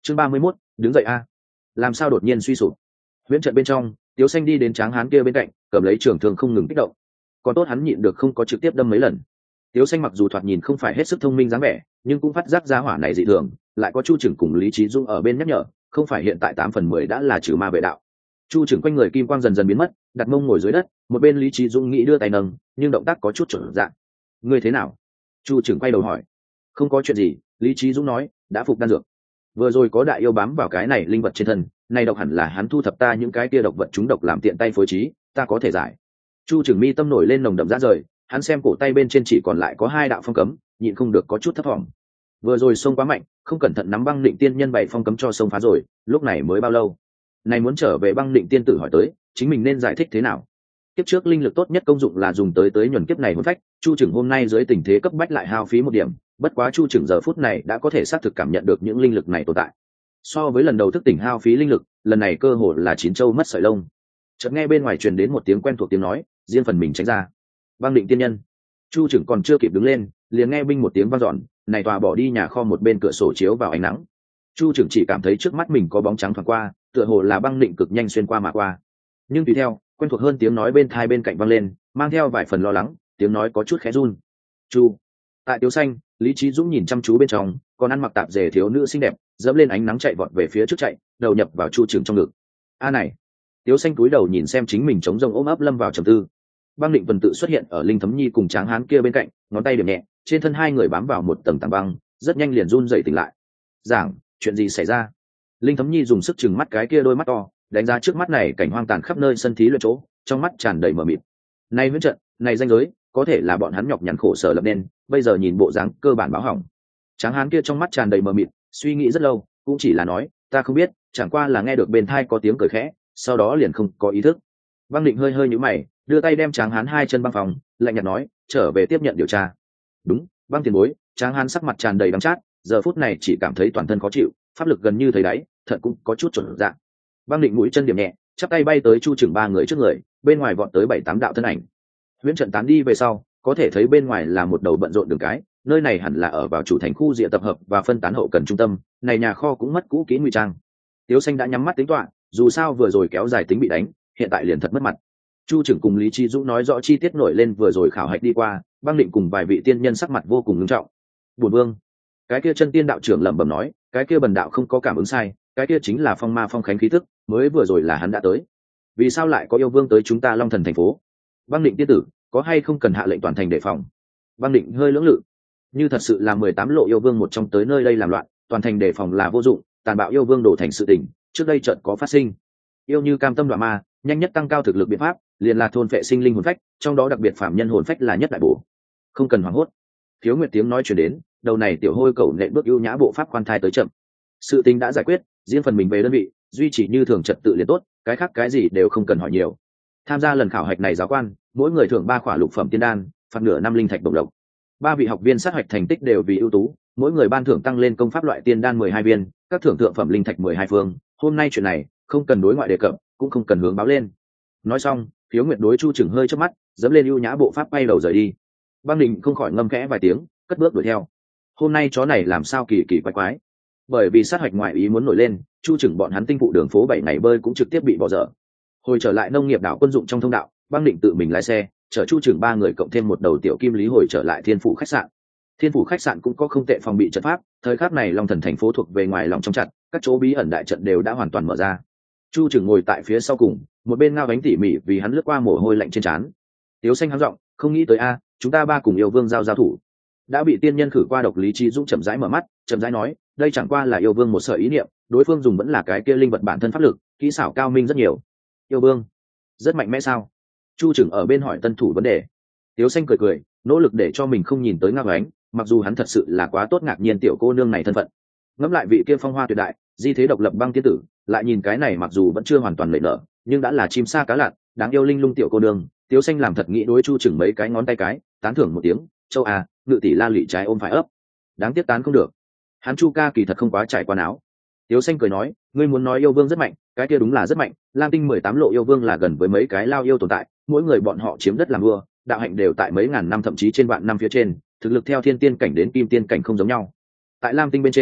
chương 31, đứng dậy a. Làm sao đột nhiên suy sụp? Huyễn trận bên trong, Tiếu Xanh đi đến Tráng Hán kia bên cạnh, cầm lấy trường thương không ngừng kích động. Còn tốt hắn nhịn được không có trực tiếp đâm mấy lần. Tiếu Xanh mặc dù thoạt nhìn không phải hết sức thông minh dáng vẻ, nhưng cũng phát giác ra hỏa này dị thường, lại có Chu Trừng cùng Lý Chí Dung ở bên nhắc nhở, không phải hiện tại 8/10 đã là trừ ma vệ đạo. Chu Trừng quanh người kim quang dần dần biến mất, đặt mông ngồi dưới đất, một bên Lý Chí Dung nghĩ đưa tay nâng, nhưng động tác có chút chột dạ. "Ngươi thế nào?" Chu Trừng quay đầu hỏi. "Không có chuyện gì," Lý Chí Dung nói, "đã phục đan dược. Vừa rồi có đại yêu bám vào cái này linh vật trên thân, này độc hẳn là hắn thu thập ta những cái kia độc vật chúng độc làm tiện tay phối trí, ta có thể giải." Chu Trừng mi tâm nổi lên nồng đậm rã rời, hắn xem cổ tay bên trên chỉ còn lại có 2 đạo phong cấm, nhịn không được có chút thất vọng. Vừa rồi xông quá mạnh, không cẩn thận nắm băng định tiên nhân bày phong cấm cho xông phá rồi, lúc này mới bao lâu? Này muốn trở về băng định tiên tử hỏi tới, chính mình nên giải thích thế nào? Kiếp trước linh lực tốt nhất công dụng là dùng tới nhuần kiếp này hồn phách, Chu Trừng hôm nay dưới tình thế cấp bách lại hao phí một điểm, bất quá Chu Trừng giờ phút này đã có thể xác thực cảm nhận được những linh lực này tồn tại. So với lần đầu thức tỉnh hao phí linh lực, lần này cơ hồ là chín châu mất sợi lông. Chợt nghe bên ngoài truyền đến một tiếng quen thuộc tiếng nói, riêng phần mình tránh ra. Băng định tiên nhân. Chu Trừng còn chưa kịp đứng lên, liền nghe binh một tiếng vang dọn, này tòa bỏ đi nhà kho một bên cửa sổ chiếu vào ánh nắng. Chu Trừng chỉ cảm thấy trước mắt mình có bóng trắng thoáng qua, tựa hồ là băng định cực nhanh xuyên qua mà qua. Nhưng tùy theo, quen thuộc hơn tiếng nói bên tai bên cạnh vang lên, mang theo vài phần lo lắng, tiếng nói có chút khẽ run. "Chu." Tại Tiếu Xanh, Lý Chí Dũng nhìn chăm chú bên trong, còn ăn mặc tạp dề thiếu nữ xinh đẹp, dẫm lên ánh nắng chạy vọt về phía trước chạy, đầu nhập vào Chu Trừng trong ngực. "A này." Tiếu Xanh cúi đầu nhìn xem chính mình chống rông ôm ấp lâm vào trầm tư. Băng định vần tự xuất hiện ở Linh Thấm Nhi cùng Tráng Hán kia bên cạnh, ngón tay điểm nhẹ, trên thân hai người bám vào một tầng tảng băng, rất nhanh liền run rẩy tỉnh lại. "Giảng, chuyện gì xảy ra?" Linh Thấm Nhi dùng sức chừng mắt cái kia đôi mắt to, đánh giá trước mắt này cảnh hoang tàn khắp nơi sân thí luyện chỗ, trong mắt tràn đầy mờ mịt. Này huyễn trận, này danh giới, có thể là bọn hắn nhọc nhằn khổ sở lập nên, bây giờ nhìn bộ dáng cơ bản báo hỏng. Tráng Hán kia trong mắt tràn đầy mờ mịt, suy nghĩ rất lâu, cũng chỉ là nói, "Ta không biết, chẳng qua là nghe được bên tai có tiếng cười khẽ, sau đó liền không có ý thức." Băng Định hơi hơi nhíu mày, đưa tay đem Tráng Hán hai chân băng phòng, lạnh nhạt nói, "Trở về tiếp nhận điều tra." "Đúng." Băng tiền bối. Tráng Hán sắc mặt tràn đầy đắng chát, giờ phút này chỉ cảm thấy toàn thân khó chịu, pháp lực gần như thấy đáy, thận cũng có chút chột dạ. Băng Định mũi chân điểm nhẹ, chắp tay bay tới Chu Trừng ba người trước người, bên ngoài vọt tới 7-8 đạo thân ảnh. Huyễn trận tán đi về sau, có thể thấy bên ngoài là một đầu bận rộn đường cái, nơi này hẳn là ở vào chủ thành khu địa tập hợp và phân tán hậu cần trung tâm, này nhà kho cũng mất cũ kỹ ngụy trang. Tiếu Xanh đã nhắm mắt tính toán, dù sao vừa rồi kéo dài tính bị đánh, hiện tại liền thật mất mặt. Chu Trừng cùng Lý Chí Dũng nói rõ chi tiết nổi lên vừa rồi khảo hạch đi qua, Băng Định cùng vài vị tiên nhân sắc mặt vô cùng nghiêm trọng. "Bổn vương." Cái kia chân tiên đạo trưởng lẩm bẩm nói, cái kia bần đạo không có cảm ứng sai, cái kia chính là phong ma phong khánh khí tức, mới vừa rồi là hắn đã tới. Vì sao lại có yêu vương tới chúng ta Long Thần thành phố? Băng Định tiên tử, có hay không cần hạ lệnh toàn thành đề phòng? Băng Định hơi lưỡng lự, như thật sự là 18 lộ yêu vương một trong tới nơi đây làm loạn, toàn thành đề phòng là vô dụng, tàn bạo yêu vương đổ thành sự tình, trước đây chợt có phát sinh. Yêu như cam tâm đoạn ma, nhanh nhất tăng cao thực lực biện pháp, liền là thôn phệ sinh linh hồn phách, trong đó đặc biệt phạm nhân hồn phách là nhất đại bổ. Không cần hoảng hốt. Thiếu Nguyệt tiếng nói truyền đến, đầu này tiểu hôi cẩu nện bước ưu nhã bộ pháp khoan thai tới chậm. Sự tình đã giải quyết, riêng phần mình về đơn vị, duy trì như thường trật tự liền tốt, cái khác cái gì đều không cần hỏi nhiều. Tham gia lần khảo hạch này giáo quan, mỗi người thưởng 3 khỏa lục phẩm tiên đan, phạt nửa năm linh thạch đồng lộc. 3 vị học viên sát hạch thành tích đều vì ưu tú, mỗi người ban thưởng tăng lên công pháp loại tiên đan 12 viên, các thưởng thượng phẩm linh thạch 12 phương. Hôm nay chuyện này, không cần đối ngoại đề cập, cũng không cần hướng báo lên. Nói xong, Thiếu Nguyệt đối Chu Trừng hơi chớp mắt, dẫm lên ưu nhã bộ pháp bay đầu rời đi. Băng Định không khỏi ngâm khẽ vài tiếng, cất bước đuổi theo. Hôm nay chó này làm sao kỳ kỳ quái quái. Bởi vì sát hạch ngoại ý muốn nổi lên, Chu Trừng bọn hắn tinh vụ đường phố 7 ngày bơi cũng trực tiếp bị bỏ dở. Hồi trở lại nông nghiệp đảo quân dụng trong thông đạo, Băng Định tự mình lái xe, chở Chu Trừng 3 người cộng thêm một đầu tiểu kim lý hồi trở lại Thiên Phủ khách sạn. Thiên Phủ khách sạn cũng có không tệ phòng bị trận pháp, thời khắc này Long Thần thành phố thuộc về ngoài lòng trong chặt, các chỗ bí ẩn đại trận đều đã hoàn toàn mở ra. Chu Trừng ngồi tại phía sau cùng, một bên ngao gánh tỉ mỉ vì hắn lướt qua mồ hôi lạnh trên trán. Tiếu Xanh hắng giọng, "Không nghĩ tới a, chúng ta 3 cùng yêu vương giao thủ." Đã bị tiên nhân khử qua độc Lý Chí Dũng chậm rãi mở mắt, chậm rãi nói, "Đây chẳng qua là yêu vương một sợi ý niệm, đối phương dùng vẫn là cái kia linh vật bản thân pháp lực, kỹ xảo cao minh rất nhiều." "Yêu vương rất mạnh mẽ sao?" Chu Trừng ở bên hỏi tân thủ vấn đề. Tiếu Xanh cười cười, nỗ lực để cho mình không nhìn tới ngao gánh, mặc dù hắn thật sự là quá tốt ngạc nhiên tiểu cô nương này thân phận. Ngẫm lại vị kia phong hoa tuyệt đại, di thế độc lập băng tiên tử, lại nhìn cái này mặc dù vẫn chưa hoàn toàn lệ nở, nhưng đã là chim sa cá lặn, đáng yêu linh lung tiểu cô nương. Tiếu Xanh làm thật nghĩ đối Chu Trừng mấy cái ngón tay cái, tán thưởng một tiếng, "Châu à, ngự tỷ la lụy trái ôm phải ấp." Đáng tiếc tán không được. Hắn Chu ca kỳ thật không quá trải qua áo. Tiếu Xanh cười nói, "Ngươi muốn nói yêu vương rất mạnh, cái kia đúng là rất mạnh, Lam Tinh 18 lộ yêu vương là gần với mấy cái lao yêu tồn tại, mỗi người bọn họ chiếm đất làm vua, đạo hạnh đều tại mấy ngàn năm thậm chí trên vạn năm phía trên, thực lực theo thiên tiên cảnh đến kim tiên cảnh không giống nhau. Tại Lam Tinh bên trên,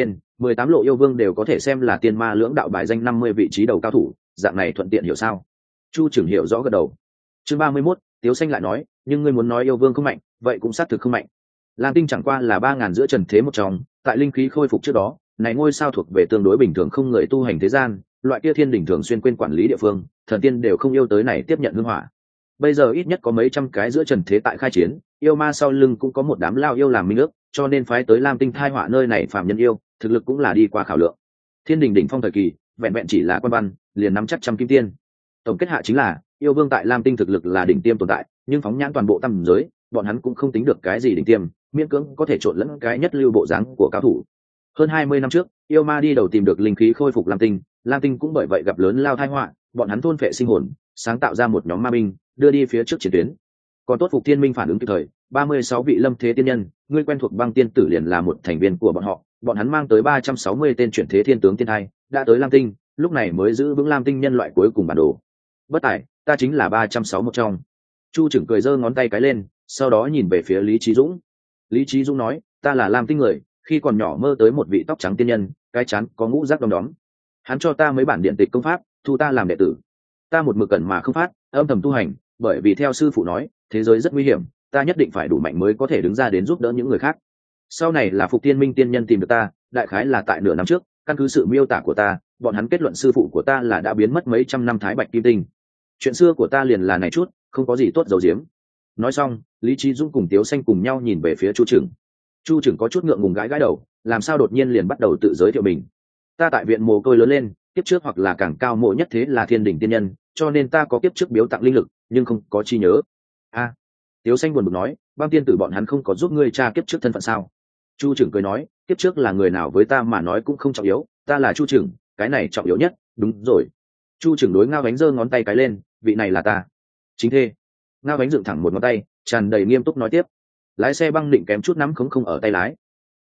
18 lộ yêu vương đều có thể xem là tiên ma lưỡng đạo bài danh 50 vị trí đầu cao thủ, dạng này thuận tiện hiểu sao? Chu trưởng hiểu rõ gật đầu. Chương 31, Tiếu Xanh lại nói, nhưng ngươi muốn nói yêu vương không mạnh, vậy cũng xác thực không mạnh. Lam Tinh chẳng qua là 3000 giữa trần thế một trong, tại linh khí khôi phục trước đó, này ngôi sao thuộc về tương đối bình thường không người tu hành thế gian, loại kia thiên đỉnh thường xuyên quên quản lý địa phương, thần tiên đều không yêu tới này tiếp nhận hương hỏa. Bây giờ ít nhất có mấy trăm cái giữa trần thế tại khai chiến, yêu ma sau lưng cũng có một đám lao yêu làm minh ước, cho nên phái tới Lam Tinh thai họa nơi này phạm nhân yêu, thực lực cũng là đi qua khảo lượng. Thiên đình đỉnh phong thời kỳ, vẹn vẹn chỉ là quan văn, liền nắm chắc trăm kim tiên. Tổng kết hạ chính là, yêu vương tại Lam Tinh thực lực là đỉnh tiêm tồn tại, nhưng phóng nhãn toàn bộ tam giới, bọn hắn cũng không tính được cái gì đỉnh tiêm, miễn cưỡng có thể trộn lẫn cái nhất lưu bộ dáng của cao thủ. Hơn 20 năm trước, yêu ma đi đầu tìm được linh khí khôi phục Lam Tinh cũng bởi vậy gặp lớn lao tai họa, bọn hắn thôn phệ sinh hồn, sáng tạo ra một nhóm ma binh, đưa đi phía trước chiến tuyến. Còn tốt Phục Thiên Minh phản ứng kịp thời, 36 vị lâm thế tiên nhân, người quen thuộc băng tiên tử liền là một thành viên của bọn hắn mang tới 360 tên chuyển thế thiên tướng tiên thai, đã tới Lam Tinh, lúc này mới giữ vững Lam Tinh nhân loại cuối cùng bản đồ. Bất tài, ta chính là 361 trong. Chu Trưởng cười giơ ngón tay cái lên, sau đó nhìn về phía Lý Chí Dũng. Lý Chí Dũng nói, ta là Lam Tinh người, khi còn nhỏ mơ tới một vị tóc trắng tiên nhân, cái chán có ngũ giác đom đóm. Hắn cho ta mấy bản điện tịch công pháp, thu ta làm đệ tử. Ta một mực cẩn mà không phát, âm thầm tu hành, bởi vì theo sư phụ nói, thế giới rất nguy hiểm, ta nhất định phải đủ mạnh mới có thể đứng ra đến giúp đỡ những người khác. Sau này là Phục Thiên Minh tiên nhân tìm được ta, đại khái là tại nửa năm trước, căn cứ sự miêu tả của ta, bọn hắn kết luận sư phụ của ta là đã biến mất mấy trăm năm Thái Bạch Kim Tinh. Chuyện xưa của ta liền là này chút, không có gì tốt giấu giếm. Nói xong, Lý Chí Dũng cùng Tiếu Xanh cùng nhau nhìn về phía Chu Trưởng. Chu Trưởng có chút ngượng ngùng gãi đầu, làm sao đột nhiên liền bắt đầu tự giới thiệu mình. Ta tại viện mồ côi lớn lên, kiếp trước hoặc là càng cao mộ nhất thế là thiên đỉnh tiên nhân, cho nên ta có kiếp trước biếu tặng linh lực, nhưng không có chi nhớ. Tiếu Xanh buồn bực nói, băng tiên tử bọn hắn không có giúp ngươi tra kiếp trước thân phận sao? Chu Trưởng cười nói, kiếp trước là người nào với ta mà nói cũng không trọng yếu, ta là Chu Trưởng, cái này trọng yếu nhất. Đúng rồi. Chu Trưởng đối Ngao Bánh giơ ngón tay cái lên, vị này là ta chính thê. Ngao Bánh dựng thẳng một ngón tay, tràn đầy nghiêm túc nói tiếp. Lái xe băng định kém chút nắm không ở tay lái.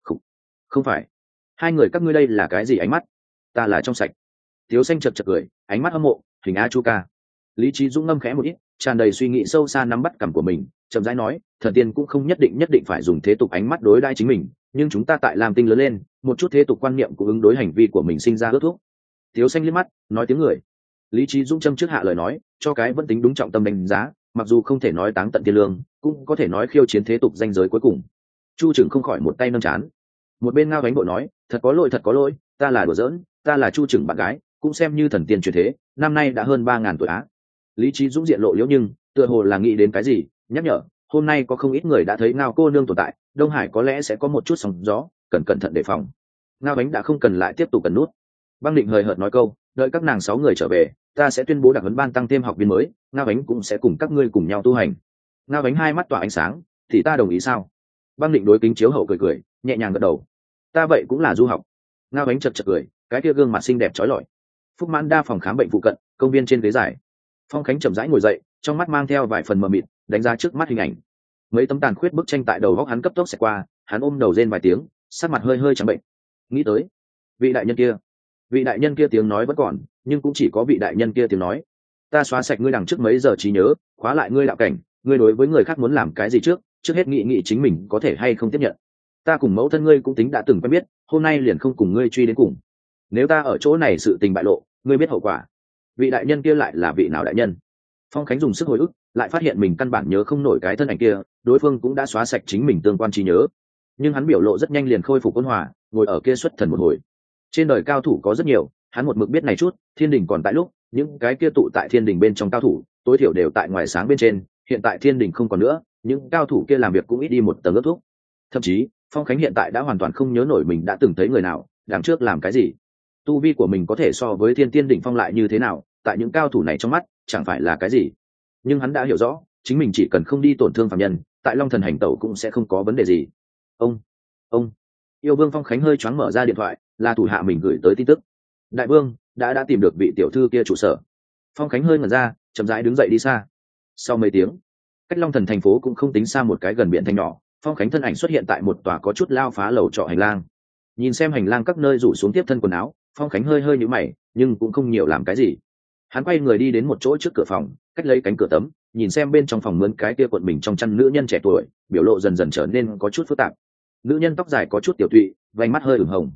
Không phải. Hai người các ngươi đây là cái gì ánh mắt? Ta là trong sạch. Tiếu Xanh chật chật cười, ánh mắt hâm mộ, hình A Chu ca. Lý Chí Dũng ngâm khẽ một ít, tràn đầy suy nghĩ sâu xa nắm bắt cằm của mình, chậm rãi nói, thần tiên cũng không nhất định phải dùng thế tục ánh mắt đối đãi chính mình, nhưng chúng ta tại Lam Tinh lớn lên, một chút thế tục quan niệm cũng ứng đối hành vi của mình sinh ra ước thúc. Tiếu Xanh liếc mắt, nói tiếng người. Lý Chí Dũng châm trước hạ lời nói, cho cái vẫn tính đúng trọng tâm đánh giá, mặc dù không thể nói táng tận thiên lương, cũng có thể nói khiêu chiến thế tục danh giới cuối cùng. Chu Trưởng không khỏi một tay nâng chán. Một bên Ngao Bánh bộ nói, thật có lỗi, ta là đùa giỡn, ta là Chu Trưởng bạn gái, cũng xem như thần tiên truyền thế, năm nay đã hơn 3000 tuổi á. Lý Chí Dũng diện lộ liễu nhưng tựa hồ là nghĩ đến cái gì, nhắc nhở, hôm nay có không ít người đã thấy Ngao cô nương tồn tại, Đông Hải có lẽ sẽ có một chút sóng gió, cẩn thận đề phòng. Ngao Bánh đã không cần lại tiếp tục cần nút. Băng Định hời hợt nói câu, đợi các nàng 6 người trở về, ta sẽ tuyên bố đặc huấn ban tăng thêm học viên mới, Ngao Bánh cũng sẽ cùng các ngươi cùng nhau tu hành. Ngao Bánh hai mắt tỏa ánh sáng, thì ta đồng ý sao? Băng Định đối kính chiếu hậu cười, nhẹ nhàng gật đầu. Ta vậy cũng là du học. Ngao Bánh chật cười, cái kia gương mặt xinh đẹp chói lọi. Phúc Mãn Đa phòng khám bệnh phụ cận, công viên trên ghế dài. Phong Khánh chậm rãi ngồi dậy, trong mắt mang theo vài phần mờ mịt, đánh giá trước mắt hình ảnh. Mấy tấm tàn khuyết bức tranh tại đầu góc hắn cấp tốc xẹt qua, hắn ôm đầu rên vài tiếng, sắc mặt hơi trắng bệnh. Nghĩ tới vị đại nhân kia tiếng nói vẫn còn, nhưng cũng chỉ có vị đại nhân kia tiếng nói. Ta xóa sạch ngươi đằng trước mấy giờ trí nhớ, khóa lại ngươi đạo cảnh, ngươi đối với người khác muốn làm cái gì trước hết nghĩ chính mình có thể hay không tiếp nhận. Ta cùng mẫu thân ngươi cũng tính đã từng quen biết, hôm nay liền không cùng ngươi truy đến cùng. Nếu ta ở chỗ này sự tình bại lộ, ngươi biết hậu quả. Vị đại nhân kia lại là vị nào đại nhân? Phong Khánh dùng sức hồi ức, lại phát hiện mình căn bản nhớ không nổi cái thân ảnh kia, đối phương cũng đã xóa sạch chính mình tương quan trí nhớ. Nhưng hắn biểu lộ rất nhanh liền khôi phục ôn hòa, ngồi ở kia xuất thần một hồi. Trên đời cao thủ có rất nhiều, hắn một mực biết này chút, thiên đình còn tại lúc, những cái kia tụ tại thiên đình bên trong cao thủ, tối thiểu đều tại ngoài sáng bên trên, hiện tại thiên đình không còn nữa, những cao thủ kia làm việc cũng ít đi một tầng ước thúc. Thậm chí, Phong Khánh hiện tại đã hoàn toàn không nhớ nổi mình đã từng thấy người nào, đằng trước làm cái gì. Tu vi của mình có thể so với thiên tiên đỉnh phong lại như thế nào, tại những cao thủ này trong mắt, chẳng phải là cái gì. Nhưng hắn đã hiểu rõ, chính mình chỉ cần không đi tổn thương phàm nhân, tại Long Thần hành tẩu cũng sẽ không có vấn đề gì. Ông yêu vương Phong Khánh hơi choáng mở ra điện thoại, là thủ hạ mình gửi tới tin tức. Đại vương đã tìm được vị tiểu thư kia trụ sở. Phong Khánh hơi ngẩn ra, chậm rãi đứng dậy đi xa. Sau mấy tiếng, cách Long Thần thành phố cũng không tính xa một cái gần biển thành nhỏ, Phong Khánh thân ảnh xuất hiện tại một tòa có chút lao phá lầu trọ hành lang. Nhìn xem hành lang các nơi rủ xuống tiếp thân quần áo, Phong Khánh hơi nhíu mày, nhưng cũng không nhiều làm cái gì. Hắn quay người đi đến một chỗ trước cửa phòng, cách lấy cánh cửa tấm, nhìn xem bên trong phòng mướn cái kia cuộn mình trong chăn nữ nhân trẻ tuổi, biểu lộ dần dần trở nên có chút phức tạp. Nữ nhân tóc dài có chút tiểu tụy, vành mắt hơi ửng hồng.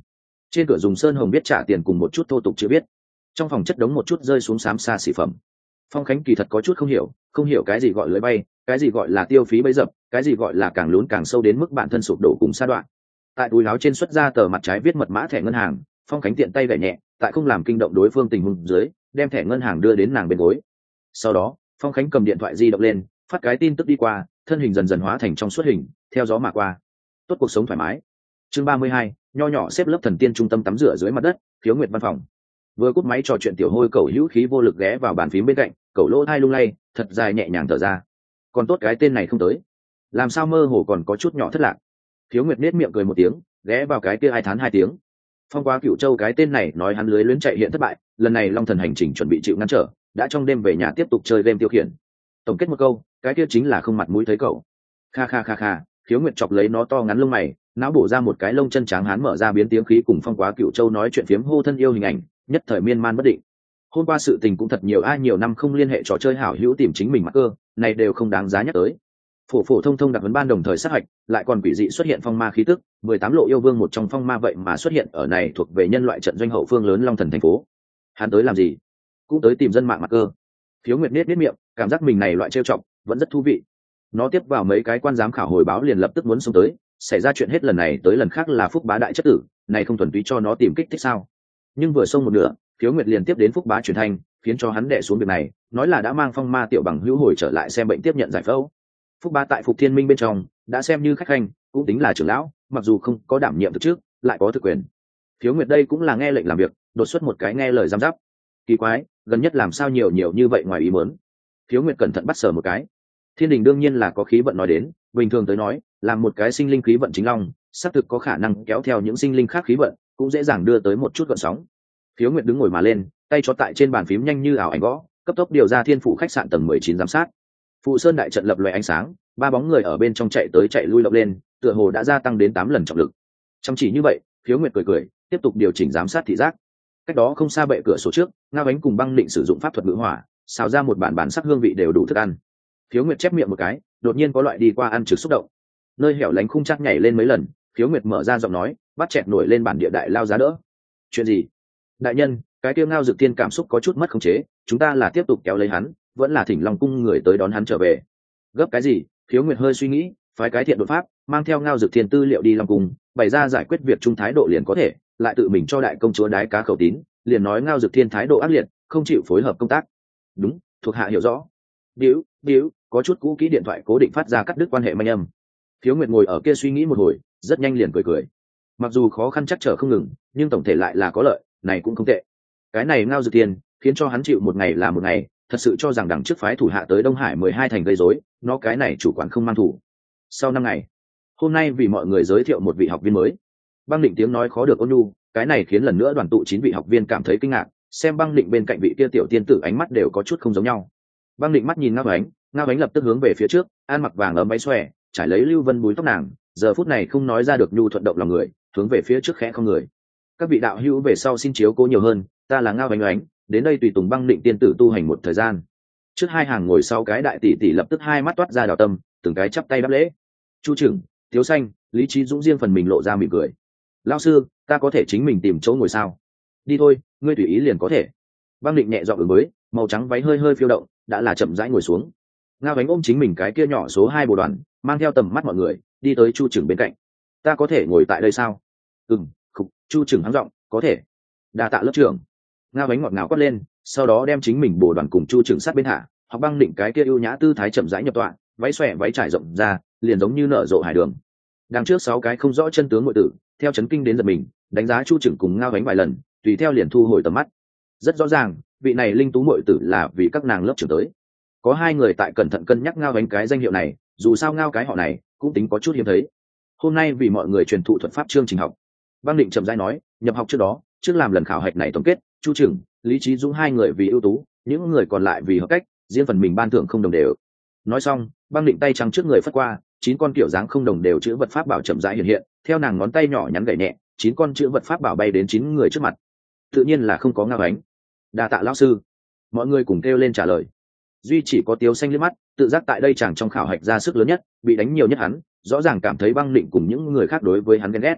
trên cửa dùng sơn hồng biết trả tiền cùng một chút thô tục chưa biết. Trong phòng chất đống một chút rơi xuống xám xa xỉ phẩm. Phong Khánh kỳ thật có chút không hiểu cái gì gọi lưới bay, cái gì gọi là tiêu phí bấy dập, cái gì gọi là càng lún càng sâu đến mức bản thân sụp đổ cùng sa đoạn. Tại túi áo trên xuất ra tờ mặt trái viết mật mã thẻ ngân hàng, Phong Khánh tiện tay gảy nhẹ, tại không làm kinh động đối phương tình huống dưới, đem thẻ ngân hàng đưa đến nàng bên gối. Sau đó, Phong Khánh cầm điện thoại di động lên, phát cái tin tức đi qua, thân hình dần dần hóa thành trong suốt hình, theo gió mà qua. Tốt cuộc sống thoải mái. Chương 32, nho nhỏ xếp lớp thần tiên trung tâm tắm rửa dưới mặt đất, Khiếu Nguyệt văn phòng. Vừa cúp máy trò chuyện tiểu hôi cậu hữu khí vô lực ghé vào bàn phím bên cạnh, cậu lỗ hai lung lay, thật dài nhẹ nhàng thở ra. Còn tốt cái tên này không tới, làm sao mơ hồ còn có chút nhỏ thất lạc. Khiếu Nguyệt nết miệng cười một tiếng, ghé vào cái kia ai thán hai tiếng. Phong qua Cựu Châu cái tên này nói hắn lưới luyến chạy hiện thất bại, lần này Long Thần hành trình chuẩn bị chịu ngăn trở, đã trong đêm về nhà tiếp tục chơi game tiêu khiển. Tổng kết một câu, cái kia chính là không mặt mũi thấy cậu. Kha kha kha kha, Khiếu Nguyệt chọc lấy nó to ngắn lông mày, não bổ ra một cái lông chân trắng hán mở ra biến tiếng khí cùng Phong Quá Cựu Châu nói chuyện phiếm hô thân yêu hình ảnh, nhất thời miên man bất định. Hôm qua sự tình cũng thật nhiều, ai nhiều năm không liên hệ trò chơi hảo hữu tìm chính mình mắc cơ, này đều không đáng giá nhắc tới. Phổ thông thông đặc vấn ban đồng thời sát hạch, lại còn quỷ dị xuất hiện phong ma khí tức, 18 lộ yêu vương một trong phong ma vậy mà xuất hiện ở này thuộc về nhân loại trận doanh hậu phương lớn Long Thần thành phố. Hắn tới làm gì? Cũng tới tìm dân mạng mắc cơ. Khiếu Nguyệt nết miệng, cảm giác mình này loại trêu chọc vẫn rất thú vị. Nó tiếp vào mấy cái quan giám khảo hồi báo liền lập tức muốn xông tới, xảy ra chuyện hết lần này tới lần khác là Phúc Bá đại chất tử, này không thuần túy cho nó tìm kích thích sao? Nhưng vừa xông một nửa, Khiếu Nguyệt liền tiếp đến Phúc Bá truyền thanh, khiến cho hắn đè xuống việc này, nói là đã mang phong ma tiểu bằng hữu hồi trở lại xem bệnh tiếp nhận giải phẫu. Phúc Bá tại Phục Thiên Minh bên trong đã xem như khách khanh, cũng tính là trưởng lão, mặc dù không có đảm nhiệm thực trước, lại có thực quyền. Khiếu Nguyệt đây cũng là nghe lệnh làm việc, đột xuất một cái nghe lời giám giáp. Kỳ quái, gần nhất làm sao nhiều như vậy ngoài ý muốn. Khiếu Nguyệt cẩn thận bắt sờ một cái. Thiên đình đương nhiên là có khí vận nói đến, bình thường tới nói, làm một cái sinh linh khí vận chính long, xác thực có khả năng kéo theo những sinh linh khác khí vận, cũng dễ dàng đưa tới một chút gợn sóng. Khiếu Nguyệt đứng ngồi mà lên, tay chó tại trên bàn phím nhanh như ảo ảnh gõ, cấp tốc điều ra Thiên Phủ khách sạn tầng 19 giám sát. Phụ Sơn đại trận lập loè ánh sáng, ba bóng người ở bên trong chạy tới chạy lui lộng lên, tựa hồ đã gia tăng đến 8 lần trọng lực. Chăm chỉ như vậy, Khiếu Nguyệt cười, tiếp tục điều chỉnh giám sát thị giác. Cách đó không xa bệ cửa sổ trước, Ngao Ánh cùng Băng Định sử dụng pháp thuật ngữ hỏa, xào ra một bản sắc hương vị đều đủ thức ăn. Khiếu Nguyệt chép miệng một cái, đột nhiên có loại đi qua ăn trực xúc động. Nơi hẻo lánh khung chắc nhảy lên mấy lần, Khiếu Nguyệt mở ra giọng nói, bắt chẹt nổi lên bản địa đại lao giá đỡ. Chuyện gì? Đại nhân, cái kia Ngao Dực Tiên cảm xúc có chút mất khống chế, chúng ta là tiếp tục kéo lấy hắn, vẫn là thỉnh Long cung người tới đón hắn trở về. Gấp cái gì? Khiếu Nguyệt hơi suy nghĩ, phái cái thiện đột pháp, mang theo Ngao Dực Thiên tư liệu đi Long cung, bày ra giải quyết việc trung thái độ liền có thể, lại tự mình cho đại công chúa đái cá khẩu tín, liền nói Ngao Dực Thiên thái độ ác liệt, không chịu phối hợp công tác. Đúng, thuộc hạ hiểu rõ. Điếu, có chút cũ kỹ điện thoại cố định phát ra cắt đứt quan hệ manh âm. Khiếu Nguyệt ngồi ở kia suy nghĩ một hồi, rất nhanh liền cười. Mặc dù khó khăn chắc trở không ngừng, nhưng tổng thể lại là có lợi, này cũng không tệ. Cái này Ngao Dực Thiên, khiến cho hắn chịu một ngày là một ngày, thật sự cho rằng đằng trước phái thủ hạ tới Đông Hải 12 thành gây rối, nó cái này chủ quản không mang thủ. Sau 5 ngày, hôm nay vì mọi người giới thiệu một vị học viên mới. Băng Định tiếng nói khó được ôn nhu, cái này khiến lần nữa đoàn tụ 9 vị học viên cảm thấy kinh ngạc, xem Băng Định bên cạnh vị kia tiểu tiên tử ánh mắt đều có chút không giống nhau. Băng Định mắt nhìn Ngao Ánh lập tức hướng về phía trước, ăn mặc vàng ấm váy xòe, trải lấy lưu vân búi tóc nàng, giờ phút này không nói ra được nhu thuận động lòng người, hướng về phía trước khẽ không người. Các vị đạo hữu về sau xin chiếu cố nhiều hơn, ta là Ngao Ánh, đến đây tùy tùng Băng Định tiên tử tu hành một thời gian. Trước hai hàng ngồi sau cái đại tỷ tỷ lập tức hai mắt toát ra đào tâm, từng cái chắp tay đáp lễ. Chu Trưởng, Tiếu Xanh, Lý Trí Dũng riêng phần mình lộ ra mỉm cười. Lão sư, ta có thể chính mình tìm chỗ ngồi sao? Đi thôi, ngươi tùy ý liền có thể. Băng Định nhẹ giọng ứng với, màu trắng váy hơi phiêu động, đã là chậm rãi ngồi xuống. Ngao Ánh ôm chính mình cái kia nhỏ số 2 bộ đoàn, mang theo tầm mắt mọi người, đi tới Chu Trưởng bên cạnh. Ta có thể ngồi tại đây sao? Khục, Chu Trưởng hắng giọng, có thể. Đa tạ lớp trưởng. Ngao Ánh ngọt ngào quát lên, sau đó đem chính mình bộ đoàn cùng Chu Trưởng sát bên hạ, học Băng Định cái kia ưu nhã tư thái chậm rãi nhập tọa, váy xòe váy trải rộng ra, liền giống như nở rộ hải đường. Đằng trước 6 cái không rõ chân tướng ngụy tử, theo chấn kinh đến giật mình, đánh giá Chu Trưởng cùng Ngao Ánh vài lần, tùy theo liền thu hồi tầm mắt. Rất rõ ràng, vị này linh tú muội tử là vì các nàng lớp trưởng tới. Có 2 người tại cẩn thận cân nhắc Ngao Ánh cái danh hiệu này, dù sao Ngao cái họ này cũng tính có chút hiếm thấy. Hôm nay vì mọi người truyền thụ thuật pháp chương trình học. Băng Định chậm rãi nói, nhập học trước đó, trước làm lần khảo hạch này tổng kết, Chu Trưởng, Lý Trí Dũng 2 người vì ưu tú, những người còn lại vì hợp cách, riêng phần mình ban thưởng không đồng đều. Nói xong, Băng Định tay trắng trước người phất qua, 9 con kiểu dáng không đồng đều chữ vật pháp bảo chậm rãi hiện hiện, theo nàng ngón tay nhỏ nhắn gảy nhẹ, 9 con chữ vật pháp bảo bay đến 9 người trước mặt. Tự nhiên là không có Ngao Ánh. Đa tạ lão sư. Mọi người cùng kêu lên trả lời. Duy chỉ có Tiếu Xanh liếc mắt, tự giác tại đây chàng trong khảo hạch ra sức lớn nhất, bị đánh nhiều nhất hắn, rõ ràng cảm thấy Băng Định cùng những người khác đối với hắn ghen ghét.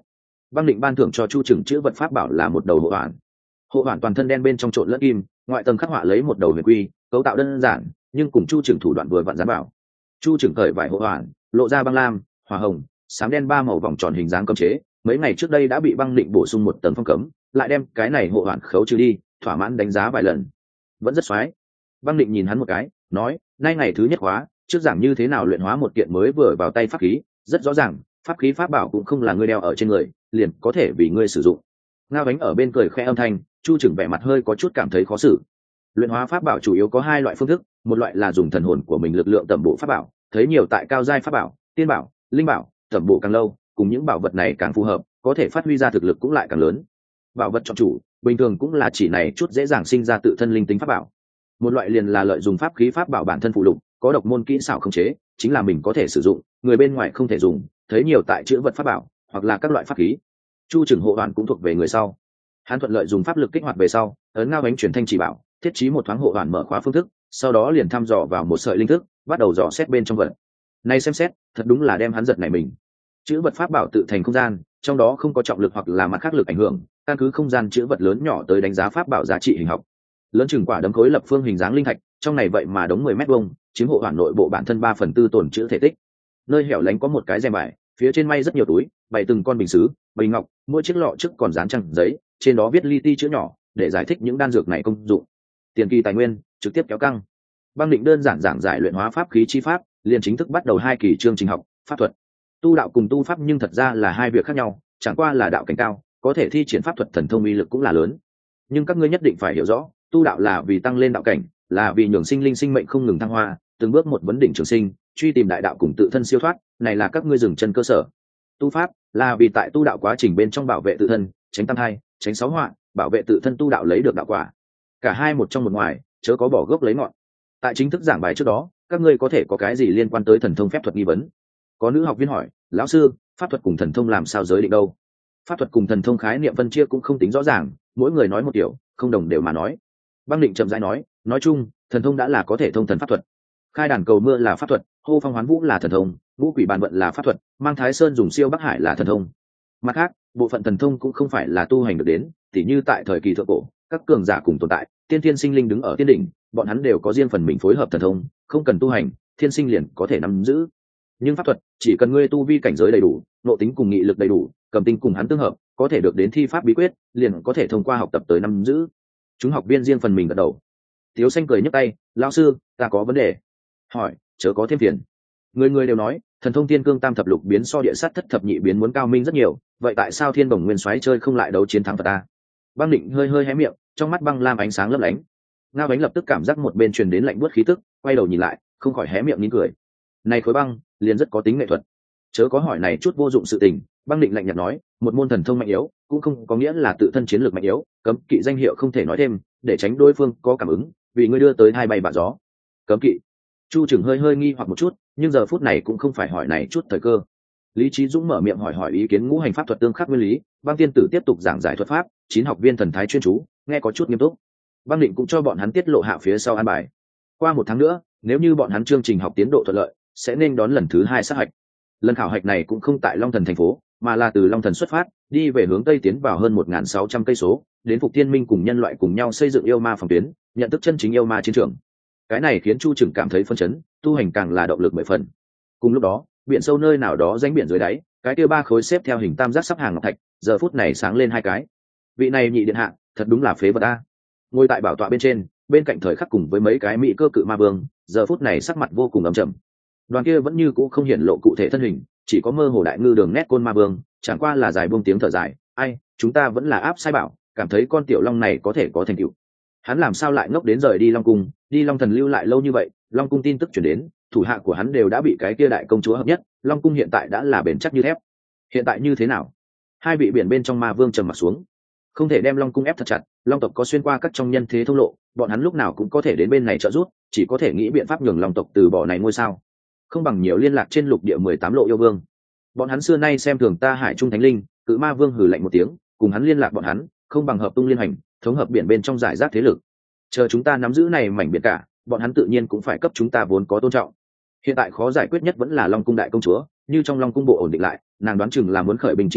Băng Định ban thưởng cho Chu Trừng chữ vật pháp bảo là một đầu hộ hoàn. Hộ hoàn toàn thân đen bên trong trộn lẫn kim, ngoại tầng khắc họa lấy một đầu huyền quy, cấu tạo đơn giản nhưng cùng Chu Trừng thủ đoạn vừa vặn dán bảo. Chu Trừng cởi vải hộ hoàn, lộ ra băng lam, hỏa hồng, xám đen ba màu vòng tròn hình dáng cấm chế, mấy ngày trước đây đã bị Băng Định bổ sung một tầng phong cấm, lại đem cái này hộ hoàn khấu trừ đi, thỏa mãn đánh giá vài lần. Vẫn rất xoái. Băng Định nhìn hắn một cái, nói, nay ngày thứ nhất khóa, trước giảng như thế nào luyện hóa một kiện mới vừa vào tay pháp khí, rất rõ ràng, pháp khí pháp bảo cũng không là ngươi đeo ở trên người, liền có thể vì ngươi sử dụng. Ngao Bánh ở bên cười khẽ âm thanh, Chu Trừng vẻ mặt hơi có chút cảm thấy khó xử. Luyện hóa pháp bảo chủ yếu có hai loại phương thức, một loại là dùng thần hồn của mình lực lượng tẩm bổ pháp bảo, thấy nhiều tại cao giai pháp bảo, tiên bảo, linh bảo, tẩm bổ càng lâu, cùng những bảo vật này càng phù hợp, có thể phát huy ra thực lực cũng lại càng lớn. Bảo vật chọn chủ, bình thường cũng là chỉ này chút dễ dàng sinh ra tự thân linh tính pháp bảo. Một loại liền là lợi dụng pháp khí pháp bảo bản thân phụ lục, có độc môn kỹ xảo khống chế, chính là mình có thể sử dụng, người bên ngoài không thể dùng, thấy nhiều tại chữ vật pháp bảo hoặc là các loại pháp khí. Chu Trừng hộ hoàn cũng thuộc về người sau. Hắn thuận lợi dùng pháp lực kích hoạt về sau, ấn Ngao Bánh truyền thanh chỉ bảo, thiết trí một thoáng hộ hoàn mở khóa phương thức, sau đó liền thăm dò vào một sợi linh thức, bắt đầu dò xét bên trong vật. Này xem xét, thật đúng là đem hắn giật nảy mình. Chữ vật pháp bảo tự thành không gian, trong đó không có trọng lực hoặc là mặt khác lực ảnh hưởng, căn cứ không gian chữ vật lớn nhỏ tới đánh giá pháp bảo giá trị hình học. Lớn chừng quả đấm khối lập phương hình dáng linh thạch, trong này vậy mà đống 10 mét vuông, chiếm hộ hoàn nội bộ bản thân 3/4 tổn chữ thể tích. Nơi hẻo lánh có một cái rèm bài, phía trên may rất nhiều túi, bày từng con bình sứ, bình ngọc, mỗi chiếc lọ trước còn dán trang giấy, trên đó viết li ti chữ nhỏ để giải thích những đan dược này công dụng. Tiền kỳ tài nguyên trực tiếp kéo căng. Băng Định đơn giản giảng giải luyện hóa pháp khí chi pháp, liền chính thức bắt đầu 2 kỳ chương trình học, pháp thuật. Tu đạo cùng tu pháp nhưng thật ra là hai việc khác nhau, chẳng qua là đạo cảnh cao, có thể thi triển pháp thuật thần thông uy lực cũng là lớn. Nhưng các ngươi nhất định phải hiểu rõ, tu đạo là vì tăng lên đạo cảnh, là vì nhường sinh linh sinh mệnh không ngừng thăng hoa, từng bước một vấn đỉnh trường sinh, truy tìm đại đạo cùng tự thân siêu thoát, này là các ngươi dừng chân cơ sở. Tu pháp là vì tại tu đạo quá trình bên trong bảo vệ tự thân, tránh tam thai, tránh sáu họa, bảo vệ tự thân tu đạo lấy được đạo quả. Cả hai một trong một ngoài, chớ có bỏ gốc lấy ngọn. Tại chính thức giảng bài trước đó, các ngươi có thể có cái gì liên quan tới thần thông phép thuật nghi vấn? Có nữ học viên hỏi, lão sư, pháp thuật cùng thần thông làm sao giới định đâu? Pháp thuật cùng thần thông khái niệm phân chia cũng không tính rõ ràng, mỗi người nói một kiểu, không đồng đều mà nói. Băng Định chậm rãi nói chung, thần thông đã là có thể thông thần pháp thuật. Khai đàn cầu mưa là pháp thuật, hô phong hoán vũ là thần thông, ngũ quỷ bàn vận là pháp thuật, mang Thái Sơn dùng siêu Bắc Hải là thần thông. Mặt khác, bộ phận thần thông cũng không phải là tu hành được đến, tỉ như tại thời kỳ thượng cổ, các cường giả cùng tồn tại, tiên thiên sinh linh đứng ở tiên đỉnh, bọn hắn đều có riêng phần mình phối hợp thần thông, không cần tu hành, thiên sinh liền có thể nắm giữ. Nhưng pháp thuật, chỉ cần ngươi tu vi cảnh giới đầy đủ, nội tính cùng nghị lực đầy đủ, cầm tinh cùng hắn tương hợp, có thể được đến thi pháp bí quyết, liền có thể thông qua học tập tới nắm giữ. Chúng học viên riêng phần mình gật đầu. Tiếu Xanh cười nhấc tay, lão sư, ta có vấn đề. Hỏi, chớ có thêm phiền. Người đều nói, thần thông thiên cương tam thập lục biến so địa sát thất thập nhị biến muốn cao minh rất nhiều, vậy tại sao Thiên Bổng Nguyên Soái chơi không lại đấu chiến thắng Phật ta? Băng Định hơi hé miệng, trong mắt băng lam ánh sáng lấp lánh. Ngao Bánh lập tức cảm giác một bên truyền đến lạnh buốt khí tức, quay đầu nhìn lại, không khỏi hé miệng nín cười. Này khối băng, liền rất có tính nghệ thuật. Chớ có hỏi này chút vô dụng sự tình. Băng Định lạnh nhạt nói, một môn thần thông mạnh yếu, cũng không có nghĩa là tự thân chiến lược mạnh yếu, cấm kỵ danh hiệu không thể nói thêm, để tránh đối phương có cảm ứng, vì ngươi đưa tới hai bay bạ gió. Cấm kỵ. Chu Trừng hơi nghi hoặc một chút, nhưng giờ phút này cũng không phải hỏi này chút thời cơ. Lý Chí Dũng mở miệng hỏi ý kiến ngũ hành pháp thuật tương khắc nguyên lý. Băng Tiên Tử tiếp tục giảng giải thuật pháp, 9 học viên thần thái chuyên chú, nghe có chút nghiêm túc. Băng Định cũng cho bọn hắn tiết lộ hạ phía sau an bài. Qua 1 tháng nữa, nếu như bọn hắn chương trình học tiến độ thuận lợi, sẽ nên đón lần thứ 2 sát hạch. Lần khảo hạch này cũng không tại Long Thần thành phố, mà là từ Long Thần xuất phát, đi về hướng tây tiến vào hơn 1.600 cây số, đến Phục Thiên Minh cùng nhân loại cùng nhau xây dựng yêu ma phòng tuyến, nhận thức chân chính yêu ma chiến trường. Cái này khiến Chu Trừng cảm thấy phấn chấn, tu hành càng là động lực 10 phần. Cùng lúc đó, biển sâu nơi nào đó rãnh biển dưới đáy, cái kia 3 khối xếp theo hình tam giác sắp hàng ngọc thạch, giờ phút này sáng lên 2 cái. Vị này nhị điện hạ, thật đúng là phế vật a. Ngồi tại bảo tọa bên trên, bên cạnh thời khắc cùng với mấy cái mỹ cơ cự ma vương, giờ phút này sắc mặt vô cùng ấm trầm. Đoàn kia vẫn như cũ không hiện lộ cụ thể thân hình, chỉ có mơ hồ đại ngư đường nét côn ma vương, chẳng qua là dài buông tiếng thở dài, ai, chúng ta vẫn là áp sai bảo, cảm thấy con tiểu long này có thể có thành tựu. Hắn làm sao lại ngốc đến rời đi Long Cung, đi Long Thần lưu lại lâu như vậy, Long Cung tin tức chuyển đến, thủ hạ của hắn đều đã bị cái kia đại công chúa hợp nhất, Long Cung hiện tại đã là bền chắc như thép. Hiện tại như thế nào? Hai vị biển bên trong ma vương trầm mặt xuống. Không thể đem Long Cung ép thật chặt, Long tộc có xuyên qua các trong nhân thế thông lộ, bọn hắn lúc nào cũng có thể đến bên này trợ giúp, chỉ có thể nghĩ biện pháp nhường Long tộc từ bỏ này ngôi sao. Không bằng nhiều liên lạc trên lục địa 18 lộ yêu vương. Bọn hắn xưa nay xem thường ta Hải Trung Thánh Linh, cự ma vương hừ lạnh một tiếng, cùng hắn liên lạc bọn hắn, không bằng hợp tung liên hành, thống hợp biển bên trong giải rác thế lực. Chờ chúng ta nắm giữ này mảnh biển cả, bọn hắn tự nhiên cũng phải cấp chúng ta vốn có tôn trọng. Hiện tại khó giải quyết nhất vẫn là Long Cung đại công chúa, như trong Long Cung bộ ổn định lại, nàng đoán chừng là muốn khởi binh chinh phạt,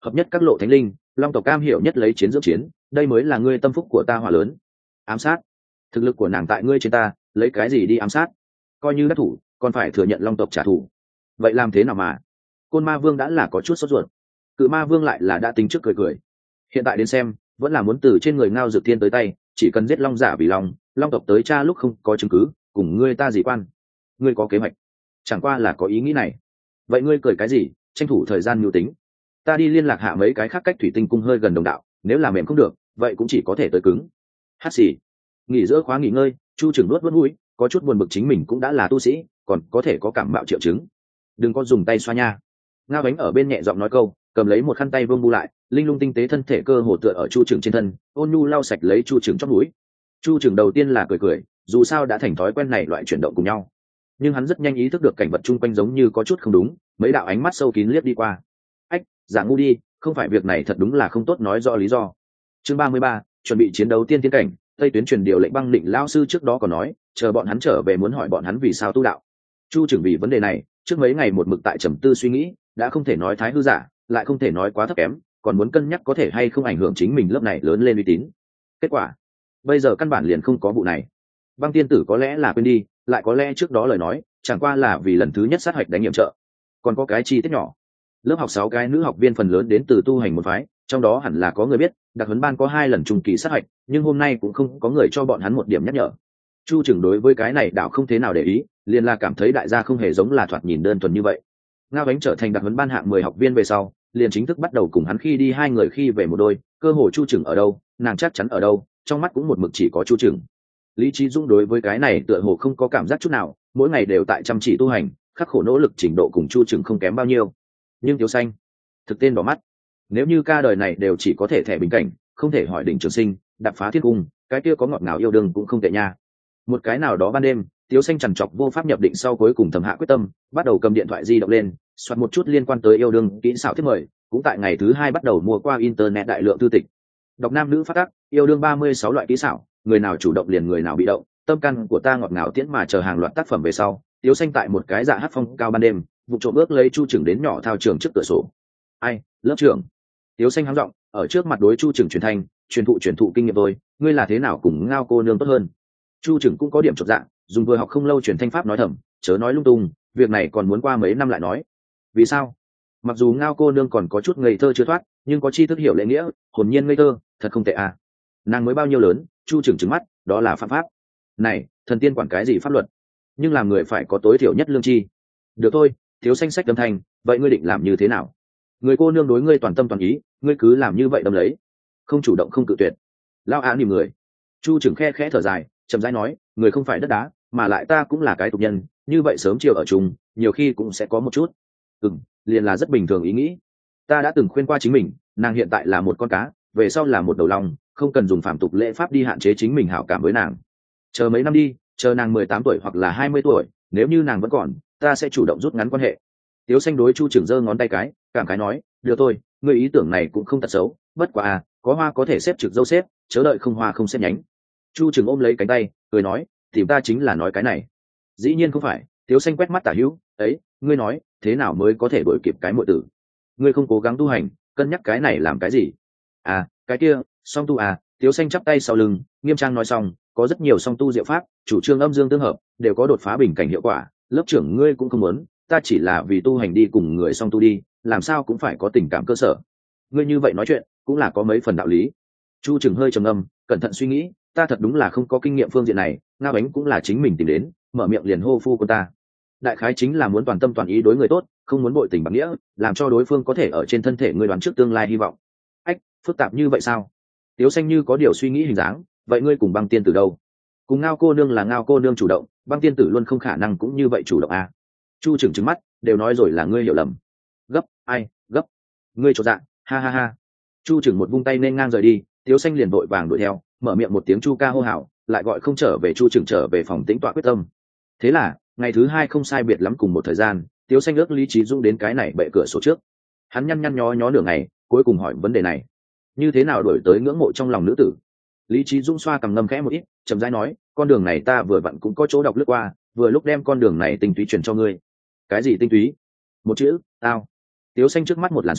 hợp nhất các lộ thánh linh, long tộc cam hiểu nhất lấy chiến dưỡng chiến, đây mới là ngươi tâm phúc của ta hỏa lớn. Ám sát, thực lực của nàng tại ngươi trên ta, lấy cái gì đi ám sát? Coi như đắc thủ còn phải thừa nhận long tộc trả thù, vậy làm thế nào mà? Côn Ma Vương đã là có chút sốt ruột, Cự Ma Vương lại là đã tính trước cười cười. Hiện tại đến xem vẫn là muốn từ trên người Ngao Dược Thiên tới tay, chỉ cần giết long giả vì long, long tộc tới cha lúc không có chứng cứ, cùng ngươi ta gì quan? Ngươi có kế hoạch, chẳng qua là có ý nghĩ này. Vậy ngươi cười cái gì? Tranh thủ thời gian mưu tính, ta đi liên lạc hạ mấy cái khác cách thủy tinh cung hơi gần đồng đạo, nếu làm mềm không được vậy cũng chỉ có thể tới cứng. Hát xì, nghỉ giữa khóa nghỉ ngơi, Chu Trưởng nuốt mũi, có chút buồn bực chính mình cũng đã là tu sĩ còn có thể có cảm mạo triệu chứng, đừng có dùng tay xoa nha. Ngao Bánh ở bên nhẹ giọng nói câu, cầm lấy một khăn tay vương bu lại, linh lung tinh tế thân thể cơ hồ tựa ở Chu Trưởng trên thân, ôn nhu lau sạch lấy Chu Trưởng chóp mũi. Chu Trưởng đầu tiên là cười cười, dù sao đã thành thói quen này loại chuyển động cùng nhau, nhưng hắn rất nhanh ý thức được cảnh vật chung quanh giống như có chút không đúng, mấy đạo ánh mắt sâu kín liếc đi qua. Ách, giả ngu đi, không phải việc này thật đúng là không tốt nói rõ lý do. Chương 33, chuẩn bị chiến đấu tiên tiến cảnh. Tây tuyến truyền điều lệnh băng định lao sư trước đó còn nói chờ bọn hắn trở về muốn hỏi bọn hắn vì sao tu đạo. Chu chuẩn bị vấn đề này trước mấy ngày một mực tại trầm tư suy nghĩ, đã không thể nói thái hư giả, lại không thể nói quá thấp kém, còn muốn cân nhắc có thể hay không ảnh hưởng chính mình lớp này lớn lên uy tín. Kết quả bây giờ căn bản liền không có vụ này. Băng tiên tử có lẽ là quên đi, lại có lẽ trước đó lời nói chẳng qua là vì lần thứ nhất sát hạch đánh nhiệm trợ. Còn có cái chi tiết nhỏ, lớp học 6 cái nữ học viên phần lớn đến từ tu hành một phái, trong đó hẳn là có người biết đặc huấn ban có 2 lần trùng kỳ sát hạch, nhưng hôm nay cũng không có người cho bọn hắn một điểm nhắc nhở. Chu Trừng đối với cái này đạo không thế nào để ý, liền là cảm thấy đại gia không hề giống là thoạt nhìn đơn thuần như vậy. Ngao Bánh trở thành đặc huấn ban hạng 10 học viên về sau, liền chính thức bắt đầu cùng hắn khi đi 2 người khi về một đôi, cơ hồ Chu Trừng ở đâu nàng chắc chắn ở đâu, trong mắt cũng một mực chỉ có Chu Trừng. Lý Trí Dũng đối với cái này tựa hồ không có cảm giác chút nào, mỗi ngày đều tại chăm chỉ tu hành, khắc khổ nỗ lực trình độ cùng Chu Trừng không kém bao nhiêu. Nhưng Tiếu Xanh thực tên đỏ mắt, nếu như ca đời này đều chỉ có thể thẻ bình cảnh, không thể hỏi đỉnh trường sinh, đạp phá thiên cung, cái kia có ngọt ngào yêu đương cũng không tệ nha. Một cái nào đó ban đêm, Tiếu Xanh chằn chọc vô pháp nhập định sau cuối cùng thầm hạ quyết tâm, bắt đầu cầm điện thoại di động lên soạt một chút liên quan tới yêu đương kỹ xảo thiết mời, cũng tại ngày thứ 2 bắt đầu mua qua internet đại lượng thư tịch, đọc nam nữ phát tác yêu đương 36 loại kỹ xảo, người nào chủ động liền người nào bị động, tâm căn của ta ngọt ngào tiễn mà chờ hàng loạt tác phẩm về sau. Tiếu Xanh tại một cái dạ hát phong cao ban đêm vụ trộm ước lấy Chu Trừng đến nhỏ thao trường trước cửa sổ. Ai, lớp trưởng? Tiếu Xanh hắng giọng ở trước mặt đối Chu Trừng truyền thanh, truyền thụ kinh nghiệm tôi, ngươi là thế nào cùng Ngao cô nương tốt hơn? Chu Trừng cũng có điểm chột dạ, dùng vừa học không lâu truyền thanh pháp nói thầm, chớ nói lung tung, việc này còn muốn qua mấy năm lại nói. Vì sao? Mặc dù Ngao cô nương còn có chút ngây thơ chưa thoát, nhưng có tri thức hiểu lễ nghĩa, hồn nhiên ngây thơ, thật không tệ à. Nàng mới bao nhiêu lớn? Chu Trừng trừng mắt, đó là phạm pháp. Này, thần tiên quản cái gì pháp luật? Nhưng làm người phải có tối thiểu nhất lương tri. Được thôi, Tiếu Xanh sách âm thanh, vậy ngươi định làm như thế nào? Người cô nương đối ngươi toàn tâm toàn ý, ngươi cứ làm như vậy đâm lấy, không chủ động không cự tuyệt. Lao Á nhìn người. Chu Trừng khe khẽ thở dài, chậm rãi nói, người không phải đất đá, mà lại ta cũng là cái tục nhân, như vậy sớm chiều ở chung, nhiều khi cũng sẽ có một chút. Liền là rất bình thường ý nghĩ. Ta đã từng khuyên qua chính mình, nàng hiện tại là một con cá, về sau là một đầu lòng, không cần dùng phạm tục lễ pháp đi hạn chế chính mình hảo cảm với nàng. Chờ mấy năm đi, chờ nàng 18 tuổi hoặc là 20 tuổi, nếu như nàng vẫn còn, ta sẽ chủ động rút ngắn quan hệ. Tiếu Xanh đối Chu Trừng giơ ngón tay cái, cảm khái nói, được thôi, người ý tưởng này cũng không tật xấu, bất quá à, có hoa có thể xếp trực dâu xếp, chớ đợi không hoa không xếp nhánh. Chu Trừng ôm lấy cánh tay, cười nói, tìm ta chính là nói cái này. Dĩ nhiên không phải. Tiếu Xanh quét mắt Tả Hữu, ấy, ngươi nói, thế nào mới có thể đuổi kịp cái muội tử? Ngươi không cố gắng tu hành, cân nhắc cái này làm cái gì? À, cái kia, song tu à? Tiếu Xanh chắp tay sau lưng, nghiêm trang nói xong, có rất nhiều song tu diệu pháp, chủ trương âm dương tương hợp, đều có đột phá bình cảnh hiệu quả. Lớp trưởng ngươi cũng không muốn, ta chỉ là vì tu hành đi cùng người song tu đi, làm sao cũng phải có tình cảm cơ sở. Ngươi như vậy nói chuyện, cũng là có mấy phần đạo lý. Chu Trừng hơi trầm ngâm, cẩn thận suy nghĩ, ta thật đúng là không có kinh nghiệm phương diện này, Ngao Bánh cũng là chính mình tìm đến, mở miệng liền hô phu của ta. Đại khái chính là muốn toàn tâm toàn ý đối người tốt, không muốn bội tình bạc nghĩa, làm cho đối phương có thể ở trên thân thể ngươi đoán trước tương lai hy vọng. Ách, phức tạp như vậy sao? Tiếu Xanh như có điều suy nghĩ hình dáng, vậy ngươi cùng Băng tiên tử đâu? Cùng Ngao cô nương là Ngao cô nương chủ động, Băng tiên tử luôn không khả năng cũng như vậy chủ động à? Chu Trừng trừng mắt, đều nói rồi là ngươi hiểu lầm. Gấp, ai, gấp? Ngươi chột dạ, ha ha ha. Chu Trừng một vung tay nên ngang rời đi, Tiếu Xanh liền vội vàng đuổi theo, mở miệng một tiếng chu ca hô hào, lại gọi không trở về. Chu Trừng trở về phòng tĩnh tọa quyết tâm. Thế là ngày thứ 2 không sai biệt lắm cùng một thời gian, Tiếu Xanh ước Lý Trí Dũng đến cái này bệ cửa sổ trước. Hắn nhăn nhó nửa ngày, cuối cùng hỏi vấn đề này, như thế nào đổi tới ngưỡng mộ trong lòng nữ tử? Lý Trí Dũng xoa cằm ngâm khẽ một ít, chậm rãi nói, con đường này ta vừa vặn cũng có chỗ đọc lướt qua, vừa lúc đem con đường này tinh túy truyền cho ngươi. Cái gì tinh túy? Một chữ, tao. Tiếu Xanh trước mắt một làn sóng,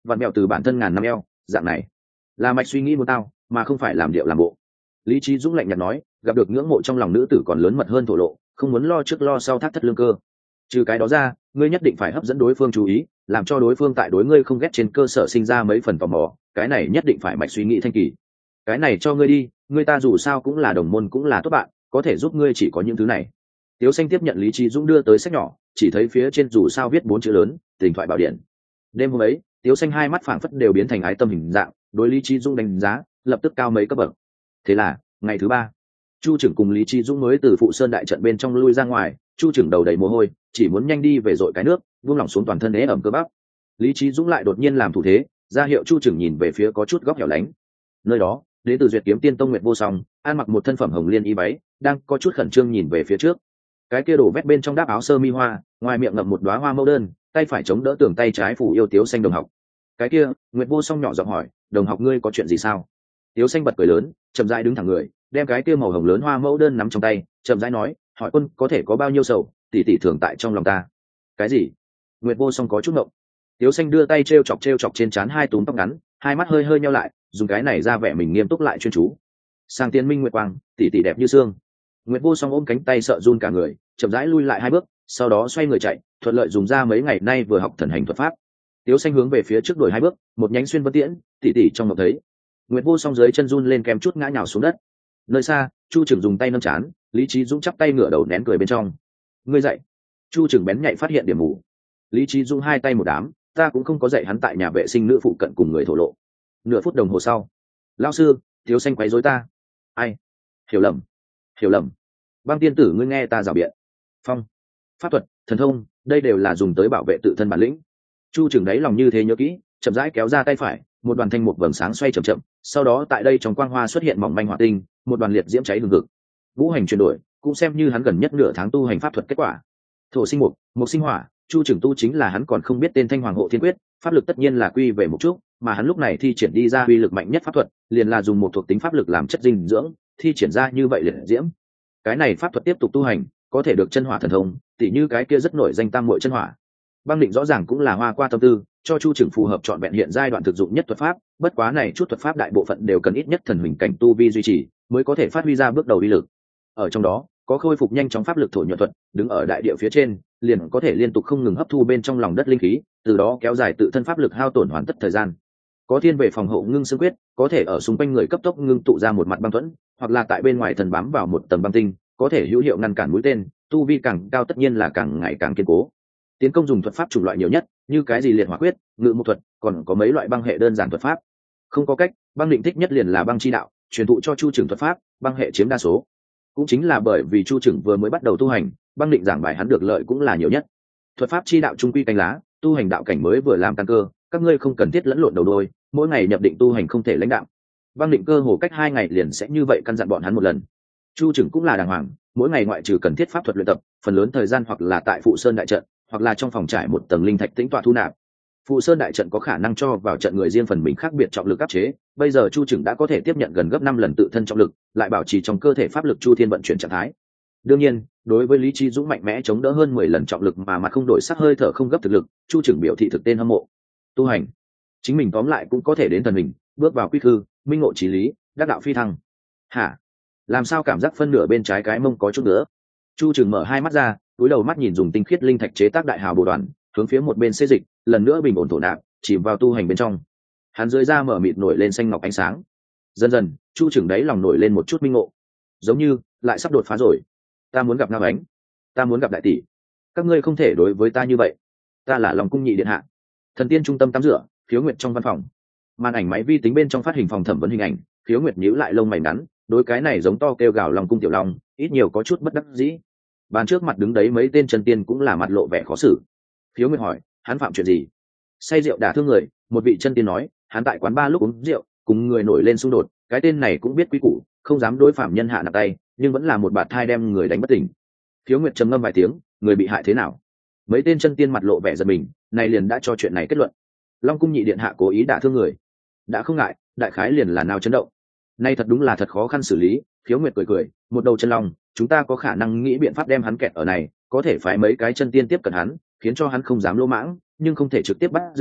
vặn mẹo từ bản thân ngàn năm eo, dạng này là mạch suy nghĩ muốn tao mà không phải làm điệu làm bộ. Lý Trí Dũng lạnh nhạt nói, gặp được ngưỡng mộ trong lòng nữ tử còn lớn mật hơn thổ lộ, không muốn lo trước lo sau thác thất lương cơ. Trừ cái đó ra, ngươi nhất định phải hấp dẫn đối phương chú ý, làm cho đối phương tại đối ngươi không ghét trên cơ sở sinh ra mấy phần tò mò, cái này nhất định phải mạch suy nghĩ thanh kỳ. Cái này cho ngươi đi, ngươi ta dù sao cũng là đồng môn cũng là tốt bạn, có thể giúp ngươi chỉ có những thứ này. Tiếu Xanh tiếp nhận Lý Trí Dũng đưa tới sách nhỏ, chỉ thấy phía trên dù sao viết 4 chữ lớn, Tình thoại bảo điện. Đêm hôm ấy, Tiếu Xanh hai mắt phảng phất đều biến thành ái tâm hình dạng, đối Lý Trí Dũng đánh giá lập tức cao mấy cấp bậc. Thế là ngày thứ 3, Chu Trưởng cùng Lý Trí Dũng mới từ Phụ Sơn đại trận bên trong lui ra ngoài. Chu Trưởng đầu đầy mồ hôi, chỉ muốn nhanh đi về dội cái nước, buông lỏng xuống toàn thân ế ẩm cơ bắp. Lý Trí Dũng lại đột nhiên làm thủ thế, ra hiệu Chu Trưởng nhìn về phía có chút góc hẻo lánh. Nơi đó, đến từ Duyệt Kiếm Tiên Tông Nguyệt Vô Song, ăn mặc một thân phẩm hồng liên y váy, đang có chút khẩn trương nhìn về phía trước. Cái kia đổ vét bên trong đáp áo sơ mi hoa, ngoài miệng ngậm một đóa hoa mẫu đơn, tay phải chống đỡ tường, tay trái phủ yêu Tiếu Xanh đồng học. Cái kia, Nguyệt Vô Song nhỏ giọng hỏi, đồng học ngươi có chuyện gì sao? Tiếu Xanh bật cười lớn, chậm rãi đứng thẳng người, đem cái kia màu hồng lớn hoa mẫu đơn nắm trong tay, chậm rãi nói, hỏi quân có thể có bao nhiêu sầu, tỷ tỷ thường tại trong lòng ta. Cái gì? Nguyệt Vô Song có chút ngộng. Tiếu Xanh đưa tay treo chọc trên trán hai túm tóc ngắn, hai mắt hơi hơi nheo lại, dùng cái này ra vẻ mình nghiêm túc lại chuyên chú. Sang Tiên Minh Nguyệt Quang, tỷ tỷ đẹp như xương. Nguyệt Vô Song ôm cánh tay sợ run cả người, chậm rãi lui lại hai bước, sau đó xoay người chạy, thuận lợi dùng ra mấy ngày nay vừa học thần hành thuật pháp. Tiếu Xanh hướng về phía trước đuổi hai bước, một nhánh xuyên vân tiễn, tỷ tỷ trong ngọc thấy. Nguyệt Vô Song dưới chân run lên kèm chút ngã nhào xuống đất. Nơi xa, Chu Trưởng dùng tay nâng chán, Lý Trí Dũng chắp tay ngửa đầu nén cười bên trong. Ngươi dậy. Chu Trưởng bén nhạy phát hiện điểm mù. Lý Trí Dũng hai tay một đám, ta cũng không có dạy hắn tại nhà vệ sinh nữ phụ cận cùng người thổ lộ. Nửa phút đồng hồ sau, lão sư, Tiếu Xanh quấy rối ta. Ai? Hiểu lầm. Băng tiên tử ngươi nghe ta rào biện. Phong, pháp thuật, thần thông, đây đều là dùng tới bảo vệ tự thân bản lĩnh. Chu Trưởng đáy lòng như thế nhớ kỹ, chậm rãi kéo ra tay phải, một đoàn thanh một vầng sáng xoay chậm chậm, sau đó tại đây trong quang hoa xuất hiện mỏng manh hỏa tinh, một đoàn liệt diễm cháy hừng hực. Vũ hành chuyển đổi, cũng xem như hắn gần nhất nửa tháng tu hành pháp thuật kết quả. Thổ sinh mục, mục sinh hỏa, Chu Trưởng tu chính là hắn còn không biết tên Thanh Hoàng Hộ Thiên Quyết, pháp lực tất nhiên là quy về một chút, mà hắn lúc này thi triển đi ra uy lực mạnh nhất pháp thuật, liền là dùng một thuộc tính pháp lực làm chất dinh dưỡng, thi triển ra như vậy liệt diễm. Cái này pháp thuật tiếp tục tu hành, có thể được chân hỏa thần thông, tỉ như cái kia rất nổi danh tam muội chân hỏa. Băng Định rõ ràng cũng là hoa qua tâm tư, cho Chu Trưởng phù hợp trọn vẹn hiện giai đoạn thực dụng nhất thuật pháp, bất quá này chút thuật pháp đại bộ phận đều cần ít nhất thần huỳnh cảnh tu vi duy trì, mới có thể phát huy ra bước đầu uy lực. Ở trong đó, có khôi phục nhanh chóng pháp lực thổ nhuận thuật, đứng ở đại địa phía trên, liền có thể liên tục không ngừng hấp thu bên trong lòng đất linh khí, từ đó kéo dài tự thân pháp lực hao tổn hoàn tất thời gian. Có thiên về phòng hộ ngưng xương quyết, có thể ở xung quanh người cấp tốc ngưng tụ ra một mặt băng thuẫn, hoặc là tại bên ngoài thần bám vào một tầng băng tinh, có thể hữu hiệu ngăn cản mũi tên, tu vi càng cao tất nhiên là càng ngày càng kiên cố. Tiến công dùng thuật pháp chủng loại nhiều nhất, như cái gì liệt hỏa quyết, ngự một thuật, còn có mấy loại băng hệ đơn giản thuật pháp. Không có cách, Băng Định thích nhất liền là băng chi đạo, truyền thụ cho Chu Trưởng thuật pháp, băng hệ chiếm đa số. Cũng chính là bởi vì Chu Trưởng vừa mới bắt đầu tu hành, Băng Định giảng bài hắn được lợi cũng là nhiều nhất. Thuật pháp chi đạo trung quy canh lá, tu hành đạo cảnh mới vừa làm căn cơ, các ngươi không cần thiết lẫn lộn đầu đôi, mỗi ngày nhập định tu hành không thể lãnh đạo. Băng Định cơ hồ cách 2 ngày liền sẽ như vậy căn dặn bọn hắn một lần. Chu Trưởng cũng là đàng hoàng, mỗi ngày ngoại trừ cần thiết pháp thuật luyện tập, phần lớn thời gian hoặc là tại Phụ Sơn đại trận, hoặc là trong phòng trải một tầng linh thạch tĩnh tọa thu nạp. Phụ Sơn đại trận có khả năng cho vào trận người riêng phần mình khác biệt trọng lực áp chế, bây giờ Chu Trưởng đã có thể tiếp nhận gần gấp 5 lần tự thân trọng lực, lại bảo trì trong cơ thể pháp lực chu thiên vận chuyển trạng thái. Đương nhiên, đối với Lý Trí Dũng mạnh mẽ chống đỡ hơn 10 lần trọng lực mà mặt không đổi sắc hơi thở không gấp thực lực, Chu Trưởng biểu thị thực tên hâm mộ. Tu hành, chính mình tóm lại cũng có thể đến thần mình, bước vào quy khư, minh ngộ chí lý, đắc đạo phi thăng. Hả? Làm sao cảm giác phân nửa bên trái cái mông có chút nữa? Chu Trưởng mở hai mắt ra, cúi đầu mắt nhìn dùng tinh khiết linh thạch chế tác đại hào bồ đoàn, hướng phía một bên xê dịch, lần nữa bình ổn thổ nạp, chìm vào tu hành bên trong. Hắn dưới da mở mịt nổi lên xanh ngọc ánh sáng. Dần dần, Chu Trưởng đáy lòng nổi lên một chút minh ngộ, giống như lại sắp đột phá rồi. Ta muốn gặp Nam Ánh, ta muốn gặp đại tỷ. Các ngươi không thể đối với ta như vậy. Ta là Long Cung nhị điện hạ. Thần tiên trung tâm tắm rửa, Khiếu Nguyệt trong văn phòng. Màn ảnh máy vi tính bên trong phát hình phòng thẩm vấn hình ảnh, Khiếu Nguyệt nhíu lại lông mày ngắn, đối cái này giống to kêu gào Long Cung tiểu long, ít nhiều có chút bất đắc dĩ. Bàn trước mặt đứng đấy mấy tên chân tiên cũng là mặt lộ vẻ khó xử. Khiếu Nguyệt hỏi, hắn phạm chuyện gì? Say rượu đả thương người, một vị chân tiên nói, hắn tại quán bar lúc uống rượu, cùng người nổi lên xung đột, cái tên này cũng biết quý củ, không dám đối phạm nhân hạ nặng tay, nhưng vẫn là một bạt thai đem người đánh bất tỉnh. Khiếu Nguyệt trầm ngâm vài tiếng, người bị hại thế nào? Mấy tên chân tiên mặt lộ vẻ giận mình, này liền đã cho chuyện này kết luận. Long Cung nhị điện hạ cố ý đả thương người, đã không ngại, đại khái liền là nào chấn động. Nay thật đúng là thật khó khăn xử lý. Khiếu Nguyệt cười cười, một đầu chân long, chúng ta có khả năng nghĩ biện pháp đem hắn kẹt ở này, có thể phái mấy cái chân tiên tiếp cận hắn, khiến cho hắn không dám lỗ mãng, nhưng không thể trực tiếp bắt giữ,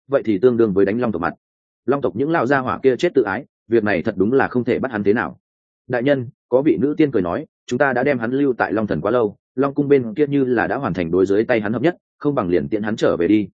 vậy thì tương đương với đánh long tộc mặt. Long tộc những lão gia hỏa kia chết tự ái, việc này thật đúng là không thể bắt hắn thế nào. Đại nhân, có vị nữ tiên cười nói, chúng ta đã đem hắn lưu tại Long Thần quá lâu, Long cung bên kia như là đã hoàn thành đối dưới tay hắn hợp nhất, không bằng liền tiện hắn trở về đi.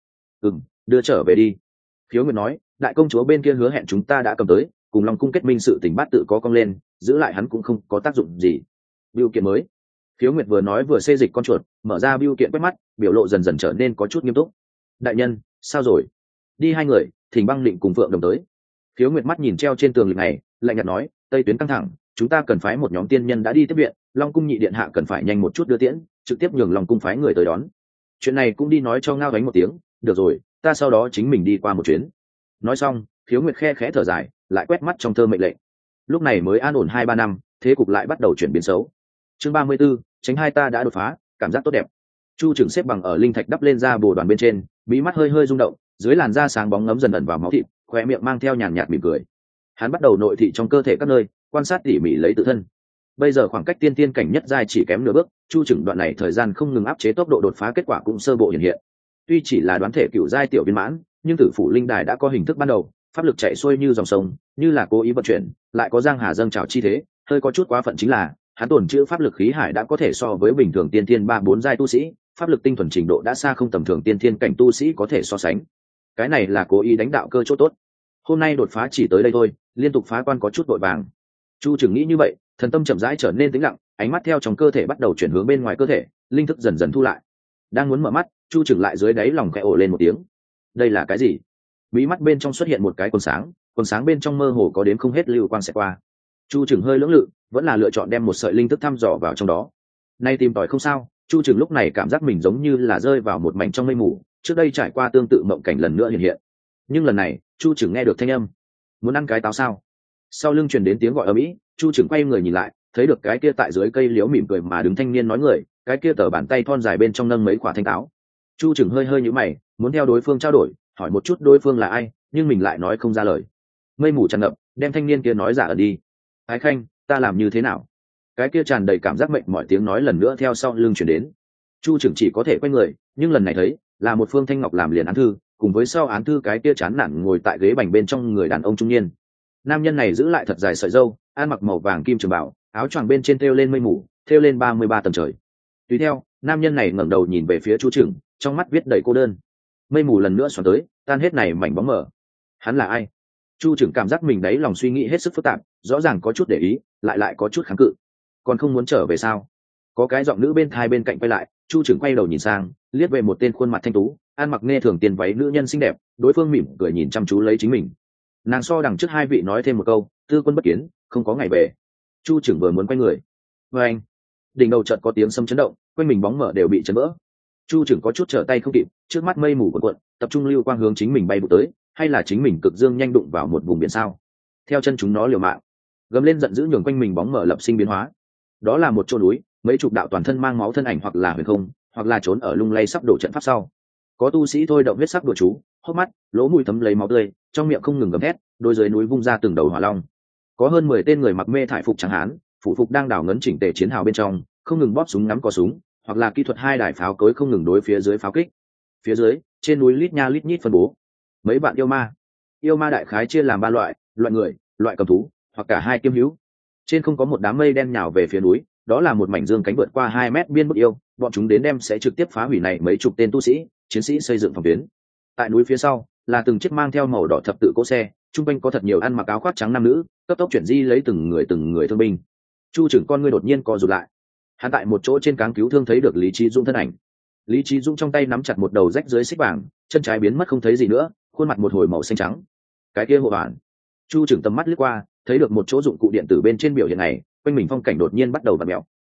Đưa trở về đi. Khiếu Nguyệt nói, đại công chúa bên kia hứa hẹn chúng ta đã cầm tới, cùng Long cung kết minh sự tình bát tự có cong lên, giữ lại hắn cũng không có tác dụng gì. Bưu kiện mới. Khiếu Nguyệt vừa nói vừa xê dịch con chuột, mở ra bưu kiện quét mắt, biểu lộ dần dần trở nên có chút nghiêm túc. Đại nhân, sao rồi? Đi hai người, Thỉnh Băng Định cùng Phượng Đồng tới. Khiếu Nguyệt mắt nhìn treo trên tường lịch này, lạnh nhạt nói, Tây tuyến căng thẳng, chúng ta cần phái một nhóm tiên nhân đã đi tiếp viện, Long cung nhị điện hạ cần phải nhanh một chút đưa tiễn, trực tiếp nhường Long cung phái người tới đón. Chuyện này cũng đi nói cho Ngao Đánh một tiếng, được rồi, ta sau đó chính mình đi qua một chuyến. Nói xong, Khiếu Nguyệt khe khẽ thở dài, lại quét mắt trong thơ mệnh lệnh. Lúc này mới an ổn 2-3 năm, thế cục lại bắt đầu chuyển biến xấu. Chương 34, tránh hai ta đã đột phá, cảm giác tốt đẹp. Chu Trưởng xếp bằng ở linh thạch đắp lên ra bồ đoàn bên trên, bí mắt hơi hơi rung động, dưới làn da sáng bóng ngấm dần ẩn vào máu thịt, khóe miệng mang theo nhàn nhạt mỉm cười. Hắn bắt đầu nội thị trong cơ thể các nơi, quan sát tỉ mỉ lấy tự thân. Bây giờ khoảng cách tiên tiên cảnh nhất giai chỉ kém nửa bước, Chu Trưởng đoạn này thời gian không ngừng áp chế tốc độ đột phá, kết quả cũng sơ bộ hiện hiện. Tuy chỉ là đoán thể cửu giai tiểu viên mãn, nhưng tử phủ linh đài đã có hình thức ban đầu, pháp lực chạy xuôi như dòng sông, như là cố ý vận chuyển, lại có giang hà dâng trào chi thế, hơi có chút quá phận chính là, hắn tổn trữ pháp lực khí hải đã có thể so với bình thường tiên thiên 3-4 giai tu sĩ, pháp lực tinh thuần trình độ đã xa không tầm thường tiên thiên cảnh tu sĩ có thể so sánh. Cái này là cố ý đánh đạo cơ chỗ tốt. Hôm nay đột phá chỉ tới đây thôi, liên tục phá quan có chút vội vàng. Chu Trưởng nghĩ như vậy, thần tâm chậm rãi trở nên tĩnh lặng, ánh mắt theo trong cơ thể bắt đầu chuyển hướng bên ngoài cơ thể, linh thức dần dần thu lại. Đang muốn mở mắt, Chu Trưởng lại dưới đáy lòng khẽ ồ lên một tiếng. Đây là cái gì? Mí mắt bên trong xuất hiện một cái quần sáng bên trong mơ hồ có đến không hết lưu quang sẽ qua. Chu Trưởng hơi lưỡng lự, vẫn là lựa chọn đem một sợi linh thức thăm dò vào trong đó. Nay tìm tòi không sao, Chu Trưởng lúc này cảm giác mình giống như là rơi vào một mảnh trong mây mù, trước đây trải qua tương tự mộng cảnh lần nữa hiện hiện. Nhưng lần này, Chu Trưởng nghe được thanh âm. Muốn ăn cái táo sao? Sau lưng truyền đến tiếng gọi ầm ĩ, Chu Trưởng quay người nhìn lại, thấy được cái kia tại dưới cây liễu mỉm cười mà đứng thanh niên nói người, cái kia tờ bàn tay thon dài bên trong nâng mấy quả thanh táo. Chu Trưởng hơi hơi nhíu mày, muốn theo đối phương trao đổi, hỏi một chút đối phương là ai, nhưng mình lại nói không ra lời. Mây mù tràn ngập, đem thanh niên kia nói giả ẩn đi. Ái Khanh, ta làm như thế nào? Cái kia tràn đầy cảm giác mệnh mọi tiếng nói lần nữa theo sau lưng chuyển đến. Chu Trưởng chỉ có thể quay người, nhưng lần này thấy là một Phương Thanh Ngọc làm liền án thư, cùng với sau án thư cái kia chán nản ngồi tại ghế bành bên trong người đàn ông trung niên. Nam nhân này giữ lại thật dài sợi râu, ăn mặc màu vàng kim trường bảo, áo choàng bên trên thêu lên mây mù, thêu lên 33 tầng trời. Tùy theo, nam nhân này ngẩng đầu nhìn về phía Chu Trưởng, trong mắt viết đầy cô đơn. Mây mù lần nữa xoắn tới, tan hết này mảnh bóng mờ. Hắn là ai? Chu Trưởng cảm giác mình đấy lòng suy nghĩ hết sức phức tạp, rõ ràng có chút để ý, lại có chút kháng cự. Còn không muốn trở về sao? Có cái giọng nữ bên thai bên cạnh quay lại, Chu Trưởng quay đầu nhìn sang, liếc về một tên khuôn mặt thanh tú, ăn mặc nghe thường tiền váy nữ nhân xinh đẹp, đối phương mỉm cười nhìn chăm chú lấy chính mình. Nàng so đằng trước hai vị nói thêm một câu, tư quân bất kiến, không có ngày về. Chu Trưởng vừa muốn quay người, với anh, đỉnh đầu chợt có tiếng sấm chấn động, quanh mình bóng mở đều bị chấn vỡ. Chu Trưởng có chút trở tay không kịp, trước mắt mây mù cuộn cuộn, tập trung lưu quang hướng chính mình bay vụ tới, hay là chính mình cực dương nhanh đụng vào một vùng biển sao? Theo chân chúng nó liều mạng, gầm lên giận dữ nhường quanh mình bóng mở lập sinh biến hóa. Đó là một chỗ núi, mấy chục đạo toàn thân mang máu thân ảnh, hoặc là huyền không, hoặc là trốn ở lung lay sắp đổ trận pháp sau. Có tu sĩ thôi động huyết sắc đùa chú, hốc mắt, lỗ mũi thấm lấy máu tươi, trong miệng không ngừng gầm thét, đôi dưới núi vung ra từng đầu hỏa long. Có hơn 10 tên người mặc mê thải phục trắng hán, phụ phục đang đảo ngấn chỉnh tề chiến hào bên trong, không ngừng bóp súng ngắm cò súng, hoặc là kỹ thuật hai đài pháo cối không ngừng đối phía dưới pháo kích. Phía dưới, trên núi lít nha lít nhít phân bố mấy bạn yêu ma đại khái chia làm 3 loại: loại người, loại cầm thú, hoặc cả hai kiêm hữu. Trên không có một đám mây đen nhào về phía núi, đó là một mảnh dương cánh vượt qua 2 mét biên bức yêu, bọn chúng đến đem sẽ trực tiếp phá hủy này mấy chục tên tu sĩ, chiến sĩ xây dựng phòng tuyến. Tại núi phía sau là từng chiếc mang theo màu đỏ thập tự cỗ xe, trung quanh có thật nhiều ăn mặc áo khoác trắng nam nữ, cấp tốc chuyển di lấy từng người thương binh. Chu Trưởng con ngươi đột nhiên co rụt lại. Hắn tại một chỗ trên cáng cứu thương thấy được Lý Chí Dũng thân ảnh. Lý Chí Dũng trong tay nắm chặt một đầu rách dưới xích vàng, chân trái biến mất không thấy gì nữa, khuôn mặt một hồi màu xanh trắng. Cái kia hộ bản. Chu Trưởng tầm mắt lướt qua, thấy được một chỗ dụng cụ điện tử bên trên biểu hiện này, quanh mình phong cảnh đột nhiên bắt đầu vặn mèo.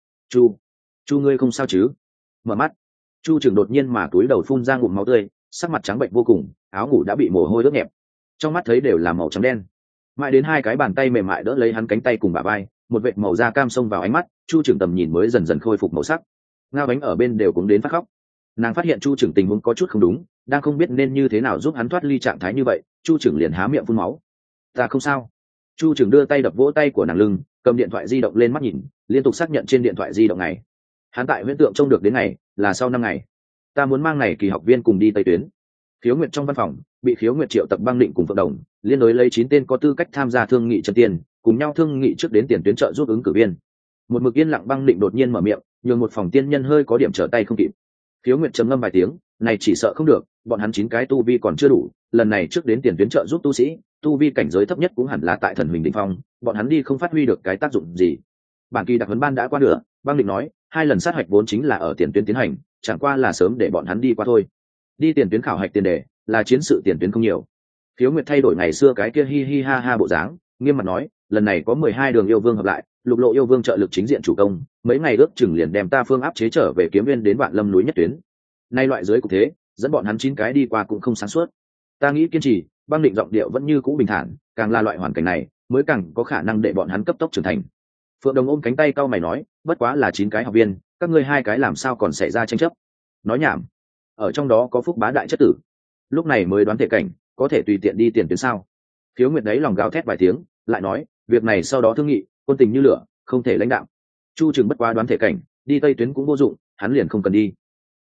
Chu ngươi không sao chứ? Mở mắt, Chu Trưởng đột nhiên mà túi đầu phun ra ngụm máu tươi, sắc mặt trắng bệnh vô cùng, áo ngủ đã bị mồ hôi ướt nhẹp, trong mắt thấy đều là màu trắng đen. Mãi đến hai cái bàn tay mềm mại đỡ lấy hắn cánh tay cùng bả vai, một vệt màu da cam xông vào ánh mắt, Chu Trưởng tầm nhìn mới dần dần khôi phục màu sắc. Ngao Bánh ở bên đều cũng đến phát khóc. Nàng phát hiện Chu Trưởng tình huống có chút không đúng, đang không biết nên như thế nào giúp hắn thoát ly trạng thái như vậy, Chu Trưởng liền há miệng phun máu. Ta không sao. Chu Trưởng đưa tay đập vỗ tay của nàng lưng, cầm điện thoại di động lên mắt nhìn, liên tục xác nhận trên điện thoại di động này. Hắn tại huyễn tượng trông được đến ngày là sau 5 ngày. Ta muốn mang này kỳ học viên cùng đi Tây tuyến. Khiếu Nguyệt trong văn phòng, bị Khiếu Nguyệt triệu tập băng định cùng Phượng Đồng liên đối lấy 9 tên có tư cách tham gia thương nghị chân tiền, cùng nhau thương nghị trước đến tiền tuyến trợ giúp ứng cử viên. Một mực yên lặng băng định đột nhiên mở miệng, nhường một phòng tiên nhân hơi có điểm trở tay không kịp. Khiếu Nguyệt trầm ngâm vài tiếng, này chỉ sợ không được, bọn hắn 9 cái tu vi còn chưa đủ, lần này trước đến tiền tuyến trợ giúp tu sĩ, tu vi cảnh giới thấp nhất cũng hẳn là tại thần huỳnh đỉnh phong, bọn hắn đi không phát huy được cái tác dụng gì. Bản kỳ đặc huấn ban đã qua nửa, băng định nói, 2 lần sát hạch vốn chính là ở tiền tuyến tiến hành, chẳng qua là sớm để bọn hắn đi qua thôi. Đi tiền tuyến khảo hạch tiền đề, là chiến sự tiền tuyến không nhiều. Khiếu Nguyệt thay đổi ngày xưa cái kia hi hi ha ha bộ dáng, nghiêm mặt nói, lần này có 12 đường yêu vương hợp lại, lục lộ yêu vương trợ lực chính diện chủ công, mấy ngày ước chừng liền đem ta phương áp chế trở về Kiếm Nguyên đến Vạn Lâm núi nhất tuyến. Nay loại dưới cục thế, dẫn bọn hắn 9 cái đi qua cũng không sáng suốt. Ta nghĩ kiên trì, băng định giọng điệu vẫn như cũ bình thản, càng là loại hoàn cảnh này, mới càng có khả năng để bọn hắn cấp tốc trưởng thành. Phượng Đồng ôm cánh tay cau mày nói, bất quá là 9 cái học viên, các ngươi 2 cái làm sao còn xảy ra tranh chấp? Nói nhảm. Ở trong đó có Phúc Bá đại chất tử. Lúc này mới đoán thể cảnh, có thể tùy tiện đi tiền tuyến sao? Khiếu Nguyệt đấy lòng gào thét vài tiếng, lại nói, việc này sau đó thương nghị, quân tình như lửa, không thể lãnh đạo. Chu Trừng bất quá đoán thể cảnh, đi tây tuyến cũng vô dụng, hắn liền không cần đi.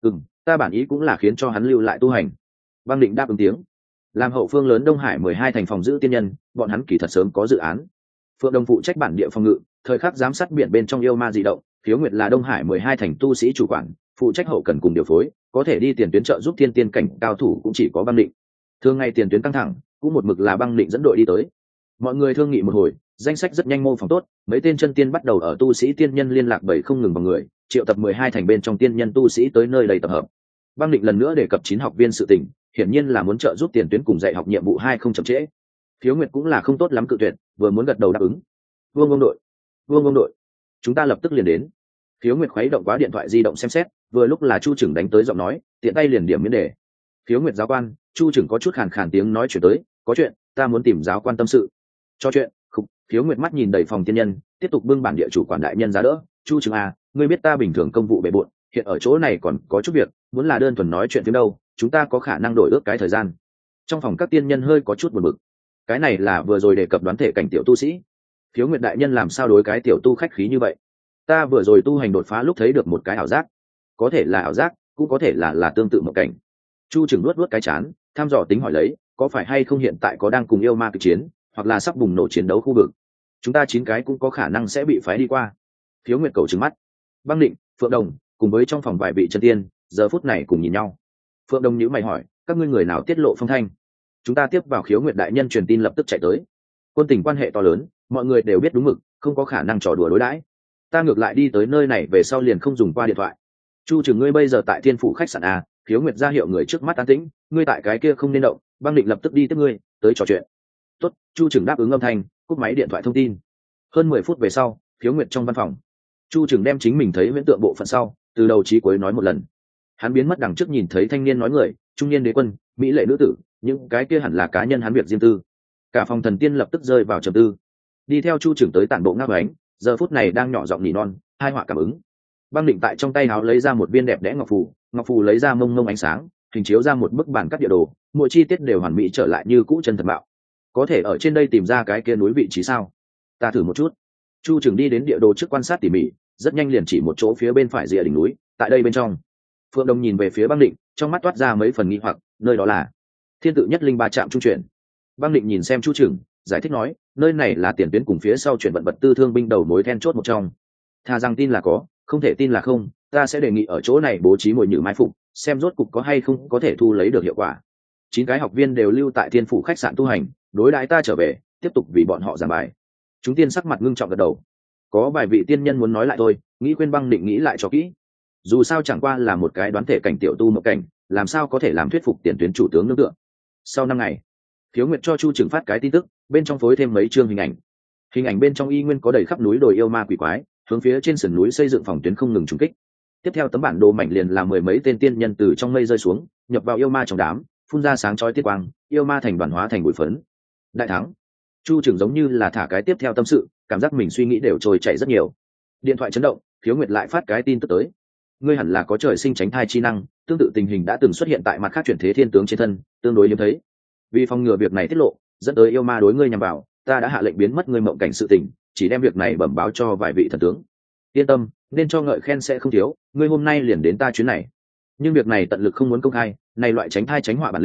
Ta bản ý cũng là khiến cho hắn lưu lại tu hành. Băng định đáp ứng tiếng. Làm hậu phương lớn Đông Hải 12 thành phòng giữ tiên nhân, bọn hắn kỳ thật sớm có dự án. Phượng Đồng phụ trách bản địa phòng ngự, thời khắc giám sát biển bên trong yêu ma dị động. Khiếu Nguyệt là Đông Hải 12 thành tu sĩ chủ quản, phụ trách hậu cần cùng điều phối, có thể đi tiền tuyến trợ giúp thiên tiên cảnh cao thủ cũng chỉ có băng định. Thường ngày tiền tuyến căng thẳng, cũng một mực là băng định dẫn đội đi tới. Mọi người thương nghị một hồi, danh sách rất nhanh mô phỏng tốt, mấy tên chân tiên bắt đầu ở tu sĩ tiên nhân liên lạc bảy không ngừng bằng người, triệu tập 12 thành bên trong tiên nhân tu sĩ tới nơi đây tập hợp. Băng định lần nữa đề cập 9 học viên sự tình, hiển nhiên là muốn trợ giúp tiền tuyến cùng dạy học nhiệm vụ 2 không chậm trễ. Khiếu Nguyệt cũng là không tốt lắm cự tuyệt, vừa muốn gật đầu đáp ứng. Vương ông đội, chúng ta lập tức liền đến. Khiếu Nguyệt khuấy động quá điện thoại di động xem xét, vừa lúc là Chu Trừng đánh tới giọng nói, tiện tay liền điểm miễn đề. Khiếu Nguyệt giáo quan, Chu Trừng có chút khàn khàn tiếng nói chuyển tới, có chuyện, ta muốn tìm giáo quan tâm sự. Cho chuyện. Khiếu Nguyệt mắt nhìn đầy phòng tiên nhân, tiếp tục bưng bản địa chủ quản đại nhân giá đỡ. Chu Trừng à, ngươi biết ta bình thường công vụ bề bộn, hiện ở chỗ này còn có chút việc, muốn là đơn thuần nói chuyện phía đâu, chúng ta có khả năng đổi ước cái thời gian. Trong phòng các tiên nhân hơi có chút buồn bực. Cái này là vừa rồi đề cập đoán thể cảnh tiểu tu sĩ. Khiếu Nguyệt đại nhân làm sao đối cái tiểu tu khách khí như vậy? Ta vừa rồi tu hành đột phá lúc thấy được một cái ảo giác, có thể là ảo giác, cũng có thể là tương tự một cảnh. Chu Trừng luốt cái chán, thăm dò tính hỏi lấy, có phải hay không hiện tại có đang cùng yêu ma kịch chiến, hoặc là sắp bùng nổ chiến đấu khu vực? Chúng ta 9 cái cũng có khả năng sẽ bị phái đi qua. Khiếu Nguyệt cầu trừng mắt. Băng Định, Phượng Đồng cùng với trong phòng vài vị chân tiên giờ phút này cùng nhìn nhau. Phượng Đồng nhíu mày hỏi, các ngươi người nào tiết lộ phong thanh? Chúng ta tiếp vào Khiếu Nguyệt đại nhân truyền tin lập tức chạy tới. Quân tình quan hệ to lớn, mọi người đều biết đúng mực, không có khả năng trò đùa đối đãi. Ta ngược lại đi tới nơi này về sau liền không dùng qua điện thoại. Chu Trừng ngươi bây giờ tại Thiên Phủ khách sạn à? Khiếu Nguyệt ra hiệu người trước mắt an tĩnh, ngươi tại cái kia không nên động. Băng Định lập tức đi tiếp ngươi tới trò chuyện. Tốt. Chu Trừng đáp ứng âm thanh, cúp máy điện thoại thông tin. Hơn 10 phút về sau, Khiếu Nguyệt trong văn phòng. Chu Trừng đem chính mình thấy huyễn tượng bộ phận sau, từ đầu chí cuối nói một lần. Hắn biến mất đằng trước nhìn thấy thanh niên nói người, trung niên đế quân, mỹ lệ nữ tử, những cái kia hẳn là cá nhân hắn việc riêng tư. Cả phòng thần tiên lập tức rơi vào trầm tư. Đi theo Chu Trừng tới tản bộ ngáp ánh, giờ phút này đang nhỏ giọng nỉ non, hai họa cảm ứng. Băng Định tại trong tay áo lấy ra một viên đẹp đẽ ngọc phù lấy ra mông mông ánh sáng, hình chiếu ra một bức bản cắt địa đồ, mỗi chi tiết đều hoàn mỹ trở lại như cũ chân thật mạo. Có thể ở trên đây tìm ra cái kia núi vị trí sao? Ta thử một chút. Chu Trừng đi đến địa đồ trước quan sát tỉ mỉ, rất nhanh liền chỉ một chỗ phía bên phải rìa đỉnh núi, tại đây bên trong. Phượng Đồng nhìn về phía Băng Định, trong mắt toát ra mấy phần nghi hoặc, nơi đó là Thiên Tự Nhất Linh Ba Trạm trung chuyển. Băng Định nhìn xem Chu Trừng, giải thích nói, nơi này là tiền tuyến cùng phía sau chuyển vận vật tư thương binh đầu mối then chốt một trong. Thà rằng tin là có, không thể tin là không, ta sẽ đề nghị ở chỗ này bố trí mồi nhử mai phục, xem rốt cục có hay không có thể thu lấy được hiệu quả. 9 cái học viên đều lưu tại Thiên Phủ khách sạn tu hành, đối đãi ta trở về, tiếp tục vì bọn họ giảng bài. Chúng tiên sắc mặt ngưng trọng gật đầu. Có vài vị tiên nhân muốn nói lại thôi, nghĩ khuyên Băng Định nghĩ lại cho kỹ. Dù sao chẳng qua là một cái đoán thể cảnh tiểu tu một cảnh, làm sao có thể làm thuyết phục tiền tuyến chủ tướng nương tựa. Sau 5 ngày, Khiếu Nguyệt cho Chu Trừng phát cái tin tức, bên trong phối thêm mấy chương hình ảnh. Hình ảnh bên trong y nguyên có đầy khắp núi đồi yêu ma quỷ quái, hướng phía trên sườn núi xây dựng phòng tuyến không ngừng trúng kích. Tiếp theo tấm bản đồ mảnh liền là 10 mấy tên tiên nhân từ trong mây rơi xuống, nhập vào yêu ma trong đám, phun ra sáng chói tiết quang, yêu ma thành đoàn hóa thành bụi phấn. Đại thắng. Chu Trừng giống như là thả cái tiếp theo tâm sự, cảm giác mình suy nghĩ đều trôi chảy rất nhiều. Điện thoại chấn động, Khiếu Nguyệt lại phát cái tin tức tới. Ngươi hẳn là có trời sinh tránh thai chi năng, tương tự tình hình đã từng xuất hiện tại mặt khác chuyển thế thiên tướng trên thân, tương đối hiếm thấy. Vì phòng ngừa việc này tiết lộ, dẫn tới yêu ma đối ngươi nhằm vào, ta đã hạ lệnh biến mất ngươi mộng cảnh sự tình, chỉ đem việc này bẩm báo cho vài vị thần tướng. Yên tâm, nên cho ngợi khen sẽ không thiếu, ngươi hôm nay liền đến ta chuyến này. Nhưng việc này tận lực không muốn công khai, này loại tránh thai tránh họa bản lĩnh,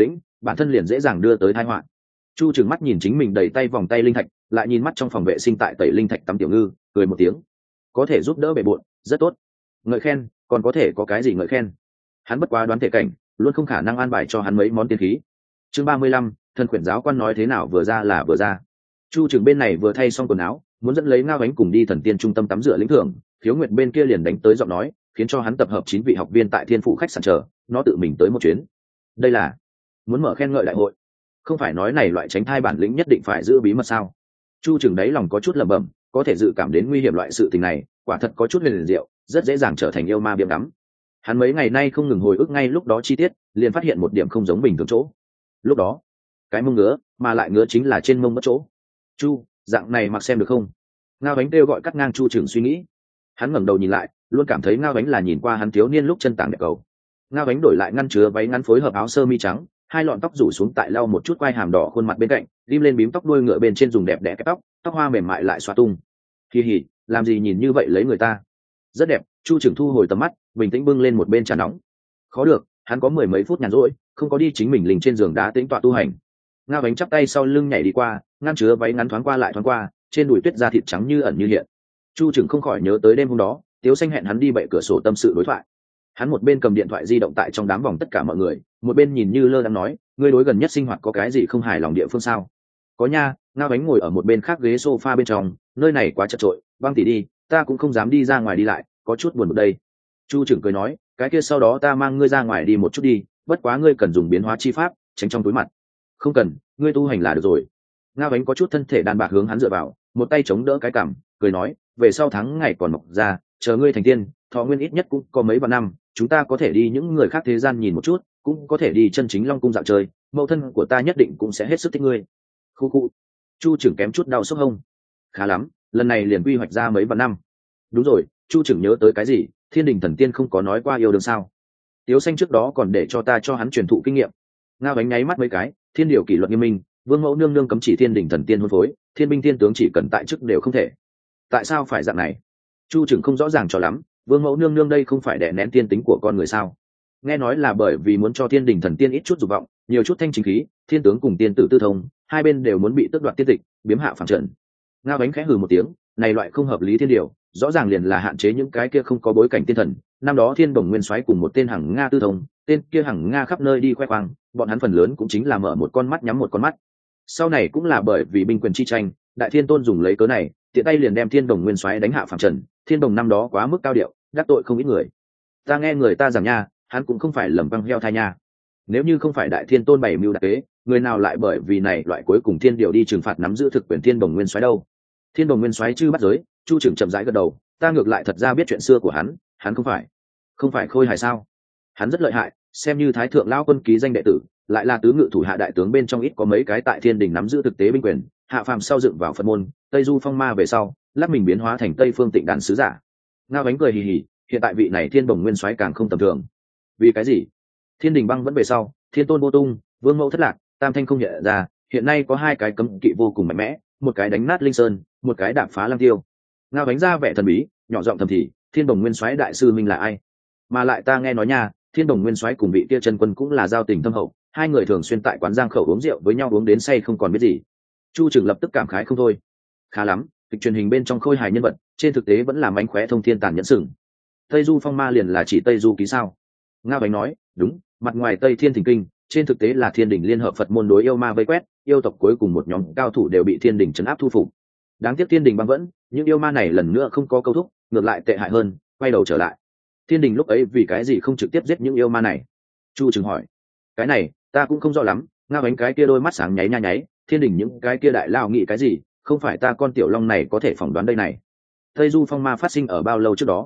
bản thân liền dễ dàng đưa tới tai họa. Chu trừng mắt nhìn chính mình đầy tay vòng tay linh thạch, lại nhìn mắt trong phòng vệ sinh tại tẩy linh thạch tắm tiểu ngư, cười một tiếng. Có thể giúp đỡ bề bộn, rất tốt. Ngợi khen, còn có thể có cái gì ngợi khen? Hắn bất quá đoán thể cảnh, luôn không khả năng an bài cho hắn mấy món tiên khí. Chương 35, thần khuyển giáo quan nói thế nào vừa ra là vừa ra. Chu trừng bên này vừa thay xong quần áo, muốn dẫn lấy Ngao Ánh cùng đi thần tiên trung tâm tắm rửa lĩnh thưởng, Khiếu Nguyệt bên kia liền đánh tới giọng nói, khiến cho hắn tập hợp 9 vị học viên tại Thiên Phụ khách sạn chờ, nó tự mình tới một chuyến. Đây là muốn mở khen ngợi đại hội, không phải nói này loại tránh thai bản lĩnh nhất định phải giữ bí mật sao? Chu trừng đấy lòng có chút lẩm bẩm, có thể dự cảm đến nguy hiểm loại sự tình này, quả thật có chút huyền diệu, rất dễ dàng trở thành yêu ma biếm đắm. Hắn mấy ngày nay không ngừng hồi ức ngay lúc đó chi tiết, liền phát hiện một điểm không giống bình thường chỗ. Lúc đó, cái mông ngứa, mà lại ngứa chính là trên mông mất chỗ. Chu, dạng này mặc xem được không? Ngao Ánh kêu gọi cắt ngang Chu trừng suy nghĩ. Hắn ngẩng đầu nhìn lại, luôn cảm thấy Ngao Ánh là nhìn qua hắn thiếu niên lúc chân tàng đẹp cầu. Ngao Ánh đổi lại ngăn chứa váy ngắn phối hợp áo sơ mi trắng, hai lọn tóc rủ xuống tại lau một chút quai hàm đỏ khuôn mặt bên cạnh, lim lên bím tóc đuôi ngựa bên trên dùng đẹp đẽ cái tóc hoa mềm mại lại xóa tung. Kỳ hỉ, làm gì nhìn như vậy lấy người ta? Rất đẹp. Chu trừng thu hồi tầm mắt, bình tĩnh bưng lên một bên trà nóng. Khó được, hắn có mười mấy phút nhàn rỗi, không có đi chính mình lình trên giường đá tĩnh tọa tu hành. Ngao Ánh chắp tay sau lưng nhảy đi qua, ngăn chứa váy ngắn thoáng qua lại thoáng qua, trên đùi tuyết da thịt trắng như ẩn như hiện. Chu trừng không khỏi nhớ tới đêm hôm đó, Tiếu Xanh hẹn hắn đi bệ cửa sổ tâm sự đối thoại. Hắn một bên cầm điện thoại di động tại trong đám vòng tất cả mọi người, một bên nhìn như lơ đang nói, ngươi đối gần nhất sinh hoạt có cái gì không hài lòng địa phương sao? Có nha. Ngao Ánh ngồi ở một bên khác ghế sofa bên trong, nơi này quá chật trội, băng tỉ đi, ta cũng không dám đi ra ngoài đi lại, có chút buồn bực đây. Chu trừng cười nói, cái kia sau đó ta mang ngươi ra ngoài đi một chút đi, bất quá ngươi cần dùng biến hóa chi pháp, tránh trong túi mặt. Không cần, ngươi tu hành là được rồi. Ngao Ánh có chút thân thể đàn bạc hướng hắn dựa vào, một tay chống đỡ cái cằm, cười nói, về sau tháng ngày còn mọc ra, chờ ngươi thành tiên, thọ nguyên ít nhất cũng có mấy vạn năm, chúng ta có thể đi những người khác thế gian nhìn một chút, cũng có thể đi chân chính Long cung dạo chơi, mẫu thân của ta nhất định cũng sẽ hết sức thích ngươi. Khu khu. Chu trừng kém chút đau sốc hông. Khá lắm, lần này liền quy hoạch ra mấy vạn năm. Đúng rồi, Chu trừng nhớ tới cái gì, Thiên Đình thần tiên không có nói qua yêu đương sao? Tiếu Xanh trước đó còn để cho ta cho hắn truyền thụ kinh nghiệm. Ngao Ánh nháy mắt mấy cái, thiên điều kỷ luật nghiêm minh, vương mẫu nương nương cấm chỉ Thiên Đình thần tiên hôn phối, thiên binh thiên tướng chỉ cần tại chức đều không thể. Tại sao phải dạng này? Chu trừng không rõ ràng cho lắm, vương mẫu nương nương đây không phải đè nén tiên tính của con người sao? Nghe nói là bởi vì muốn cho Thiên Đình thần tiên ít chút dục vọng, nhiều chút thanh chính khí, thiên tướng cùng tiên tử tư thông, hai bên đều muốn bị tước đoạt tiên tịch, biếm hạ phẳng trận. Ngao Ánh khẽ hừ một tiếng, này loại không hợp lý thiên điều, rõ ràng liền là hạn chế những cái kia không có bối cảnh tiên thần. Năm đó Thiên Bổng Nguyên Soái cùng một tên Hằng Nga tư thông, tên kia Hằng Nga khắp nơi đi khoe khoang, bọn hắn phần lớn cũng chính là mở một con mắt nhắm một con mắt. Sau này cũng là bởi vì binh quyền chi tranh, Đại Thiên Tôn dùng lấy cớ này, tiện tay liền đem Thiên Bổng Nguyên Soái đánh hạ phẳng trần. Thiên Bổng năm đó quá mức cao điệu, đắc tội không ít người. Ta nghe người ta rằng nha, hắn cũng không phải lẩm băng heo thai nha. Nếu như không phải Đại Thiên Tôn bày mưu đặc kế, người nào lại bởi vì này loại cuối cùng thiên điều đi trừng phạt nắm giữ thực quyền Thiên Bổng Nguyên Soái đâu? Thiên Bổng Nguyên Soái chư bắt giới, Chu trừng chậm rãi gật đầu, ta ngược lại thật ra biết chuyện xưa của hắn không phải khôi hài sao? Hắn rất lợi hại, xem như thái thượng lão quân ký danh đệ tử, lại là tứ ngự thủ hạ đại tướng bên trong ít có mấy cái tại Thiên Đình nắm giữ thực tế binh quyền, hạ phàm sau dựng vào Phật môn, Tây Du phong ma về sau, lắp mình biến hóa thành Tây Phương Tịnh Đàn sứ giả. Ngao Ánh cười hì hì, hiện tại vị này Thiên Bổng Nguyên Soái càng không tầm thường. Vì cái gì? Thiên Đình băng vẫn về sau, Thiên Tôn vô tung, Vương Mẫu thất lạc, Tam Thanh không nhận ra, hiện nay có hai cái cấm kỵ vô cùng mạnh mẽ, một cái đánh nát Linh Sơn, một cái đạp phá Lăng Tiêu. Ngao Ánh ra vẻ thần bí, nhỏ giọng thầm thì, Thiên Bổng Nguyên Soái đại sư minh là ai? Mà lại ta nghe nói nha, Thiên Bổng Nguyên Soái cùng vị kia chân quân cũng là giao tình thâm hậu, hai người thường xuyên tại quán giang khẩu uống rượu với nhau uống đến say không còn biết gì. Chu trừng lập tức cảm khái không thôi. Khá lắm, kịch truyền hình bên trong khôi hài nhân vật, trên thực tế vẫn là mánh khóe thông thiên tàn nhẫn sừng. Tây Du phong ma liền là chỉ Tây Du ký sao? Ngao Ánh nói, đúng, mặt ngoài Tây Thiên Thỉnh Kinh, trên thực tế là Thiên Đình liên hợp Phật môn đối yêu ma vây quét, yêu tộc cuối cùng một nhóm cao thủ đều bị Thiên Đình trấn áp thu phục. Đáng tiếc Thiên Đình băng vẫn, những yêu ma này lần nữa không có câu thúc, ngược lại tệ hại hơn, quay đầu trở lại. Thiên Đình lúc ấy vì cái gì không trực tiếp giết những yêu ma này? Chu trừng hỏi. Cái này ta cũng không rõ lắm. Ngao Ánh cái kia đôi mắt sáng nháy nha nháy, Thiên Đình những cái kia đại lao nghĩ cái gì, không phải ta con tiểu long này có thể phỏng đoán đây này. Tây Du phong ma phát sinh ở bao lâu trước đó?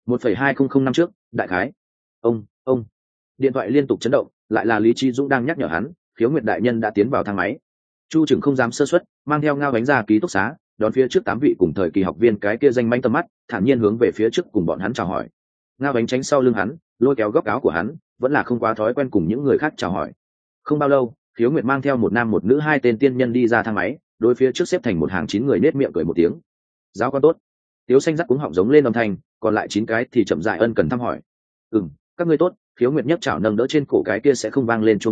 1,2005 năm trước, đại khái. Ông. Điện thoại liên tục chấn động, lại là Lý Chi Dũng đang nhắc nhở hắn, Khiếu Nguyệt đại nhân đã tiến vào thang máy. Chu trừng không dám sơ suất, mang theo Ngao Ánh ra ký túc xá, đón phía trước 8 vị cùng thời kỳ học viên cái kia danh manh tầm mắt, thản nhiên hướng về phía trước cùng bọn hắn chào hỏi. Ngao Ánh tránh sau lưng hắn, lôi kéo góc áo của hắn, vẫn là không quá thói quen cùng những người khác chào hỏi. Không bao lâu, Khiếu Nguyệt mang theo một nam một nữ hai tên tiên nhân đi ra thang máy, đối phía trước xếp thành một hàng 9 người nết miệng cười một tiếng. Giáo quan tốt. Tiếu Xanh rắc cuống họng giống lên âm thanh, còn lại 9 cái thì chậm rãi ân cần thăm hỏi. Các ngươi tốt. Khiếu Nguyệt nhấc chảo nâng đỡ trên cổ cái kia sẽ không vang lên chuông lục lạc,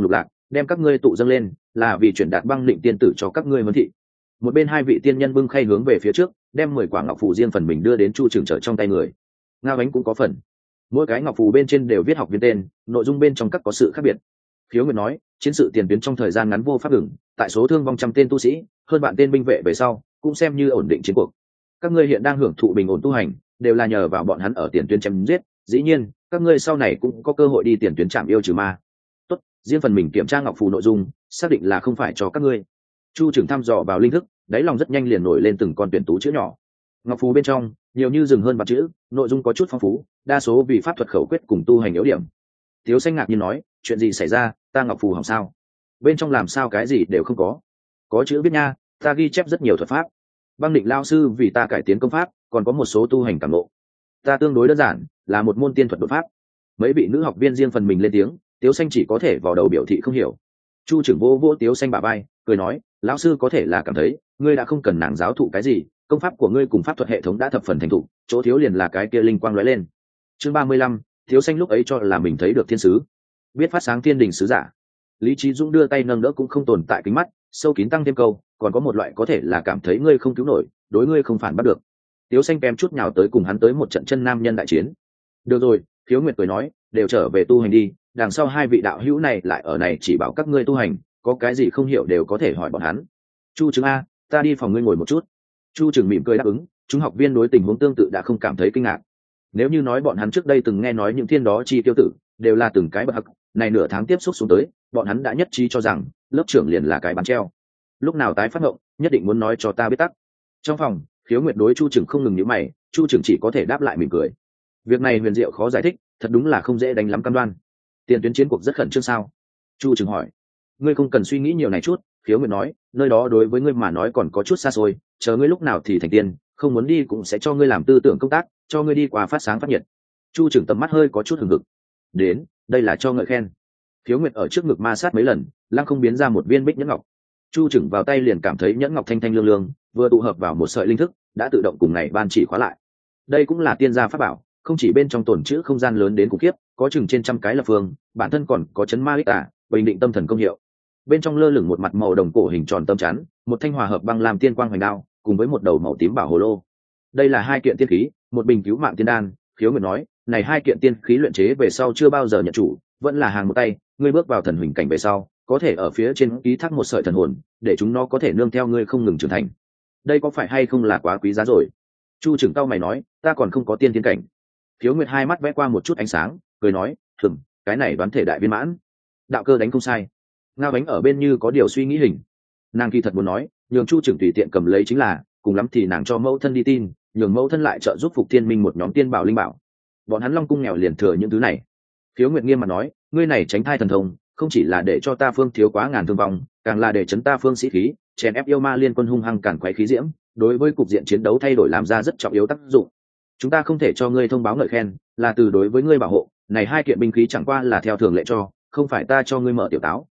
đem các ngươi tụ dâng lên là vì chuyển đạt băng định tiên tử cho các ngươi huấn thị. Một bên hai vị tiên nhân bưng khay hướng về phía trước, đem 10 quả ngọc phù riêng phần mình đưa đến Chu Trường trở trong tay người. Ngao Ánh cũng có phần, mỗi cái ngọc phù bên trên đều viết học viên tên, nội dung bên trong các có sự khác biệt. Khiếu Nguyệt nói, chiến sự tiền tuyến trong thời gian ngắn vô pháp ngừng, tại số thương vong trăm tên tu sĩ, hơn bạn tên binh vệ về sau, cũng xem như ổn định chiến cuộc. Các ngươi hiện đang hưởng thụ bình ổn tu hành, đều là nhờ vào bọn hắn ở tiền tuyến chém giết, dĩ nhiên, các ngươi sau này cũng có cơ hội đi tiền tuyến chạm yêu trừ ma. Tốt, riêng phần mình kiểm tra ngọc phù nội dung, xác định là không phải cho các ngươi. Chu Trường thăm dò vào linh thức, đáy lòng rất nhanh liền nổi lên từng con tuyển tú chữ nhỏ. Ngọc phù bên trong nhiều như rừng hơn bạc chữ, nội dung có chút phong phú, đa số vì pháp thuật khẩu quyết cùng tu hành yếu điểm. Tiếu Xanh ngạc nhiên nói, chuyện gì xảy ra, ta ngọc phù hỏng sao? Bên trong làm sao cái gì đều không có chữ viết nha, ta ghi chép rất nhiều thuật pháp. Băng Định lao sư vì ta cải tiến công pháp, còn có một số tu hành cảm ngộ. Ta tương đối đơn giản, là một môn tiên thuật đột pháp. Mấy vị nữ học viên riêng phần mình lên tiếng, Tiếu Xanh chỉ có thể vào đầu biểu thị không hiểu. Chu Trưởng vô vô Tiếu Xanh bả vai, cười nói, lão sư có thể là cảm thấy ngươi đã không cần nàng giáo thụ cái gì, công pháp của ngươi cùng pháp thuật hệ thống đã thập phần thành thục, chỗ thiếu liền là cái kia linh quang lóe lên. Chương 35, Tiếu Xanh lúc ấy cho là mình thấy được thiên sứ, biết phát sáng thiên đình sứ giả. Lý Trí Dũng đưa tay nâng đỡ cũng không tồn tại kính mắt, sâu kín tăng thêm câu, còn có một loại có thể là cảm thấy ngươi không cứu nổi, đối ngươi không phản bắt được. Tiếu Xanh kém chút nhào tới cùng hắn tới một trận chân nam nhân đại chiến. Được rồi, Khiếu Nguyệt cười nói, đều trở về tu hành đi, đằng sau hai vị đạo hữu này lại ở này chỉ bảo các ngươi tu hành, có cái gì không hiểu đều có thể hỏi bọn hắn. Chu Trường a, ta đi phòng ngươi ngồi một chút. Chu Trường mỉm cười đáp ứng, chúng học viên đối tình huống tương tự đã không cảm thấy kinh ngạc. Nếu như nói bọn hắn trước đây từng nghe nói những thiên đó chi tiêu tử đều là từng cái bậc hắc, này nửa tháng tiếp xúc xuống tới, bọn hắn đã nhất trí cho rằng lớp trưởng liền là cái bán treo. Lúc nào tái phát ngộng, nhất định muốn nói cho ta biết tắc. Trong phòng, Khiếu Nguyệt đối Chu Trường không ngừng nhíu mày, Chu Trường chỉ có thể đáp lại mỉm cười. Việc này huyền diệu khó giải thích, thật đúng là không dễ đánh lắm cam đoan. Tiền tuyến chiến cuộc rất khẩn trương sao? Chu Trường hỏi. Ngươi không cần suy nghĩ nhiều này chút, Khiếu Nguyệt nói, nơi đó đối với ngươi mà nói còn có chút xa xôi, chờ ngươi lúc nào thì thành tiên, không muốn đi cũng sẽ cho ngươi làm tư tưởng công tác, cho ngươi đi qua phát sáng phát nhiệt. Chu Trường tầm mắt hơi có chút hừng hực. Đến, đây là cho ngợi khen. Khiếu Nguyệt ở trước ngực ma sát mấy lần, lăng không biến ra một viên bích nhẫn ngọc. Chu Trường vào tay liền cảm thấy nhẫn ngọc thanh thanh lương lương, vừa tụ hợp vào một sợi linh thức, đã tự động cùng này ban chỉ khóa lại. Đây cũng là tiên gia pháp bảo, không chỉ bên trong tổn chữ không gian lớn đến khủng khiếp, có chừng trên trăm cái lập phương, bản thân còn có chấn ma ích tả, bình định tâm thần công hiệu. Bên trong lơ lửng một mặt màu đồng cổ hình tròn tâm chắn, một thanh hòa hợp băng làm tiên quang hoành đao, cùng với một đầu màu tím bảo hồ lô. Đây là hai kiện tiên khí, một bình cứu mạng tiên đan. Khiếu Nguyệt nói, này hai kiện tiên khí luyện chế về sau chưa bao giờ nhận chủ, vẫn là hàng một tay, ngươi bước vào thần huỳnh cảnh về sau, có thể ở phía trên ký thác một sợi thần hồn, để chúng nó có thể nương theo ngươi không ngừng trưởng thành. Đây có phải hay không là quá quý giá rồi? Chu Trường cao mày nói, ta còn không có tiên thiên cảnh. Khiếu Nguyệt hai mắt vẽ qua một chút ánh sáng, cười nói, cái này đoán thể đại viên mãn. Đạo cơ đánh không sai. Ngao Ánh ở bên như có điều suy nghĩ hình. Nàng kỳ thật muốn nói, nhường Chu Trường tùy tiện cầm lấy chính là, cùng lắm thì nàng cho mẫu thân đi tin, nhường mẫu thân lại trợ giúp Phục Thiên Minh một nhóm tiên bảo linh bảo. Bọn hắn Long cung nghèo liền thừa những thứ này. Khiếu Nguyệt nghiêm mặt nói, ngươi này tránh thai thần thông, không chỉ là để cho ta phương thiếu quá ngàn thương vong, càng là để chấn ta phương sĩ khí, chèn ép yêu ma liên quân hung hăng càn quấy khí diễm, đối với cục diện chiến đấu thay đổi làm ra rất trọng yếu tác dụng. Chúng ta không thể cho ngươi thông báo ngợi khen, là từ đối với ngươi bảo hộ, này hai kiện binh khí chẳng qua là theo thường lệ cho, không phải ta cho ngươi mở tiểu táo.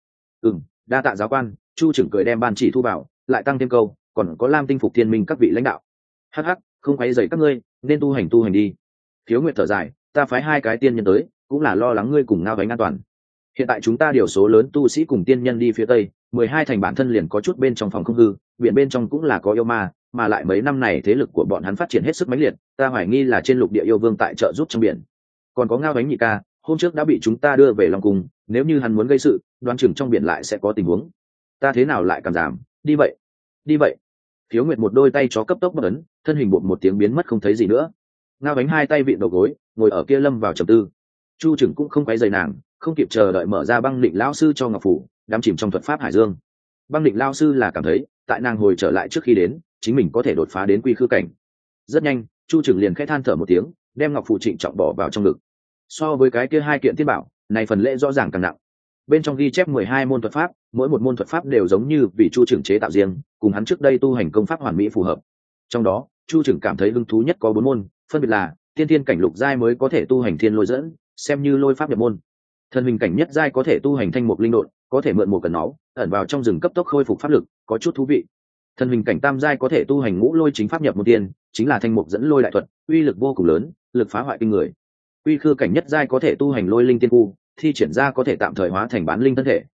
Đa tạ giáo quan. Chu Trường cười đem ban chỉ thu vào, lại tăng thêm câu, còn có Lam Tinh Phục Thiên Minh các vị lãnh đạo. Hắc, không quấy rầy các ngươi, nên tu hành đi. Khiếu Nguyệt thở dài, ta phái hai cái tiên nhân tới, cũng là lo lắng ngươi cùng Ngao Ánh an toàn. Hiện tại chúng ta điều số lớn tu sĩ cùng tiên nhân đi phía tây, 12 thành bản thân liền có chút bên trong phòng không hư, biển bên trong cũng là có yêu ma, mà lại mấy năm này thế lực của bọn hắn phát triển hết sức mãnh liệt, ta hoài nghi là trên lục địa yêu vương tại trợ giúp trong biển. Còn có Ngao Ánh nhị ca, hôm trước đã bị chúng ta đưa về Long cung, nếu như hắn muốn gây sự, đoán chừng trong biển lại sẽ có tình huống. Ta thế nào lại cảm giảm, đi vậy. Khiếu Nguyệt một đôi tay chó cấp tốc bất ấn, thân hình bột một tiếng biến mất không thấy gì nữa. Ngao Ánh hai tay vịn đầu gối, ngồi ở kia lâm vào trầm tư. Chu Trường cũng không quấy rầy nàng, không kịp chờ đợi mở ra băng định lão sư cho ngọc phủ, đắm chìm trong thuật pháp hải dương. Băng định lão sư là cảm thấy, tại nàng hồi trở lại trước khi đến, chính mình có thể đột phá đến quy khư cảnh. Rất nhanh, Chu Trường liền khẽ than thở một tiếng, đem ngọc phủ trịnh trọng bỏ vào trong ngực. So với cái kia hai kiện tiên bảo, này phần lễ rõ ràng càng nặng. Bên trong ghi chép 12 môn thuật pháp, mỗi một môn thuật pháp đều giống như vì Chu Trường chế tạo riêng, cùng hắn trước đây tu hành công pháp hoàn mỹ phù hợp. Trong đó, Chu Trường cảm thấy hứng thú nhất có 4 môn, phân biệt là tiên thiên cảnh lục giai mới có thể tu hành thiên lôi dẫn, xem như lôi pháp nhập môn. Thần hình cảnh nhất giai có thể tu hành thanh mục linh độn, có thể mượn một cần máu, ẩn vào trong rừng cấp tốc khôi phục pháp lực, có chút thú vị. Thần hình cảnh tam giai có thể tu hành ngũ lôi chính pháp nhập môn tiên, chính là thanh mục dẫn lôi đại thuật, uy lực vô cùng lớn, lực phá hoại kinh người. Quy khư cảnh nhất giai có thể tu hành lôi linh tiên cu, thi triển ra có thể tạm thời hóa thành bán linh thân thể,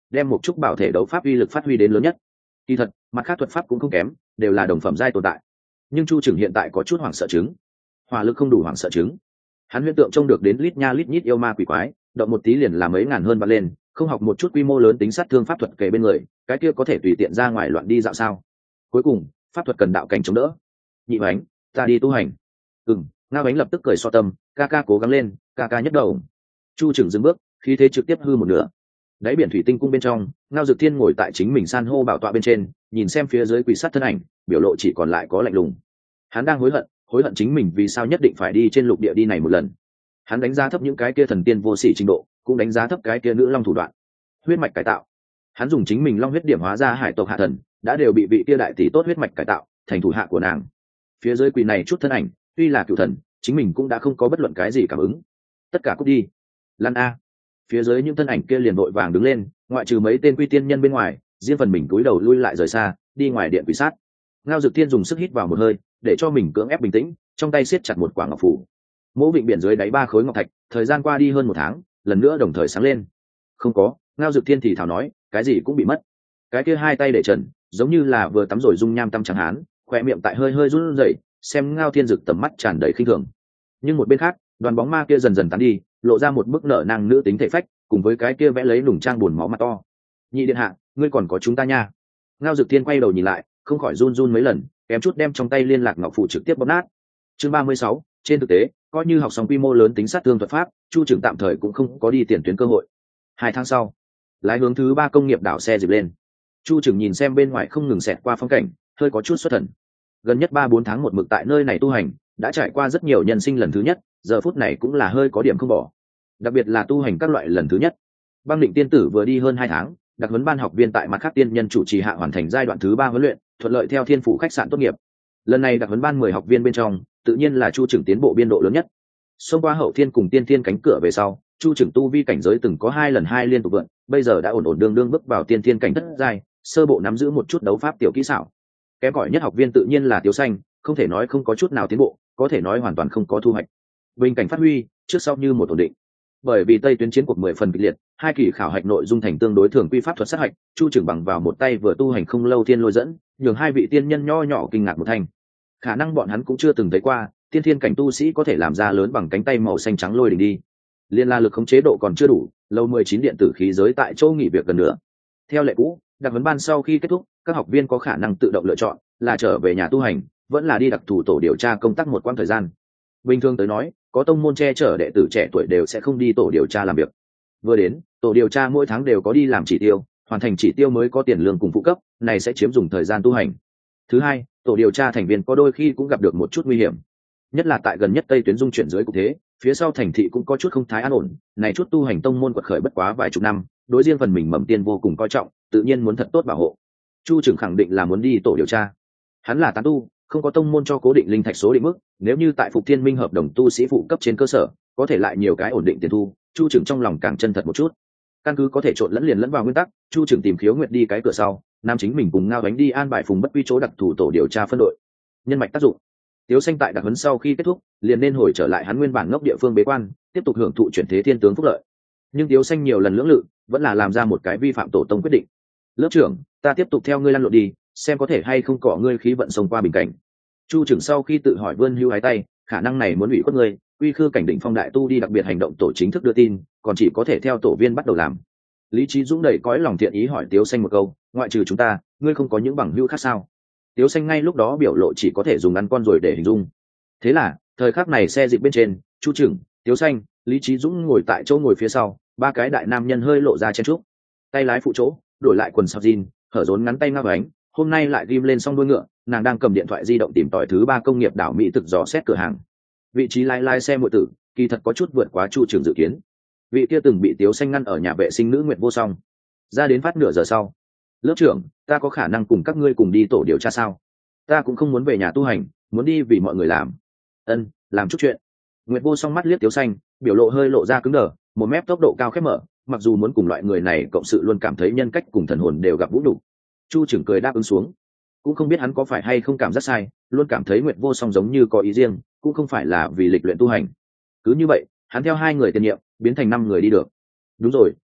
đem một chút bảo thể đấu pháp uy lực phát huy đến lớn nhất. Kỳ thật mặt khác thuật pháp cũng không kém, đều là đồng phẩm giai tồn tại, nhưng Chu Trừng hiện tại có chút hoảng sợ chứng, hỏa lực không đủ hoảng sợ chứng. Hắn huyễn tượng trông được đến lít nha lít nhít yêu ma quỷ quái, động một tí liền là mấy ngàn hơn bật lên, không học một chút quy mô lớn tính sát thương pháp thuật kề bên người, cái kia có thể tùy tiện ra ngoài loạn đi dạo sao? Cuối cùng pháp thuật cần đạo cảnh chống đỡ. Nhị Bánh, ta đi tu hành. Ngao Bánh lập tức cười so tâm, ca ca cố gắng lên, ca ca nhất đầu. Chu Trừng dừng bước, khí thế trực tiếp hư một nửa. Đáy biển thủy tinh cung bên trong, Ngao Dực Thiên ngồi tại chính mình san hô bảo tọa bên trên, nhìn xem phía dưới quỷ sát thân ảnh, biểu lộ chỉ còn lại có lạnh lùng. Hắn đang hối hận chính mình vì sao nhất định phải đi trên lục địa đi này một lần. Hắn đánh giá thấp những cái kia thần tiên vô sỉ trình độ, cũng đánh giá thấp cái kia nữ long thủ đoạn. Huyết mạch cải tạo, hắn dùng chính mình long huyết điểm hóa ra hải tộc hạ thần, đã đều bị vị kia đại tỷ tốt huyết mạch cải tạo thành thủ hạ của nàng. Phía dưới quỷ này chút thân ảnh, tuy là cựu thần, chính mình cũng đã không có bất luận cái gì cảm ứng. Tất cả cút đi, lăn a. Phía dưới những thân ảnh kia liền vội vàng đứng lên, ngoại trừ mấy tên quy tiên nhân bên ngoài, riêng phần mình cúi đầu lui lại rời xa, đi ngoài điện quỷ sát. Ngao Dực Thiên dùng sức hít vào một hơi, để cho mình cưỡng ép bình tĩnh, trong tay siết chặt một quả ngọc phủ. Mỗ vịnh biển dưới đáy 3 khối ngọc thạch, thời gian qua đi hơn 1 tháng, lần nữa đồng thời sáng lên. Không có, Ngao Dực Thiên thì thào nói, cái gì cũng bị mất. Cái kia hai tay để trần, giống như là vừa tắm rồi dung nham tăm trắng hán, khóe miệng tại hơi hơi run rẩy, xem Ngao Thiên Dực tầm mắt tràn đầy khinh thường. Nhưng một bên khác, đoàn bóng ma kia dần dần tán đi, lộ ra một bức nở nàng nữ tính thể phách, cùng với cái kia vẽ lấy lủng trang buồn máu mặt to. Nhị điện hạ, ngươi còn có chúng ta nha. Ngao Dực Thiên quay đầu nhìn lại, không khỏi run run mấy lần, kém chút đem trong tay liên lạc ngọc phù trực tiếp bóp nát. Chương 36, trên thực tế, coi như học xong quy mô lớn tính sát thương thuật pháp, Chu Trừng tạm thời cũng không có đi tiền tuyến cơ hội. 2 tháng sau, lái hướng thứ 3 công nghiệp đảo xe dịp lên. Chu Trừng nhìn xem bên ngoài không ngừng xẹt qua phong cảnh, hơi có chút xuất thần. Gần nhất 3-4 tháng một mực tại nơi này tu hành, đã trải qua rất nhiều nhân sinh lần thứ nhất, giờ phút này cũng là hơi có điểm không bỏ. Đặc biệt là tu hành các loại lần thứ nhất. Băng Định tiên tử vừa đi hơn 2 tháng, đặc huấn ban học viên tại mặt khác tiên nhân chủ trì hạ hoàn thành giai đoạn thứ 3 huấn luyện, thuận lợi theo Thiên Phủ khách sạn tốt nghiệp. Lần này đặc huấn ban 10 học viên bên trong, tự nhiên là Chu Trừng tiến bộ biên độ lớn nhất. Xông qua hậu thiên cùng tiên thiên cánh cửa về sau, Chu Trừng tu vi cảnh giới từng có 2 lần 2 liên tục vượt, bây giờ đã ổn ổn đương đương bước vào tiên thiên cảnh thất giai, sơ bộ nắm giữ một chút đấu pháp tiểu kỹ xảo. Kém cỏi nhất học viên tự nhiên là Tiếu Xanh, không thể nói không có chút nào tiến bộ, có thể nói hoàn toàn không có thu hoạch. Bình cảnh phát huy, trước sau như một ổn định. Bởi vì Tây tuyến chiến cuộc 10 phần kịch liệt, 2 kỳ khảo hạch nội dung thành tương đối thường quy pháp thuật sát hạch, Chu Trừng bằng vào một tay vừa tu hành không lâu thiên lôi dẫn, nhường 2 vị tiên nhân nho nhỏ kinh ngạc một thành. Khả năng bọn hắn cũng chưa từng thấy qua, tiên thiên cảnh tu sĩ có thể làm ra lớn bằng cánh tay màu xanh trắng lôi đỉnh đi. Liên la lực khống chế độ còn chưa đủ, lâu 19 điện tử khí giới tại châu nghỉ việc gần nữa. Theo lệ cũ, đặc huấn ban sau khi kết thúc, các học viên có khả năng tự động lựa chọn là trở về nhà tu hành, vẫn là đi đặc thù tổ điều tra công tác một quãng thời gian. Bình thường tới nói, có tông môn che chở đệ tử trẻ tuổi đều sẽ không đi tổ điều tra làm việc. Vừa đến, tổ điều tra mỗi tháng đều có đi làm chỉ tiêu, hoàn thành chỉ tiêu mới có tiền lương cùng phụ cấp, này sẽ chiếm dùng thời gian tu hành. Thứ hai, tổ điều tra thành viên có đôi khi cũng gặp được một chút nguy hiểm, nhất là tại gần nhất Tây tuyến dung chuyển dưới cục thế, phía sau thành thị cũng có chút không thái an ổn, này chút tu hành tông môn quật khởi bất quá vài chục năm, đối riêng phần mình Mầm Tiên vô cùng coi trọng, tự nhiên muốn thật tốt bảo hộ. Chu Trừng khẳng định là muốn đi tổ điều tra. Hắn là tán tu, không có tông môn cho cố định linh thạch số định mức, nếu như tại Phục Thiên Minh hợp đồng tu sĩ phụ cấp trên cơ sở, có thể lại nhiều cái ổn định tiền thu, Chu Trừng trong lòng càng chân thật một chút. Căn cứ có thể trộn lẫn liền lẫn vào nguyên tắc, Chu Trừng tìm Khiếu Nguyệt đi cái cửa sau, nam chính mình cùng Ngao Đánh đi an bài Phùng Bất Quy chỗ đặc thù tổ điều tra phân đội. Nhân mạch tác dụng. Tiếu Xanh tại đặc huấn sau khi kết thúc, liền nên hồi trở lại hắn nguyên bản ngốc địa phương bế quan, tiếp tục hưởng thụ chuyển thế thiên tướng phúc lợi. Nhưng Tiếu Xanh nhiều lần lưỡng lự, vẫn là làm ra một cái vi phạm tổ tông quyết định. Lớp trưởng, ta tiếp tục theo ngươi lăn lộn đi, xem có thể hay không cọ ngươi khí vận sông qua bình cảnh. Chu Trừng sau khi tự hỏi vươn hưu hái tay, khả năng này muốn ủy khuất ngươi, quy khư cảnh đỉnh phong đại tu đi đặc biệt hành động tổ chính thức đưa tin, còn chỉ có thể theo tổ viên bắt đầu làm. Lý Trí Dũng đầy cõi lòng thiện ý hỏi Tiếu Xanh một câu, ngoại trừ chúng ta, ngươi không có những bằng hữu khác sao? Tiếu Xanh ngay lúc đó biểu lộ chỉ có thể dùng ăn con rồi để hình dung. Thế là, thời khắc này xe dịp bên trên, Chu Trừng, Tiếu Xanh, Lý Trí Dũng ngồi tại chỗ ngồi phía sau, 3 cái đại nam nhân hơi lộ ra chen trúc. Tay lái phụ chỗ, đổi lại quần sọc jean, hở rốn ngắn tay Ngao Ánh, hôm nay lại ghim lên xong đuôi ngựa, nàng đang cầm điện thoại di động tìm tòi thứ 3 công nghiệp đảo Mỹ thực dò xét cửa hàng. Vị trí lái xe muội tử, kỳ thật có chút vượt quá Chu Trừng dự kiến. Vị kia từng bị Tiếu Xanh ngăn ở nhà vệ sinh nữ Nguyệt Vô Song. Ra đến phát nửa giờ sau, lớp trưởng, ta có khả năng cùng các ngươi cùng đi tổ điều tra sao? Ta cũng không muốn về nhà tu hành, muốn đi vì mọi người làm. Ân, làm chút chuyện. Nguyệt Vô Song mắt liếc Tiếu Xanh, biểu lộ hơi lộ ra cứng đờ, một mép tốc độ cao khép mở, mặc dù muốn cùng loại người này cộng sự luôn cảm thấy nhân cách cùng thần hồn đều gặp vũ đủ. Chu Trừng cười đáp ứng xuống, cũng không biết hắn có phải hay không cảm giác sai, luôn cảm thấy Nguyệt Vô Song giống như có ý riêng, cũng không phải là vì lịch luyện tu hành. Cứ như vậy, hắn theo 2 người tiền nhiệm biến thành 5 người đi được. Đúng rồi,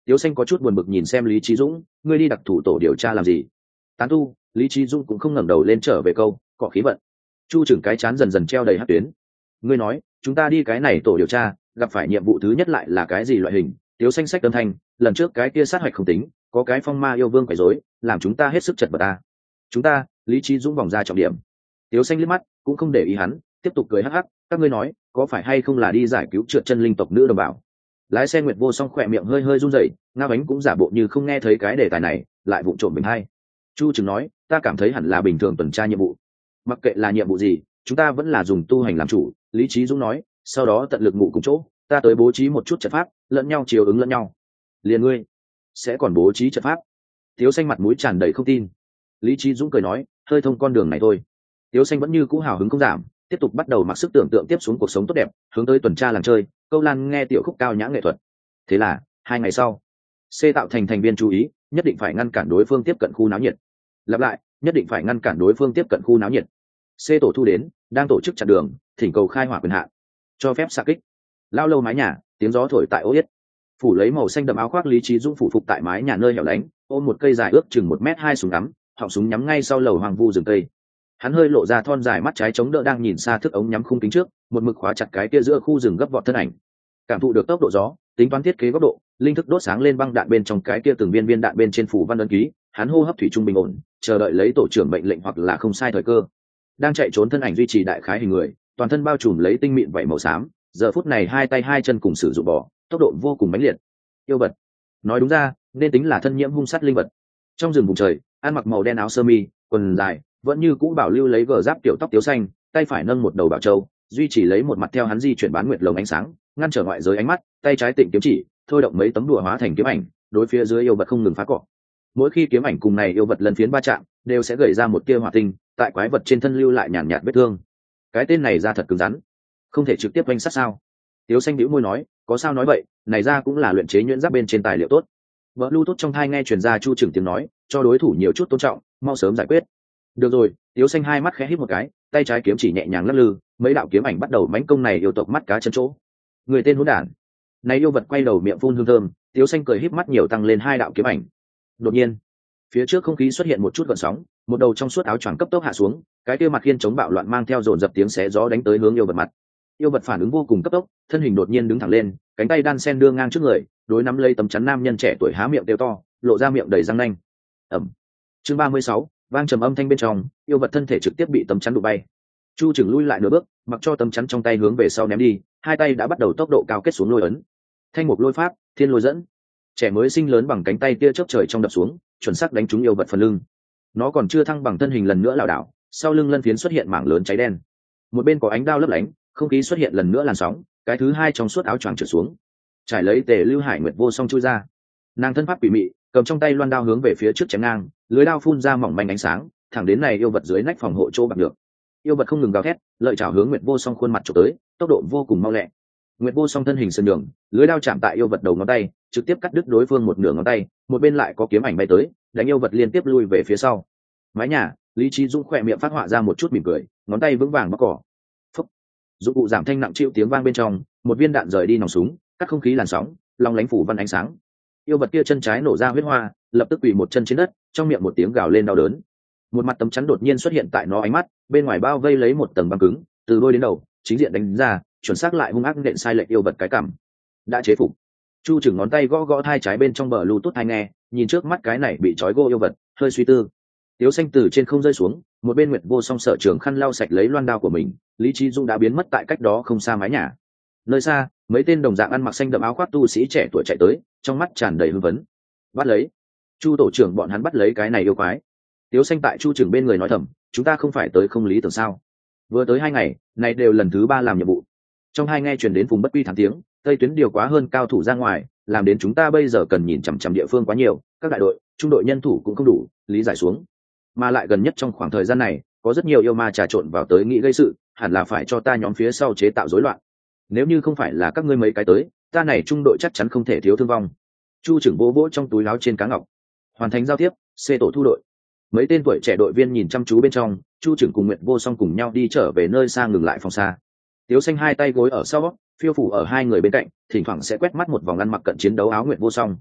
Tiếu xanh có chút buồn bực nhìn xem Lý Chí Dũng, ngươi đi đặc thủ tổ điều tra làm gì? Tán tu. Lý Chí Dũng cũng không ngẩng đầu lên trở về câu, cọ khí vận. Chu Trưởng cái chán dần dần treo đầy hắc tuyến. Ngươi nói, chúng ta đi cái này tổ điều tra, gặp phải nhiệm vụ thứ nhất lại là cái gì loại hình? Tiếu xanh sách âm thanh, lần trước cái kia sát hạch không tính, có cái phong ma yêu vương quấy rối, làm chúng ta hết sức chật vật ta. Chúng ta, Lý Chí Dũng vòng ra trọng điểm. Tiếu xanh liếc mắt, cũng không để ý hắn, tiếp tục cười hắc hắc, các ngươi nói, có phải hay không là đi giải cứu trượt chân linh tộc nữ đồng bào? Lái xe Nguyệt Vô Song khỏe miệng hơi hơi run rẩy, Ngao Ánh cũng giả bộ như không nghe thấy cái đề tài này, lại vụng trộm bình hay. Chu Trừng nói, ta cảm thấy hẳn là bình thường tuần tra nhiệm vụ. Mặc kệ là nhiệm vụ gì, chúng ta vẫn là dùng tu hành làm chủ. Lý Chí Dũng nói, sau đó tận lực ngủ cùng chỗ, ta tới bố trí một chút trận pháp, lẫn nhau chiều ứng lẫn nhau. Liền ngươi sẽ còn bố trí trận pháp? Tiếu xanh mặt mũi tràn đầy không tin. Lý Chí Dũng cười nói, hơi thông con đường này thôi. Tiếu xanh vẫn như cũ hào hứng không giảm, tiếp tục bắt đầu mặc sức tưởng tượng tiếp xuống cuộc sống tốt đẹp, hướng tới tuần tra làng chơi, câu lan nghe tiểu khúc cao nhã nghệ thuật. Thế là 2 ngày sau, C tạo thành thành viên chú ý, nhất định phải ngăn cản đối phương tiếp cận khu náo nhiệt. Lặp lại, nhất định phải ngăn cản đối phương tiếp cận khu náo nhiệt. C tổ thu đến, đang tổ chức chặn đường, thỉnh cầu khai hỏa quyền hạn, cho phép xạ kích. Lao lâu mái nhà, tiếng gió thổi tại ô yết. Phủ lấy màu xanh đậm áo khoác Lý Chí Dũng phủ phục tại mái nhà nơi hẻo lánh, ôm một cây dài ước chừng 1m2 súng ngắm, họng súng nhắm ngay sau lầu hoàng vu rừng cây. Hắn hơi lộ ra thon dài mắt trái chống đỡ đang nhìn xa thước ống nhắm khung kính trước, một mực khóa chặt cái kia giữa khu rừng gấp vọt thân ảnh. Cảm thụ được tốc độ gió, tính toán thiết kế góc độ, linh thức đốt sáng lên băng đạn bên trong cái kia từng viên viên đạn bên trên phủ văn ấn ký, hắn hô hấp thủy chung bình ổn, chờ đợi lấy tổ trưởng mệnh lệnh hoặc là không sai thời cơ. Đang chạy trốn thân ảnh duy trì đại khái hình người, toàn thân bao trùm lấy tinh mịn vảy màu xám, giờ phút này hai tay hai chân cùng sử dụng bò, tốc độ vô cùng mãnh liệt. Yêu vật, nói đúng ra nên tính là thân nhiễm hung sát linh vật. Trong rừng vùng trời, ăn mặc màu đen áo sơ mi, quần dài, vẫn như cũ bảo lưu lấy gờ giáp tiểu tóc tiếu xanh, tay phải nâng một đầu bảo châu, duy trì lấy một mặt theo hắn di chuyển bán nguyệt lồng ánh sáng, ngăn trở ngoại giới ánh mắt, tay trái tịnh kiếm chỉ, thôi động mấy tấm đùa hóa thành kiếm ảnh, đối phía dưới yêu vật không ngừng phá cọ. Mỗi khi kiếm ảnh cùng này yêu vật lần phiến va chạm, đều sẽ gợi ra một tia hỏa tinh, tại quái vật trên thân lưu lại nhàn nhạt vết thương. Cái tên này ra thật cứng rắn, không thể trực tiếp quanh sát sao? Tiếu xanh bĩu môi nói, có sao nói vậy, này ra cũng là luyện chế nhuyễn giáp bên trên tài liệu tốt. Vợ lưu tốt trong thai nghe truyền ra Chu Trưởng tiếng nói, cho đối thủ nhiều chút tôn trọng, mau sớm giải quyết. Được rồi. Tiếu xanh hai mắt khẽ híp một cái, tay trái kiếm chỉ nhẹ nhàng lắc lư, mấy đạo kiếm ảnh bắt đầu mãnh công này yêu tộc mắt cá chân chỗ. Người tên hỗn đản. Này yêu vật quay đầu miệng phun hương thơm, Tiếu xanh cười híp mắt nhiều tăng lên 2 đạo kiếm ảnh. Đột nhiên, phía trước không khí xuất hiện một chút gợn sóng, một đầu trong suốt áo choàng cấp tốc hạ xuống, cái kia mặt khiên chống bạo loạn mang theo dồn dập tiếng xé gió đánh tới hướng yêu vật mặt. Yêu vật phản ứng vô cùng cấp tốc, thân hình đột nhiên đứng thẳng lên, cánh tay đan sen đưa ngang trước người, đối nắm lấy tấm chắn nam nhân trẻ tuổi há miệng đều to, lộ ra miệng đầy răng nanh. Ầm. Chương 36, vang trầm âm thanh bên trong, yêu vật thân thể trực tiếp bị tấm chắn đụng bay. Chu Trưởng lui lại nửa bước, mặc cho tấm chắn trong tay hướng về sau ném đi, hai tay đã bắt đầu tốc độ cao kết xuống lôi ấn. Thanh mục lôi pháp, thiên lôi dẫn. Trẻ mới sinh lớn bằng cánh tay tia chớp trời trong đập xuống, chuẩn xác đánh trúng yêu vật phần lưng. Nó còn chưa thăng bằng thân hình lần nữa lảo đảo, sau lưng lân phiến xuất hiện mảng lớn cháy đen. Một bên có ánh đao lấp lánh, không khí xuất hiện lần nữa làn sóng, cái thứ hai trong suốt áo choàng trượt xuống. Trải lấy Tề Lưu Hải Nguyệt Vô Song chui ra. Nàng thân pháp quỷ mị, cầm trong tay loan đao hướng về phía trước chém ngang, lưới đao phun ra mỏng manh ánh sáng, thẳng đến này yêu vật dưới nách phòng hộ chỗ bạc được. Yêu vật không ngừng gào thét, lợi chảo hướng Nguyệt Vô Song khuôn mặt chụp tới, tốc độ vô cùng mau lẹ. Nguyệt Vô Song thân hình sơn đường, lưới đao chạm tại yêu vật đầu ngón tay, trực tiếp cắt đứt đối phương một nửa ngón tay, một bên lại có kiếm ảnh bay tới, đánh yêu vật liên tiếp lui về phía sau. Mái nhà, Lý Chí Dũng khỏe miệng phát họa ra một chút mỉm cười, ngón tay vững vàng bóc cỏ. Phúc. Dụng cụ giảm thanh nặng chịu tiếng vang bên trong, một viên đạn rời đi nòng súng, cắt không khí làn sóng, long lánh phủ văn ánh sáng. Yêu vật kia chân trái nổ ra huyết hoa, lập tức quỳ một chân trên đất, trong miệng một tiếng gào lên đau đớn. Một mặt tấm chắn đột nhiên xuất hiện tại nó ánh mắt, bên ngoài bao vây lấy một tầng băng cứng, từ đôi đến đầu, chính diện đánh ra, chuẩn xác lại hung ác nện sai lệch yêu vật cái cằm. Đã chế phục. Chu Trưởng ngón tay gõ gõ thai trái bên trong bờ Bluetooth tai nghe, nhìn trước mắt cái này bị trói gô yêu vật, hơi suy tư. Tiếu xanh từ trên không rơi xuống, một bên Nguyệt Vô Song sở trường khăn lau sạch lấy loan đao của mình, Lý Chí Dũng đã biến mất tại cách đó không xa mái nhà. Nơi xa, mấy tên đồng dạng ăn mặc xanh đậm áo khoác tu sĩ trẻ tuổi chạy tới, trong mắt tràn đầy hưng phấn. Bắt lấy. Chu tổ trưởng bọn hắn bắt lấy cái này yêu quái. Tiếu xanh tại Chu Trưởng bên người nói thầm, chúng ta không phải tới không lý tưởng sao? Vừa tới 2 ngày, này đều lần thứ 3 làm nhiệm vụ. Trong 2 nghe truyền đến vùng bất quy thắng tiếng, tây tuyến điều quá hơn cao thủ ra ngoài, làm đến chúng ta bây giờ cần nhìn chằm chằm địa phương quá nhiều, các đại đội, trung đội nhân thủ cũng không đủ, lý giải xuống. Mà lại gần nhất trong khoảng thời gian này, có rất nhiều yêu ma trà trộn vào tới nghĩ gây sự, hẳn là phải cho ta nhóm phía sau chế tạo rối loạn. Nếu như không phải là các ngươi mấy cái tới, ta này trung đội chắc chắn không thể thiếu thương vong. Chu Trưởng vỗ vỗ trong túi áo trên cá ngọc. Hoàn thành giao tiếp, C tổ thu đội. Mấy tên tuổi trẻ đội viên nhìn chăm chú bên trong, Chu Trưởng cùng Nguyệt Vô Song cùng nhau đi trở về nơi xa ngừng lại phòng xa. Tiếu xanh hai tay gối ở sau, phiêu phủ ở hai người bên cạnh, thỉnh thoảng sẽ quét mắt một vòng ăn mặc cận chiến đấu áo Nguyệt Vô Song.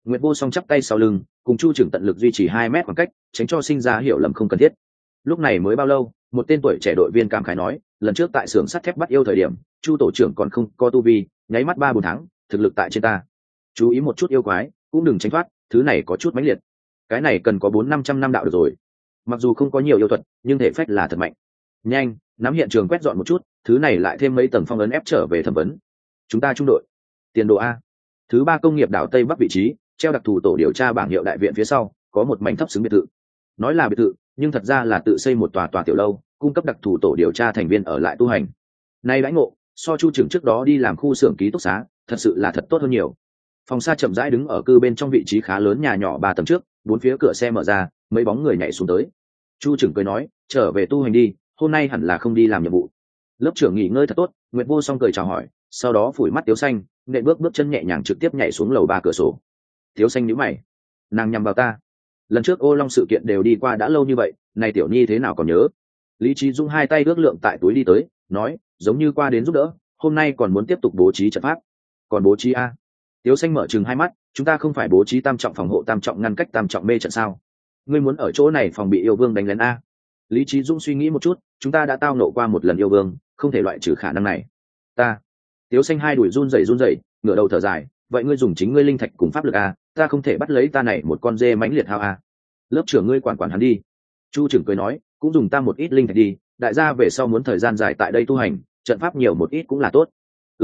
Nguyệt Vô Song chắp tay sau lưng, cùng Chu trưởng tận lực duy trì 2 mét khoảng cách, tránh cho sinh ra hiểu lầm không cần thiết. Lúc này mới bao lâu, một tên tuổi trẻ đội viên cảm khái nói, lần trước tại xưởng sắt thép bắt yêu thời điểm, Chu tổ trưởng còn không có tu vi, nháy mắt 3-4 tháng, thực lực tại trên ta. Chú ý một chút yêu quái, cũng đừng tránh thoát, thứ này có chút mãnh liệt. Cái này cần có 400-500 năm đạo được rồi. Mặc dù không có nhiều yêu thuật, nhưng thể phách là thật mạnh. Nhanh, nắm hiện trường quét dọn một chút, thứ này lại thêm mấy tầng phong ấn ép trở về thẩm vấn. Chúng ta trung đội. Tiền đồ a. Thứ 3 công nghiệp đảo Tây Bắc vị trí, treo đặc thù tổ điều tra bảng hiệu đại viện phía sau, có một mảnh thấp xứng biệt thự. Nói là biệt thự, nhưng thật ra là tự xây một tòa tiểu lâu, cung cấp đặc thù tổ điều tra thành viên ở lại tu hành. Nay đãi ngộ, so Chu trưởng trước đó đi làm khu xưởng ký túc xá, thật sự là thật tốt hơn nhiều. Phòng xa chậm rãi đứng ở cư bên trong vị trí khá lớn nhà nhỏ 3 tầng trước, 4 phía cửa xe mở ra, mấy bóng người nhảy xuống tới. Chu trưởng cười nói, trở về tu hành đi, hôm nay hẳn là không đi làm nhiệm vụ. Lớp trưởng nghỉ ngơi thật tốt. Nguyệt Vô Song cười chào hỏi, sau đó phủi mắt Tiếu Xanh, nện bước chân nhẹ nhàng trực tiếp nhảy xuống lầu 3 cửa sổ. Tiếu Xanh nhíu mày, nàng nhằm vào ta. Lần trước Ô Long sự kiện đều đi qua đã lâu như vậy, này tiểu nhi thế nào còn nhớ. Lý Trí Dung 2 tay ước lượng tại túi đi tới, nói, giống như qua đến giúp đỡ, hôm nay còn muốn tiếp tục bố trí trận pháp. Còn bố trí a? Tiếu Xanh mở trừng 2 mắt, chúng ta không phải bố trí tam trọng phòng hộ tam trọng ngăn cách tam trọng mê trận sao? Ngươi muốn ở chỗ này phòng bị yêu vương đánh lén a? Lý Trí Dung suy nghĩ một chút, chúng ta đã tao nộ qua một lần yêu vương, không thể loại trừ khả năng này. Ta. Tiếu Xanh 2 đùi run rẩy, ngửa đầu thở dài, vậy ngươi dùng chính ngươi linh thạch cùng pháp lực a, ta không thể bắt lấy ta này một con dê mãnh liệt hao a. Lớp trưởng ngươi quản hắn đi. Chu trưởng cười nói, cũng dùng ta một ít linh thạch đi, đại gia về sau muốn thời gian dài tại đây tu hành, trận pháp nhiều một ít cũng là tốt.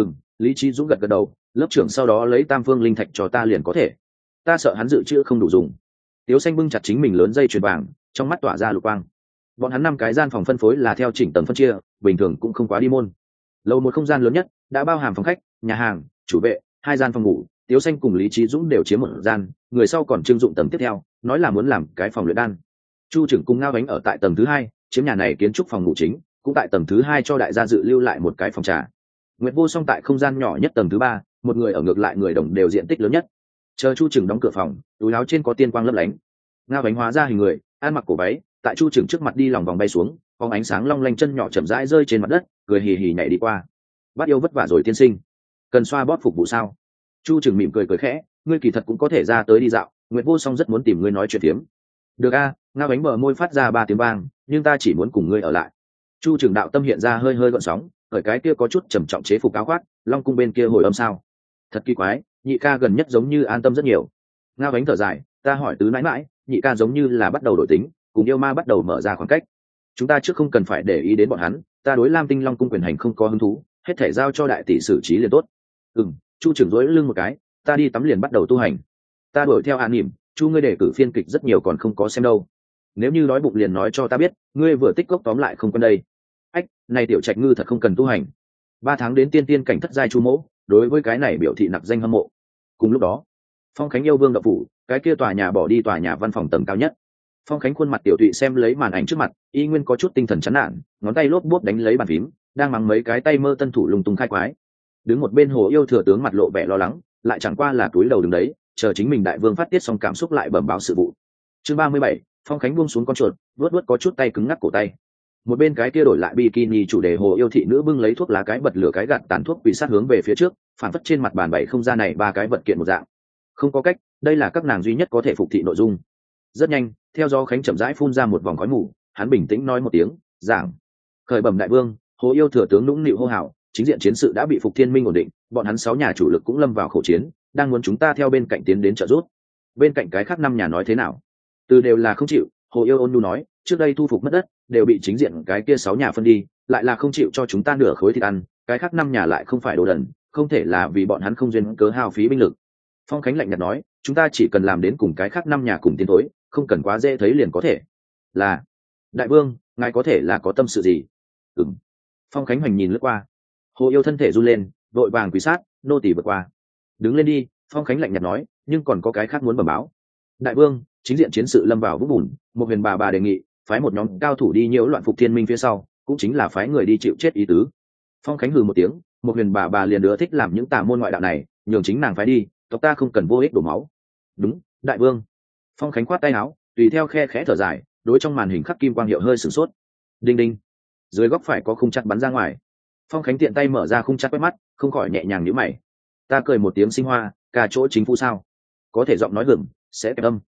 Lý Trí Dũng gật đầu, lớp trưởng sau đó lấy tam phương linh thạch cho ta liền có thể. Ta sợ hắn dự trữ không đủ dùng. Tiếu Xanh bưng chặt chính mình lớn dây chuyền vàng, trong mắt tỏa ra lục quang. Bọn hắn 5 cái gian phòng phân phối là theo chỉnh tầng phân chia, bình thường cũng không quá đi môn. Lầu một không gian lớn nhất, đã bao hàm phòng khách, nhà hàng, chủ vệ, 2 gian phòng ngủ, Tiếu Xanh cùng Lý Trí Dũng đều chiếm một gian, người sau còn trưng dụng tầng tiếp theo, nói là muốn làm cái phòng luyện đan. Chu trưởng cùng Ngao Ánh ở tại tầng thứ 2, chiếm nhà này kiến trúc phòng ngủ chính, cũng tại tầng thứ 2 cho đại gia dự lưu lại một cái phòng trà. Nguyệt Vô Song tại không gian nhỏ nhất tầng thứ 3, một người ở ngược lại người đồng đều diện tích lớn nhất. Chờ Chu trưởng đóng cửa phòng, túi áo trên có tiên quang lấp lánh. Ngao Ánh hóa ra hình người, ăn mặc cổ váy, tại Chu trưởng trước mặt đi lòng vòng bay xuống, phóng ánh sáng long lanh chân nhỏ chậm rãi rơi trên mặt đất, cười hì hì nhảy đi qua. Bắt yêu vất vả rồi tiên sinh, cần xoa bóp phục vụ sao? Chu trưởng mỉm cười khẽ, ngươi kỳ thật cũng có thể ra tới đi dạo, Nguyệt Vô Song rất muốn tìm ngươi nói chuyện tiếm. Được a. Ngao Ánh bờ môi phát ra 3 tiếng vang, nhưng ta chỉ muốn cùng ngươi ở lại. Chu trưởng đạo tâm hiện ra hơi gợn sóng, ở cái kia có chút trầm trọng chế phục áo khoác, Long cung bên kia hồi âm sao? Thật kỳ quái, nhị ca gần nhất giống như an tâm rất nhiều. Ngao Ánh thở dài, ta hỏi tứ nãi mãi, nhị ca giống như là bắt đầu đổi tính, cùng yêu ma bắt đầu mở ra khoảng cách. Chúng ta trước không cần phải để ý đến bọn hắn, ta đối Lam Tinh Long cung quyền hành không có hứng thú, hết thể giao cho đại tỷ xử trí liền tốt. Chu trưởng duỗi lưng một cái, ta đi tắm liền bắt đầu tu hành. Ta đuổi theo An Nỉm, Chu ngươi đề cử phiên kịch rất nhiều còn không có xem đâu. Nếu như đói bụng liền nói cho ta biết, ngươi vừa tích gốc tóm lại không quen đây. Ách, này tiểu trạch ngư thật không cần tu hành. 3 tháng đến tiên cảnh thất giai Chu mỗ, đối với cái này biểu thị nặc danh hâm mộ. Cùng lúc đó, Phong Khánh yêu vương đậu phủ, cái kia tòa nhà bỏ đi tòa nhà văn phòng tầng cao nhất. Phong Khánh khuôn mặt tiểu tụy xem lấy màn ảnh trước mặt, y nguyên có chút tinh thần chán nản, ngón tay lốp bốp đánh lấy bàn phím, đang mắng mấy cái tay mơ tân thủ lung tung khai quái. Đứng một bên Hồ Yêu thừa tướng mặt lộ vẻ lo lắng, lại chẳng qua là túi đầu đứng đấy, chờ chính mình đại vương phát tiết xong cảm xúc lại bẩm báo sự vụ. Chương 37, Phong Khánh buông xuống con chuột, vuốt có chút tay cứng ngắc cổ tay. Một bên cái kia đổi lại bikini chủ đề Hồ Yêu thị nữ bưng lấy thuốc lá cái bật lửa cái gạt tàn thuốc quỳ sát hướng về phía trước, phản phất trên mặt bàn bày không ra này 3 cái vật kiện một dạng. Không có cách, đây là các nàng duy nhất có thể phục thị nội dung. Rất nhanh, theo do Khánh chậm rãi phun ra một vòng khói mù, hắn bình tĩnh nói một tiếng, giảng. Khởi bẩm đại vương, Hồ Yêu thừa tướng nũng nịu hô hào, chính diện chiến sự đã bị Phục Thiên Minh ổn định, bọn hắn 6 nhà chủ lực cũng lâm vào khẩu chiến, đang muốn chúng ta theo bên cạnh tiến đến trợ giúp. Bên cạnh cái khác 5 nhà nói thế nào? Từ đều là không chịu. Hồ Yêu ôn nhu nói, trước đây thu phục mất đất, đều bị chính diện cái kia 6 nhà phân đi, lại là không chịu cho chúng ta nửa khối thịt ăn, cái khác 5 nhà lại không phải đồ đần, không thể là vì bọn hắn không duyên cớ hao phí binh lực. Phong Khánh lạnh nhạt nói, chúng ta chỉ cần làm đến cùng cái khác 5 nhà cùng tiến thối, không cần quá dễ thấy liền có thể. Là, đại vương, ngài có thể là có tâm sự gì? Phong Khánh hoành nhìn lướt qua. Hồ Yêu thân thể run lên, vội vàng quỳ sát, nô tỳ vượt qua. Đứng lên đi. Phong Khánh lạnh nhạt nói, nhưng còn có cái khác muốn bẩm báo. Đại vương, chính diện chiến sự lâm vào vũng bùn, một huyền bà đề nghị phái một nhóm cao thủ đi nhiễu loạn Phục Thiên Minh phía sau, cũng chính là phái người đi chịu chết ý tứ. Phong Khánh hừ một tiếng, một huyền bà liền đứa thích làm những tà môn ngoại đạo này, nhường chính nàng phái đi, tộc ta không cần vô ích đổ máu. Đúng, đại vương. Phong Khánh khoát tay áo, tùy theo khe khẽ thở dài, đối trong màn hình khắc kim quang hiệu hơi sửng sốt. Đinh đinh, dưới góc phải có khung chặt bắn ra ngoài. Phong Khánh tiện tay mở ra khung chặt quét mắt, không khỏi nhẹ nhàng nhíu mày. Ta cười một tiếng sinh hoa, cả chỗ chính phủ sao? có thể giọng nói hưởng sẽ kẹp âm.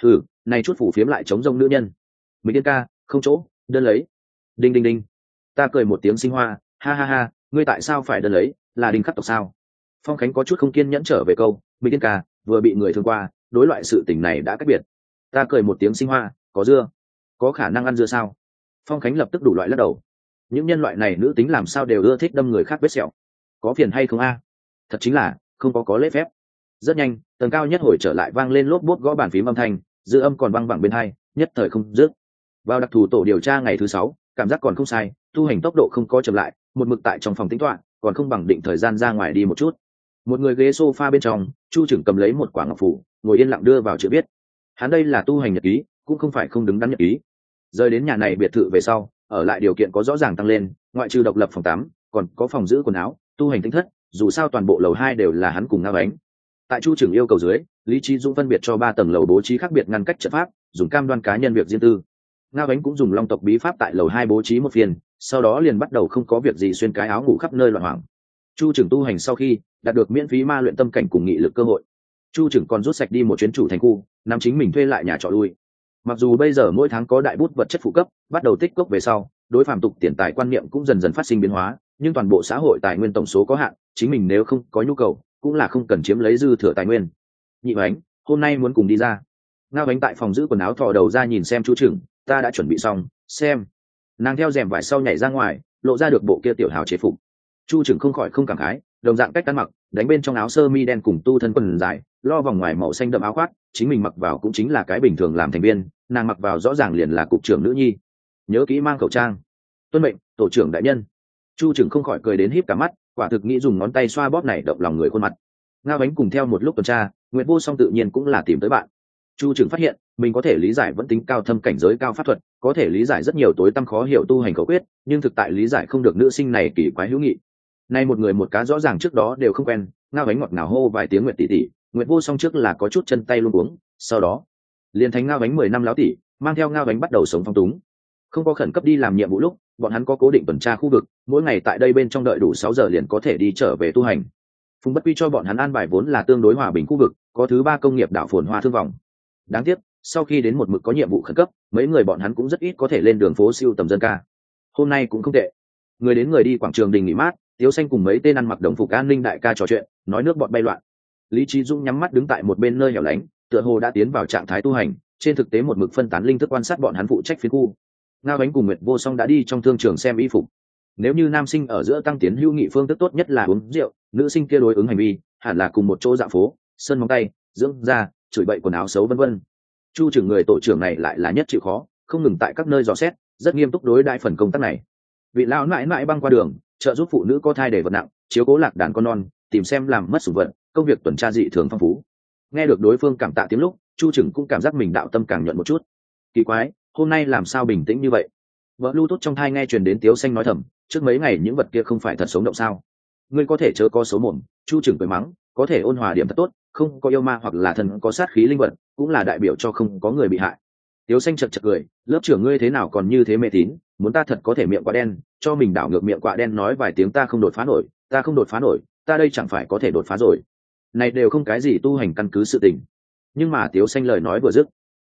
Này chút phủ phiếm lại chống rông nữ nhân. Mình điên ca không chỗ đơn lấy. Đinh đinh đinh. Ta cười một tiếng sinh hoa, ha ha ha, ngươi tại sao phải đơn lấy, là đinh khắc tộc sao? Phong Khánh có chút không kiên nhẫn trở về câu, mình điên ca vừa bị người thương qua, đối loại sự tình này đã cách biệt. Ta cười một tiếng sinh hoa, có dưa, có khả năng ăn dưa sao? Phong Khánh lập tức đủ loại lắc đầu. Những nhân loại này nữ tính làm sao đều ưa thích đâm người khác vết sẹo, có phiền hay không a? Thật chính là không có lễ phép. Rất nhanh, tầng cao nhất hồi trở lại vang lên lốp bốt gõ bàn phím âm thanh, dư âm còn văng vẳng bên hai, nhất thời không dứt. Vào đặc thù tổ điều tra ngày thứ 6, cảm giác còn không sai, tu hành tốc độ không có chậm lại, một mực tại trong phòng tĩnh tọa, còn không bằng định thời gian ra ngoài đi một chút. Một người ghế sofa bên trong, Chu Trừng cầm lấy một quả ngọc phù, ngồi yên lặng đưa vào chữ viết. Hắn đây là tu hành nhật ký, cũng không phải không đứng đắn nhật ký. Rời đến nhà này biệt thự về sau, ở lại điều kiện có rõ ràng tăng lên, ngoại trừ độc lập phòng tắm, còn có phòng giữ quần áo, tu hành tinh thất, dù sao toàn bộ lầu 2 đều là hắn cùng Ngao Ánh. Tại Chu Trừng yêu cầu dưới, Lý Chí Dũng phân biệt cho 3 tầng lầu bố trí khác biệt ngăn cách trận pháp, dùng cam đoan cá nhân việc riêng tư. Ngao Ánh cũng dùng long tộc bí pháp tại lầu 2 bố trí một phiên, sau đó liền bắt đầu không có việc gì xuyên cái áo ngủ khắp nơi loạn hoảng. Chu Trừng tu hành sau khi đạt được miễn phí ma luyện tâm cảnh cùng nghị lực cơ hội, Chu Trừng còn rút sạch đi một chuyến chủ thành khu, nắm chính mình thuê lại nhà trọ lui. Mặc dù bây giờ mỗi tháng có đại bút vật chất phụ cấp, bắt đầu tích cốc về sau, đối phàm tục tiền tài quan niệm cũng dần dần phát sinh biến hóa, nhưng toàn bộ xã hội tài nguyên tổng số có hạn, chính mình nếu không có nhu cầu, cũng là không cần chiếm lấy dư thừa tài nguyên. Nhị Ánh, hôm nay muốn cùng đi ra. Ngao Ánh tại phòng giữ quần áo thò đầu ra nhìn xem Chu Trừng, ta đã chuẩn bị xong, xem. Nàng theo rèm vải sau nhảy ra ngoài, lộ ra được bộ kia tiểu hào chế phục. Chu Trừng không khỏi không cảm khái, đồng dạng cách ăn mặc, đánh bên trong áo sơ mi đen cùng tu thân quần dài, lo vòng ngoài màu xanh đậm áo khoác, chính mình mặc vào cũng chính là cái bình thường làm thành viên, nàng mặc vào rõ ràng liền là cục trưởng nữ nhi. Nhớ kỹ mang khẩu trang. Tuân mệnh, tổ trưởng đại nhân. Chu Trừng không khỏi cười đến híp cả mắt, quả thực nghĩ dùng ngón tay xoa bóp này động lòng người khuôn mặt. Ngao Ánh cùng theo một lúc tuần tra, Nguyệt Vô Song tự nhiên cũng là tìm tới bạn. Chu Trừng phát hiện mình có thể lý giải vẫn tính cao thâm cảnh giới cao pháp thuật, có thể lý giải rất nhiều tối tăm khó hiểu tu hành khẩu quyết, nhưng thực tại lý giải không được nữ sinh này kỳ quái hữu nghị. Nay một người một cá rõ ràng trước đó đều không quen, Ngao Ánh ngọt ngào hô vài tiếng Nguyệt tỷ tỷ, Nguyệt Vô Song trước là có chút chân tay luống cuống, sau đó liền thành Ngao Ánh 10 năm láo tỷ, mang theo Ngao Ánh bắt đầu sống phong túng. Không có khẩn cấp đi làm nhiệm vụ lúc, bọn hắn có cố định tuần tra khu vực, mỗi ngày tại đây bên trong đợi đủ 6 giờ liền có thể đi trở về tu hành. Phùng Bất Quy cho bọn hắn an bài vốn là tương đối hòa bình khu vực, có thứ 3 công nghiệp đảo phồn hoa thương vọng. Đáng tiếc, sau khi đến một mực có nhiệm vụ khẩn cấp, mấy người bọn hắn cũng rất ít có thể lên đường phố siêu tầm dân ca. Hôm nay cũng không tệ. Người đến người đi quảng trường đình nghỉ mát, Tiếu Xanh cùng mấy tên ăn mặc đồng phục an ninh đại ca trò chuyện, nói nước bọt bay loạn. Lý Chí Dũng nhắm mắt đứng tại một bên nơi hẻo lánh, tựa hồ đã tiến vào trạng thái tu hành, trên thực tế một mực phân tán linh thức quan sát bọn hắn phụ trách phiến khu. Ngao Ánh cùng Nguyệt Vô Song đã đi trong thương trường xem y phục. Nếu như nam sinh ở giữa tăng tiến hữu nghị phương thức tốt nhất là uống rượu, nữ sinh kia đối ứng hành vi hẳn là cùng một chỗ dạo phố, sơn móng tay, dưỡng da, chửi bậy quần áo xấu vân vân. Chu Trừng người tổ trưởng này lại là nhất chịu khó, không ngừng tại các nơi dò xét, rất nghiêm túc đối đãi phần công tác này. Vị lão nãi nãi băng qua đường, trợ giúp phụ nữ có thai để vật nặng, chiếu cố lạc đàn con non, tìm xem làm mất sủng vật, công việc tuần tra dị thường phong phú. Nghe được đối phương cảm tạ tiếng lúc, Chu Trừng cũng cảm giác mình đạo tâm càng nhuận một chút. Kỳ quái, hôm nay làm sao bình tĩnh như vậy? Vợ lưu tốt trong thai nghe truyền đến Tiếu Xanh nói thầm, trước mấy ngày những vật kia không phải thật sống động sao? Ngươi có thể chớ có xấu mồm. Chu Trừng cười mắng, có thể ôn hòa điểm thật tốt, không có yêu ma hoặc là thần có sát khí linh vật, cũng là đại biểu cho không có người bị hại. Tiếu Xanh chật chật cười, lớp trưởng ngươi thế nào còn như thế mê tín, muốn ta thật có thể miệng quạ đen, cho mình đảo ngược miệng quạ đen nói vài tiếng ta không đột phá nổi, ta không đột phá nổi, ta đây chẳng phải có thể đột phá rồi. Này đều không cái gì tu hành căn cứ sự tình. Nhưng mà Tiếu Xanh lời nói vừa dứt,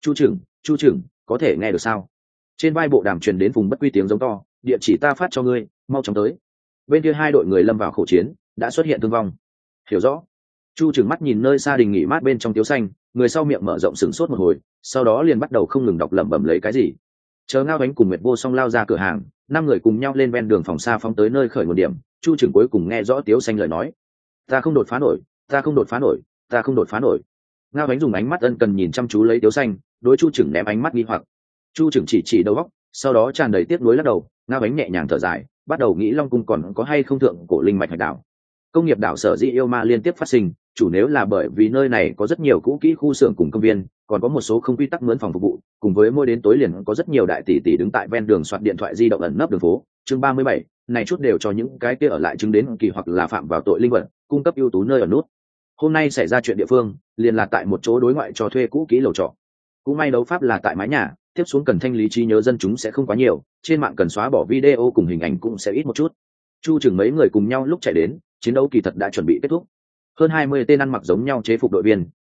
Chu Trừng, có thể nghe được sao? Trên vai bộ đàm truyền đến Phùng Bất Quy tiếng giống to, địa chỉ ta phát cho ngươi, mau chóng tới. Bên kia hai đội người lâm vào khẩu chiến, đã xuất hiện thương vong. Hiểu rõ. Chu Trừng mắt nhìn nơi xa đình nghỉ mát bên trong Tiếu Xanh, người sau miệng mở rộng sửng sốt một hồi, sau đó liền bắt đầu không ngừng đọc lẩm bẩm lấy cái gì. Chờ Ngao Ánh cùng Nguyệt Vô Song lao ra cửa hàng, 5 người cùng nhau lên ven đường phòng xa phóng tới nơi khởi nguồn điểm. Chu Trừng cuối cùng nghe rõ Tiếu Xanh lời nói, ta không đột phá nổi, ta không đột phá nổi, ta không đột phá nổi. Ngao Ánh dùng ánh mắt ân cần nhìn chăm chú lấy Tiếu Xanh, đối Chu Trừng ném ánh mắt nghi hoặc. Chu Trừng chỉ đầu góc, sau đó tràn đầy tiếc nuối lắc đầu. Ngao Ánh nhẹ nhàng thở dài, bắt đầu nghĩ Long Cung còn có hay không thượng cổ linh mạch hải đảo. Công nghiệp đảo sở dĩ yêu ma liên tiếp phát sinh, chủ nếu là bởi vì nơi này có rất nhiều cũ kỹ khu xưởng cùng công viên, còn có một số không quy tắc mướn phòng phục vụ, cùng với mỗi đến tối liền có rất nhiều đại tỷ tỷ đứng tại ven đường soạt điện thoại di động ẩn nấp đường phố. Chương 37, này chút đều cho những cái kia ở lại chứng đến kỳ hoặc là phạm vào tội linh vật, cung cấp ưu tú nơi ở nút. Hôm nay xảy ra chuyện địa phương, liền là tại một chỗ đối ngoại cho thuê cũ kỹ lầu trọ. Cũng may đấu pháp là tại mái nhà, tiếp xuống cần thanh lý trí nhớ dân chúng sẽ không quá nhiều, trên mạng cần xóa bỏ video cùng hình ảnh cũng sẽ ít một chút. Chu Trừng mấy người cùng nhau lúc chạy đến, chiến đấu kỳ thật đã chuẩn bị kết thúc. Hơn 20 tên ăn mặc giống nhau chế phục đội viên,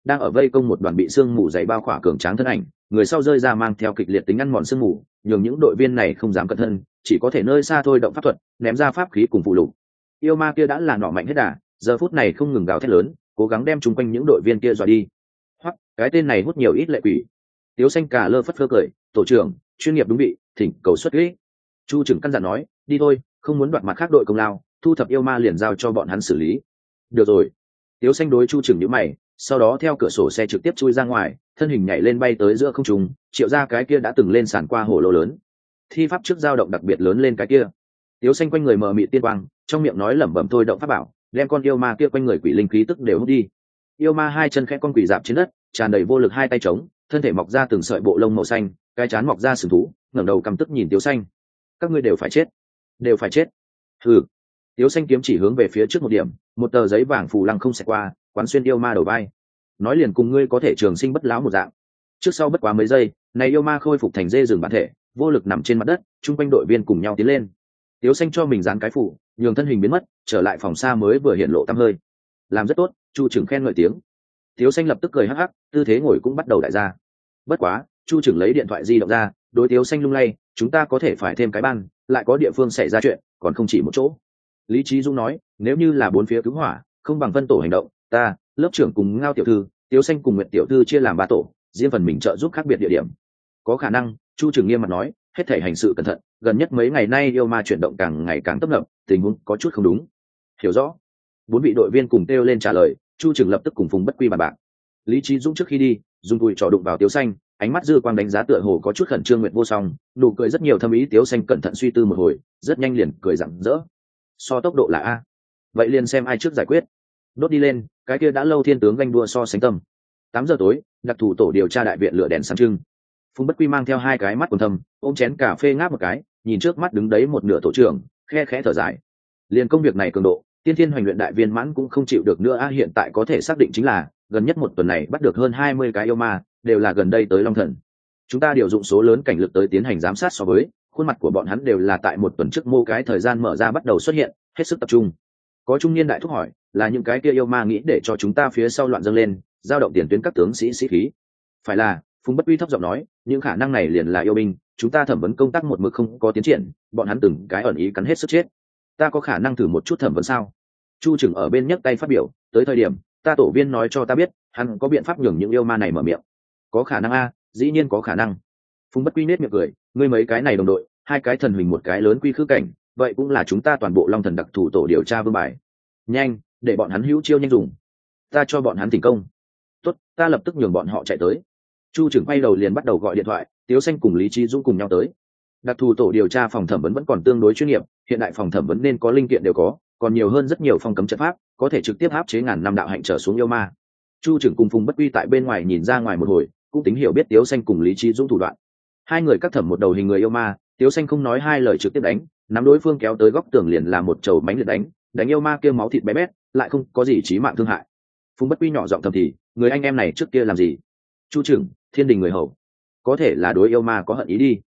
đang ở vây công một đoàn bị sương mù dày bao khỏa cường tráng thân ảnh, người sau rơi ra mang theo kịch liệt tính ăn mòn sương mù, nhường những đội viên này không dám cẩn thân, chỉ có thể nơi xa thôi động pháp thuật, ném ra pháp khí cùng phụ lục. Yêu ma kia đã là nỏ mạnh hết đà, giờ phút này không ngừng gào thét lớn, cố gắng đem chung quanh những đội viên kia dọa đi. Hoặc cái tên này hút nhiều ít lệ quỷ. Tiếu xanh cả lơ phất phơ cười, tổ trưởng chuyên nghiệp đúng vị, thỉnh cầu xuất kỹ. Chu trưởng căn dặn nói, đi thôi, không muốn đoạt mặt khác đội công lao, thu thập yêu ma liền giao cho bọn hắn xử lý. Được rồi. Tiếu xanh đối Chu trưởng nhíu mày, sau đó theo cửa sổ xe trực tiếp chui ra ngoài, thân hình nhảy lên bay tới giữa không trung, triệu ra cái kia đã từng lên sàn qua hồ lô lớn. Thi pháp trước dao động đặc biệt lớn lên cái kia. Tiếu xanh quanh người mờ mịt tiên quang, trong miệng nói lẩm bẩm thôi động pháp bảo, đem con yêu ma kia quanh người quỷ linh khí tức đều hút đi. Yêu ma hai chân khẽ con quỷ dạp trên đất, tràn đầy vô lực hai tay trống, thân thể mọc ra từng sợi bộ lông màu xanh, cái trán mọc ra sừng thú, ngẩng đầu căm tức nhìn Tiếu xanh. Các ngươi đều phải chết, đều phải chết. Hừ. Tiếu xanh kiếm chỉ hướng về phía trước một điểm, một tờ giấy vàng phù lăng không xẹt qua, quán xuyên yêu ma đầu vai. Nói liền cùng ngươi có thể trường sinh bất lão một dạng. Trước sau bất quá mấy giây, này yêu ma khôi phục thành dê rừng bản thể, vô lực nằm trên mặt đất, chung quanh đội viên cùng nhau tiến lên. Tiếu xanh cho mình dán cái phủ, nhường thân hình biến mất, trở lại phòng xa mới vừa hiện lộ tăm hơi. Làm rất tốt, Chu trưởng khen ngợi tiếng. Tiếu xanh lập tức cười hắc hắc, tư thế ngồi cũng bắt đầu đại ra. Bất quá, Chu trưởng lấy điện thoại di động ra, đối Tiếu xanh lung lay, chúng ta có thể phải thêm cái ban, lại có địa phương xảy ra chuyện, còn không chỉ một chỗ. Lý Chí Dũng nói, nếu như là bốn phía cứu hỏa, không bằng phân tổ hành động, ta, lớp trưởng cùng Ngao tiểu thư, Tiếu xanh cùng Nguyệt tiểu thư chia làm ba tổ, riêng phần mình trợ giúp khác biệt địa điểm. Có khả năng, Chu trưởng nghiêm mặt nói, hết thảy hành sự cẩn thận, gần nhất mấy ngày nay yêu ma chuyển động càng ngày càng tấp nập, tình huống có chút không đúng. Hiểu rõ. Bốn vị đội viên cùng kêu lên trả lời, Chu trưởng lập tức cùng Phùng Bất Quy bàn bạc. Lý Chí Dũng trước khi đi, dùng cùi trò đụng vào Tiếu xanh, ánh mắt dư quang đánh giá tựa hồ có chút khẩn trương Nguyệt vô song, nụ cười rất nhiều thâm ý. Tiếu xanh cẩn thận suy tư một hồi, rất nhanh liền cười rạng rỡ. So tốc độ là a, vậy liền xem ai trước giải quyết. Đốt đi lên, cái kia đã lâu thiên tướng ganh đua so sánh tâm. 8 giờ tối, đặc thù tổ điều tra đại viện lửa đèn sáng trưng. Phùng Bất Quy mang theo hai cái mắt quần thâm, ôm chén cà phê ngáp một cái, nhìn trước mắt đứng đấy một nửa tổ trưởng, khe khẽ thở dài. Liền công việc này cường độ, tiên thiên hoành luyện đại viên mãn cũng không chịu được nữa a. Hiện tại có thể xác định chính là gần nhất một tuần này bắt được hơn 20 cái yêu ma, đều là gần đây tới Long Thần. Chúng ta điều dụng số lớn cảnh lực tới tiến hành giám sát, so với khuôn mặt của bọn hắn đều là tại một tuần trước mô cái thời gian mở ra bắt đầu xuất hiện, hết sức tập trung. Có trung niên đại thúc hỏi, là những cái kia yêu ma nghĩ để cho chúng ta phía sau loạn dâng lên, giao động tiền tuyến các tướng sĩ sĩ khí? Phải là, Phùng Bất Uy thấp giọng nói, những khả năng này liền là yêu binh, chúng ta thẩm vấn công tác một mực không có tiến triển, bọn hắn từng cái ẩn ý cắn hết sức chết. Ta có khả năng thử một chút thẩm vấn sao? Chu trưởng ở bên nhấc tay phát biểu, tới thời điểm ta tổ viên nói cho ta biết, hắn có biện pháp nhường những yêu ma này mở miệng. Có khả năng a, dĩ nhiên có khả năng. Phùng Bất Quy nết miệng cười, ngươi mấy cái này đồng đội, hai cái thần hình một cái lớn quy khư cảnh, vậy cũng là chúng ta toàn bộ Long Thần đặc thù tổ điều tra vương bài. Nhanh, để bọn hắn hữu chiêu nhanh dùng, ta cho bọn hắn thành công. Tốt, ta lập tức nhường bọn họ chạy tới. Chu trưởng quay đầu liền bắt đầu gọi điện thoại, Tiếu xanh cùng Lý Chí Dũng cùng nhau tới. Đặc thù tổ điều tra phòng thẩm vấn vẫn còn tương đối chuyên nghiệp, hiện đại phòng thẩm vấn nên có linh kiện đều có, còn nhiều hơn rất nhiều phong cấm trận pháp, có thể trực tiếp áp chế ngàn năm đạo hạnh trở xuống yêu ma. Chu trưởng cùng Phùng Bất Quy tại bên ngoài nhìn ra ngoài một hồi, cũng tính hiểu biết Tiếu xanh cùng Lý Chí Dũng thủ đoạn. Hai người cắt thẩm một đầu hình người yêu ma, Tiếu xanh không nói hai lời trực tiếp đánh, nắm đối phương kéo tới góc tường liền là một chầu mánh liệt đánh yêu ma kia máu thịt bé bét, lại không có gì chí mạng thương hại. Phùng Bất Quy nhỏ giọng thầm thì, người anh em này trước kia làm gì? Chu trưởng, thiên đình người hầu, có thể là đối yêu ma có hận ý đi.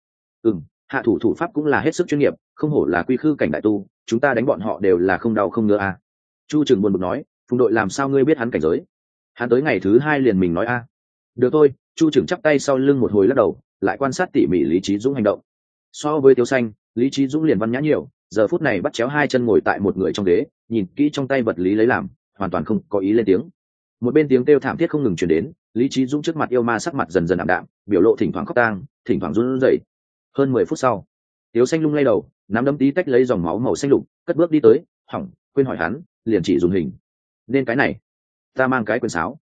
Hạ thủ thủ pháp cũng là hết sức chuyên nghiệp, không hổ là quy khư cảnh đại tu, chúng ta đánh bọn họ đều là không đau không ngứa a. Chu trưởng buồn bực nói, Phùng đội làm sao ngươi biết hắn cảnh giới? Hắn tới ngày thứ 2 liền mình nói a. Được thôi, Chu trưởng chắp tay sau lưng một hồi lắc đầu, lại quan sát tỉ mỉ Lý Chí Dũng hành động. So với Tiếu xanh, Lý Chí Dũng liền văn nhã nhiều, giờ phút này bắt chéo hai chân ngồi tại một người trong ghế, nhìn kỹ trong tay vật lý lấy làm, hoàn toàn không có ý lên tiếng. Một bên tiếng kêu thảm thiết không ngừng truyền đến, Lý Chí Dũng trước mặt yêu ma sắc mặt dần dần ảm đạm, biểu lộ thỉnh thoảng khóc tang, thỉnh thoảng run rẩy. Hơn 10 phút sau, Tiếu xanh lung lay đầu, nắm đấm tí tách lấy dòng máu màu xanh lục, cất bước đi tới, hỏng, quên hỏi hắn, liền chỉ dùng hình. Nên cái này, ta mang cái quyền sáo.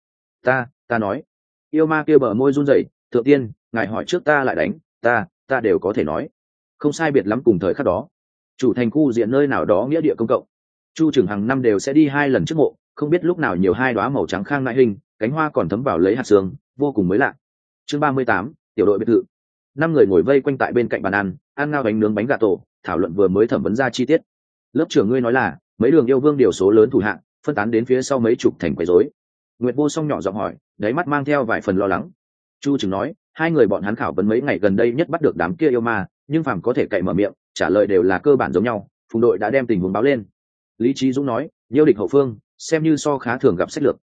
Ta nói. Yêu ma kia bờ môi run rẩy, thượng tiên, ngài hỏi trước ta lại đánh, ta đều có thể nói. Không sai biệt lắm cùng thời khắc đó, chủ thành khu diện nơi nào đó nghĩa địa công cộng, Chu trưởng hàng năm đều sẽ đi 2 lần trước mộ, không biết lúc nào nhiều 2 đóa màu trắng khang nại hình, cánh hoa còn thấm vào lấy hạt sương, vô cùng mới lạ. Chương 38, tiểu đội biệt thự. 5 người ngồi vây quanh tại bên cạnh bàn ăn ngao bánh nướng bánh gà tổ, thảo luận vừa mới thẩm vấn ra chi tiết. Lớp trưởng ngươi nói là mấy đường yêu vương điều số lớn thủ hạng, phân tán đến phía sau mấy chục thành quấy rối. Nguyệt Vô Song nhỏ giọng hỏi, đáy mắt mang theo vài phần lo lắng. Chu trưởng nói, 2 người bọn hắn khảo vấn mấy ngày gần đây nhất bắt được đám kia yêu ma, nhưng phàm có thể cậy mở miệng, trả lời đều là cơ bản giống nhau. Phùng đội đã đem tình huống báo lên. Lý Chí Dũng nói, nhiêu địch hậu phương, xem như so khá thường gặp sách lược.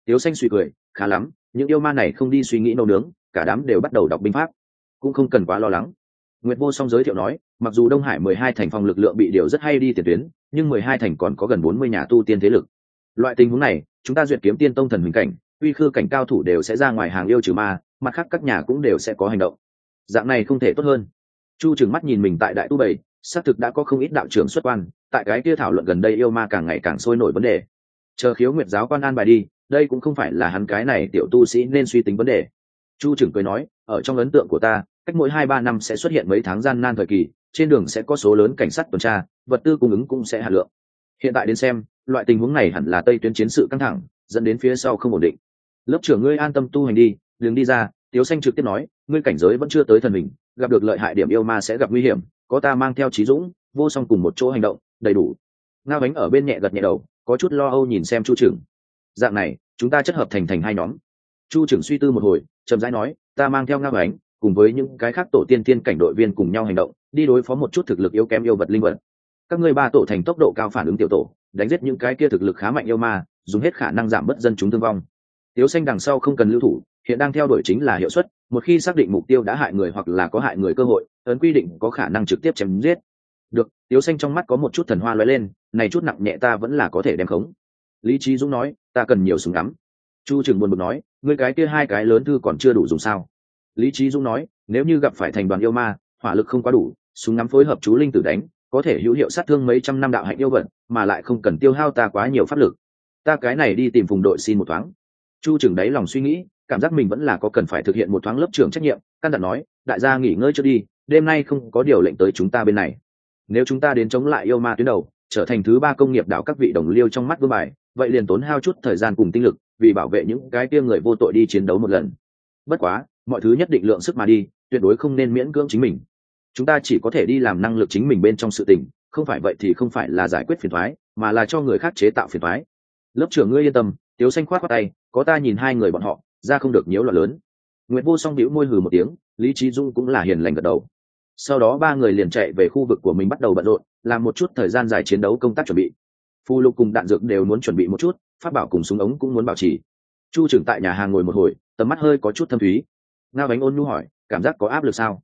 Tiếu xanh suy cười, khá lắm, những yêu ma này không đi suy nghĩ nấu nướng, cả đám đều bắt đầu đọc binh pháp, cũng không cần quá lo lắng. Nguyệt Vô Song giới thiệu nói, mặc dù Đông Hải 12 thành phòng lực lượng bị điều rất hay đi tiền tuyến, nhưng 12 thành còn có gần 40 nhà tu tiên thế lực. Loại tình huống này, chúng ta duyệt kiếm tiên tông thần huỳnh cảnh, uy khư cảnh cao thủ đều sẽ ra ngoài hàng yêu trừ ma, mặt khác các nhà cũng đều sẽ có hành động. Dạng này không thể tốt hơn. Chu trừng mắt nhìn mình tại đại tu bảy, xác thực đã có không ít đạo trưởng xuất quan, tại cái kia thảo luận gần đây yêu ma càng ngày càng sôi nổi vấn đề. Chờ Khiếu Nguyệt giáo quan an bài đi, đây cũng không phải là hắn cái này tiểu tu sĩ nên suy tính vấn đề. Chu trừng cười nói, ở trong ấn tượng của ta, cách mỗi 2-3 năm sẽ xuất hiện mấy tháng gian nan thời kỳ, trên đường sẽ có số lớn cảnh sát tuần tra, vật tư cung ứng cũng sẽ hạ lượng. Hiện tại đến xem, loại tình huống này hẳn là Tây tuyến chiến sự căng thẳng, dẫn đến phía sau không ổn định. Lớp trưởng ngươi an tâm tu hành đi, đừng đi ra. Tiếu xanh trực tiếp nói, ngươi cảnh giới vẫn chưa tới thần mình, gặp được lợi hại điểm yêu ma sẽ gặp nguy hiểm, có ta mang theo Chí Dũng, Vô Song cùng một chỗ hành động, đầy đủ. Ngao Bánh ở bên nhẹ gật nhẹ đầu, có chút lo âu nhìn xem Chu Trưởng. Dạng này, chúng ta chất hợp thành hai nhóm. Chu Trưởng suy tư một hồi, chậm rãi nói, ta mang theo Ngao Bánh, cùng với những cái khác tổ tiên tiên cảnh đội viên cùng nhau hành động, đi đối phó một chút thực lực yếu kém yêu vật linh vật. Các ngươi ba tổ thành tốc độ cao phản ứng tiểu tổ, đánh giết những cái kia thực lực khá mạnh yêu ma, dùng hết khả năng giảm bớt dân chúng thương vong. Tiếu xanh đằng sau không cần lưu thủ, hiện đang theo đuổi chính là hiệu suất, một khi xác định mục tiêu đã hại người hoặc là có hại người cơ hội, ấn quy định có khả năng trực tiếp chém giết. Được. Tiếu xanh trong mắt có một chút thần hoa lóe lên, này chút nặng nhẹ ta vẫn là có thể đem khống. Lý Chí Dũng nói, ta cần nhiều súng ngắm. Chu Trường buồn bực nói, ngươi cái kia hai cái lớn thư còn chưa đủ dùng sao? Lý Chí Dũng nói, nếu như gặp phải thành đoàn yêu ma, hỏa lực không quá đủ, súng ngắm phối hợp chú linh tử đánh, có thể hữu hiệu sát thương mấy trăm năm đạo hạnh yêu vật, mà lại không cần tiêu hao ta quá nhiều pháp lực. Ta cái này đi tìm vùng đội xin một thoáng. Chu Trường đáy lòng suy nghĩ, cảm giác mình vẫn là có cần phải thực hiện một thoáng lớp trưởng trách nhiệm, căn dặn nói, đại gia nghỉ ngơi trước đi, đêm nay không có điều lệnh tới chúng ta bên này. Nếu chúng ta đến chống lại yêu ma tuyến đầu, trở thành thứ ba công nghiệp đảo các vị đồng liêu trong mắt vương bài, vậy liền tốn hao chút thời gian cùng tinh lực, vì bảo vệ những cái kia người vô tội đi chiến đấu một lần. Bất quá, mọi thứ nhất định lượng sức mà đi, tuyệt đối không nên miễn cưỡng chính mình. Chúng ta chỉ có thể đi làm năng lực chính mình bên trong sự tình, không phải vậy thì không phải là giải quyết phiền toái, mà là cho người khác chế tạo phiền toái. Lớp trưởng ngươi yên tâm, Tiếu xanh khoát tay, có ta nhìn hai người bọn họ, ra không được nhiễu loạn lớn. Nguyệt Vô Song bĩu môi hừ một tiếng, Lý Chí Dung cũng là hiền lành gật đầu. Sau đó ba người liền chạy về khu vực của mình bắt đầu bận rộn, làm một chút thời gian dài chiến đấu công tác chuẩn bị. Phù lục cùng đạn dược đều muốn chuẩn bị một chút, pháp bảo cùng súng ống cũng muốn bảo trì. Chu Trưởng tại nhà hàng ngồi một hồi, tầm mắt hơi có chút thâm thúy. Ngao Bánh ôn nhu hỏi, cảm giác có áp lực sao?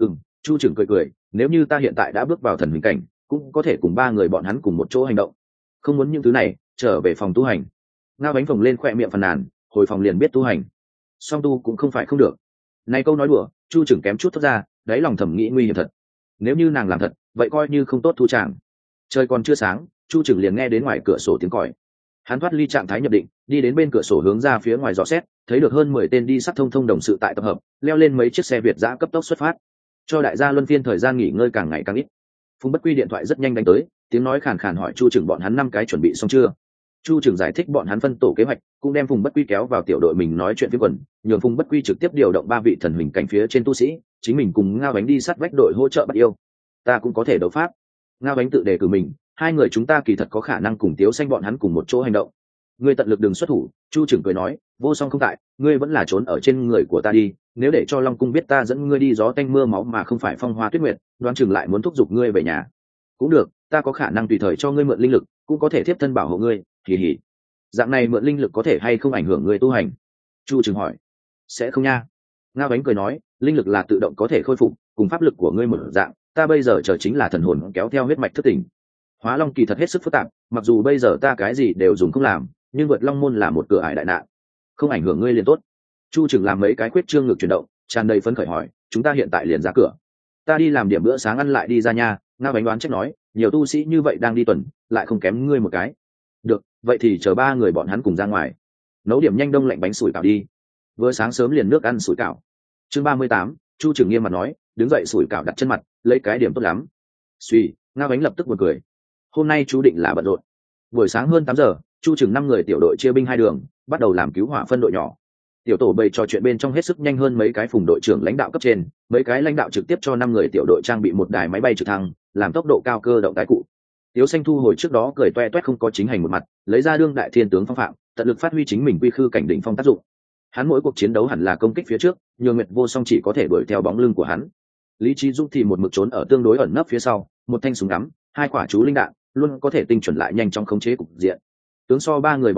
Chu Trưởng cười cười, nếu như ta hiện tại đã bước vào thần hình cảnh, cũng có thể cùng ba người bọn hắn cùng một chỗ hành động. Không muốn những thứ này, trở về phòng tu hành. Ngao Bánh phồng lên khỏe miệng phàn nàn, hồi phòng liền biết tu hành. Song tu cũng không phải không được. Này câu nói đùa, Chu Trưởng kém chút thoát ra, đáy lòng thầm nghĩ nguy hiểm thật. Nếu như nàng làm thật, vậy coi như không tốt thu chàng. Trời còn chưa sáng, Chu Trưởng liền nghe đến ngoài cửa sổ tiếng còi. Hắn thoát ly trạng thái nhập định, đi đến bên cửa sổ hướng ra phía ngoài dò xét, thấy được hơn 10 tên đi sắt thông đồng sự tại tập hợp, leo lên mấy chiếc xe Việt dã cấp tốc xuất phát. Cho đại gia luân phiên thời gian nghỉ ngơi càng ngày càng ít. Phùng Bất Quy điện thoại rất nhanh đánh tới, tiếng nói khàn khàn hỏi Chu Trưởng bọn hắn 5 cái chuẩn bị xong chưa. Chu Trưởng giải thích bọn hắn phân tổ kế hoạch, cũng đem Phùng Bất Quy kéo vào tiểu đội mình nói chuyện với quần, nhường Phùng Bất Quy trực tiếp điều động 3 vị thần huỳnh cảnh phía trên tu sĩ, chính mình cùng Ngao Bánh đi sát vách đội hỗ trợ bắt yêu. Ta cũng có thể đấu pháp. Ngao Bánh tự đề cử mình, hai người chúng ta kỳ thật có khả năng cùng Tiếu xanh bọn hắn cùng một chỗ hành động. Ngươi tận lực đừng xuất thủ. Chu Trưởng cười nói, Vô Song không tại, ngươi vẫn là trốn ở trên người của ta đi, nếu để cho Long cung biết ta dẫn ngươi đi gió tanh mưa máu mà không phải phong hoa tuyết nguyệt, đoán chừng lại muốn thúc giục ngươi về nhà. Cũng được, ta có khả năng tùy thời cho ngươi mượn linh lực, cũng có thể tiếp thân bảo hộ ngươi. Kỳ hỉ. Dạng này mượn linh lực có thể hay không ảnh hưởng ngươi tu hành? Chu Trưởng hỏi. Sẽ không nha. Ngao Bánh cười nói, linh lực là tự động có thể khôi phục, cùng pháp lực của ngươi một dạng, ta bây giờ chờ chính là thần hồn kéo theo huyết mạch thức tỉnh. Hóa Long kỳ thật hết sức phức tạp, mặc dù bây giờ ta cái gì đều dùng không làm, nhưng vượt Long môn là một cửa ải đại nạn, không ảnh hưởng ngươi liền tốt. Chu Trưởng làm mấy cái quyết trương ngực chuyển động, tràn đầy phấn khởi hỏi, chúng ta hiện tại liền ra cửa? Ta đi làm điểm bữa sáng ăn lại đi ra nha. Ngao Bánh đoán trách nói, nhiều tu sĩ như vậy đang đi tuần, lại không kém ngươi một cái. Được, vậy thì chờ ba người bọn hắn cùng ra ngoài, nấu điểm nhanh đông lạnh bánh sủi cảo đi. Vừa sáng sớm liền nước ăn sủi cảo. Chương 38, Chu Trưởng nghiêm mặt nói, đứng dậy sủi cảo đặt chân mặt, lấy cái điểm tốt lắm. Suy, Ngao Bánh lập tức buồn cười. Hôm nay chú định là bận rộn. Buổi sáng hơn 8 giờ, Chu Trưởng 5 người tiểu đội chia binh hai đường, bắt đầu làm cứu hỏa phân đội nhỏ. Tiểu tổ bầy trò chuyện bên trong hết sức nhanh hơn mấy cái phùng đội trưởng lãnh đạo cấp trên, mấy cái lãnh đạo trực tiếp cho 5 người tiểu đội trang bị một đài máy bay trực thăng, làm tốc độ cao cơ động tái cụ. Tiếu xanh thu hồi trước đó cười toe toét không có chính hành một mặt, lấy ra đương đại thiên tướng phong phạm, tận lực phát huy chính mình quy khư cảnh đỉnh phong tác dụng. Hắn mỗi cuộc chiến đấu hẳn là công kích phía trước, nhường Nguyệt Vô Song chỉ có thể đuổi theo bóng lưng của hắn. Lý Chí Dũng thì một mực trốn ở tương đối ẩn nấp phía sau, một thanh súng ngắm, 2 quả chú linh đạn, luôn có thể tinh chuẩn lại nhanh trong khống chế cục diện. Tướng so ba người bọn hắn,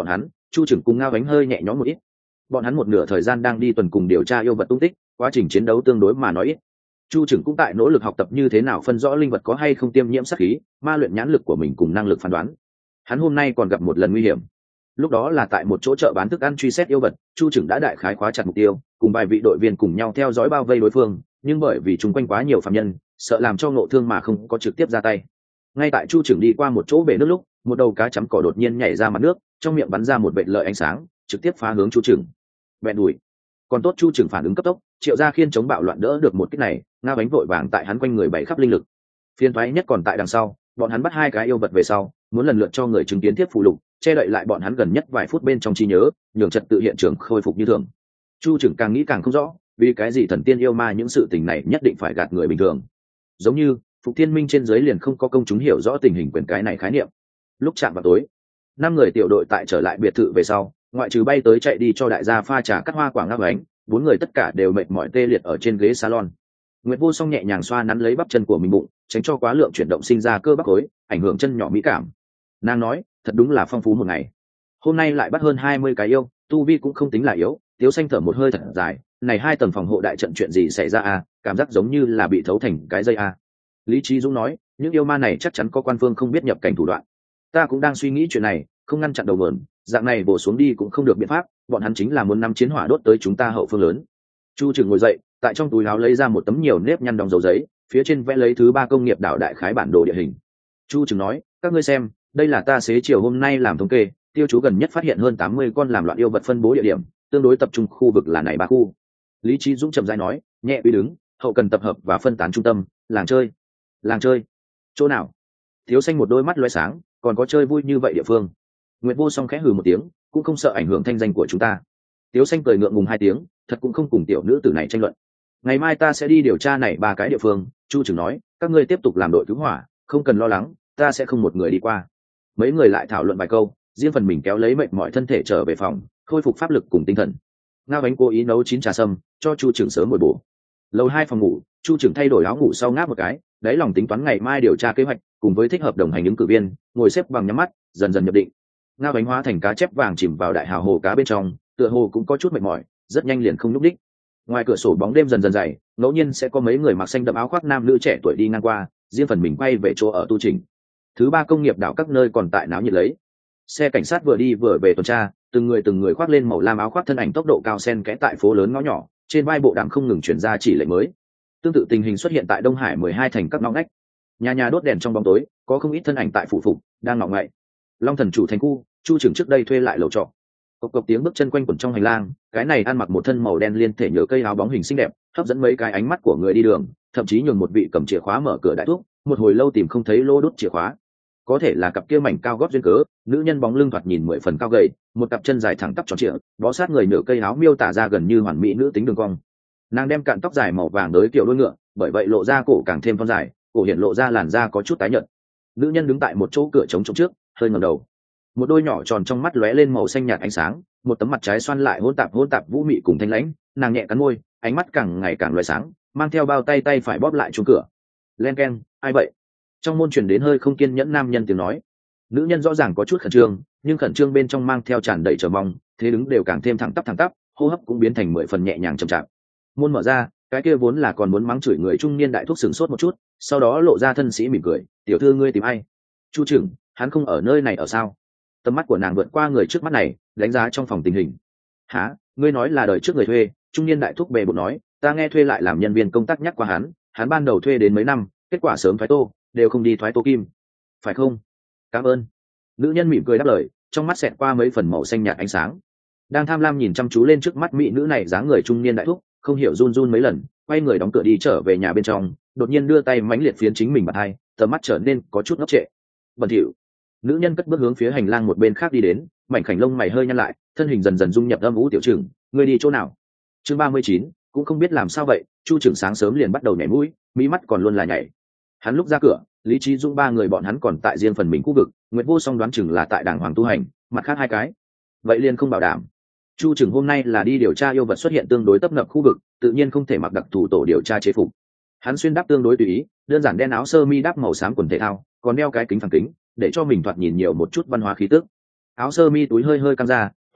Chu Trừng cùng Ngao Bánh hơi nhẹ nhõm một ít. Bọn hắn một nửa thời gian đang đi tuần cùng điều tra yêu vật tung tích, quá trình chiến đấu tương đối mà nói ít. Chu Trừng cũng tại nỗ lực học tập như thế nào phân rõ linh vật có hay không tiêm nhiễm sát khí, ma luyện nhãn lực của mình cùng năng lực phán đoán. Hắn hôm nay còn gặp một lần nguy hiểm. Lúc đó là tại một chỗ chợ bán thức ăn truy xét yêu vật, Chu Trừng đã đại khái khóa chặt mục tiêu, cùng vài vị đội viên cùng nhau theo dõi bao vây đối phương, nhưng bởi vì chung quanh quá nhiều phạm nhân, sợ làm cho ngộ thương mà không có trực tiếp ra tay. Ngay tại Chu Trừng đi qua một chỗ bể nước lúc, một đầu cá chấm cỏ đột nhiên nhảy ra mặt nước, trong miệng bắn ra một vệt lợi ánh sáng, trực tiếp phá hướng Chu Trừng. Bẹn đùi. Còn tốt Chu Trừng phản ứng cấp tốc, Triệu Gia Khiên chống bạo loạn đỡ được một kích này, Ngao Bánh vội vàng tại hắn quanh người bảy khắp linh lực. Phiên toái nhất còn tại đằng sau, bọn hắn bắt hai cái yêu vật về sau, muốn lần lượt cho người chứng kiến tiếp phụ lục, che đậy lại bọn hắn gần nhất vài phút bên trong trí nhớ, nhường trật tự hiện trường khôi phục như thường. Chu Trừng càng nghĩ càng không rõ, vì cái gì thần tiên yêu ma những sự tình này nhất định phải gạt người bình thường. Giống như Phục Thiên Minh trên dưới liền không có công chúng hiểu rõ tình hình quyền cái này khái niệm. Lúc chạm vào tối, 5 người tiểu đội tại trở lại biệt thự về sau, ngoại trừ bay tới chạy đi cho đại gia pha trà cắt hoa quả Ngao Bánh, 4 người tất cả đều mệt mỏi tê liệt ở trên ghế salon. Nguyệt Vô Song nhẹ nhàng xoa nắn lấy bắp chân của mình bụng, tránh cho quá lượng chuyển động sinh ra cơ bắp khối, ảnh hưởng chân nhỏ mỹ cảm. Nàng nói, thật đúng là phong phú một ngày. Hôm nay lại bắt hơn 20 cái yêu, tu vi cũng không tính là yếu. Tiếu Xanh thở một hơi thật dài, này 2 tầng phòng hộ đại trận chuyện gì xảy ra à, cảm giác giống như là bị thấu thành cái dây à. Lý Chí Dũng nói, những yêu ma này chắc chắn có quan phương không biết nhập cảnh thủ đoạn. Ta cũng đang suy nghĩ chuyện này, không ngăn chặn đầu mượn, dạng này bổ xuống đi cũng không được biện pháp, bọn hắn chính là muốn nắm chiến hỏa đốt tới chúng ta hậu phương lớn. Chu Trừng ngồi dậy, tại trong túi áo lấy ra một tấm nhiều nếp nhăn đóng dấu giấy, phía trên vẽ lấy thứ 3 công nghiệp đảo đại khái bản đồ địa hình. Chu Trừng nói, các ngươi xem, đây là ta xế chiều hôm nay làm thống kê, tiêu chú gần nhất phát hiện hơn 80 con làm loạn yêu vật phân bố địa điểm, tương đối tập trung khu vực là này 3 khu. Lý Chí Dũng chậm rãi nói, nhẹ uy đứng, hậu cần tập hợp và phân tán trung tâm, làng chơi. Làng chơi? Chỗ nào? Thiếu Xanh một đôi mắt lóe sáng, còn có chơi vui như vậy địa phương. Nguyệt Vô Song khẽ hừ một tiếng, cũng không sợ ảnh hưởng thanh danh của chúng ta. Tiếu Xanh cười ngượng ngùng 2 tiếng, thật cũng không cùng tiểu nữ tử này tranh luận. Ngày mai ta sẽ đi điều tra này 3 cái địa phương, Chu Trừng nói, các ngươi tiếp tục làm đội cứu hỏa, không cần lo lắng, ta sẽ không một người đi qua. Mấy người lại thảo luận vài câu, riêng phần mình kéo lấy mệt mỏi thân thể trở về phòng, khôi phục pháp lực cùng tinh thần. Ngao Bánh cố ý nấu 9 trà sâm, cho Chu Trừng sớm bồi bổ. Lầu 2 phòng ngủ, Chu Trừng thay đổi áo ngủ sau ngáp một cái, đáy lòng tính toán ngày mai điều tra kế hoạch, cùng với thích hợp đồng hành ứng cử viên, ngồi xếp bằng nhắm mắt, dần dần nhập định. Ngao Bánh hóa thành cá chép vàng chìm vào đại hào hồ cá bên trong, tựa hồ cũng có chút mệt mỏi, rất nhanh liền không nhúc đích. Ngoài cửa sổ bóng đêm dần dần dày, ngẫu nhiên sẽ có mấy người mặc xanh đậm áo khoác nam nữ trẻ tuổi đi ngang qua, riêng phần mình quay về chỗ ở tu trình. Thứ 3 công nghiệp đảo các nơi còn tại náo nhiệt lấy. Xe cảnh sát vừa đi vừa về tuần tra, từng người khoác lên màu lam áo khoác thân ảnh tốc độ cao xen kẽ tại phố lớn ngõ nhỏ, trên vai bộ đàm không ngừng chuyển ra chỉ lệnh mới. Tương tự tình hình xuất hiện tại Đông Hải 12 thành các ngõ ngách. Nhà nhà đốt đèn trong bóng tối, có không ít thân ảnh tại phủ phục đang ngọ ngậy. Long Thần chủ thành khu, Chu Trừng trước đây thuê lại lầu trọ. Cộc cộc tiếng bước chân quanh quẩn trong hành lang, cái này ăn mặc một thân màu đen liên thể nhờ cây áo bóng hình xinh đẹp, hấp dẫn mấy cái ánh mắt của người đi đường, thậm chí nhường một vị cầm chìa khóa mở cửa đại thuốc, một hồi lâu tìm không thấy lô đốt chìa khóa. Có thể là cặp kia mảnh cao gót duyên cớ, nữ nhân bóng lưng thoạt nhìn 10 phần cao gầy, một cặp chân dài thẳng tắp tròn trịa, bó sát người nửa cây áo miêu tả ra gần như hoàn mỹ nữ tính đường cong. Nàng đem cạn tóc dài màu vàng đới kiểu đuôi ngựa, bởi vậy lộ ra cổ càng thêm thon dài, cổ hiện lộ ra làn da có chút tái nhợt. Nữ nhân đứng tại một chỗ cửa trống trước, hơi ngẩng đầu, một đôi nhỏ tròn trong mắt lóe lên màu xanh nhạt ánh sáng, một tấm mặt trái xoan lại hỗn tạp vũ mị cùng thanh lãnh, nàng nhẹ cắn môi, ánh mắt càng ngày càng lóe sáng, mang theo bao tay phải bóp lại chuông cửa. Len keng, ai vậy? Trong môn truyền đến hơi không kiên nhẫn nam nhân tiếng nói. Nữ nhân rõ ràng có chút khẩn trương, nhưng khẩn trương bên trong mang theo tràn đầy chờ mong, thế đứng đều càng thêm thẳng tắp, hô hấp cũng biến thành 10 phần nhẹ nhàng chậm chạp. Môn mở ra, cái kia vốn là còn muốn mắng chửi người trung niên đại thúc sửng sốt một chút, sau đó lộ ra thân sĩ mỉm cười, tiểu thư ngươi tìm ai? Chu Trừng, hắn không ở nơi này ở sao? Tầm mắt của nàng vượt qua người trước mắt này, đánh giá trong phòng tình hình. Hả, ngươi nói là đời trước người thuê? Trung niên đại thúc bề bộn nói, ta nghe thuê lại làm nhân viên công tác nhắc qua hắn ban đầu thuê đến mấy năm, kết quả sớm thoái tô, đều không đi thoái tô kim, phải không? Cảm ơn. Nữ nhân mỉm cười đáp lời, trong mắt xẹt qua mấy phần màu xanh nhạt ánh sáng. Đang tham lam nhìn chăm chú lên trước mắt mỹ nữ này dáng người trung niên đại thúc, không hiểu run run mấy lần, quay người đóng cửa đi trở về nhà bên trong, đột nhiên đưa tay mãnh liệt phiến chính mình bạt hai, tầm mắt trở nên có chút ngốc trệ. Bẩn thỉu. Nữ nhân cất bước hướng phía hành lang một bên khác đi đến, mảnh khảnh lông mày hơi nhăn lại, thân hình dần dần dung nhập âm vũ. Tiểu Trừng, ngươi đi chỗ nào? Chương 39, cũng không biết làm sao vậy, Chu Trừng sáng sớm liền bắt đầu nhảy mũi, mí mắt còn luôn là nhảy. Hắn lúc ra cửa, Lý Chí Dũng 3 người bọn hắn còn tại riêng phần mình khu vực, Nguyệt Vô Song đoán chừng là tại đàng hoàng tu hành, mặt khác 2 cái vậy liền không bảo đảm. Chu Trừng hôm nay là đi điều tra yêu vật xuất hiện tương đối tấp nập khu vực, tự nhiên không thể mặc đặc thù tổ điều tra chế phục. Hắn xuyên đáp tương đối tùy ý, đơn giản đen áo sơ mi đắp màu xám quần thể thao, còn đeo cái kính phản kính, để cho mình thoạt nhìn nhiều một chút văn hóa khí tức. Áo sơ mi túi hơi căng ra,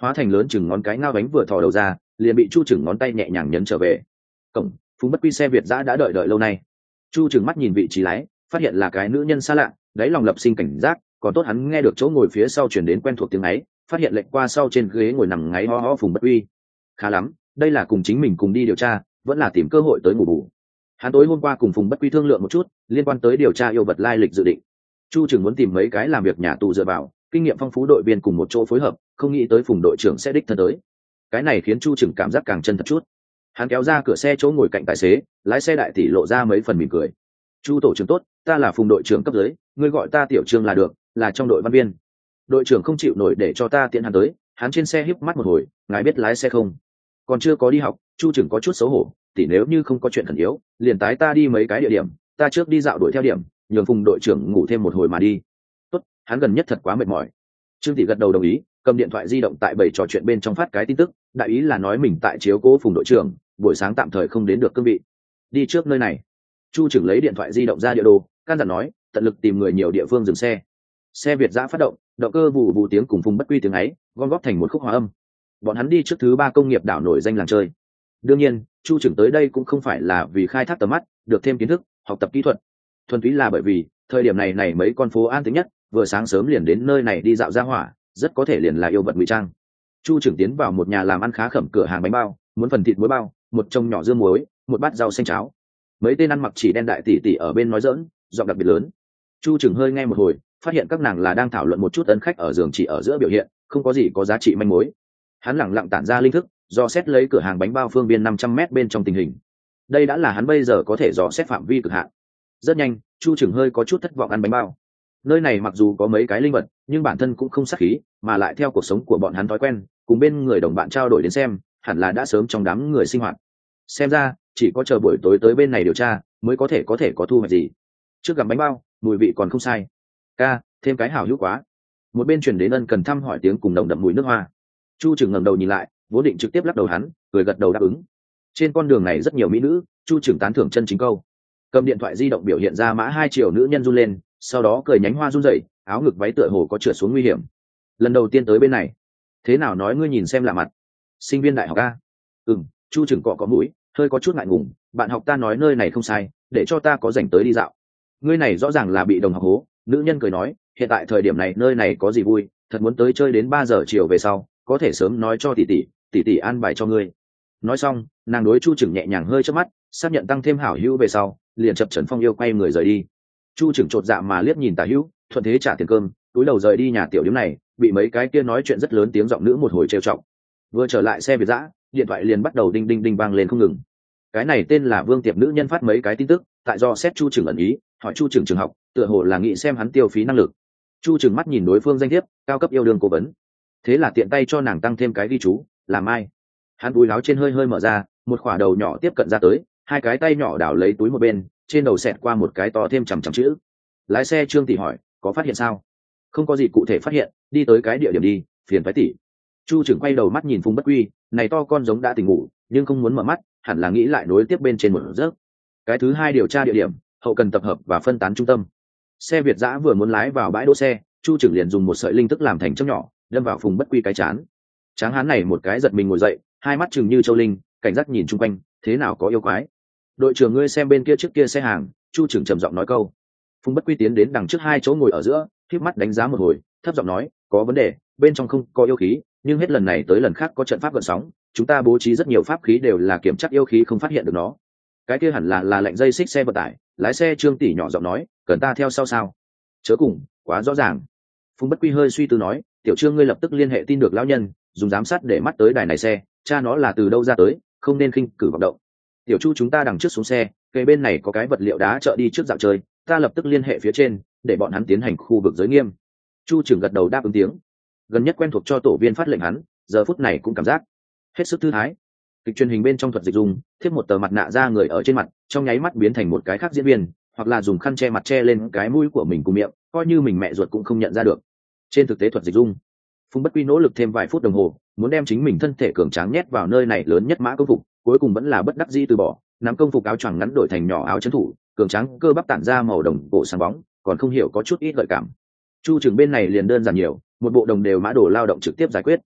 hóa thành lớn chừng ngón cái ngao bánh vừa thò đầu ra, liền bị Chu Chừng ngón tay nhẹ nhàng nhấn trở về. Cổng, Phùng Bất Quy xe Việt dã đã đợi lâu nay. Chu Chừng mắt nhìn vị trí lái, phát hiện là cái nữ nhân xa lạ, đáy lòng lập sinh cảnh giác, còn tốt hắn nghe được chỗ ngồi phía sau chuyển đến quen thuộc tiếng ấy, phát hiện lệnh qua sau trên ghế ngồi nằm ngáy ho ho Phùng Bất Quy. Khá lắm, đây là cùng chính mình cùng đi điều tra, vẫn là tìm cơ hội tới ngủ bù. Hắn tối hôm qua cùng Phùng Bất Quy thương lượng một chút liên quan tới điều tra yêu vật lai lịch dự định. Chu Chừng muốn tìm mấy cái làm việc nhà tù dựa vào, kinh nghiệm phong phú đội viên cùng một chỗ phối hợp, không nghĩ tới Phùng đội trưởng sẽ đích thân tới. Cái này khiến Chu Chừng cảm giác càng chân thật chút. Hắn kéo ra cửa xe chỗ ngồi cạnh tài xế, lái xe đại tỷ lộ ra mấy phần mỉm cười. Chu tổ trưởng tốt, ta là Phùng đội trưởng cấp dưới, ngươi gọi ta tiểu Trương là được, là trong đội văn viên. Đội trưởng không chịu nổi để cho ta tiện hắn tới, hắn trên xe híp mắt một hồi, ngài biết lái xe không? Còn chưa có đi học, Chu Chừng có chút xấu hổ, tỷ nếu như không có chuyện khẩn yếu, liền tái ta đi mấy cái địa điểm, ta trước đi dạo đuổi theo điểm, nhường Phùng đội trưởng ngủ thêm một hồi mà đi. Tốt, hắn gần nhất thật quá mệt mỏi. Trương tỷ gật đầu đồng ý, cầm điện thoại di động tại bầy trò chuyện bên trong phát cái tin tức, đại ý là nói mình tại chiếu cố Phùng đội trưởng, buổi sáng tạm thời không đến được cương vị. Đi trước nơi này. Chu Chừng lấy điện thoại di động ra địa đồ, căn dặn nói, tận lực tìm người nhiều địa phương dừng xe. Xe Việt dã phát động, động cơ vù vù tiếng cùng Phùng Bất Quy tiếng ấy, gom góp thành một khúc hòa âm. Bọn hắn đi trước thứ 3 công nghiệp đảo nổi danh làng chơi. Đương nhiên, Chu Chừng tới đây cũng không phải là vì khai thác tầm mắt, được thêm kiến thức, học tập kỹ thuật. Thuần túy là bởi vì, thời điểm này mấy con phố an tĩnh nhất, vừa sáng sớm liền đến nơi này đi dạo ra hỏa, rất có thể liền là yêu vật ngụy trang. Chu Chừng tiến vào một nhà làm ăn khá khẩm cửa hàng bánh bao, muốn phần thịt muối bao, một chồng nhỏ dưa muối, một bát rau xanh cháo. Mấy tên ăn mặc chỉ đen đại tỷ tỷ ở bên nói giỡn, giọng đặc biệt lớn. Chu Chừng hơi nghe một hồi, phát hiện các nàng là đang thảo luận một chút ấn khách ở giường chỉ ở giữa biểu hiện, không có gì có giá trị manh mối. Hắn lẳng lặng tản ra linh thức, dò xét lấy cửa hàng bánh bao phương viên 500m bên trong tình hình. Đây đã là hắn bây giờ có thể dò xét phạm vi cực hạn. Rất nhanh, Chu Chừng hơi có chút thất vọng ăn bánh bao. Nơi này mặc dù có mấy cái linh vật, nhưng bản thân cũng không sát khí, mà lại theo cuộc sống của bọn hắn thói quen, cùng bên người đồng bạn trao đổi đến xem, hẳn là đã sớm trong đám người sinh hoạt. Xem ra, chỉ có chờ buổi tối tới bên này điều tra, mới có thể có thu hoạch gì. Trước gặm bánh bao, mùi vị còn không sai. Ca, thêm cái hảo hữu quá. Một bên truyền đến ân cần thăm hỏi tiếng cùng nồng đậm mùi nước hoa. Chu Chừng ngẩng đầu nhìn lại, vốn định trực tiếp lắc đầu hắn, cười gật đầu đáp ứng. Trên con đường này rất nhiều mỹ nữ, Chu Chừng tán thưởng chân chính câu. Cầm điện thoại di động biểu hiện ra mã 2 triệu nữ nhân run lên, sau đó cười nhánh hoa run rẩy, áo ngực váy tựa hồ có trượt xuống nguy hiểm. Lần đầu tiên tới bên này, thế nào nói ngươi nhìn xem lạ mặt. Sinh viên đại học a? Chu Chừng cọ mũi, hơi có chút ngại ngùng, bạn học ta nói nơi này không sai, để cho ta có rảnh tới đi dạo. Ngươi này rõ ràng là bị đồng học hố. Nữ nhân cười nói, hiện tại thời điểm này nơi này có gì vui, thật muốn tới chơi đến 3 giờ chiều về sau, có thể sớm nói cho tỷ tỷ an bài cho ngươi. Nói xong, nàng đối Chu Chừng nhẹ nhàng hơi chớp mắt, xác nhận tăng thêm hảo hữu về sau, liền chập chấn phong yêu quay người rời đi. Chu Chừng chột dạ mà liếc nhìn Tả Hữu, thuận thế trả tiền cơm, túi đầu rời đi nhà tiểu điếm này, bị mấy cái kia nói chuyện rất lớn tiếng giọng nữ một hồi trêu chọc. Vừa trở lại xe Việt dã, điện thoại liền bắt đầu đinh đinh đinh vang lên không ngừng. Cái này tên là Vương Tiệp nữ nhân phát mấy cái tin tức, tại do xét Chu Chừng ẩn ý, hỏi Chu Chừng trường học, tựa hồ là nghĩ xem hắn tiêu phí năng lực. Chu Chừng mắt nhìn đối phương danh thiếp, cao cấp yêu đương cố vấn. Thế là tiện tay cho nàng tăng thêm cái ghi chú, làm ai. Hắn túi láo trên hơi mở ra, một khỏa đầu nhỏ tiếp cận ra tới, hai cái tay nhỏ đảo lấy túi một bên, trên đầu xẹt qua một cái to thêm chằm chữ. Lái xe Trương tỷ hỏi, có phát hiện sao? Không có gì cụ thể phát hiện, đi tới cái địa điểm đi, phiền phái tỷ. Chu Chừng quay đầu mắt nhìn Phùng Bất Quy, này to con giống đã tỉnh ngủ, nhưng không muốn mở mắt, hẳn là nghĩ lại nối tiếp bên trên một giấc. Cái thứ 2 điều tra địa điểm, hậu cần tập hợp và phân tán trung tâm. Xe Việt dã vừa muốn lái vào bãi đỗ xe, Chu Chừng liền dùng một sợi linh tức làm thành châm nhỏ, đâm vào Phùng Bất Quy cái chán. Tráng hán này một cái giật mình ngồi dậy, hai mắt chừng như châu linh, cảnh giác nhìn chung quanh, thế nào có yêu quái. Đội trưởng ngươi xem bên kia trước kia xe hàng. Chu Chừng trầm giọng nói câu. Phùng Bất Quy tiến đến đằng trước 2 chỗ ngồi ở giữa, khép mắt đánh giá một hồi, thấp giọng nói, có vấn đề, bên trong không có yêu khí, nhưng hết lần này tới lần khác có trận pháp gợn sóng, chúng ta bố trí rất nhiều pháp khí đều là kiểm tra yêu khí không phát hiện được nó. Cái kia hẳn là lệnh dây xích xe vận tải. Lái xe Trương tỷ nhỏ giọng nói, cần ta theo sau sao? Chớ cùng, quá rõ ràng. Phùng Bất Quy hơi suy tư nói, tiểu Trương ngươi lập tức liên hệ tin được lão nhân, dùng giám sát để mắt tới đài này xe, cha nó là từ đâu ra tới, không nên khinh cử vọng động. Tiểu Chu chúng ta đằng trước xuống xe, cây bên này có cái vật liệu đá chợ đi trước dạo chơi, ta lập tức liên hệ phía trên, để bọn hắn tiến hành khu vực giới nghiêm. Chu Chừng gật đầu đáp ứng tiếng. Gần nhất quen thuộc cho tổ viên phát lệnh hắn, giờ phút này cũng cảm giác hết sức thư thái. Kịch truyền hình bên trong thuật dịch dùng, thiết một tờ mặt nạ ra người ở trên mặt, trong nháy mắt biến thành một cái khác diễn viên, hoặc là dùng khăn che mặt che lên cái mũi của mình cùng miệng, coi như mình mẹ ruột cũng không nhận ra được. Trên thực tế thuật dịch dung, Phùng Bất Quy nỗ lực thêm vài phút đồng hồ, muốn đem chính mình thân thể cường tráng nhét vào nơi này lớn nhất mã công phục, cuối cùng vẫn là bất đắc dĩ từ bỏ, nắm công phục áo choàng ngắn đổi thành nhỏ áo trấn thủ, cường tráng cơ bắp tản ra màu đồng cổ sáng bóng, còn không hiểu có chút ít gợi cảm. Chu Chừng bên này liền đơn giản nhiều, một bộ đồng đều mã đồ lao động trực tiếp giải quyết.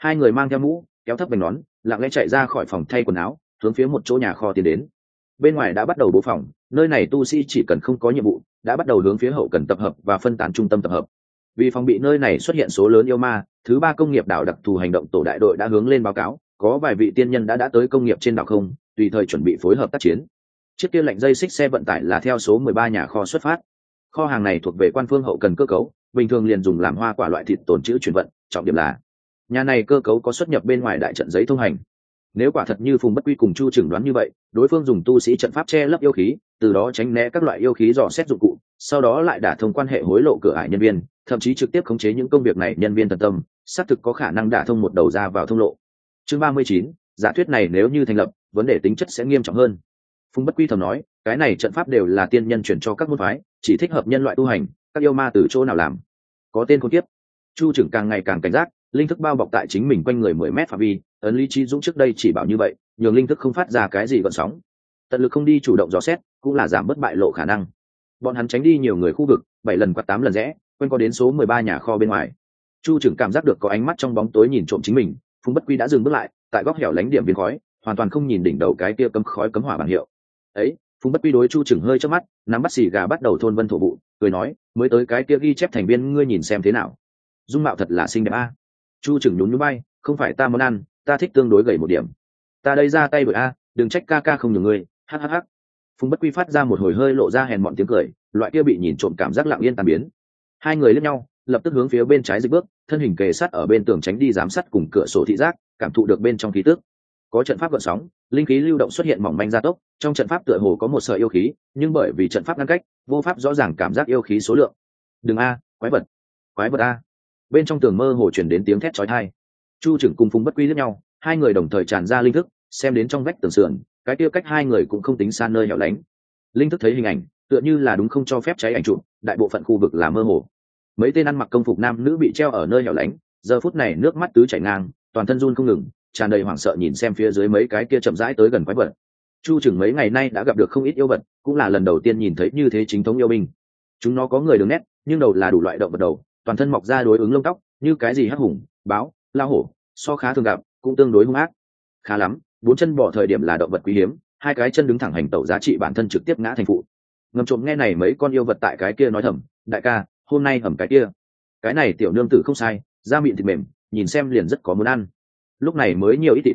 Hai người mang theo mũ kéo thấp vành nón, lặng lẽ chạy ra khỏi phòng thay quần áo, hướng phía một chỗ nhà kho tiến đến. Bên ngoài đã bắt đầu bố phòng, nơi này tu sĩ chỉ cần không có nhiệm vụ đã bắt đầu hướng phía hậu cần tập hợp và phân tán trung tâm tập hợp. Vì phòng bị nơi này xuất hiện số lớn yêu ma, thứ ba công nghiệp đảo đặc thù hành động tổ đại đội đã hướng lên báo cáo, có vài vị tiên nhân đã tới công nghiệp trên đảo không, tùy thời chuẩn bị phối hợp tác chiến. Chiếc kia lạnh dây xích xe vận tải là theo số 13 nhà kho xuất phát. Kho hàng này thuộc về quan phương hậu cần cơ cấu, bình thường liền dùng làm hoa quả loại thịt tồn trữ chuyển vận, trọng điểm là nhà này cơ cấu có xuất nhập bên ngoài đại trận giấy thông hành. Nếu quả thật như Phùng Bất Quy cùng Chu Chừng đoán như vậy, đối phương dùng tu sĩ trận pháp che lấp yêu khí, từ đó tránh né các loại yêu khí dò xét dụng cụ, sau đó lại đả thông quan hệ hối lộ cửa ải nhân viên, thậm chí trực tiếp khống chế những công việc này nhân viên tận tâm, xác thực có khả năng đả thông một đầu ra vào thông lộ. Chương 39, giả thuyết này nếu như thành lập, vấn đề tính chất sẽ nghiêm trọng hơn. Phùng Bất Quy thầm nói, cái này trận pháp đều là tiên nhân chuyển cho các môn phái, chỉ thích hợp nhân loại tu hành, các yêu ma từ chỗ nào làm? Có tên khốn kiếp. Chu Chừng càng ngày càng cảnh giác, linh thức bao bọc tại chính mình quanh người 10 mét phạm vi, ấn lý trí dũng trước đây chỉ bảo như vậy, nhường linh thức không phát ra cái gì gợn sóng. Tận lực không đi chủ động dò xét, cũng là giảm bớt bại lộ khả năng. Bọn hắn tránh đi nhiều người khu vực, 7 lần quạt 8 lần rẽ, quanh có đến số 13 nhà kho bên ngoài. Chu Chừng cảm giác được có ánh mắt trong bóng tối nhìn trộm chính mình, Phùng Bất Quy đã dừng bước lại, tại góc hẻo lánh điểm viên khói, hoàn toàn không nhìn đỉnh đầu cái kia cấm khói cấm hỏa bảng hiệu. Ấy, Phùng Bất Quy đối Chu Chừng hơi chớp mắt, nắm bắt xì gà bắt đầu thôn vân thổ vụ, cười nói, mới tới cái kia ghi chép thành viên ngươi nhìn xem thế nào. Dung mạo thật là xinh đẹp a. Chu Chừng nhún nhún vai, không phải ta muốn ăn, ta thích tương đối gầy một điểm. Ta đây ra tay bởi a, đừng trách ca ca không nhường ngươi, hắc. Phùng Bất Quy phát ra một hồi hơi lộ ra hèn mọn tiếng cười, loại kia bị nhìn trộm cảm giác lặng yên tan biến. Hai người liếc nhau, lập tức hướng phía bên trái dịch bước, thân hình kề sát ở bên tường tránh đi giám sát cùng cửa sổ thị giác, cảm thụ được bên trong khí tức. Có trận pháp gợn sóng, linh khí lưu động xuất hiện mỏng manh gia tốc, trong trận pháp tựa hồ có một sợi yêu khí, nhưng bởi vì trận pháp ngăn cách, vô pháp rõ ràng cảm giác yêu khí số lượng. Đừng a, quái vật a. Bên trong tường mơ hồ truyền đến tiếng thét chói tai. Chu Chừng cùng Phùng Bất Quy liếc nhau, hai người đồng thời tràn ra linh thức, xem đến trong vách tường sườn, cái kia cách hai người cũng không tính xa nơi hẻo lánh. Linh thức thấy hình ảnh, tựa như là đúng không cho phép cháy ảnh chụp, đại bộ phận khu vực là mơ hồ. Mấy tên ăn mặc công phục nam nữ bị treo ở nơi hẻo lánh, giờ phút này nước mắt tứ chảy ngang, toàn thân run không ngừng, tràn đầy hoảng sợ nhìn xem phía dưới mấy cái kia chậm rãi tới gần quái vật. Chu Chừng mấy ngày nay đã gặp được không ít yêu vật, cũng là lần đầu tiên nhìn thấy như thế chính thống yêu binh. Chúng nó có người đường nét, nhưng đầu là đủ loại động vật đầu, toàn thân mọc ra đối ứng lông tóc, như cái gì hắc hùng, báo, lao hổ, so khá thường gặp, cũng tương đối hung ác. Khá lắm, 4 chân bò thời điểm là động vật quý hiếm, 2 cái chân đứng thẳng hành tẩu giá trị bản thân trực tiếp ngã thành phụ. Ngầm trộm nghe này mấy con yêu vật tại cái kia nói thầm, đại ca, hôm nay hầm cái kia. Cái này tiểu nương tử không sai, da mịn thịt mềm, nhìn xem liền rất có muốn ăn. Lúc này mới nhiều ít thịt,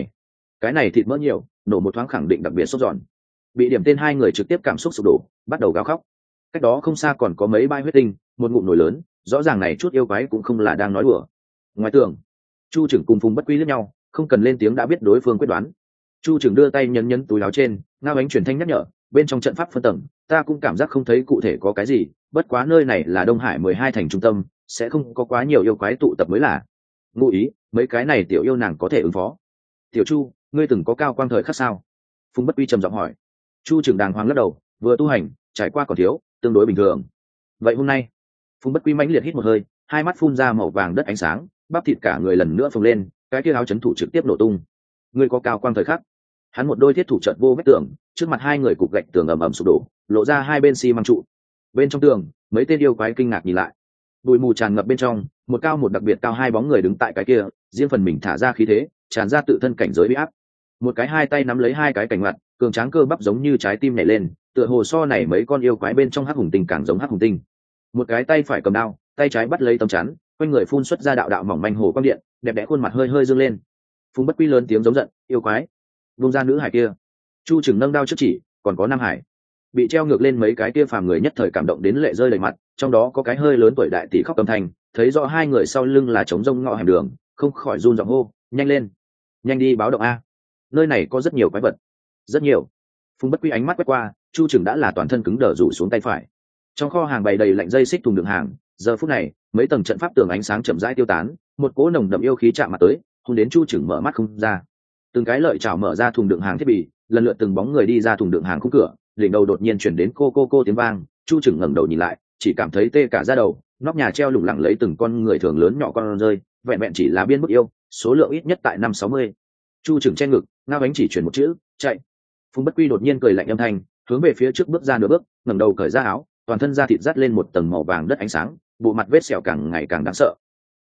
cái này thịt mỡ nhiều, nổ một thoáng khẳng định đặc biệt sốt giòn. Bị điểm tên hai người trực tiếp cảm xúc sụp đổ, bắt đầu gào khóc. Cách đó không xa còn có mấy bãi huyết tinh, một ngụm nồi lớn, rõ ràng này chút yêu quái cũng không là đang nói đùa. Ngoài tường, Chu Chừng cùng Phùng Bất Quy liếc nhau, không cần lên tiếng đã biết đối phương quyết đoán. Chu Chừng đưa tay nhấn nhấn túi áo trên, ngao ánh truyền thanh nhắc nhở, bên trong trận pháp phân tầng, ta cũng cảm giác không thấy cụ thể có cái gì, bất quá nơi này là Đông Hải 12 thành trung tâm, sẽ không có quá nhiều yêu quái tụ tập mới là. Ngụ ý, mấy cái này tiểu yêu nàng có thể ứng phó. Tiểu Chu, ngươi từng có cao quang thời khắc sao? Phùng Bất Quy trầm giọng hỏi. Chu Chừng đàng hoàng lắc đầu, vừa tu hành, trải qua còn thiếu, tương đối bình thường. Vậy hôm nay, Phùng Bất Quy mãnh liệt hít một hơi, hai mắt phun ra màu vàng đất ánh sáng, bắp thịt cả người lần nữa phồng lên, cái kia áo chấn thủ trực tiếp nổ tung. Ngươi có cao quang thời khắc? Hắn một đôi thiết thủ chợt vô vết tường, trước mặt hai người cục gạch tường ầm ầm sụp đổ, lộ ra hai bên xi măng trụ. Bên trong tường, mấy tên yêu quái kinh ngạc nhìn lại. Bụi mù tràn ngập bên trong, một cao một đặc biệt cao hai bóng người đứng tại cái kia, riêng phần mình thả ra khí thế, tràn ra tự thân cảnh giới uy áp. Một cái hai tay nắm lấy hai cái cảnh mặt, cường tráng cơ bắp giống như trái tim nhảy lên, tựa hồ so này mấy con yêu quái bên trong hắc hùng tinh càng giống hắc hùng tinh. Một cái tay phải cầm đao, tay trái bắt lấy tấm chắn, quanh người phun xuất ra đạo đạo mỏng manh hồ quang điện, đẹp đẽ khuôn mặt hơi hơi dương lên. Phùng Bất Quy lớn tiếng giống giận, yêu quái, vung ra nữ hải kia. Chu Chừng nâng đao trước chỉ, còn có nam hải. Bị treo ngược lên mấy cái kia phàm người nhất thời cảm động đến lệ rơi đầy mặt, trong đó có cái hơi lớn tuổi đại tỷ khóc cầm thành, thấy rõ hai người sau lưng là trống rông ngõ hẻm đường, không khỏi run giọng hô, nhanh lên, nhanh đi báo động a, nơi này có rất nhiều quái vật, rất nhiều. Phùng Bất Quy ánh mắt quét qua, Chu Chừng đã là toàn thân cứng đờ rủ xuống tay phải. Trong kho hàng bày đầy lạnh dây xích thùng đựng hàng, giờ phút này mấy tầng trận pháp tường ánh sáng chậm rãi tiêu tán, một cỗ nồng đậm yêu khí chạm mặt tới, hôn đến Chu Chừng mở mắt không ra. Từng cái lợi chảo mở ra thùng đựng hàng thiết bị, lần lượt từng bóng người đi ra thùng đựng hàng khung cửa, đỉnh đầu đột nhiên chuyển đến cô tiếng vang. Chu Chừng ngẩng đầu nhìn lại, chỉ cảm thấy tê cả da đầu, nóc nhà treo lủng lẳng lấy từng con người thường lớn nhỏ con rơi, vẹn vẹn chỉ là biên bức yêu, số lượng ít nhất tại 560. Chu Chừng che ngực, ngao ánh chỉ chuyển một chữ, chạy. Phùng Bất Quy đột nhiên cười lạnh âm thanh, hướng về phía trước bước ra nửa bước, ngẩng đầu cởi ra áo, toàn thân da thịt dắt lên một tầng màu vàng đất ánh sáng, bộ mặt vết sẹo càng ngày càng đáng sợ.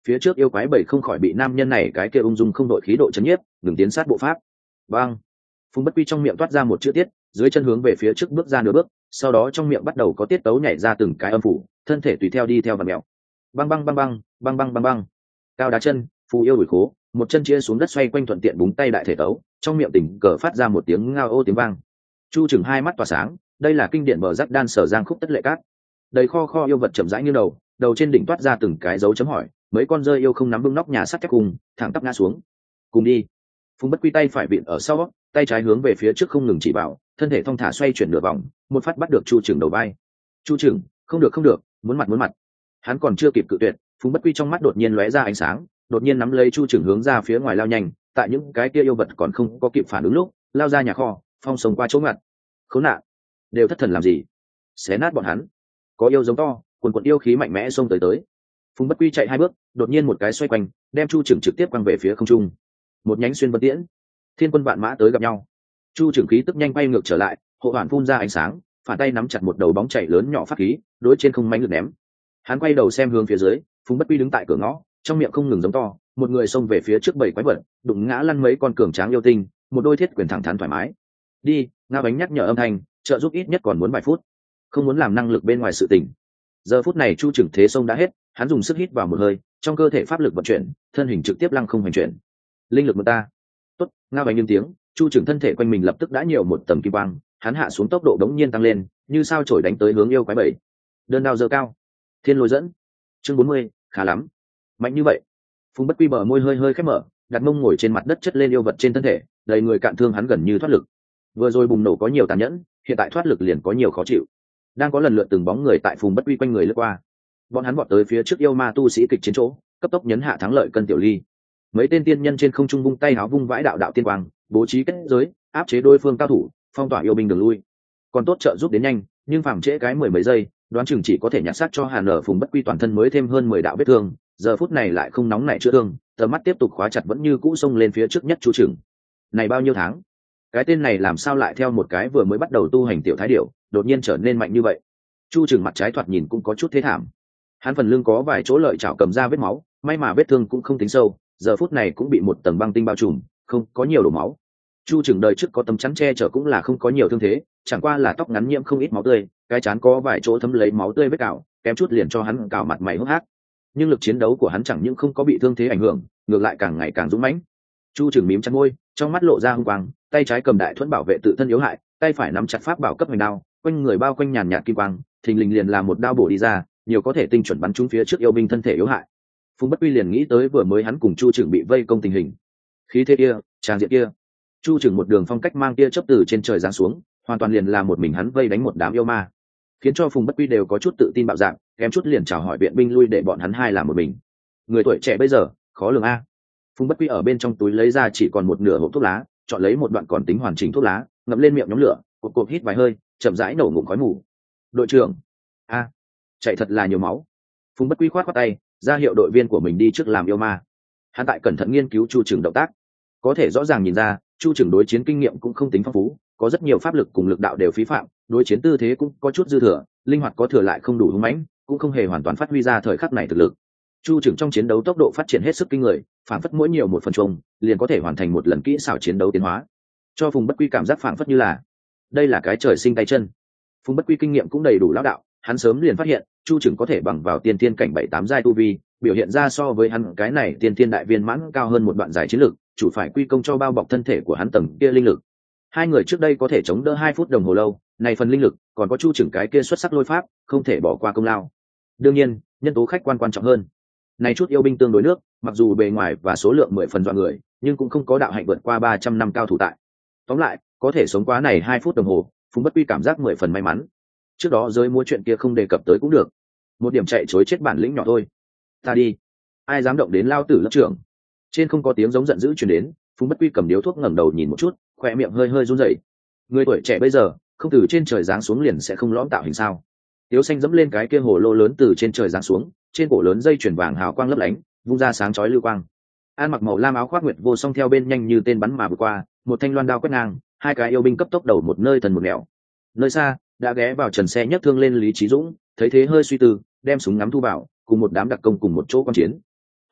Phía trước yêu quái bảy không khỏi bị nam nhân này cái kia ung dung không đội khí độ chấn nhiếp, ngừng tiến sát bộ pháp. Bang! Phùng Bất Quy trong miệng toát ra một chữ tiết, dưới chân hướng về phía trước bước ra nửa bước, sau đó trong miệng bắt đầu có tiết tấu nhảy ra từng cái âm phủ, thân thể tùy theo đi theo vặn mèo. Bang bang bang bang, bang bang bang bang. Cao đá chân, phù yêu đuổi khố, một chân chia xuống đất xoay quanh thuận tiện búng tay đại thể tấu, trong miệng tình cờ phát ra một tiếng ngao ô tiếng vang. Chu Trừng hai mắt tỏa sáng, đây là kinh điển bờ rắc đan sở giang khúc tất lệ cát. Đầy kho yêu vật chậm rãi như đầu trên đỉnh toát ra từng cái dấu chấm hỏi, mấy con rơi yêu không nắm vững nóc nhà sắt thép cùng, thẳng tắp ngã xuống. Cùng đi. Phùng Bất Quy tay phải vịn ở sau, tay trái hướng về phía trước không ngừng chỉ bảo, thân thể thong thả xoay chuyển nửa vòng, một phát bắt được Chu Trừng đầu vai. Chu Trừng, không được, muốn mặt. Hắn còn chưa kịp cự tuyệt, Phùng Bất Quy trong mắt đột nhiên lóe ra ánh sáng, đột nhiên nắm lấy Chu Trừng hướng ra phía ngoài lao nhanh, tại những cái kia yêu vật còn không có kịp phản ứng lúc, lao ra nhà kho, phong sông qua chỗ ngặt. Khốn nạn, đều thất thần làm gì? Xé nát bọn hắn. Có yêu giống to, cuồn yêu khí mạnh mẽ xông tới. Phùng Bất Quy chạy hai bước, đột nhiên một cái xoay quanh, đem Chu Trừng trực tiếp quăng về phía không trung. Một nhánh xuyên vân tiễn, thiên quân vạn mã tới gặp nhau. Chu Trừng khí tức nhanh bay ngược trở lại, hộ hoàn phun ra ánh sáng, phản tay nắm chặt một đầu bóng chảy lớn nhỏ pháp khí, đối trên không mãnh lực ném. Hắn quay đầu xem hướng phía dưới, Phùng Bất Quy đứng tại cửa ngõ, trong miệng không ngừng giống to, một người xông về phía trước bảy quái vật, đụng ngã lăn mấy con cường tráng yêu tinh, một đôi thiết quyền thẳng thắn thoải mái. Đi, Ngao Bánh nhắc nhở âm thanh, trợ giúp ít nhất còn muốn vài phút, không muốn làm năng lực bên ngoài sự tình. Giờ phút này Chu Trừng thế sông đã hết, hắn dùng sức hít vào một hơi, trong cơ thể pháp lực vận chuyển, thân hình trực tiếp lăng không hành chuyển. Linh lực của ta. Tốt, Ngao Bánh lên tiếng, Chu Trừng thân thể quanh mình lập tức đã nhiều một tầng kim quang, hắn hạ xuống tốc độ đống nhiên tăng lên, như sao chổi đánh tới hướng yêu quái bảy. Đơn đao giơ cao, thiên lôi dẫn. Chương 40, khá lắm. Mạnh như vậy. Phùng Bất Quy bờ môi hơi khép mở, đặt mông ngồi trên mặt đất chất lên yêu vật trên thân thể, đầy người cạn thương hắn gần như thoát lực. Vừa rồi bùng nổ có nhiều tàn nhẫn, hiện tại thoát lực liền có nhiều khó chịu. Đang có lần lượt từng bóng người tại Phùng Bất Quy quanh người lướt qua. Bọn hắn vọt tới phía trước yêu ma tu sĩ kịch chiến chỗ, cấp tốc nhấn hạ thắng lợi cân tiểu ly. Mấy tên tiên nhân trên không trung vung tay áo vung vãi đạo tiên quang, bố trí kết giới, áp chế đối phương cao thủ, phong tỏa yêu binh đường lui. Còn tốt trợ giúp đến nhanh, nhưng phàm trễ cái mười mấy giây, đoán chừng chỉ có thể nhặt xác cho Hàn ở Phùng Bất Quy toàn thân mới thêm hơn 10 đạo vết thương, giờ phút này lại không nóng nảy chữa thương, tầm mắt tiếp tục khóa chặt vẫn như cũ xông lên phía trước nhất Chu Trừng. Này bao nhiêu tháng? Cái tên này làm sao lại theo một cái vừa mới bắt đầu tu hành tiểu thái điểu, đột nhiên trở nên mạnh như vậy? Chu Trừng mặt trái thoạt nhìn cũng có chút thế thảm. Hắn phần lưng có vài chỗ lợi chảo cầm ra vết máu, may mà vết thương cũng không tính sâu, giờ phút này cũng bị một tầng băng tinh bao trùm, không có nhiều đổ máu. Chu Trừng đời trước có tấm chắn che chở cũng là không có nhiều thương thế, chẳng qua là tóc ngắn nhiễm không ít máu tươi, cái trán có vài chỗ thấm lấy máu tươi vết cào, kém chút liền cho hắn cào mặt mày hốc hác. Nhưng lực chiến đấu của hắn chẳng những không có bị thương thế ảnh hưởng, ngược lại càng ngày càng dũng mãnh. Chu Trừng mím chặt môi, trong mắt lộ ra hung quang, tay trái cầm đại thuẫn bảo vệ tự thân yếu hại, tay phải nắm chặt pháp bảo cấp hành đao, quanh người bao quanh nhàn nhạt kim quang, thình lình liền làm một đao bổ đi ra, nhiều có thể tinh chuẩn bắn trúng phía trước yêu binh thân thể yếu hại. Phùng Bất Quy liền nghĩ tới vừa mới hắn cùng Chu Trừng bị vây công tình hình, khí thế kia, tràng diện kia. Chu Trừng một đường phong cách mang tia chớp từ trên trời giáng xuống, hoàn toàn liền là một mình hắn vây đánh một đám yêu ma, khiến cho Phùng Bất Quy đều có chút tự tin bạo dạng, kém chút liền chào hỏi viện binh lui để bọn hắn hai làm một mình. Người tuổi trẻ bây giờ khó lường a. Phùng Bất Quy ở bên trong túi lấy ra chỉ còn một nửa hộp thuốc lá, chọn lấy một đoạn còn tính hoàn chỉnh thuốc lá, ngậm lên miệng nhóm lửa, cộp hít vài hơi, chậm rãi nổ ngụm khói mù. Đội trưởng, a, chạy thật là nhiều máu. Phùng Bất Quy khoát khoát tay, ra hiệu đội viên của mình đi trước làm yêu ma. Hắn tại cẩn thận nghiên cứu Chu Trừng động tác, có thể rõ ràng nhìn ra Chu Trừng đối chiến kinh nghiệm cũng không tính phong phú, có rất nhiều pháp lực cùng lực đạo đều phí phạm, đối chiến tư thế cũng có chút dư thừa, linh hoạt có thừa lại không đủ hung mãnh, cũng không hề hoàn toàn phát huy ra thời khắc này thực lực. Chu Trừng trong chiến đấu tốc độ phát triển hết sức kinh người, phản phất mỗi nhiều một phần chung liền có thể hoàn thành một lần kỹ xảo chiến đấu tiến hóa, cho Phùng Bất Quy cảm giác phản phất như là đây là cái trời sinh tay chân. Phùng Bất Quy kinh nghiệm cũng đầy đủ lão đạo, hắn sớm liền phát hiện Chu Trừng có thể bằng vào tiên thiên cảnh 7-8 giai tu vi, biểu hiện ra so với hắn cái này tiên thiên đại viên mãn cao hơn một đoạn giải chiến lực, chủ phải quy công cho bao bọc thân thể của hắn tầng kia linh lực. Hai người trước đây có thể chống đỡ 2 phút đồng hồ lâu, này phần linh lực còn có Chu Trừng cái kia xuất sắc lôi pháp, không thể bỏ qua công lao. Đương nhiên, nhân tố khách quan quan trọng hơn. Này chút yêu binh tương đối nước, mặc dù bề ngoài và số lượng 10 phần dọa người, nhưng cũng không có đạo hạnh vượt qua 300 năm cao thủ tại. Tóm lại, có thể sống quá này 2 phút đồng hồ, Phùng Bất Quy cảm giác 10 phần may mắn. Trước đó giới mua chuyện kia không đề cập tới cũng được, một điểm chạy chối chết bản lĩnh nhỏ thôi. Ta đi, ai dám động đến lao tử lớp trưởng. Trên không có tiếng giống giận dữ truyền đến, Phùng Bất Quy cầm điếu thuốc ngẩng đầu nhìn một chút, khóe miệng hơi run rẩy. Người tuổi trẻ bây giờ, không từ trên trời giáng xuống liền sẽ không lõm tạo hình sao? Tiếu Xanh dẫm lên cái kia hồ lô lớn từ trên trời giáng xuống, trên cổ lớn dây chuyền vàng hào quang lấp lánh, vung ra sáng chói lưu quang. An mặc màu lam áo khoác nguyệt vô song theo bên nhanh như tên bắn mà vượt qua, một thanh loan đao quét ngang, hai cái yêu binh cấp tốc đầu một nơi thần một nẻo. Nơi xa, đã ghé vào trần xe nhấc thương lên Lý Chí Dũng, thấy thế hơi suy tư, đem súng ngắm thu vào, cùng một đám đặc công cùng một chỗ quan chiến.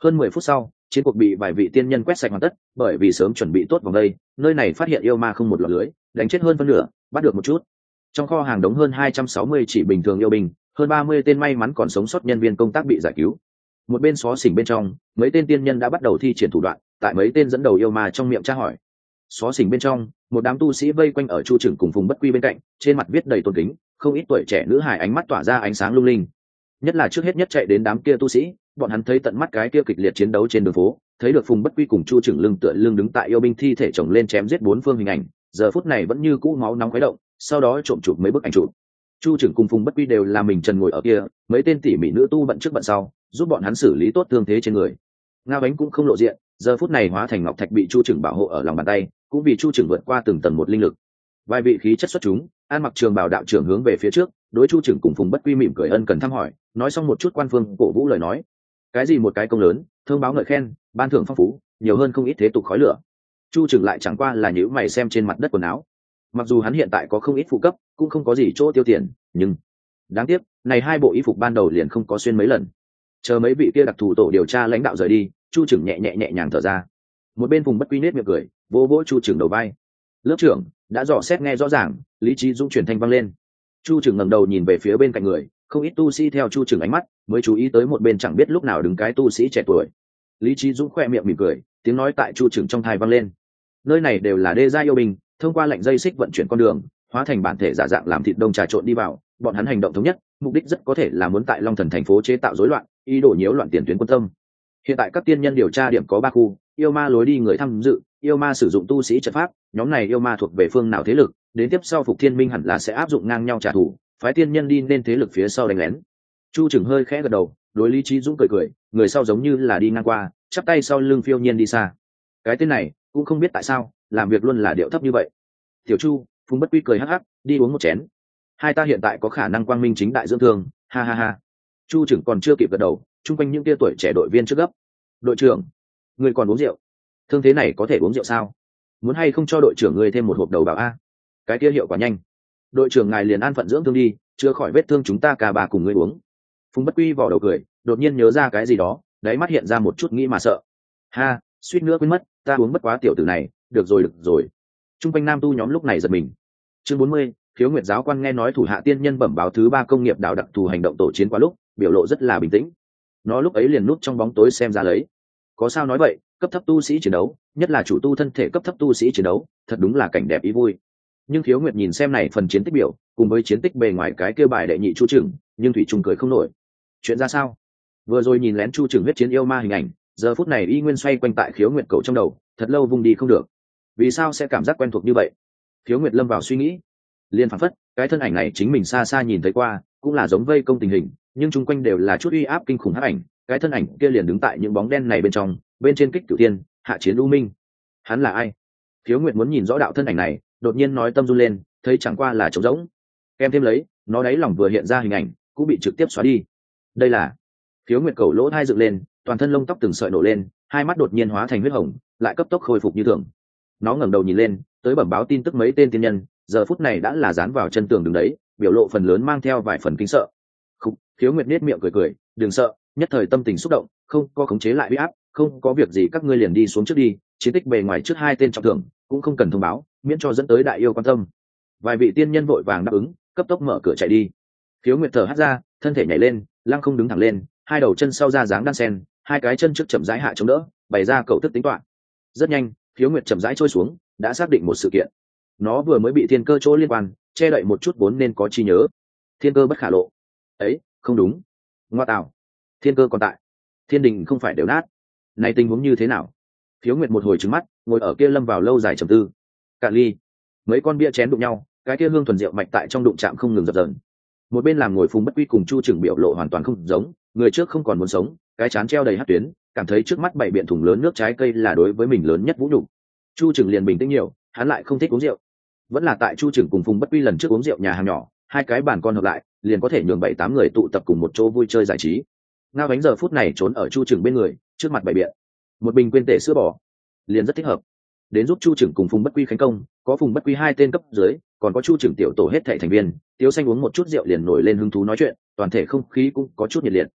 Hơn 10 phút sau, chiến cuộc bị vài vị tiên nhân quét sạch hoàn tất, bởi vì sớm chuẩn bị tốt vòng đây, nơi này phát hiện yêu ma không một lọt lưới, đánh chết hơn phân nửa, bắt được một chút. Trong kho hàng đống hơn 260 chỉ bình thường yêu binh, hơn 30 tên may mắn còn sống sót nhân viên công tác bị giải cứu. Một bên xó xỉnh bên trong, mấy tên tiên nhân đã bắt đầu thi triển thủ đoạn, tại mấy tên dẫn đầu yêu ma trong miệng tra hỏi. Xó xỉnh bên trong, một đám tu sĩ vây quanh ở Chu Trừng cùng Phùng Bất Quy bên cạnh, trên mặt viết đầy tôn kính, không ít tuổi trẻ nữ hài ánh mắt tỏa ra ánh sáng lung linh. Nhất là trước hết nhất chạy đến đám kia tu sĩ, bọn hắn thấy tận mắt cái kia kịch liệt chiến đấu trên đường phố, thấy được Phùng Bất Quy cùng Chu Trừng lưng tựa lưng đứng tại yêu binh thi thể chồng lên chém giết bốn phương hình ảnh, giờ phút này vẫn như cũ máu nóng khuấy động, sau đó trộm chụp mấy bức ảnh chụp. Chu Trừng cùng Phùng Bất Quy đều là mình trần ngồi ở kia, mấy tên tỉ mỉ nữ tu bận trước bận sau, giúp bọn hắn xử lý tốt thương thế trên người. Ngao Bánh cũng không lộ diện, giờ phút này hóa thành ngọc thạch bị Chu Trừng bảo hộ ở lòng bàn tay, cũng vì Chu Trừng vượt qua từng tầng một linh lực. Vài vị khí chất xuất chúng, An Mặc Trường bảo đạo trưởng hướng về phía trước, đối Chu Trừng cùng Phùng Bất Quy mỉm cười ân cần thăm hỏi, nói xong một chút quan phương cổ vũ lời nói. Cái gì một cái công lớn, thông báo ngợi khen, ban thưởng phong phú, nhiều hơn không ít thế tục khói lửa. Chu Trừng lại chẳng qua là nhíu mày xem trên mặt đất quần áo. Mặc dù hắn hiện tại có không ít phụ cấp, cũng không có gì chỗ tiêu tiền, nhưng đáng tiếc, này hai bộ y phục ban đầu liền không có xuyên mấy lần. Chờ mấy vị kia đặc thù tổ điều tra lãnh đạo rời đi, Chu Trừng nhẹ nhàng thở ra. Một bên Phùng Bất Quy nết miệng cười, vỗ vỗ Chu Trừng đầu vai. Lớp trưởng đã dò xét nghe rõ ràng, lý trí dũng truyền thanh vang lên. Chu Trừng ngẩng đầu nhìn về phía bên cạnh người, không ít tu sĩ theo Chu Trừng ánh mắt mới chú ý tới một bên chẳng biết lúc nào đứng cái tu sĩ trẻ tuổi. Lý trí dũng khoe miệng mỉm cười, tiếng nói tại Chu Trừng trong tai vang lên. Nơi này đều là đê gia yêu binh, thông qua lệnh dây xích vận chuyển con đường, hóa thành bản thể giả dạng làm thịt đông trà trộn đi vào, bọn hắn hành động thống nhất, mục đích rất có thể là muốn tại Long Thần thành phố chế tạo rối loạn, ý đồ nhiễu loạn tiền tuyến quân tâm. Hiện tại các tiên nhân điều tra điểm có 3 khu, yêu ma lối đi người tham dự, yêu ma sử dụng tu sĩ trận pháp, nhóm này yêu ma thuộc về phương nào thế lực, đến tiếp sau Phục Thiên Minh hẳn là sẽ áp dụng ngang nhau trả thù, phái tiên nhân đi nên thế lực phía sau đánh lén. Chu Trừng hơi khẽ gật đầu, đối Lý Trí Dũng cười, người sau giống như là đi ngang qua, chắp tay sau lưng phiêu nhiên đi xa. Cái tên này cũng không biết tại sao, làm việc luôn là điệu thấp như vậy. Tiểu Chu, Phùng Bất Quy cười hắc hắc, đi uống một chén. Hai ta hiện tại có khả năng quang minh chính đại dưỡng thương, ha ha ha. Chu Trừng còn chưa kịp gật đầu, chung quanh những tia tuổi trẻ đội viên trước gấp. Đội trưởng, người còn uống rượu? Thương thế này có thể uống rượu sao? Muốn hay không cho đội trưởng người thêm một hộp đầu bảo a? Cái kia hiệu quả nhanh. Đội trưởng ngài liền an phận dưỡng thương đi, chưa khỏi vết thương chúng ta cả bà cùng người uống. Phùng Bất Quy vò đầu cười, đột nhiên nhớ ra cái gì đó, đáy mắt hiện ra một chút nghĩ mà sợ. Ha, suýt nữa quên mất, ta uống bất quá tiểu tử này, được rồi. Trung quanh nam tu nhóm lúc này giật mình. Chương 40, Khiếu Nguyệt giáo quan nghe nói thủ hạ tiên nhân bẩm báo thứ 3 công nghiệp đào đặc thù hành động tổ chiến qua lúc, biểu lộ rất là bình tĩnh. Nó lúc ấy liền núp trong bóng tối xem ra lấy. Có sao nói vậy, cấp thấp tu sĩ chiến đấu, nhất là chủ tu thân thể cấp thấp tu sĩ chiến đấu, thật đúng là cảnh đẹp ý vui. Nhưng Khiếu Nguyệt nhìn xem này phần chiến tích biểu, cùng với chiến tích bề ngoài cái kia bài đệ nhị Chu Trừng, nhưng thủy trùng cười không nổi. Chuyện ra sao? Vừa rồi nhìn lén Chu Trừng huyết chiến yêu ma hình ảnh, giờ phút này y nguyên xoay quanh tại Khiếu Nguyệt cầu trong đầu, thật lâu vùng đi không được. Vì sao sẽ cảm giác quen thuộc như vậy? Khiếu Nguyệt lâm vào suy nghĩ, liền phảng phất cái thân ảnh này chính mình xa xa nhìn thấy qua, cũng là giống vây công tình hình, nhưng chung quanh đều là chút uy áp kinh khủng hắc ảnh, cái thân ảnh kia liền đứng tại những bóng đen này bên trong, bên trên Kích Cửu Tiên, hạ chiến U Minh. Hắn là ai? Khiếu Nguyệt muốn nhìn rõ đạo thân ảnh này, đột nhiên nói tâm run lên, thấy chẳng qua là trống rỗng. Kèm thêm lấy, nó đáy lòng vừa hiện ra hình ảnh, cũng bị trực tiếp xóa đi. Đây là... Khiếu Nguyệt cầu lỗ thai dựng lên, toàn thân lông tóc từng sợi nổ lên, hai mắt đột nhiên hóa thành huyết hồng, lại cấp tốc khôi phục như thường. Nó ngẩng đầu nhìn lên, tới bẩm báo tin tức mấy tên tiên nhân, giờ phút này đã là dán vào chân tường đứng đấy, biểu lộ phần lớn mang theo vài phần kinh sợ. Khúc, Khiếu Nguyệt nét miệng cười, đừng sợ, nhất thời tâm tình xúc động, không có khống chế lại uy áp, không có việc gì các ngươi liền đi xuống trước đi, chiến tích bề ngoài trước 2 tên trọng thưởng, cũng không cần thông báo, miễn cho dẫn tới đại yêu quan tâm. Vài vị tiên nhân vội vàng đáp ứng, cấp tốc mở cửa chạy đi. Khiếu Nguyệt thở hắt ra, thân thể nhảy lên, lăng không đứng thẳng lên, hai đầu chân sau ra dáng đan sen, hai cái chân trước chậm rãi hạ chống đỡ, bày ra cầu thức tính toán. Rất nhanh, Khiếu Nguyệt chậm rãi trôi xuống, đã xác định một sự kiện. Nó vừa mới bị thiên cơ chỗ liên quan che đậy một chút vốn nên có chi nhớ. Thiên cơ bất khả lộ. Ấy, không đúng. Ngoa tạo. Thiên cơ còn tại. Thiên đình không phải đều nát. Này tình huống như thế nào? Khiếu Nguyệt một hồi trừng mắt, ngồi ở kia lâm vào lâu dài trầm tư. Cạn ly. Mấy con bia chén đụng nhau, cái kia hương thuần rượu mạch tại trong đụng chạm không ngừng dập dờn. Một bên làm ngồi Phùng Bất Quy cùng Chu Trừng biểu lộ hoàn toàn không giống, người trước không còn muốn sống, cái chán treo đầy hắc tuyến, cảm thấy trước mắt bảy biện thùng lớn nước trái cây là đối với mình lớn nhất vũ nhục. Chu Trừng liền bình tĩnh nhiều, hắn lại không thích uống rượu. Vẫn là tại Chu Trừng cùng Phùng Bất Quy lần trước uống rượu nhà hàng nhỏ, hai cái bàn con hợp lại, liền có thể nhường 7-8 người tụ tập cùng một chỗ vui chơi giải trí. Ngao Bánh giờ phút này trốn ở Chu Trừng bên người, trước mặt bảy biện, một bình quên tể sữa bò, liền rất thích hợp. Đến giúp Chu Trừng cùng Phùng Bất Quy khánh công, có Phùng Bất Quy 2 tên cấp dưới, còn có Chu Trừng tiểu tổ hết thảy thành viên, Tiếu Xanh uống một chút rượu liền nổi lên hứng thú nói chuyện, toàn thể không khí cũng có chút nhiệt liệt.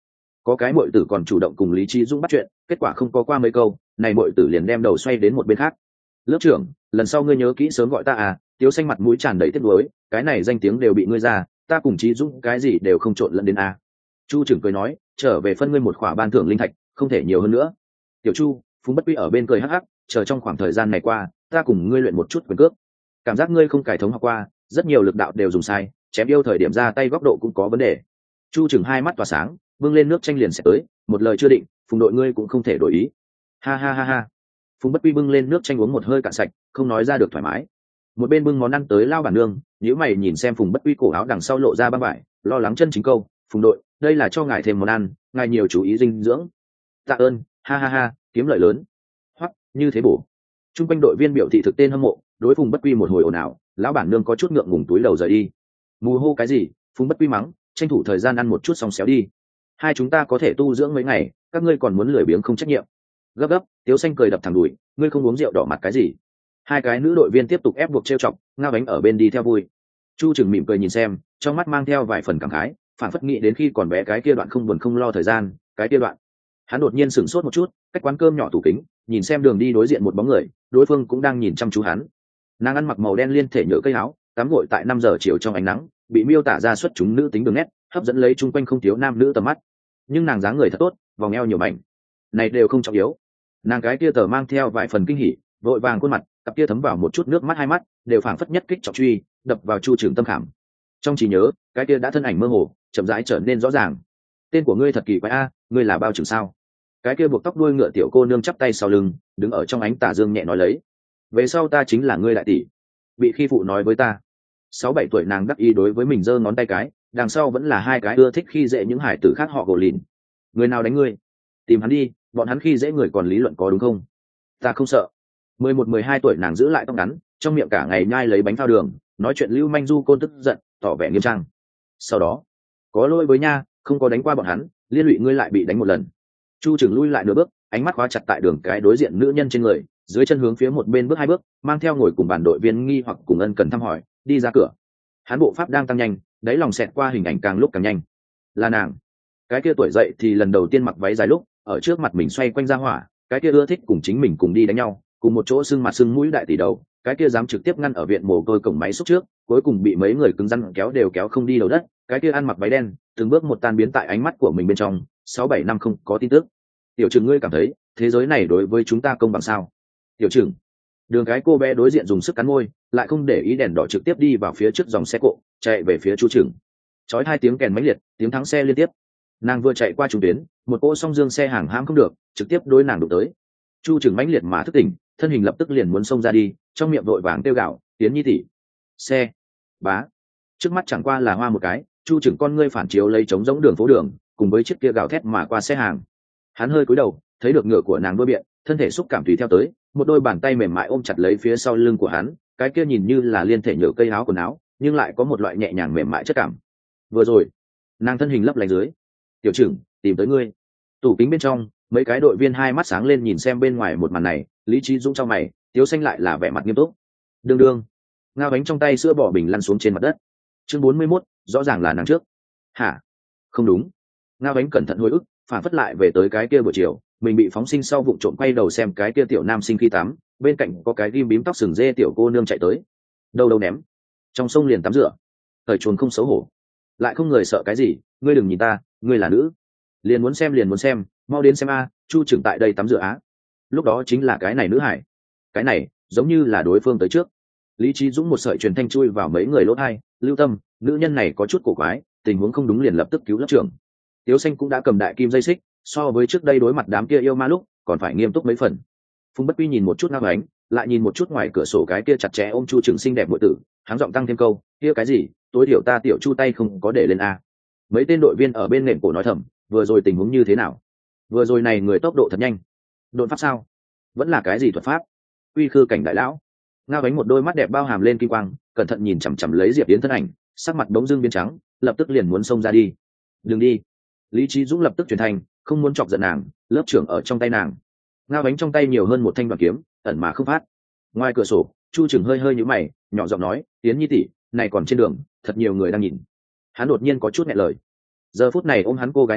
có cái muội tử còn chủ động cùng Lý Trí Dũng bắt chuyện, kết quả không có qua mấy câu, này muội tử liền đem đầu xoay đến một bên khác. Lớp trưởng, lần sau ngươi nhớ kỹ sớm gọi ta à. Tiếu Xanh mặt mũi tràn đầy tiếc nuối, cái này danh tiếng đều bị ngươi ra, ta cùng Trí Dũng cái gì đều không trộn lẫn đến à. Chu trưởng cười nói, trở về phân ngươi một khỏa ban thưởng linh thạch, không thể nhiều hơn nữa. Tiểu Chu, Phùng Bất Quy ở bên cười hắc hắc, chờ trong khoảng thời gian này qua, ta cùng ngươi luyện một chút quyền cước. Cảm giác ngươi không cải thống học qua, rất nhiều lực đạo đều dùng sai, chém yêu thời điểm ra tay góc độ cũng có vấn đề. Chu trưởng hai mắt tỏa sáng, bưng lên nước chanh liền sẽ tới, một lời chưa định, Phùng đội ngươi cũng không thể đổi ý. Ha ha ha ha. Phùng Bất Quy bưng lên nước chanh uống một hơi cạn sạch, không nói ra được thoải mái. Một bên bưng món ăn tới lao bản nương, nếu mày nhìn xem Phùng Bất Quy cổ áo đằng sau lộ ra băng vải, lo lắng chân chính câu, Phùng đội, đây là cho ngài thêm món ăn, ngài nhiều chú ý dinh dưỡng. Tạ ơn, ha ha ha, kiếm lợi lớn. Hoắc, như thế bổ. Trung quanh đội viên biểu thị thực tên hâm mộ, đối Phùng Bất Quy một hồi ồn ào, lão bản nương có chút ngượng ngùng túi đầu rời đi. Mù hô cái gì? Phùng Bất Quy mắng, tranh thủ thời gian ăn một chút xong xéo đi. Hai chúng ta có thể tu dưỡng mấy ngày, các ngươi còn muốn lười biếng không trách nhiệm. Gấp gấp, Tiếu Xanh cười đập thẳng đùi, ngươi không uống rượu đỏ mặt cái gì? Hai cái nữ đội viên tiếp tục ép buộc trêu chọc, Ngao Bánh ở bên đi theo vui. Chu Trừng mỉm cười nhìn xem, trong mắt mang theo vài phần cảm khái, phản phất nghĩ đến khi còn bé cái kia đoạn không buồn không lo thời gian, cái kia đoạn. Hắn đột nhiên sửng sốt một chút, cách quán cơm nhỏ tủ kính, nhìn xem đường đi đối diện một bóng người, đối phương cũng đang nhìn chăm chú hắn. Nàng ăn mặc màu đen liên thể nhựa cây áo, tắm gội tại 5 giờ chiều trong ánh nắng, bị miêu tả ra xuất chúng nữ tính đường nét, hấp dẫn lấy chung quanh không thiếu nam nữ tầm mắt. Nhưng nàng dáng người thật tốt, vòng eo nhiều mảnh, này đều không trọng yếu. Nàng cái kia tờ mang theo vài phần kinh hỉ, vội vàng khuôn mặt, cặp kia thấm vào một chút nước mắt hai mắt, đều phảng phất nhất kích trọng truy, đập vào Chu Trường tâm khảm. Trong trí nhớ, cái kia đã thân ảnh mơ hồ, chậm rãi trở nên rõ ràng. Tên của ngươi thật kỳ quái a, ngươi là bao trưởng sao? Cái kia buộc tóc đuôi ngựa tiểu cô nương chắp tay sau lưng, đứng ở trong ánh tà dương nhẹ nói lấy. Về sau ta chính là ngươi đại tỷ. Bị khi phụ nói với ta. 6-7 tuổi nàng đắc ý đối với mình giơ ngón tay cái, đằng sau vẫn là hai cái ưa thích khi dễ những hải tử khác họ gồ lìn. Người nào đánh ngươi? Tìm hắn đi, bọn hắn khi dễ người còn lý luận có đúng không? Ta không sợ. 11-12 tuổi nàng giữ lại tóc ngắn, trong miệng cả ngày nhai lấy bánh phao đường, nói chuyện lưu manh du côn tức giận, tỏ vẻ nghiêm trang. Sau đó, có lỗi với nha, không có đánh qua bọn hắn, liên lụy ngươi lại bị đánh một lần. Chu Trường lui lại nửa bước, ánh mắt khóa chặt tại đường cái đối diện nữ nhân trên người, dưới chân hướng phía một bên bước 2 bước, mang theo ngồi cùng bản đội viên nghi hoặc cùng ân cần thăm hỏi, đi ra cửa. Hắn bộ pháp đang tăng nhanh, đáy lòng xẹt qua hình ảnh càng lúc càng nhanh. Là nàng. Cái kia tuổi dậy thì lần đầu tiên mặc váy dài lúc, ở trước mặt mình xoay quanh ra hỏa, cái kia ưa thích cùng chính mình cùng đi đánh nhau, cùng một chỗ sưng mặt sưng mũi đại tỷ đầu, cái kia dám trực tiếp ngăn ở viện mồ côi cổng máy xúc trước, cuối cùng bị mấy người cứng rắn kéo đều kéo không đi đầu đất, cái kia ăn mặc váy đen, từng bước một tan biến tại ánh mắt của mình bên trong, 6-7 năm không có tin tức. Tiểu Trừng, ngươi cảm thấy thế giới này đối với chúng ta công bằng sao? Tiểu Trừng. Đường cái cô bé đối diện dùng sức cắn môi, lại không để ý đèn đỏ trực tiếp đi vào phía trước dòng xe cộ, chạy về phía Chu Trừng. Chói 2 tiếng kèn mãnh liệt, tiếng thắng xe liên tiếp. Nàng vừa chạy qua trung tuyến, một cỗ song dương xe hàng hãm không được, trực tiếp đối nàng đụng tới. Chu Trừng mãnh liệt mà thức tỉnh, thân hình lập tức liền muốn xông ra đi, trong miệng vội vàng kêu gào, "Tiến Nhi tỷ!" Xe. Bá. Trước mắt chẳng qua là hoa một cái, Chu Trừng con ngươi phản chiếu lấy trống rỗng đường phố đường, cùng với chiếc kia gào thét mà qua xe hàng. Hắn hơi cúi đầu, thấy được ngựa của nàng đuôi biện, thân thể xúc cảm tùy theo tới, một đôi bàn tay mềm mại ôm chặt lấy phía sau lưng của hắn, cái kia nhìn như là liên thể nhựa cây áo quần áo, nhưng lại có một loại nhẹ nhàng mềm mại chất cảm. Vừa rồi, nàng thân hình lấp lánh dưới. "Tiểu Trừng, tìm tới ngươi." Tủ kính bên trong, mấy cái đội viên hai mắt sáng lên nhìn xem bên ngoài một màn này, Lý Trí Dũng trong mày, Tiếu Xanh lại là vẻ mặt nghiêm túc. Đương đương, Ngao Bánh trong tay sữa bỏ bình lăn xuống trên mặt đất. Chương 41, rõ ràng là nàng trước. Hả? Không đúng. Ngao Bánh cẩn thận hồi ức, phản phất lại về tới cái kia buổi chiều, mình bị phóng sinh sau vụng trộm quay đầu xem cái kia tiểu nam sinh khi tắm, bên cạnh có cái ghim bím tóc sừng dê tiểu cô nương chạy tới. Đâu đâu ném. Trong sông liền tắm rửa. Thời chuồn không xấu hổ. Lại không người sợ cái gì, ngươi đừng nhìn ta, ngươi là nữ. Liền muốn xem, mau đến xem a, Chu Trừng tại đây tắm rửa á. Lúc đó chính là cái này nữ hải. Cái này, giống như là đối phương tới trước. Lý Trí Dũng một sợi truyền thanh chui vào mấy người lỗ tai, lưu tâm, nữ nhân này có chút cổ quái, tình huống không đúng liền lập tức cứu lớp trưởng. Tiếu Xanh cũng đã cầm đại kim dây xích, so với trước đây đối mặt đám kia yêu ma lúc, còn phải nghiêm túc mấy phần. Phùng Bất Quy nhìn một chút Ngao Bánh, lại nhìn một chút ngoài cửa sổ cái kia chặt chẽ ôm Chu Trừng xinh đẹp muội tử, hắn giọng tăng thêm câu, kia cái gì, tối thiểu ta tiểu Chu tay không có để lên a. Mấy tên đội viên ở bên nệm cổ nói thầm, vừa rồi tình huống như thế nào? Vừa rồi này người tốc độ thật nhanh. Đột pháp sao? Vẫn là cái gì thuật pháp? Uy khư cảnh đại lão. Ngao Bánh một đôi mắt đẹp bao hàm lên kim quang, cẩn thận nhìn chằm chằm lấy Diệp Yến thân ảnh, sắc mặt bỗng dưng biến trắng, lập tức liền muốn xông ra đi. Đừng đi. Lý Trí Dũng lập tức truyền thành, không muốn chọc giận nàng, lớp trưởng ở trong tay nàng. Ngao Bánh trong tay nhiều hơn một thanh đoàn kiếm, ẩn mà không phát. Ngoài cửa sổ, Chu Trừng hơi hơi nhíu mày, nhỏ giọng nói, Yến Nhi tỷ, này còn trên đường, thật nhiều người đang nhìn. Hắn đột nhiên có chút nghẹn lời. Giờ phút này ôm hắn cô gái này,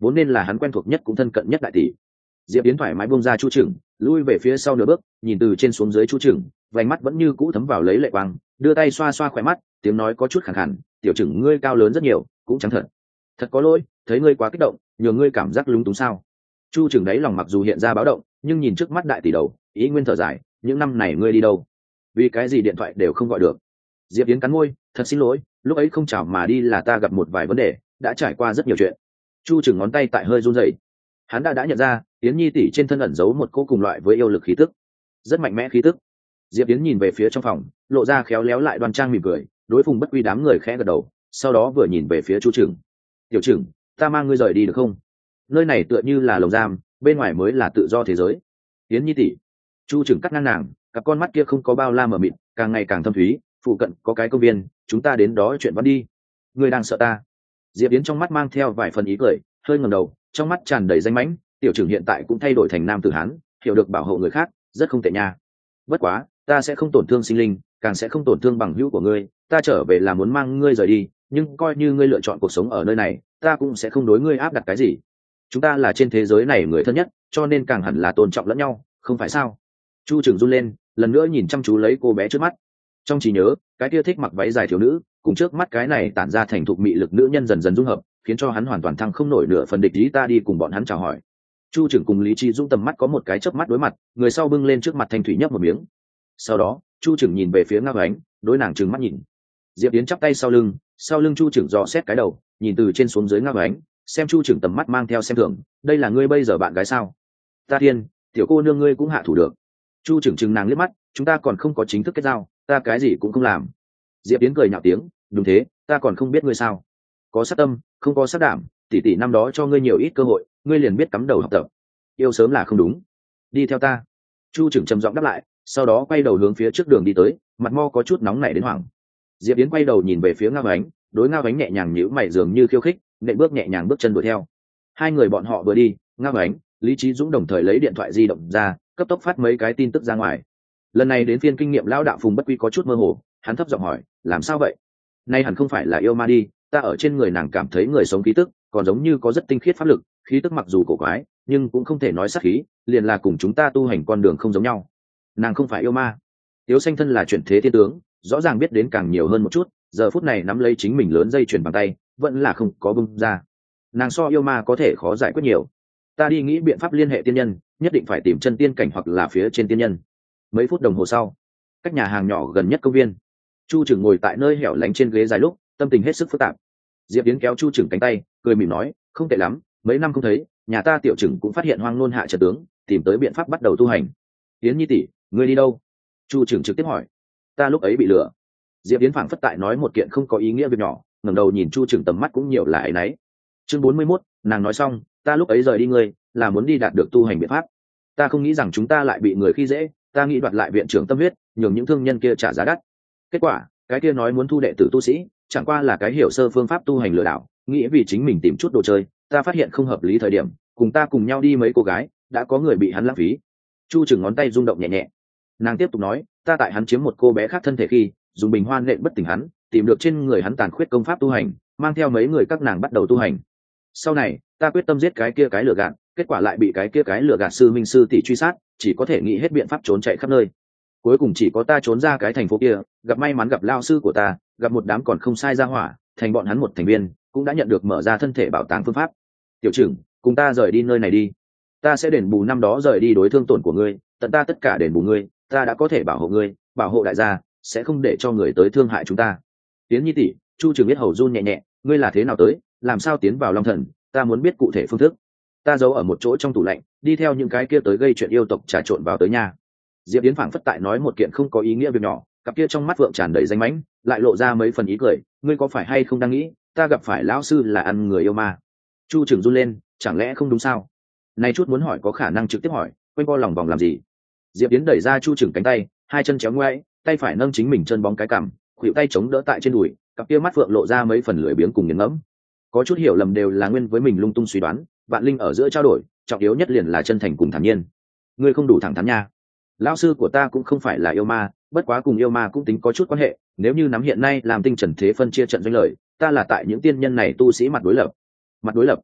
vốn nên là hắn quen thuộc nhất cũng thân cận nhất đại tỷ. Diệp Yến thoải mái buông ra Chu Trừng, lui về phía sau nửa bước, nhìn từ trên xuống dưới Chu Trừng, vành mắt vẫn như cũ thấm vào lấy lệ quang, đưa tay xoa xoa khóe mắt, tiếng nói có chút khàn khàn, tiểu Trừng ngươi cao lớn rất nhiều, cũng chẳng thật có lỗi, thấy ngươi quá kích động, nhường ngươi cảm giác lúng túng sao? Chu Trừng đấy lòng mặc dù hiện ra báo động, nhưng nhìn trước mắt đại tỷ đầu, ý nguyên thở dài, những năm này ngươi đi đâu? Vì cái gì điện thoại đều không gọi được? Diệp Yến cắn môi, thật xin lỗi, lúc ấy không chào mà đi là ta gặp một vài vấn đề, đã trải qua rất nhiều chuyện. Chu Trừng ngón tay tại hơi run rẩy, hắn đã nhận ra Yến Nhi tỷ trên thân ẩn giấu một cô cùng loại với yêu lực khí tức, rất mạnh mẽ khí tức. Diệp Yến nhìn về phía trong phòng, lộ ra khéo léo lại đoan trang mỉm cười, đối Phùng Bất Quy đám người khẽ gật đầu, sau đó vừa nhìn về phía Chu Trừng. Tiểu Trừng, ta mang ngươi rời đi được không? Nơi này tựa như là lồng giam, bên ngoài mới là tự do thế giới. Yến Nhi tỷ. Chu Trừng cắt ngang nàng, cặp con mắt kia không có bao la mờ mịt, càng ngày càng thâm thúy. Phụ cận có cái công viên, chúng ta đến đó chuyện văn đi. Ngươi đang sợ ta? Diệp Yến trong mắt mang theo vài phần ý cười, hơi ngẩng đầu, trong mắt tràn đầy danh mãnh. Tiểu Trừng hiện tại cũng thay đổi thành nam tử hán, hiểu được bảo hộ người khác, rất không tệ nha. Bất quá, ta sẽ không tổn thương sinh linh, càng sẽ không tổn thương bằng hữu của ngươi. Ta trở về là muốn mang ngươi rời đi, nhưng coi như ngươi lựa chọn cuộc sống ở nơi này, ta cũng sẽ không đối ngươi áp đặt cái gì. Chúng ta là trên thế giới này người thân nhất, cho nên càng hẳn là tôn trọng lẫn nhau, không phải sao? Chu Trừng run lên, lần nữa nhìn chăm chú lấy cô bé trước mắt. Trong trí nhớ, cái kia thích mặc váy dài thiếu nữ, cùng trước mắt cái này tản ra thành thục mị lực nữ nhân dần dần dung hợp, khiến cho hắn hoàn toàn thăng không nổi nửa phần địch ý. Ta đi cùng bọn hắn chào hỏi. Chu Trừng cùng Lý Trí Dũng tầm mắt có một cái chớp mắt đối mặt, người sau bưng lên trước mặt Thanh Thủy nhấp một miếng. Sau đó, Chu Trừng nhìn về phía Ngao Ánh, đối nàng trừng mắt nhìn. Diệp Yến chắp tay sau lưng Chu Trừng dò xét cái đầu, nhìn từ trên xuống dưới Ngao Ánh, xem Chu Trừng tầm mắt mang theo xem thường, đây là ngươi bây giờ bạn gái sao? Ta thiên, tiểu cô nương ngươi cũng hạ thủ được. Chu Trừng chừng nàng liếc mắt, chúng ta còn không có chính thức kết giao, ta cái gì cũng không làm. Diệp Yến cười nhạo tiếng, đúng thế, ta còn không biết ngươi sao? Có sát tâm, không có sát đảm, tỷ tỷ năm đó cho ngươi nhiều ít cơ hội, ngươi liền biết cắm đầu học tập. Yêu sớm là không đúng. Đi theo ta. Chu Trừng trầm giọng đáp lại, sau đó quay đầu hướng phía trước đường đi tới, mặt mo có chút nóng nảy đến hoảng. Diệp Yến quay đầu nhìn về phía Ngao Ánh, đối Ngao Ánh nhẹ nhàng nhíu mày dường như khiêu khích, nện bước nhẹ nhàng bước chân đuổi theo. Hai người bọn họ vừa đi, Ngao Ánh, Lý Trí Dũng đồng thời lấy điện thoại di động ra, cấp tốc phát mấy cái tin tức ra ngoài. Lần này đến phiên kinh nghiệm lão đạo Phùng Bất Quy có chút mơ hồ, hắn thấp giọng hỏi, làm sao vậy? Nay hẳn không phải là yêu ma đi, ta ở trên người nàng cảm thấy người sống khí tức, còn giống như có rất tinh khiết pháp lực, khí tức mặc dù cổ quái, nhưng cũng không thể nói sát khí, liền là cùng chúng ta tu hành con đường không giống nhau. Nàng không phải yêu ma. Tiếu Xanh thân là chuyển thế thiên tướng, rõ ràng biết đến càng nhiều hơn một chút, giờ phút này nắm lấy chính mình lớn dây chuyền bằng tay, vẫn là không có bung ra. Nàng so yêu ma có thể khó giải quyết nhiều. Ta đi nghĩ biện pháp liên hệ tiên nhân, nhất định phải tìm chân tiên cảnh hoặc là phía trên tiên nhân. Mấy phút đồng hồ sau, cách nhà hàng nhỏ gần nhất công viên, Chu Trừng ngồi tại nơi hẻo lánh trên ghế dài lúc, tâm tình hết sức phức tạp. Diệp Yến kéo Chu Trừng cánh tay, cười mỉm nói, không tệ lắm, mấy năm không thấy, nhà ta Tiểu Trừng cũng phát hiện hoang nôn hạ trận tướng, tìm tới biện pháp bắt đầu tu hành. Yến Nhi tỷ, ngươi đi đâu? Chu Trừng trực tiếp hỏi. Ta lúc ấy bị lừa. Diệp Yến phảng phất tại nói một kiện không có ý nghĩa việc nhỏ, ngẩng đầu nhìn Chu Trừng tầm mắt cũng nhiều là ấy nấy. Chương 41, nàng nói xong, ta lúc ấy rời đi ngươi, là muốn đi đạt được tu hành biện pháp. Ta không nghĩ rằng chúng ta lại bị người khi dễ, ta nghĩ đoạt lại viện trưởng tâm huyết, nhường những thương nhân kia trả giá đắt. Kết quả, cái kia nói muốn thu đệ tử tu sĩ, chẳng qua là cái hiểu sơ phương pháp tu hành lừa đảo, nghĩ vì chính mình tìm chút đồ chơi, ta phát hiện không hợp lý thời điểm, cùng ta cùng nhau đi mấy cô gái, đã có người bị hắn lãng phí. Chu Trừng ngón tay rung động nhẹ nhẹ. Nàng tiếp tục nói, ta tại hắn chiếm một cô bé khác thân thể khi, dùng bình hoan nện bất tỉnh hắn, tìm được trên người hắn tàn khuyết công pháp tu hành, mang theo mấy người các nàng bắt đầu tu hành. Sau này, ta quyết tâm giết cái kia cái lừa gạt, kết quả lại bị cái kia cái lừa gạt sư minh sư tỷ truy sát, chỉ có thể nghĩ hết biện pháp trốn chạy khắp nơi. Cuối cùng chỉ có ta trốn ra cái thành phố kia, gặp may mắn gặp lao sư của ta, gặp một đám còn không sai ra hỏa, thành bọn hắn một thành viên, cũng đã nhận được mở ra thân thể bảo tàng phương pháp. Tiểu Trừng, cùng ta rời đi nơi này đi, ta sẽ đền bù năm đó rời đi đối thương tổn của ngươi, tận ta tất cả đền bù ngươi, ta đã có thể bảo hộ ngươi, bảo hộ đại gia, sẽ không để cho người tới thương hại chúng ta. Tiến Nhi tỷ, Chu Trừng biết hầu run nhẹ nhẹ, ngươi là thế nào tới, làm sao tiến vào Long Thần, ta muốn biết cụ thể phương thức. Ta giấu ở một chỗ trong tủ lạnh, đi theo những cái kia tới gây chuyện yêu tộc trà trộn vào tới nhà. Diệp Yến phảng phất tại nói một kiện không có ý nghĩa việc nhỏ, cặp kia trong mắt vượng tràn đầy danh mãnh, lại lộ ra mấy phần ý cười, ngươi có phải hay không đang nghĩ, ta gặp phải lão sư là ăn người yêu ma? Chu Trừng run lên, chẳng lẽ không đúng sao? Này chút muốn hỏi có khả năng trực tiếp hỏi, quanh co lòng vòng làm gì? Diệp Yến đẩy ra Chu Trừng cánh tay, hai chân chéo ngoãi, tay phải nâng chính mình chân bóng cái cằm, khuỷu tay chống đỡ tại trên đùi, cặp kia mắt vượng lộ ra mấy phần lưỡi biếng cùng nghiền ngẫm. Có chút hiểu lầm đều là nguyên với mình lung tung suy đoán, vạn linh ở giữa trao đổi, trọng yếu nhất liền là chân thành cùng thản nhiên. Ngươi không đủ thẳng thắn nha. Lão sư của ta cũng không phải là yêu ma, bất quá cùng yêu ma cũng tính có chút quan hệ, nếu như nắm hiện nay làm tinh trần thế phân chia trận doanh lợi, ta là tại những tiên nhân này tu sĩ mặt đối lập. Mặt đối lập?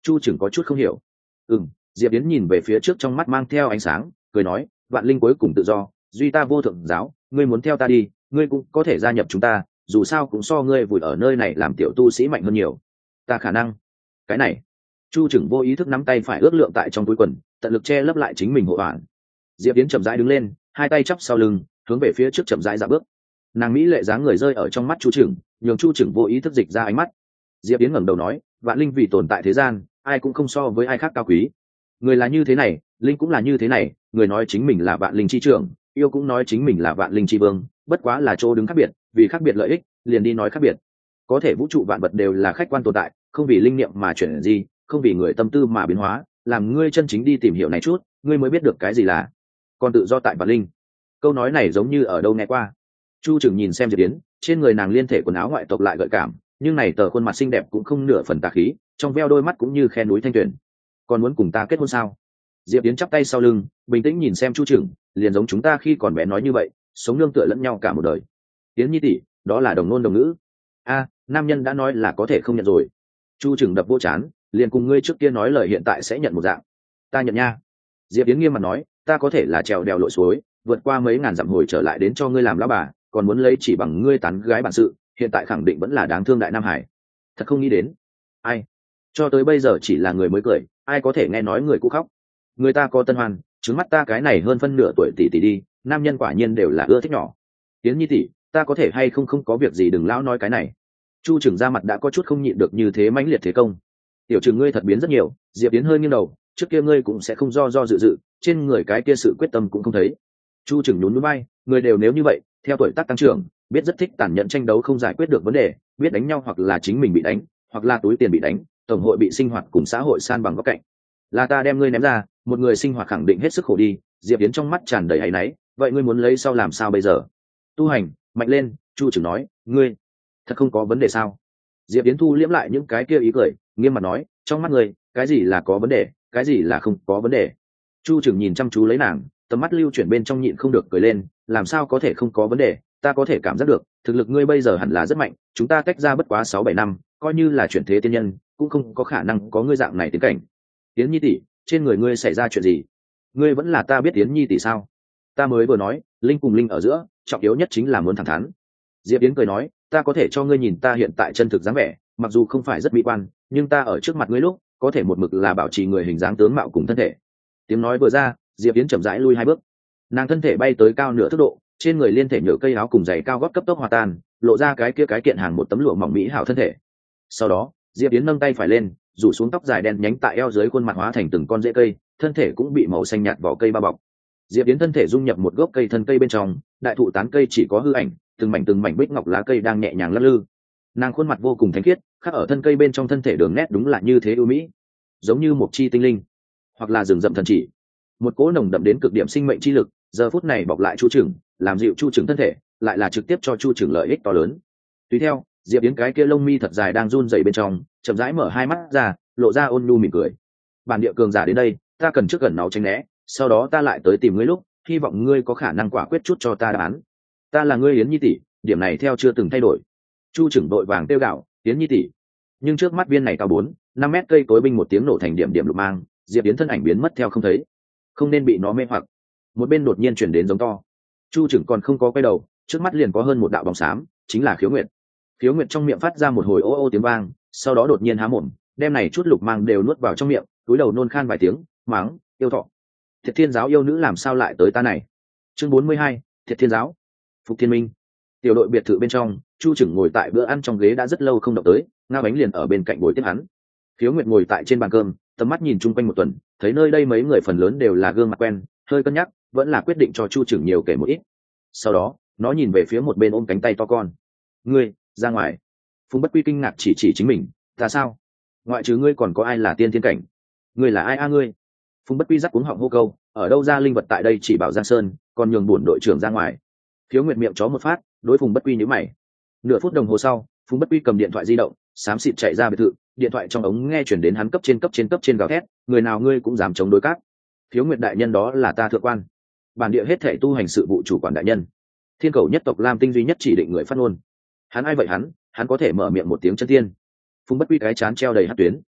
Chu trưởng có chút không hiểu. Diệp Yến nhìn về phía trước trong mắt mang theo ánh sáng, cười nói, vạn linh cuối cùng tự do, duy ta vô thượng giáo, ngươi muốn theo ta đi, ngươi cũng có thể gia nhập chúng ta, dù sao cũng so ngươi vùi ở nơi này làm tiểu tu sĩ mạnh hơn nhiều. Ta khả năng. Cái này. Chu trưởng vô ý thức nắm tay phải ước lượng tại trong túi quần, tận lực che lấp lại chính mình hộ hoàn. Diệp Yến chậm rãi đứng lên, hai tay chắp sau lưng, hướng về phía trước chậm rãi dạo bước. Nàng mỹ lệ dáng người rơi ở trong mắt Chu trưởng, nhường Chu trưởng vô ý thức dịch ra ánh mắt. Diệp Yến ngẩng đầu nói, vạn linh vì tồn tại thế gian, ai cũng không so với ai khác cao quý. Người là như thế này, linh cũng là như thế này, người nói chính mình là vạn linh chi trưởng, yêu cũng nói chính mình là vạn linh chi vương, bất quá là chỗ đứng khác biệt, vì khác biệt lợi ích, liền đi nói khác biệt. Có thể vũ trụ vạn vật đều là khách quan tồn tại, không vì linh niệm mà chuyển gì, không vì người tâm tư mà biến hóa, làm ngươi chân chính đi tìm hiểu này chút, ngươi mới biết được cái gì là còn tự do tại vạn linh. Câu nói này giống như ở đâu nghe qua. Chu Trừng nhìn xem Diệp Yến, trên người nàng liên thể quần áo ngoại tộc lại gợi cảm, nhưng này tờ khuôn mặt xinh đẹp cũng không nửa phần tà khí, trong veo đôi mắt cũng như khe núi thanh tuyền. Còn muốn cùng ta kết hôn sao? Diệp Yến chắp tay sau lưng, bình tĩnh nhìn xem Chu Trừng, liền giống chúng ta khi còn bé nói như vậy, sống nương tựa lẫn nhau cả một đời. Yến nhi tỷ, đó là đồng ngôn đồng ngữ. A, nam nhân đã nói là có thể không nhận rồi. Chu Trừng đập vô chán, liền cùng ngươi trước kia nói lời hiện tại sẽ nhận một dạng. Ta nhận nha. Diệp Yến nghiêm mặt nói, ta có thể là trèo đèo lội suối, vượt qua mấy ngàn dặm hồi trở lại đến cho ngươi làm lão bà, còn muốn lấy chỉ bằng ngươi tán gái bản sự, hiện tại khẳng định vẫn là đáng thương đại Nam Hải. Thật không nghĩ đến. Ai? Cho tới bây giờ chỉ là người mới cười, ai có thể nghe nói người cũ khóc. Người ta có tân hoan, trứng mắt ta cái này hơn phân nửa tuổi tỷ tỷ đi, nam nhân quả nhiên đều là ưa thích nhỏ. Yến nhi tỷ, ta có thể hay không có việc gì đừng lão nói cái này. Chu Trừng ra mặt đã có chút không nhịn được như thế mãnh liệt thế công. Tiểu Trừng ngươi thật biến rất nhiều. Diệp Yến hơi nghiêng đầu, trước kia ngươi cũng sẽ không do dự, trên người cái kia sự quyết tâm cũng không thấy. Chu Trừng nhún nhún vai, người đều nếu như vậy, theo tuổi tác tăng trưởng, biết rất thích tàn nhẫn tranh đấu không giải quyết được vấn đề, biết đánh nhau hoặc là chính mình bị đánh, hoặc là túi tiền bị đánh, tổng hội bị sinh hoạt cùng xã hội san bằng góc cạnh. Là ta đem ngươi ném ra, một người sinh hoạt khẳng định hết sức khổ đi. Diệp Yến trong mắt tràn đầy áy náy, vậy ngươi muốn lấy sau làm sao bây giờ? Tu hành, mạnh lên. Chu Trừng nói, ngươi thật không có vấn đề sao? Diệp Yến thu liễm lại những cái kia ý cười, nghiêm mặt nói, trong mắt ngươi, cái gì là có vấn đề, cái gì là không có vấn đề? Chu Trừng nhìn chăm chú lấy nàng, tầm mắt lưu chuyển bên trong nhịn không được cười lên, làm sao có thể không có vấn đề, ta có thể cảm giác được, thực lực ngươi bây giờ hẳn là rất mạnh, chúng ta tách ra bất quá 6-7 năm, coi như là chuyển thế tiên nhân, cũng không có khả năng có ngươi dạng này tiến cảnh. Yến nhi tỷ, trên người ngươi xảy ra chuyện gì? Ngươi vẫn là ta biết Yến nhi tỷ sao? Ta mới vừa nói, linh cùng linh ở giữa, trọng yếu nhất chính là muốn thẳng thắn. Diệp Yến cười nói, ta có thể cho ngươi nhìn ta hiện tại chân thực dáng vẻ, mặc dù không phải rất mỹ quan, nhưng ta ở trước mặt ngươi lúc, có thể một mực là bảo trì người hình dáng tướng mạo cùng thân thể. Tiếng nói vừa ra, Diệp Yến chậm rãi lui 2 bước. Nàng thân thể bay tới cao nửa thước độ, trên người liên thể nhựa cây áo cùng giày cao gót cấp tốc hòa tan, lộ ra cái kiện hàng một tấm lụa mỏng mỹ hảo thân thể. Sau đó, Diệp Yến nâng tay phải lên, rủ xuống tóc dài đen nhánh tại eo dưới khuôn mặt hóa thành từng con rễ cây, thân thể cũng bị màu xanh nhạt vỏ cây bao bọc. Diệp Yến thân thể dung nhập một gốc cây thân cây bên trong, đại thụ tán cây chỉ có hư ảnh, từng mảnh bích ngọc lá cây đang nhẹ nhàng lắc lư. Nàng khuôn mặt vô cùng thánh khiết, khắc ở thân cây bên trong thân thể đường nét đúng là như thế ưu mỹ, giống như một chi tinh linh, hoặc là rừng rậm thần chỉ. Một cỗ nồng đậm đến cực điểm sinh mệnh chi lực, giờ phút này bọc lại Chu Trừng, làm dịu Chu Trừng thân thể, lại là trực tiếp cho Chu Trừng lợi ích to lớn. Tùy theo, Diệp Yến cái kia lông mi thật dài đang run rẩy bên trong, chậm rãi mở 2 mắt ra, lộ ra ôn nhu mỉm cười. Bản địa cường giả đến đây, ta cần trước gần nó tránh né, sau đó ta lại tới tìm ngươi lúc, hy vọng ngươi có khả năng quả quyết chút cho ta đáp án. Ta là ngươi Yến nhi tỷ, điểm này theo chưa từng thay đổi. Chu Trừng đội vàng tiêu gạo, Yến nhi tỷ. Nhưng trước mắt viên này cao 4-5 mét cây cối binh một tiếng nổ thành điểm lục mang, Diệp Yến thân ảnh biến mất theo không thấy. Không nên bị nó mê hoặc. Một bên đột nhiên chuyển đến giống to. Chu Trừng còn không có quay đầu, trước mắt liền có hơn một đạo bóng xám, chính là Khiếu Nguyệt. Khiếu Nguyệt trong miệng phát ra một hồi ô ô tiếng vang, sau đó đột nhiên há mồm, đem này chút lục mang đều nuốt vào trong miệng, cúi đầu nôn khan vài tiếng, mắng, yêu thọ. Thiệt Thiên giáo yêu nữ làm sao lại tới ta này? Chương 42, Thiệt Thiên giáo. Phục Thiên Minh. Tiểu đội biệt thự bên trong, Chu Trừng ngồi tại bữa ăn trong ghế đã rất lâu không động tới, ngao bánh liền ở bên cạnh bồi tiếp hắn. Khiếu Nguyệt ngồi tại trên bàn cơm, tầm mắt nhìn chung quanh một tuần, thấy nơi đây mấy người phần lớn đều là gương mặt quen, hơi cân nhắc, vẫn là quyết định cho Chu Trừng nhiều kể một ít. Sau đó, nó nhìn về phía một bên ôm cánh tay to con. Ngươi, ra ngoài. Phùng Bất Quy kinh ngạc chỉ chính mình, ta sao? Ngoại trừ ngươi còn có ai là tiên thiên cảnh? Ngươi là ai a ngươi? Phùng Bất Quy dắt cuống họng hô câu, ở đâu ra linh vật tại đây chỉ bảo Giang Sơn, còn nhường bổn đội trưởng ra ngoài. Khiếu Nguyệt miệng chó một phát, đối Phùng Bất Quy nhíu mày. Nửa phút đồng hồ sau, Phùng Bất Quy cầm điện thoại di động, xám xịt chạy ra biệt thự, điện thoại trong ống nghe chuyển đến hắn cấp trên gào thét, người nào ngươi cũng dám chống đối cát. Khiếu Nguyệt đại nhân đó là ta thượng quan, bản địa hết thảy tu hành sự vụ chủ quản đại nhân, Thiên Cầu nhất tộc Lam Tinh duy nhất chỉ định người phát ngôn. Hắn ai vậy hắn có thể mở miệng một tiếng chân tiên. Phùng Bất Quy cái chán treo đầy hắc tuyến.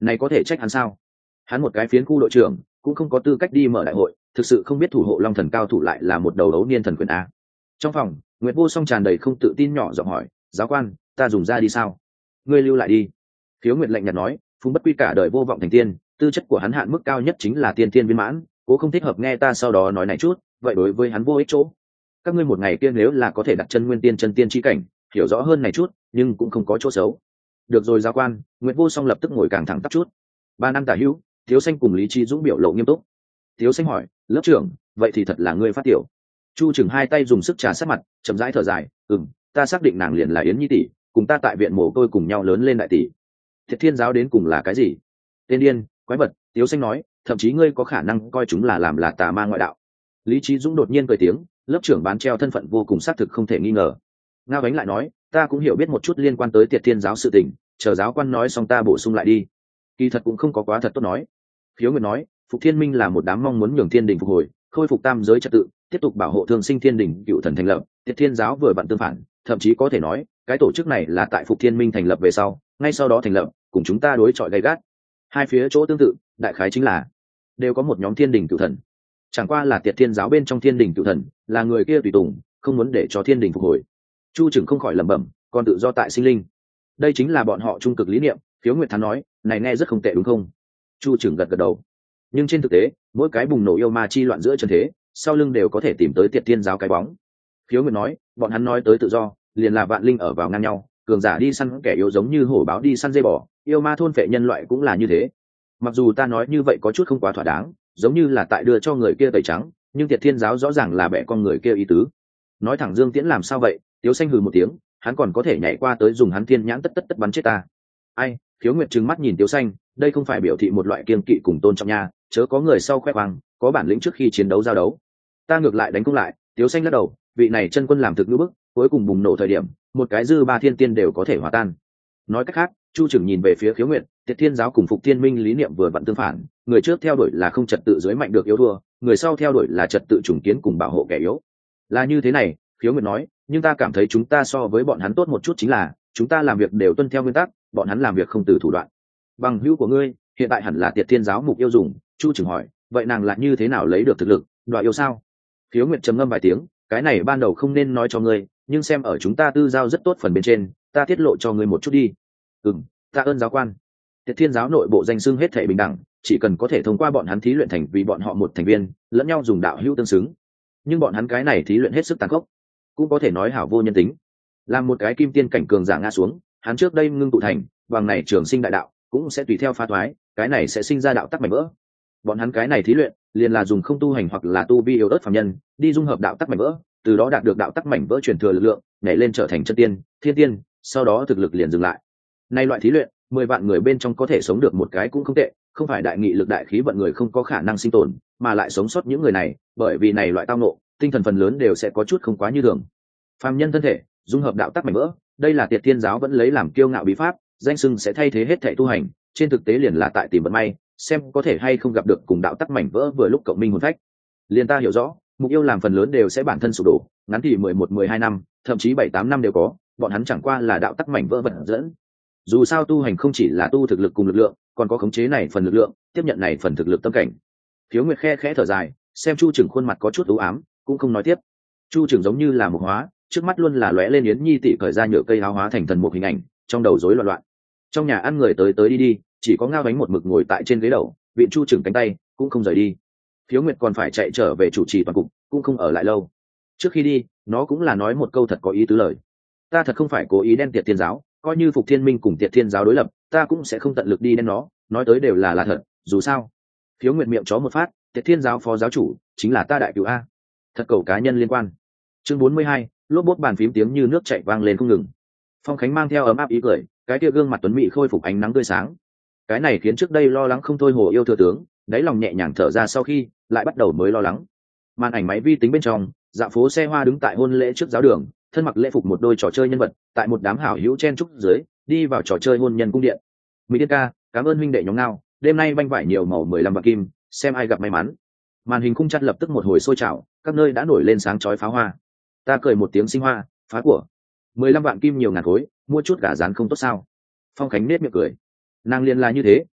này có thể trách hắn sao? Hắn một cái phiến khu đội trưởng cũng không có tư cách đi mở đại hội, thực sự không biết thủ hộ long thần cao thủ lại là một đầu đấu niên thần quyền a. Trong phòng, Nguyệt Vô Song tràn đầy không tự tin nhỏ giọng hỏi, giáo quan, ta dùng ra đi sao? Ngươi lưu lại đi. Khiếu Nguyệt lạnh nhạt nói, Phùng Bất Quy cả đời vô vọng thành tiên, tư chất của hắn hạn mức cao nhất chính là tiên tiên viên mãn, cố không thích hợp nghe ta sau đó nói này chút, vậy đối với hắn vô ích chỗ. Các ngươi một ngày kia nếu là có thể đặt chân nguyên tiên chân tiên chi cảnh, hiểu rõ hơn này chút, nhưng cũng không có chỗ xấu. Được rồi giáo quan, Nguyệt Vô Song lập tức ngồi càng thẳng tắp chút. Ba năm tả hữu, Thiếu Xanh cùng Lý Trí Dũng biểu lộ nghiêm túc. Thiếu Xanh hỏi, lớp trưởng, vậy thì thật là ngươi phát tiểu. Chu Trừng hai tay dùng sức trà sát mặt, chậm rãi thở dài, ta xác định nàng liền là Yến Nhi tỷ, cùng ta tại viện mồ côi cùng nhau lớn lên đại tỷ. Thiệt Thiên giáo đến cùng là cái gì? Tên điên, quái vật. Thiếu Xanh nói, thậm chí ngươi có khả năng coi chúng là tà ma ngoại đạo. Lý Trí Dũng đột nhiên cười tiếng, lớp trưởng bán treo thân phận vô cùng xác thực không thể nghi ngờ. Ngao Ánh lại nói, ta cũng hiểu biết một chút liên quan tới Tiệt Thiên giáo sự tình, chờ giáo quan nói xong ta bổ sung lại đi. Kỳ thật cũng không có quá thật tốt nói. Khiếu Nguyệt nói, Phục Thiên Minh là một đám mong muốn nhường thiên đình phục hồi, khôi phục tam giới trật tự, tiếp tục bảo hộ thương sinh thiên đình cựu thần thành lập. Tiệt Thiên giáo vừa vặn tương phản, thậm chí có thể nói cái tổ chức này là tại Phục Thiên Minh thành lập về sau, ngay sau đó thành lập, cùng chúng ta đối chọi gay gắt. Hai phía chỗ tương tự, đại khái chính là đều có một nhóm thiên đình cựu thần, chẳng qua là Tiệt Thiên giáo bên trong thiên đình cựu thần là người kia tùy tùng, không muốn để cho thiên đình phục hồi. Chu Trừng không khỏi lẩm bẩm, còn tự do tại sinh linh, đây chính là bọn họ trung cực lý niệm. Khiếu Nguyệt Thắng nói, này nghe rất không tệ đúng không? Chu Trừng gật gật đầu. Nhưng trên thực tế, mỗi cái bùng nổ yêu ma chi loạn giữa trần thế, sau lưng đều có thể tìm tới Tiệt Thiên giáo cái bóng. Khiếu Nguyệt nói, bọn hắn nói tới tự do, liền là vạn linh ở vào ngang nhau, cường giả đi săn kẻ yếu giống như hổ báo đi săn dê bò, yêu ma thôn phệ nhân loại cũng là như thế. Mặc dù ta nói như vậy có chút không quá thỏa đáng, giống như là tại đưa cho người kia tẩy trắng, nhưng Tiệt Thiên giáo rõ ràng là bẻ con người kia ý tứ. Nói thẳng Dương Tiễn làm sao vậy? Tiếu Xanh hừ một tiếng, hắn còn có thể nhảy qua tới dùng hắn thiên nhãn tất bắn chết ta. Ai? Khiếu Nguyệt trừng mắt nhìn Tiếu Xanh, đây không phải biểu thị một loại kiên kỵ cùng tôn trọng nha, chớ có người sau khoe khoang, có bản lĩnh trước khi chiến đấu giao đấu. Ta ngược lại đánh cũng lại. Tiếu Xanh lắc đầu, vị này chân quân làm thực ngữ bức, cuối cùng bùng nổ thời điểm, một cái dư ba thiên tiên đều có thể hòa tan. Nói cách khác, Chu Trừng nhìn về phía Khiếu Nguyệt, Tiệt Thiên giáo cùng Phục Thiên Minh lý niệm vừa vặn tương phản, người trước theo đuổi là không trật tự dưới mạnh được yếu thua, người sau theo đuổi là trật tự trùng kiến cùng bảo hộ kẻ yếu. Là như thế này, Khiếu Nguyệt nói, nhưng ta cảm thấy chúng ta so với bọn hắn tốt một chút chính là, chúng ta làm việc đều tuân theo nguyên tắc, bọn hắn làm việc không từ thủ đoạn. Bằng hữu của ngươi, hiện tại hẳn là Tiệt Thiên giáo mục yêu dùng. Chu Trừng hỏi, vậy nàng là như thế nào lấy được thực lực, đoạt yêu sao? Khiếu Nguyệt trầm ngâm vài tiếng, cái này ban đầu không nên nói cho ngươi, nhưng xem ở chúng ta tư giao rất tốt phần bên trên, ta tiết lộ cho ngươi một chút đi. Tạ ơn giáo quan. Tiệt Thiên giáo nội bộ danh xưng hết thảy bình đẳng, chỉ cần có thể thông qua bọn hắn thí luyện thành vì bọn họ một thành viên, lẫn nhau dùng đạo hữu tương xứng. Nhưng bọn hắn cái này thí luyện hết sức tàn khốc, cũng có thể nói hảo vô nhân tính. Làm một cái kim tiên cảnh cường giả ngã xuống, hắn trước đây ngưng tụ thành, bằng này trường sinh đại đạo, cũng sẽ tùy theo phá thoái, cái này sẽ sinh ra đạo tắc mảnh vỡ. Bọn hắn cái này thí luyện, liền là dùng không tu hành hoặc là tu vi yếu ớt phàm nhân, đi dung hợp đạo tắc mảnh vỡ, từ đó đạt được đạo tắc mảnh vỡ truyền thừa lực lượng, nhảy lên trở thành chân tiên, thiên tiên, sau đó thực lực liền dừng lại. Nay loại thí luyện, 10 vạn người bên trong có thể sống được một cái cũng không tệ, không phải đại nghị lực đại khí vận người không có khả năng sinh tồn, mà lại sống sót những người này, bởi vì này loại tao nộ, tinh thần phần lớn đều sẽ có chút không quá như thường. Phàm nhân thân thể, dung hợp đạo tắc mảnh vỡ, đây là Tiệt Thiên giáo vẫn lấy làm kiêu ngạo bí pháp, danh xưng sẽ thay thế hết thảy tu hành, trên thực tế liền là tại tìm vận may, xem có thể hay không gặp được cùng đạo tắc mảnh vỡ vừa lúc cộng minh hồn phách. Liên ta hiểu rõ, mục yêu làm phần lớn đều sẽ bản thân sụp đổ, ngắn thì 11-12 năm, thậm chí 7-8 năm đều có, bọn hắn chẳng qua là đạo tắc mảnh vỡ vận dẫn. Dù sao tu hành không chỉ là tu thực lực cùng lực lượng, còn có khống chế này phần lực lượng, tiếp nhận này phần thực lực tâm cảnh. Thiếu Nguyệt khe khẽ thở dài, xem Chu Trừng khuôn mặt có chút u ám, cũng không nói tiếp. Chu Trừng giống như là một hóa, trước mắt luôn là lóe lên Yến Nhi tỷ cởi ra nhựa cây áo hóa thành thần một hình ảnh, trong đầu rối loạn loạn. Trong nhà ăn người tới tới đi đi, chỉ có Ngao Bánh một mực ngồi tại trên ghế đầu, viện Chu Trừng cánh tay, cũng không rời đi. Thiếu Nguyệt còn phải chạy trở về chủ trì toàn cục, cũng không ở lại lâu. Trước khi đi, nó cũng là nói một câu thật có ý tứ lời. Ta thật không phải cố ý đen Tiệt Thiên giáo, coi như Phục Thiên Minh cùng Tiệt Thiên giáo đối lập, ta cũng sẽ không tận lực đi đen nó, nói tới đều là thật, dù sao. Thiếu Nguyệt miệng chó một phát, Tiệt Thiên giáo phó giáo chủ chính là ta đại cửu a. Thật cầu cá nhân liên quan. Chương 42, lốp bốt bàn phím tiếng như nước chảy vang lên không ngừng. Phong Khánh mang theo ấm áp ý cười, cái kia gương mặt tuấn mỹ khôi phục ánh nắng tươi sáng. Cái này khiến trước đây lo lắng không thôi Hồ Yêu thừa tướng, đáy lòng nhẹ nhàng thở ra sau khi lại bắt đầu mới lo lắng. Màn ảnh máy vi tính bên trong, dạo phố xe hoa đứng tại hôn lễ trước giáo đường, thân mặc lễ phục một đôi trò chơi nhân vật, tại một đám hảo hữu chen trúc dưới, đi vào trò chơi hôn nhân cung điện. Mỹ Tiên ca, cảm ơn huynh đệ nhóm Ngao, đêm nay banh vải nhiều màu 15 bạc kim, xem ai gặp may mắn. Màn hình khung chặt lập tức một hồi sôi trào, các nơi đã nổi lên sáng chói pháo hoa. Ta cười một tiếng sinh hoa, phá của. 15 vạn kim nhiều ngàn khối, mua chút gà rán không tốt sao? Phong Khánh nết miệng cười. Nàng liền là như thế,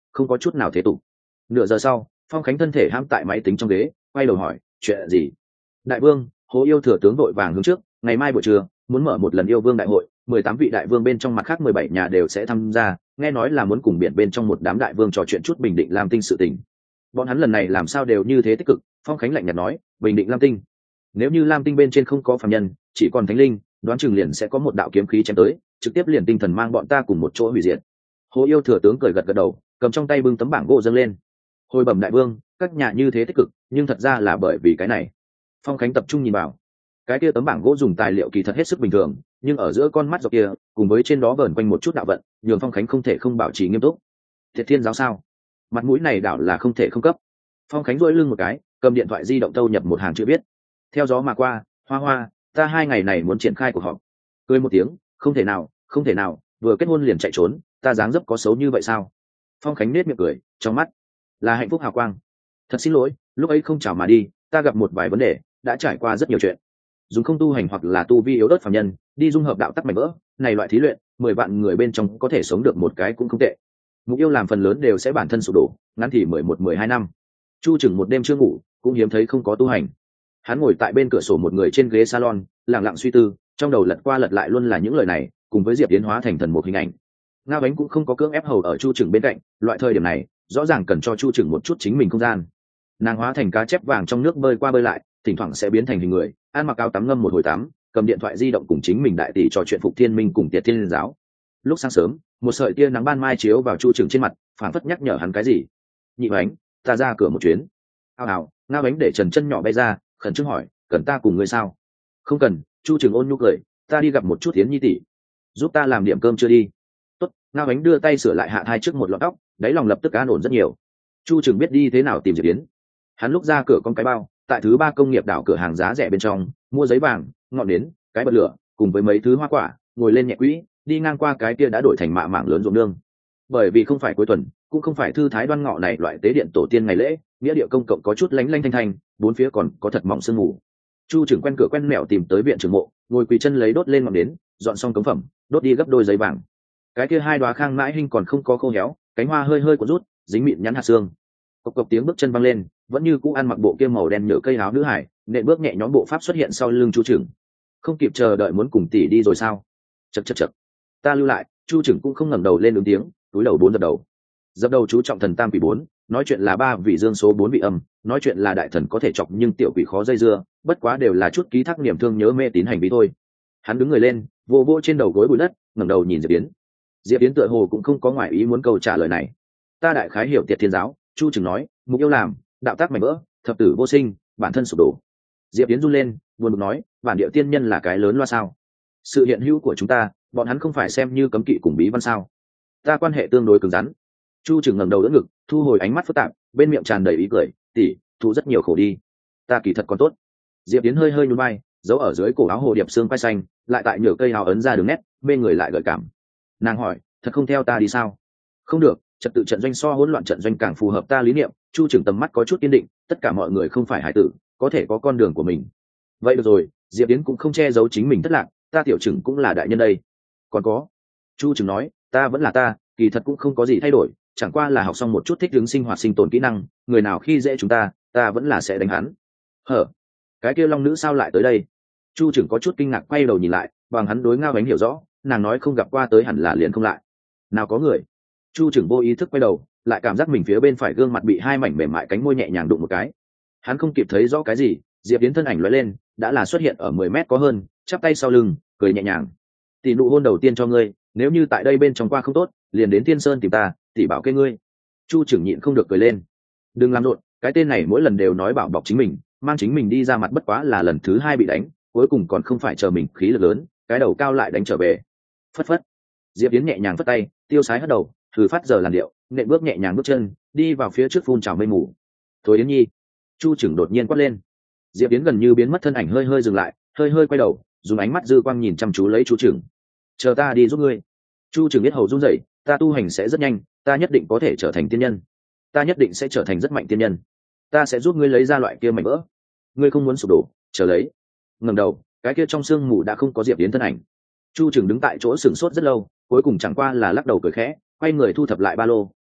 không có chút nào thế tục. Nửa giờ sau, Phong Khánh thân thể hãm tại máy tính trong ghế, quay đầu hỏi chuyện gì. Đại vương, Hồ Yêu thừa tướng vội vàng hướng trước, ngày mai buổi trưa muốn mở một lần yêu vương đại hội, 18 vị đại vương bên trong mặt khác 17 nhà đều sẽ tham gia, nghe nói là muốn cùng biển bên trong một đám đại vương trò chuyện chút Bình Định Lam Tinh sự tình. Bọn hắn lần này làm sao đều như thế tích cực. Phong Khánh lạnh nhạt nói, Bình Định Lam Tinh, nếu như Lam Tinh bên trên không có phàm nhân, chỉ còn thánh linh, đoán chừng liền sẽ có một đạo kiếm khí chém tới, trực tiếp liền tinh thần mang bọn ta cùng một chỗ hủy diệt. Hồ Yêu thừa tướng cười gật gật đầu, cầm trong tay bưng tấm bảng gỗ dâng lên. Hồi bẩm đại vương, các nhà như thế tích cực, nhưng thật ra là bởi vì cái này. Phong Khánh tập trung nhìn vào, cái kia tấm bảng gỗ dùng tài liệu kỳ thật hết sức bình thường, nhưng ở giữa con mắt dọc kia, cùng với trên đó vờn quanh một chút đạo vận, nhường Phong Khánh không thể không bảo trì nghiêm túc. Thiệt Thiên giáo sao? Mặt mũi này đảo là không thể không cấp. Phong Khánh duỗi lưng một cái, cầm điện thoại di động tâu nhập một hàng chữ viết. Theo gió mà qua, Hoa Hoa, ta 2 ngày này muốn triển khai cuộc họp. Cười một tiếng, không thể nào, không thể nào, vừa kết hôn liền chạy trốn, ta dáng dấp có xấu như vậy sao? Phong Khánh nết miệng cười, trong mắt là hạnh phúc hào quang. Thật xin lỗi, lúc ấy không chào mà đi, ta gặp một vài vấn đề, đã trải qua rất nhiều chuyện. Dùng không tu hành hoặc là tu vi yếu ớt phàm nhân, đi dung hợp đạo tắc mảnh vỡ, này loại thí luyện, 10 vạn người bên trong có thể sống được một cái cũng không tệ. Mục yêu làm phần lớn đều sẽ bản thân sụp đổ, ngắn thì 11-12 năm. Chu Chừng một đêm chưa ngủ, cũng hiếm thấy không có tu hành. Hắn ngồi tại bên cửa sổ một người trên ghế salon, lặng lặng suy tư, trong đầu lật qua lật lại luôn là những lời này, cùng với Diệp Yến hóa thành thần một hình ảnh. Ngao Bánh cũng không có cưỡng ép hầu ở Chu Chừng bên cạnh, loại thời điểm này, rõ ràng cần cho Chu Chừng một chút chính mình không gian. Nàng hóa thành cá chép vàng trong nước bơi qua bơi lại, thỉnh thoảng sẽ biến thành hình người, ăn mặc áo tắm ngâm một hồi tắm, cầm điện thoại di động cùng chính mình đại tỷ trò chuyện Phục Thiên Minh cùng Tiệt Thiên giáo. Lúc sáng sớm, một sợi tia nắng ban mai chiếu vào Chu Chừng trên mặt, phảng phất nhắc nhở hắn cái gì. Nhị Bánh, ta ra cửa một chuyến. Ào, Ngao Bánh để trần chân nhỏ bay ra, khẩn trương hỏi, cần ta cùng ngươi sao? Không cần. Chu Chừng ôn nhu cười, ta đi gặp một chút Yến Nhi tỷ, giúp ta làm điểm cơm chưa đi. Tốt. Ngao Bánh đưa tay sửa lại hạ thai trước một lọn tóc, đáy lòng lập tức an ổn rất nhiều. Chu Chừng biết đi thế nào tìm Diệp Yến. Hắn lúc ra cửa con cái bao, tại thứ 3 công nghiệp đảo cửa hàng giá rẻ bên trong mua giấy vàng, ngọn nến, cái bật lửa cùng với mấy thứ hoa quả, ngồi lên nhẹ quỹ, đi ngang qua cái kia đã đổi thành mạ mảng lớn ruộng nương. Bởi vì không phải cuối tuần, cũng không phải thư thái đoan ngọ này loại tế điện tổ tiên ngày lễ, nghĩa địa công cộng có chút lánh lanh thanh thanh, bốn phía còn có thật mỏng sương mù. Chu Chừng quen cửa quen mẹo tìm tới viện trưởng mộ, ngồi quỳ chân lấy đốt lên ngọn nến, dọn xong cống phẩm, đốt đi gấp đôi giấy vàng. Cái kia 2 đóa khang mãi hinh còn không có khô héo, cánh hoa hơi hơi cuộn rút, dính mịn nhắn hạt xương. Cộc cộc tiếng bước chân văng lên, vẫn như cũ ăn mặc bộ kia màu đen nhựa cây áo nữ hải, nện bước nhẹ nhõm bộ pháp xuất hiện sau lưng Chu Chừng. Không kịp chờ đợi muốn cùng tỷ đi rồi sao? Chậc chậc chậc. Ta lưu lại. Chu Chừng cũng không ngẩng đầu lên ứng tiếng, túi đầu 4 dập đầu. Dập đầu chú trọng thần tam quỷ 4, nói chuyện là 3 vị dương số 4 vị âm, nói chuyện là đại thần có thể chọc nhưng tiểu quỷ khó dây dưa, bất quá đều là chút ký thác niềm thương nhớ mê tín hành vi thôi. Hắn đứng người lên, vô vô trên đầu gối bụi đất, ngẩng đầu nhìn Diệp Yến. Diệp Yến tựa hồ cũng không có ngoại ý muốn câu trả lời này. Ta đại khái hiểu Tiệt Thiên giáo. Chu Chừng nói, mục yêu làm, đạo tác mảnh vỡ, thập tử vô sinh, bản thân sụp đổ. Diệp Yến run lên, buồn bực nói, bản điệu tiên nhân là cái lớn loa sao? Sự hiện hữu của chúng ta, bọn hắn không phải xem như cấm kỵ cùng bí văn sao? Ta quan hệ tương đối cứng rắn. Chu Chừng ngẩng đầu đỡ ngực, thu hồi ánh mắt phức tạp, bên miệng tràn đầy ý cười, tỷ, thụ rất nhiều khổ đi. Ta kỳ thật còn tốt. Diệp Yến hơi hơi nhún vai, giấu ở dưới cổ áo hồ điệp xương quai xanh, lại tại nhựa cây áo ấn ra đường nét, mê người lại gợi cảm. Nàng hỏi, thật không theo ta đi sao? Không được, trật tự trận doanh so hỗn loạn trận doanh càng phù hợp ta lý niệm. Chu Chừng tầm mắt có chút kiên định, tất cả mọi người không phải hải tử, có thể có con đường của mình. Vậy được rồi. Diệp Yến cũng không che giấu chính mình thất lạc, ta Tiểu Chừng cũng là đại nhân đây. Còn có. Chu Chừng nói, ta vẫn là ta, kỳ thật cũng không có gì thay đổi, chẳng qua là học xong một chút thích ứng sinh hoạt sinh tồn kỹ năng, người nào khi dễ chúng ta vẫn là sẽ đánh hắn. Hở, cái kia long nữ sao lại tới đây? Chu Chừng có chút kinh ngạc quay đầu nhìn lại, bằng hắn đối Ngao Bánh hiểu rõ, nàng nói không gặp qua tới hẳn là liền không lại. Nào có người. Chu Chừng vô ý thức quay đầu, lại cảm giác mình phía bên phải gương mặt bị 2 mảnh mềm mại cánh môi nhẹ nhàng đụng một cái. Hắn không kịp thấy rõ cái gì, Diệp Yến thân ảnh lóe lên, đã là xuất hiện ở 10 mét có hơn, chắp tay sau lưng, cười nhẹ nhàng. Tỷ nụ hôn đầu tiên cho ngươi, nếu như tại đây bên trong qua không tốt, liền đến Thiên Sơn tìm ta, tỷ bảo kê ngươi. Chu Chừng nhịn không được cười lên. Đừng làm rộn, cái tên này mỗi lần đều nói bảo bọc chính mình, mang chính mình đi ra mặt bất quá là lần thứ 2 bị đánh, cuối cùng còn không phải chờ mình khí lực lớn, cái đầu cao lại đánh trở về. Phất phất. Diệp Yến nhẹ nhàng phất tay, tiêu sái hất đầu, thử phát giờ làn điệu, nện bước nhẹ nhàng bước chân, đi vào phía trước phun trào mây mù. Thôi Yến Nhi. Chu Chừng đột nhiên quát lên. Diệp Yến gần như biến mất thân ảnh hơi hơi dừng lại, hơi hơi quay đầu, dùng ánh mắt dư quang nhìn chăm chú lấy Chu Chừng. Chờ ta đi giúp ngươi. Chu Chừng biết hầu run rẩy, ta tu hành sẽ rất nhanh, ta nhất định có thể trở thành tiên nhân, ta nhất định sẽ trở thành rất mạnh tiên nhân, ta sẽ giúp ngươi lấy ra loại kia mảnh vỡ. Ngươi không muốn sụp đổ, chờ lấy. Ngẩng đầu, cái kia trong sương mù đã không có Diệp Yến thân ảnh. Chu Chừng đứng tại chỗ sửng sốt rất lâu, cuối cùng chẳng qua là lắc đầu cười khẽ, quay người thu thập lại ba lô,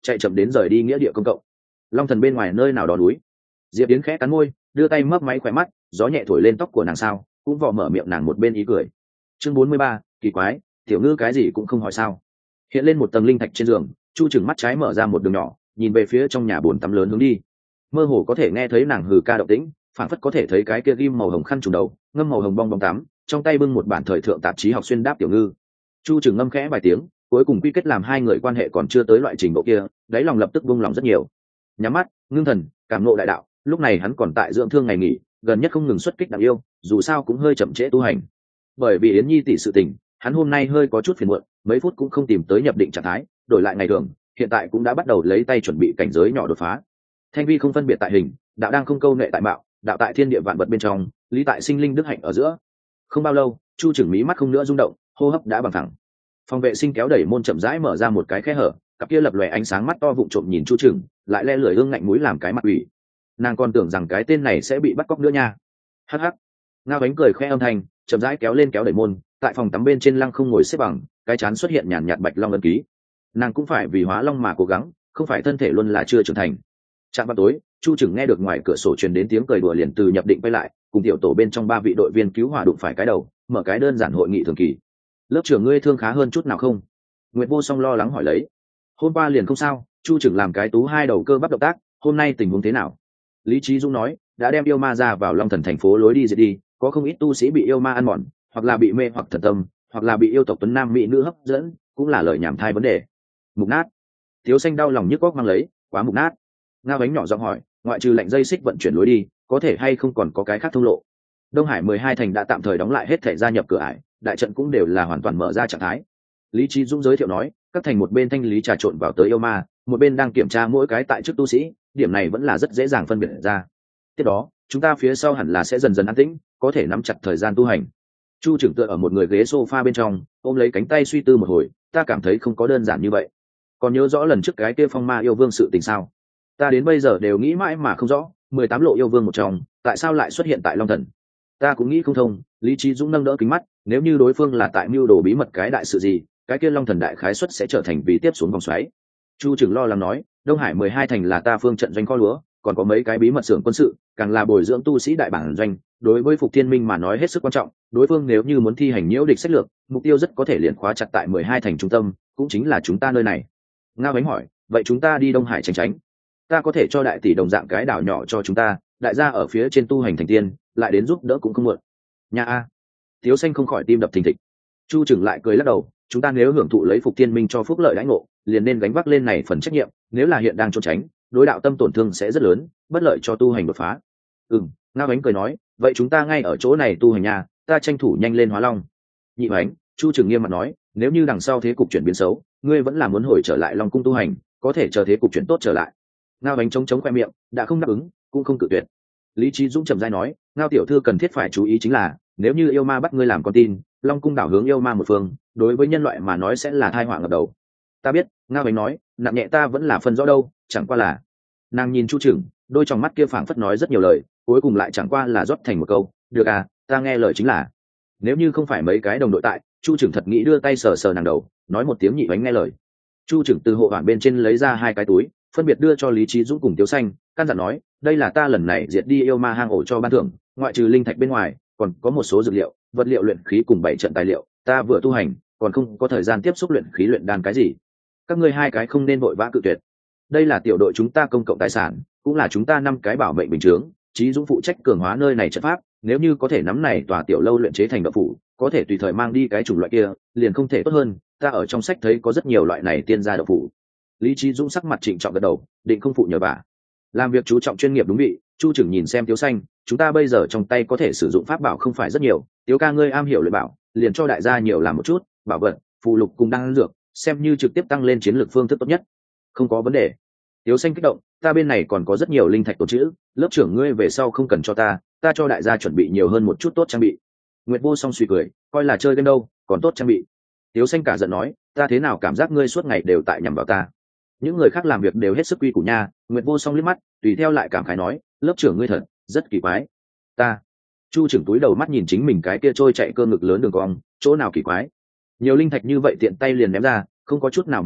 chạy chậm đến rời đi nghĩa địa công cộng. Long Thần bên ngoài nơi nào đó núi. Diệp Yến khẽ cắn môi, đưa tay mấp máy khỏe mắt, gió nhẹ thổi lên tóc của nàng sao, cũng vò mở miệng nàng một bên ý cười. Chương 43, kỳ quái, tiểu ngư cái gì cũng không hỏi sao. Hiện lên một tầng linh thạch trên giường, Chu chừng mắt trái mở ra một đường nhỏ, nhìn về phía trong nhà bồn tắm lớn hướng đi. Mơ hồ có thể nghe thấy nàng hừ ca động tĩnh, phản phất có thể thấy cái kia ghim màu hồng khăn trùm đầu, ngâm màu hồng bong bóng tắm, trong tay bưng một bản thời thượng tạp chí học xuyên đáp tiểu ngư. Chu chừng ngâm khẽ vài tiếng, cuối cùng quy kết làm hai người quan hệ còn chưa tới loại trình độ kia, đáy lòng lập tức buông lòng rất nhiều. Nhắm mắt, ngưng thần, cảm ngộ đại đạo, lúc này hắn còn tại dưỡng thương ngày nghỉ, gần nhất không ngừng xuất kích đặc yêu, dù sao cũng hơi chậm trễ tu hành. Bởi vì Yến Nhi tỷ sự tình, hắn hôm nay hơi có chút phiền muộn, mấy phút cũng không tìm tới nhập định trạng thái, đổi lại ngày thường, hiện tại cũng đã bắt đầu lấy tay chuẩn bị cảnh giới nhỏ đột phá. Thanh vi không phân biệt tại hình, đạo đang không câu nệ tại mạo, đạo tại thiên địa vạn vật bên trong, lý tại sinh linh đức hạnh ở giữa. Không bao lâu, Chu Chừng mí mắt không nữa rung động, hô hấp đã bằng thẳng. Phòng vệ sinh kéo đẩy môn chậm rãi mở ra một cái khe hở, cặp kia lập lòe ánh sáng mắt to vụng trộm nhìn Chu Chừng, lại le lưỡi hương ngạnh mũi làm cái mặt ủy. Nàng còn tưởng rằng cái tên này sẽ bị bắt cóc nữa nha. Hắc hắc. Ngao Bánh cười khẽ âm thanh, chậm rãi kéo lên kéo đẩy môn, tại phòng tắm bên trên lăng không ngồi xếp bằng, cái chán xuất hiện nhàn nhạt bạch long ấn ký. Nàng cũng phải vì hóa long mà cố gắng, không phải thân thể luôn là chưa trưởng thành. Trạm vào tối, Chu Chừng nghe được ngoài cửa sổ truyền đến tiếng cười đùa liền từ nhập định quay lại, cùng tiểu tổ bên trong ba vị đội viên cứu hỏa đụng phải cái đầu, mở cái đơn giản hội nghị thường kỳ. Lớp trưởng ngươi thương khá hơn chút nào không? Nguyệt Vô Song lo lắng hỏi lấy. Hôm qua liền không sao, Chu Chừng làm cái tú hai đầu cơ bắp động tác, hôm nay tình huống thế nào? Lý Chí Dũng nói, đã đem yêu ma ra vào Long Thần thành phố lối đi diệt đi, có không ít tu sĩ bị yêu ma ăn mòn, hoặc là bị mê hoặc thần tâm, hoặc là bị yêu tộc tuấn nam mỹ nữ hấp dẫn, cũng là lời nhảm thai vấn đề. Mục nát. Thiếu Xanh đau lòng nhức óc mang lấy, quá mục nát. Ngao Bánh nhỏ giọng hỏi, ngoại trừ lệnh dây xích vận chuyển lối đi, có thể hay không còn có cái khác thông lộ? Đông Hải 12 thành đã tạm thời đóng lại hết thể gia nhập cửa ải, đại trận cũng đều là hoàn toàn mở ra trạng thái. Lý Chí Dũng giới thiệu nói, các thành một bên thanh lý trà trộn vào tới yêu ma, một bên đang kiểm tra mỗi cái tại chức tu sĩ, điểm này vẫn là rất dễ dàng phân biệt ra. Tiếp đó, chúng ta phía sau hẳn là sẽ dần dần an tĩnh, có thể nắm chặt thời gian tu hành. Chu Chừng tựa ở một người ghế sofa bên trong, ôm lấy cánh tay suy tư một hồi, ta cảm thấy không có đơn giản như vậy. Còn nhớ rõ lần trước cái kia phong ma yêu vương sự tình sao? Ta đến bây giờ đều nghĩ mãi mà không rõ, 18 lộ yêu vương một trong, tại sao lại xuất hiện tại Long Thần? Ta cũng nghĩ không thông. Lý Chí Dũng nâng đỡ kính mắt, nếu như đối phương là tại mưu đồ bí mật cái đại sự gì, cái kia Long Thần đại khái suất sẽ trở thành vì tiếp xuống vòng xoáy. Chu Chừng lo lắng nói, Đông Hải 12 thành là ta phương trận doanh kho lúa, còn có mấy cái bí mật xưởng quân sự, càng là bồi dưỡng tu sĩ đại bản doanh, đối với Phục Thiên Minh mà nói hết sức quan trọng, đối phương nếu như muốn thi hành nhiễu địch sách lược, mục tiêu rất có thể liền khóa chặt tại 12 thành trung tâm, cũng chính là chúng ta nơi này. Ngao Bánh hỏi, vậy chúng ta đi Đông Hải tránh tránh? Ta có thể cho đại tỷ đồng dạng cái đảo nhỏ cho chúng ta, đại gia ở phía trên tu hành thành tiên, lại đến giúp đỡ cũng không muộn. Nhà a. Thiếu Xanh không khỏi tim đập thình thịch. Chu Chừng lại cười lắc đầu, chúng ta nếu hưởng thụ lấy Phục Thiên Minh cho phúc lợi đãi ngộ, liền nên gánh vác lên này phần trách nhiệm, nếu là hiện đang trốn tránh, đối đạo tâm tổn thương sẽ rất lớn, bất lợi cho tu hành đột phá. Ngao Bánh cười nói, vậy chúng ta ngay ở chỗ này tu hành nhà, ta tranh thủ nhanh lên hóa long. Nhị Bánh, Chu Chừng nghiêm mặt nói, nếu như đằng sau thế cục chuyển biến xấu, ngươi vẫn là muốn hồi trở lại Long cung tu hành, có thể chờ thế cục chuyển tốt trở lại. Ngao Bánh chống khoe miệng, đã không đáp ứng, cũng không cự tuyệt. Lý Chí Dũng trầm dai nói, Ngao tiểu thư cần thiết phải chú ý chính là, nếu như yêu ma bắt ngươi làm con tin, Long cung đảo hướng yêu ma một phương, đối với nhân loại mà nói sẽ là tai họa ngập đầu. Ta biết. Ngao Bánh nói, nặng nhẹ ta vẫn là phân rõ đâu, chẳng qua là. Nàng nhìn Chu Chừng, đôi tròng mắt kia phảng phất nói rất nhiều lời, cuối cùng lại chẳng qua là rót thành một câu, được à, ta nghe lời chính là. Nếu như không phải mấy cái đồng đội tại, Chu Chừng thật nghĩ đưa tay sờ sờ nàng đầu, nói một tiếng Nhị Bánh nghe lời. Chu Chừng từ hộ bản bên trên lấy ra hai cái túi, phân biệt đưa cho Lý Chí Dũng cùng Tiếu Xanh, căn dặn nói, đây là ta lần này diệt đi yêu ma hang ổ cho ban thưởng, ngoại trừ linh thạch bên ngoài, còn có một số dược liệu, vật liệu luyện khí cùng 7 trận tài liệu, ta vừa tu hành, còn không có thời gian tiếp xúc luyện khí luyện đan cái gì. Các ngươi hai cái không nên vội vã cự tuyệt. Đây là tiểu đội chúng ta công cộng tài sản, cũng là chúng ta 5 cái bảo mệnh bình chướng, Chí Dũng phụ trách cường hóa nơi này trận pháp, nếu như có thể nắm này tòa tiểu lâu luyện chế thành đậu phủ, có thể tùy thời mang đi cái chủng loại kia, liền không thể tốt hơn, ta ở trong sách thấy có rất nhiều loại này tiên gia đậu phủ. Lý Chí Dũng sắc mặt trịnh trọng gật đầu, định không phụ nhờ vả. Làm việc chú trọng chuyên nghiệp đúng vị. Chu Chừng nhìn xem Tiếu Xanh, chúng ta bây giờ trong tay có thể sử dụng pháp bảo không phải rất nhiều, Tiếu ca ngươi am hiểu luyện bảo, liền cho đại gia nhiều làm một chút, bảo vật, phụ lục cùng đan dược, xem như trực tiếp tăng lên chiến lược phương thức tốt nhất. Không có vấn đề. Tiếu Xanh kích động, ta bên này còn có rất nhiều linh thạch tồn trữ, lớp trưởng ngươi về sau không cần cho ta cho đại gia chuẩn bị nhiều hơn một chút tốt trang bị. Nguyệt Vô Song suy cười, coi là chơi game đâu, còn tốt trang bị. Tiếu Xanh cả giận nói, ta thế nào cảm giác ngươi suốt ngày đều tại nhằm vào ta. Những người khác làm việc đều hết sức quy củ nha. Nguyệt Vô Song liếc mắt, tùy theo lại cảm khái nói, lớp trưởng ngươi thật rất kỳ quái. Ta. Chu Chừng túi đầu mắt nhìn chính mình cái kia trôi chạy cơ ngực lớn đường cong, chỗ nào kỳ quái? Nhiều linh thạch như vậy tiện tay liền ném ra, không có chút nào mập mờ,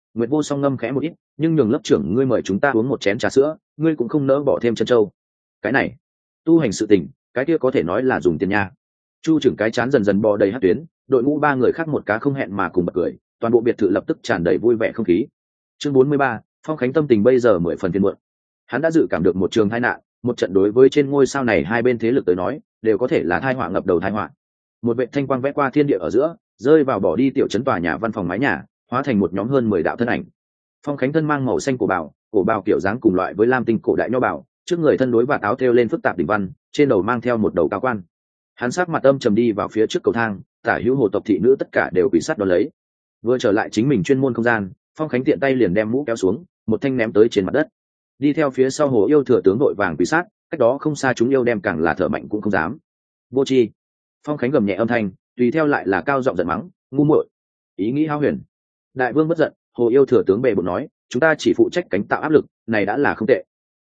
Nguyệt Vô Song ngâm khẽ một ít, nhưng nhường lớp trưởng ngươi mời chúng ta uống một chén trà sữa, ngươi cũng không nỡ bỏ thêm chân trâu. Cái này, tu hành sự tình, cái kia có thể nói là dùng tiền nha. Chu trưởng cái chán dần dần bò đầy hắc tuyến, đội ngũ ba người khác một cá không hẹn mà cùng bật cười, toàn bộ biệt thự lập tức tràn đầy vui vẻ không khí. Chương 43, Phong Khánh tâm tình bây giờ 10 phần phiền muộn. Hắn đã dự cảm được một trường tai nạn, một trận đối với trên ngôi sao này hai bên thế lực tới nói, đều có thể là tai họa ngập đầu tai họa. Một vệ thanh quang vẽ qua thiên địa ở giữa, rơi vào bỏ đi tiểu trấn tòa nhà văn phòng mái nhà, hóa thành một nhóm hơn 10 đạo thân ảnh. Phong Khánh thân mang màu xanh cổ bào kiểu dáng cùng loại với lam tinh cổ đại nho bảo, trước người thân đối và áo thêu lên phức tạp đỉnh văn, trên đầu mang theo một đầu cao quan. Hắn sắc mặt âm trầm đi vào phía trước cầu thang, tả hữu hồ tộc thị nữ tất cả đều bị sát đón lấy. Vừa trở lại chính mình chuyên môn không gian, Phong Khánh tiện tay liền đem mũ kéo xuống, một thanh ném tới trên mặt đất. Đi theo phía sau hồ yêu thừa tướng đội vàng quỳ sát, cách đó không xa chúng yêu đem càng là thở mạnh cũng không dám. Vô tri. Phong Khánh gầm nhẹ âm thanh, tùy theo lại là cao giọng giận mắng, ngu muội, ý nghĩ hao huyền. Đại vương bất giận, hồ yêu thừa tướng bệ bội nói, chúng ta chỉ phụ trách cánh tạo áp lực, này đã là không tệ.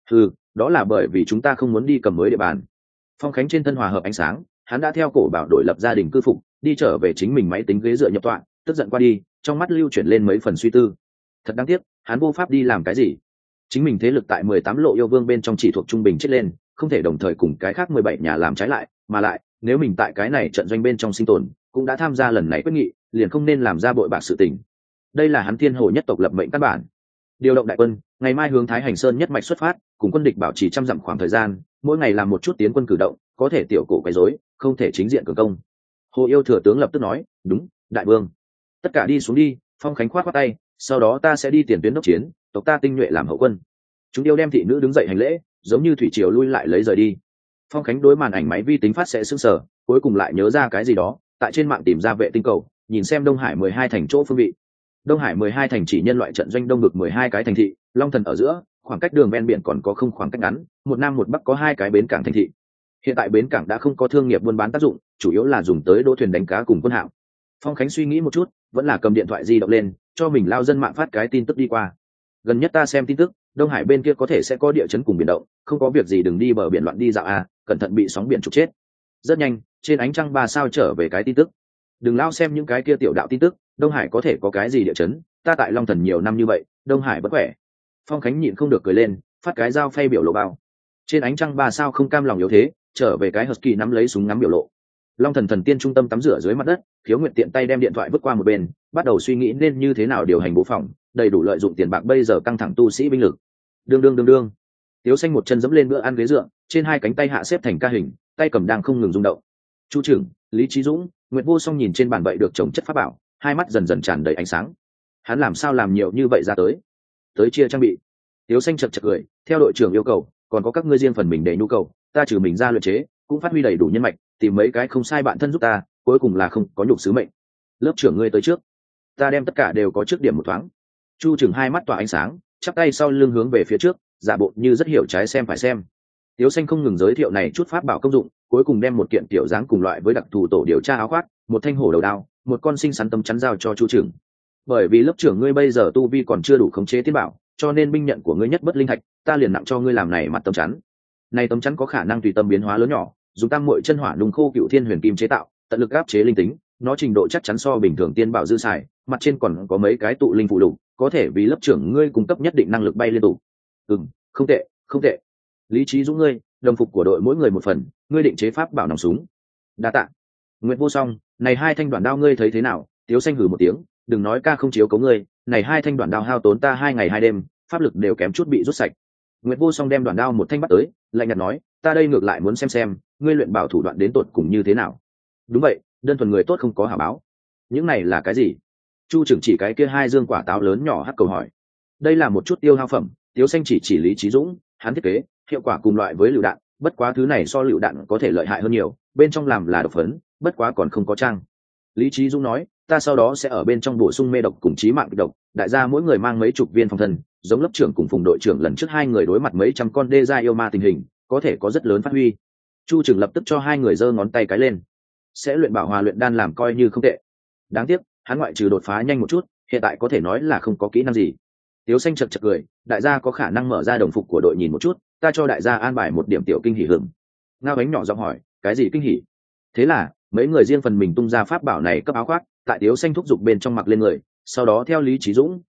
Đó là bởi vì chúng ta không muốn đi cầm mới địa bàn. Phong Khánh trên thân hòa hợp ánh sáng, hắn đã theo cổ bảo đội lập gia đình cư phục, đi trở về chính mình máy tính ghế dựa nhập tọa, tức giận qua đi, trong mắt lưu chuyển lên mấy phần suy tư. Thật đáng tiếc, hắn vô pháp đi làm cái gì. Chính mình thế lực tại 18 lộ yêu vương bên trong chỉ thuộc trung bình chết lên, không thể đồng thời cùng cái khác 17 nhà làm trái lại, mà lại, nếu mình tại cái này trận doanh bên trong sinh tồn, cũng đã tham gia lần này quyết nghị, liền không nên làm ra bội bạc sự tình. Đây là hắn Thiên Hồ nhất tộc lập mệnh căn bản. Điều động đại quân, ngày mai hướng Thái Hành Sơn nhất mạch xuất phát, cùng quân địch bảo trì trăm dặm khoảng thời gian, mỗi ngày làm một chút tiến quân cử động, có thể tiểu cổ quấy rối, không thể chính diện cường công. Hồ yêu thừa tướng lập tức nói, đúng, đại vương. Tất cả đi xuống đi. Phong Khánh khoát tay, sau đó ta sẽ đi tiền tuyến đốc chiến, tộc ta tinh nhuệ làm hậu quân. Chúng yêu đem thị nữ đứng dậy hành lễ, giống như thủy triều lui lại lấy rời đi. Phong Khánh đối màn ảnh máy vi tính phát sẽ sững sờ, cuối cùng lại nhớ ra cái gì đó, tại trên mạng tìm ra vệ tinh cầu, nhìn xem Đông Hải 12 thành chỗ phương vị. Đông Hải 12 thành chỉ nhân loại trận doanh đông ngực 12 cái thành thị, Long Thần ở giữa, khoảng cách đường ven biển còn có không khoảng cách ngắn, một nam một bắc có hai cái bến cảng thành thị. Hiện tại bến cảng đã không có thương nghiệp buôn bán tác dụng, chủ yếu là dùng tới đỗ thuyền đánh cá cùng quân hạm. Phong Khánh suy nghĩ một chút, vẫn là cầm điện thoại di động lên, cho mình lao dân mạng phát cái tin tức đi qua. Gần nhất ta xem tin tức, Đông Hải bên kia có thể sẽ có địa chấn cùng biển động, không có việc gì đừng đi bờ biển loạn đi dạo à, cẩn thận bị sóng biển trục chết. Rất nhanh, trên ánh trăng 3 sao trở về cái tin tức. Đừng lao xem những cái kia tiểu đạo tin tức, Đông Hải có thể có cái gì địa chấn, ta tại Long Thần nhiều năm như vậy, Đông Hải bất khỏe. Phong Khánh nhịn không được cười lên, phát cái dao phay biểu lộ bao. Trên ánh trăng 3 sao không cam lòng yếu thế, trở về cái Husky nắm lấy súng ngắm biểu lộ. Long Thần thần tiên trung tâm tắm rửa dưới mặt đất, Khiếu Nguyệt tiện tay đem điện thoại vứt qua một bên, bắt đầu suy nghĩ nên như thế nào điều hành bố phòng, đầy đủ lợi dụng tiền bạc bây giờ căng thẳng tu sĩ binh lực. Đương. Tiếu Xanh một chân dẫm lên bữa ăn ghế dựa, trên hai cánh tay hạ xếp thành ca hình, tay cầm đang không ngừng rung động. Chu trưởng, Lý Chí Dũng, Nguyệt Vô Song nhìn trên bàn bậy được trồng chất pháp bảo, hai mắt dần dần tràn đầy ánh sáng. Hắn làm sao làm nhiều như vậy ra tới chia trang bị. Tiếu Xanh chật chật cười, theo đội trưởng yêu cầu, còn có các ngươi riêng phần mình để nhu cầu, ta trừ mình ra luyện chế, cũng phát huy đầy đủ nhân mạch, tìm mấy cái không sai bạn thân giúp ta, cuối cùng là không có nhục sứ mệnh. Lớp trưởng ngươi tới trước, ta đem tất cả đều có trước điểm một thoáng. Chu trưởng hai mắt tỏa ánh sáng, chắp tay sau lưng hướng về phía trước, giả bộ như rất hiểu trái xem phải xem. Tiếu Xanh không ngừng giới thiệu này chút pháp bảo công dụng, cuối cùng đem một kiện tiểu dáng cùng loại với đặc thù tổ điều tra áo khoác, một thanh hổ đầu đao, một con sinh sắn tấm chắn giao cho Chu trưởng. Bởi vì lớp trưởng ngươi bây giờ tu vi còn chưa đủ khống chế tiên bảo, cho nên binh nhận của ngươi nhất bất linh thạch, ta liền nặng cho ngươi làm này mặt tấm chắn. Này tấm chắn có khả năng tùy tâm biến hóa lớn nhỏ, dùng tam muội chân hỏa nung khô cựu thiên huyền kim chế tạo, tận lực áp chế linh tính, nó trình độ chắc chắn so bình thường tiên bảo dư xài, mặt trên còn có mấy cái tụ linh phụ lục, có thể vì lớp trưởng ngươi cung cấp nhất định năng lực bay liên tục. Không tệ. Lý Chí Dũng ngươi, đồng phục của đội mỗi người một phần, ngươi định chế pháp bảo nòng súng. Đa tạ. Nguyệt Vô Song, này hai thanh đoạn đao ngươi thấy thế nào? Tiếu Xanh hừ một tiếng, đừng nói ca không chiếu cố ngươi, này hai thanh đoạn đao hao tốn ta 2 ngày 2 đêm, pháp lực đều kém chút bị rút sạch. Nguyệt Vô Song đem đoạn đao một thanh bắt tới, lạnh nhạt nói, ta đây ngược lại muốn xem, ngươi luyện bảo thủ đoạn đến tột cùng như thế nào. Đúng vậy, đơn thuần người tốt không có hảo báo. Những này là cái gì? Chu trưởng chỉ cái kia hai dương quả táo lớn nhỏ hắc cầu hỏi. Đây là một chút tiêu hao phẩm, Tiếu Xanh chỉ Lý Chí Dũng, hắn thiết kế, hiệu quả cùng loại với lựu đạn, bất quá thứ này so lựu đạn có thể lợi hại hơn nhiều, bên trong làm là độc phấn, bất quá còn không có trang. Lý Chí Dũng nói, ta sau đó sẽ ở bên trong bổ sung mê độc cùng chí mạng độc, đại gia mỗi người mang mấy chục viên phòng thân, giống lớp trưởng cùng phùng đội trưởng lần trước hai người đối mặt mấy trăm con đê gia yêu ma tình hình, có thể có rất lớn phát huy. Chu trưởng lập tức cho hai người giơ ngón tay cái lên. Sẽ luyện bảo hòa luyện đan làm coi như không tệ. Đáng tiếc, hắn ngoại trừ đột phá nhanh một chút, hiện tại có thể nói là không có kỹ năng gì. Tiếu Xanh chật chật cười, đại gia có khả năng mở ra đồng phục của đội nhìn một chút, ta cho đại gia an bài một điểm tiểu kinh hỉ hưởng. Ngao Ánh nhỏ giọng hỏi, cái gì kinh hỉ? Thế là, mấy người riêng phần mình tung ra pháp bảo này cấp áo khoác, tại Tiếu Xanh thúc giục bên trong mặc lên người, sau đó theo Lý Chí Dũng,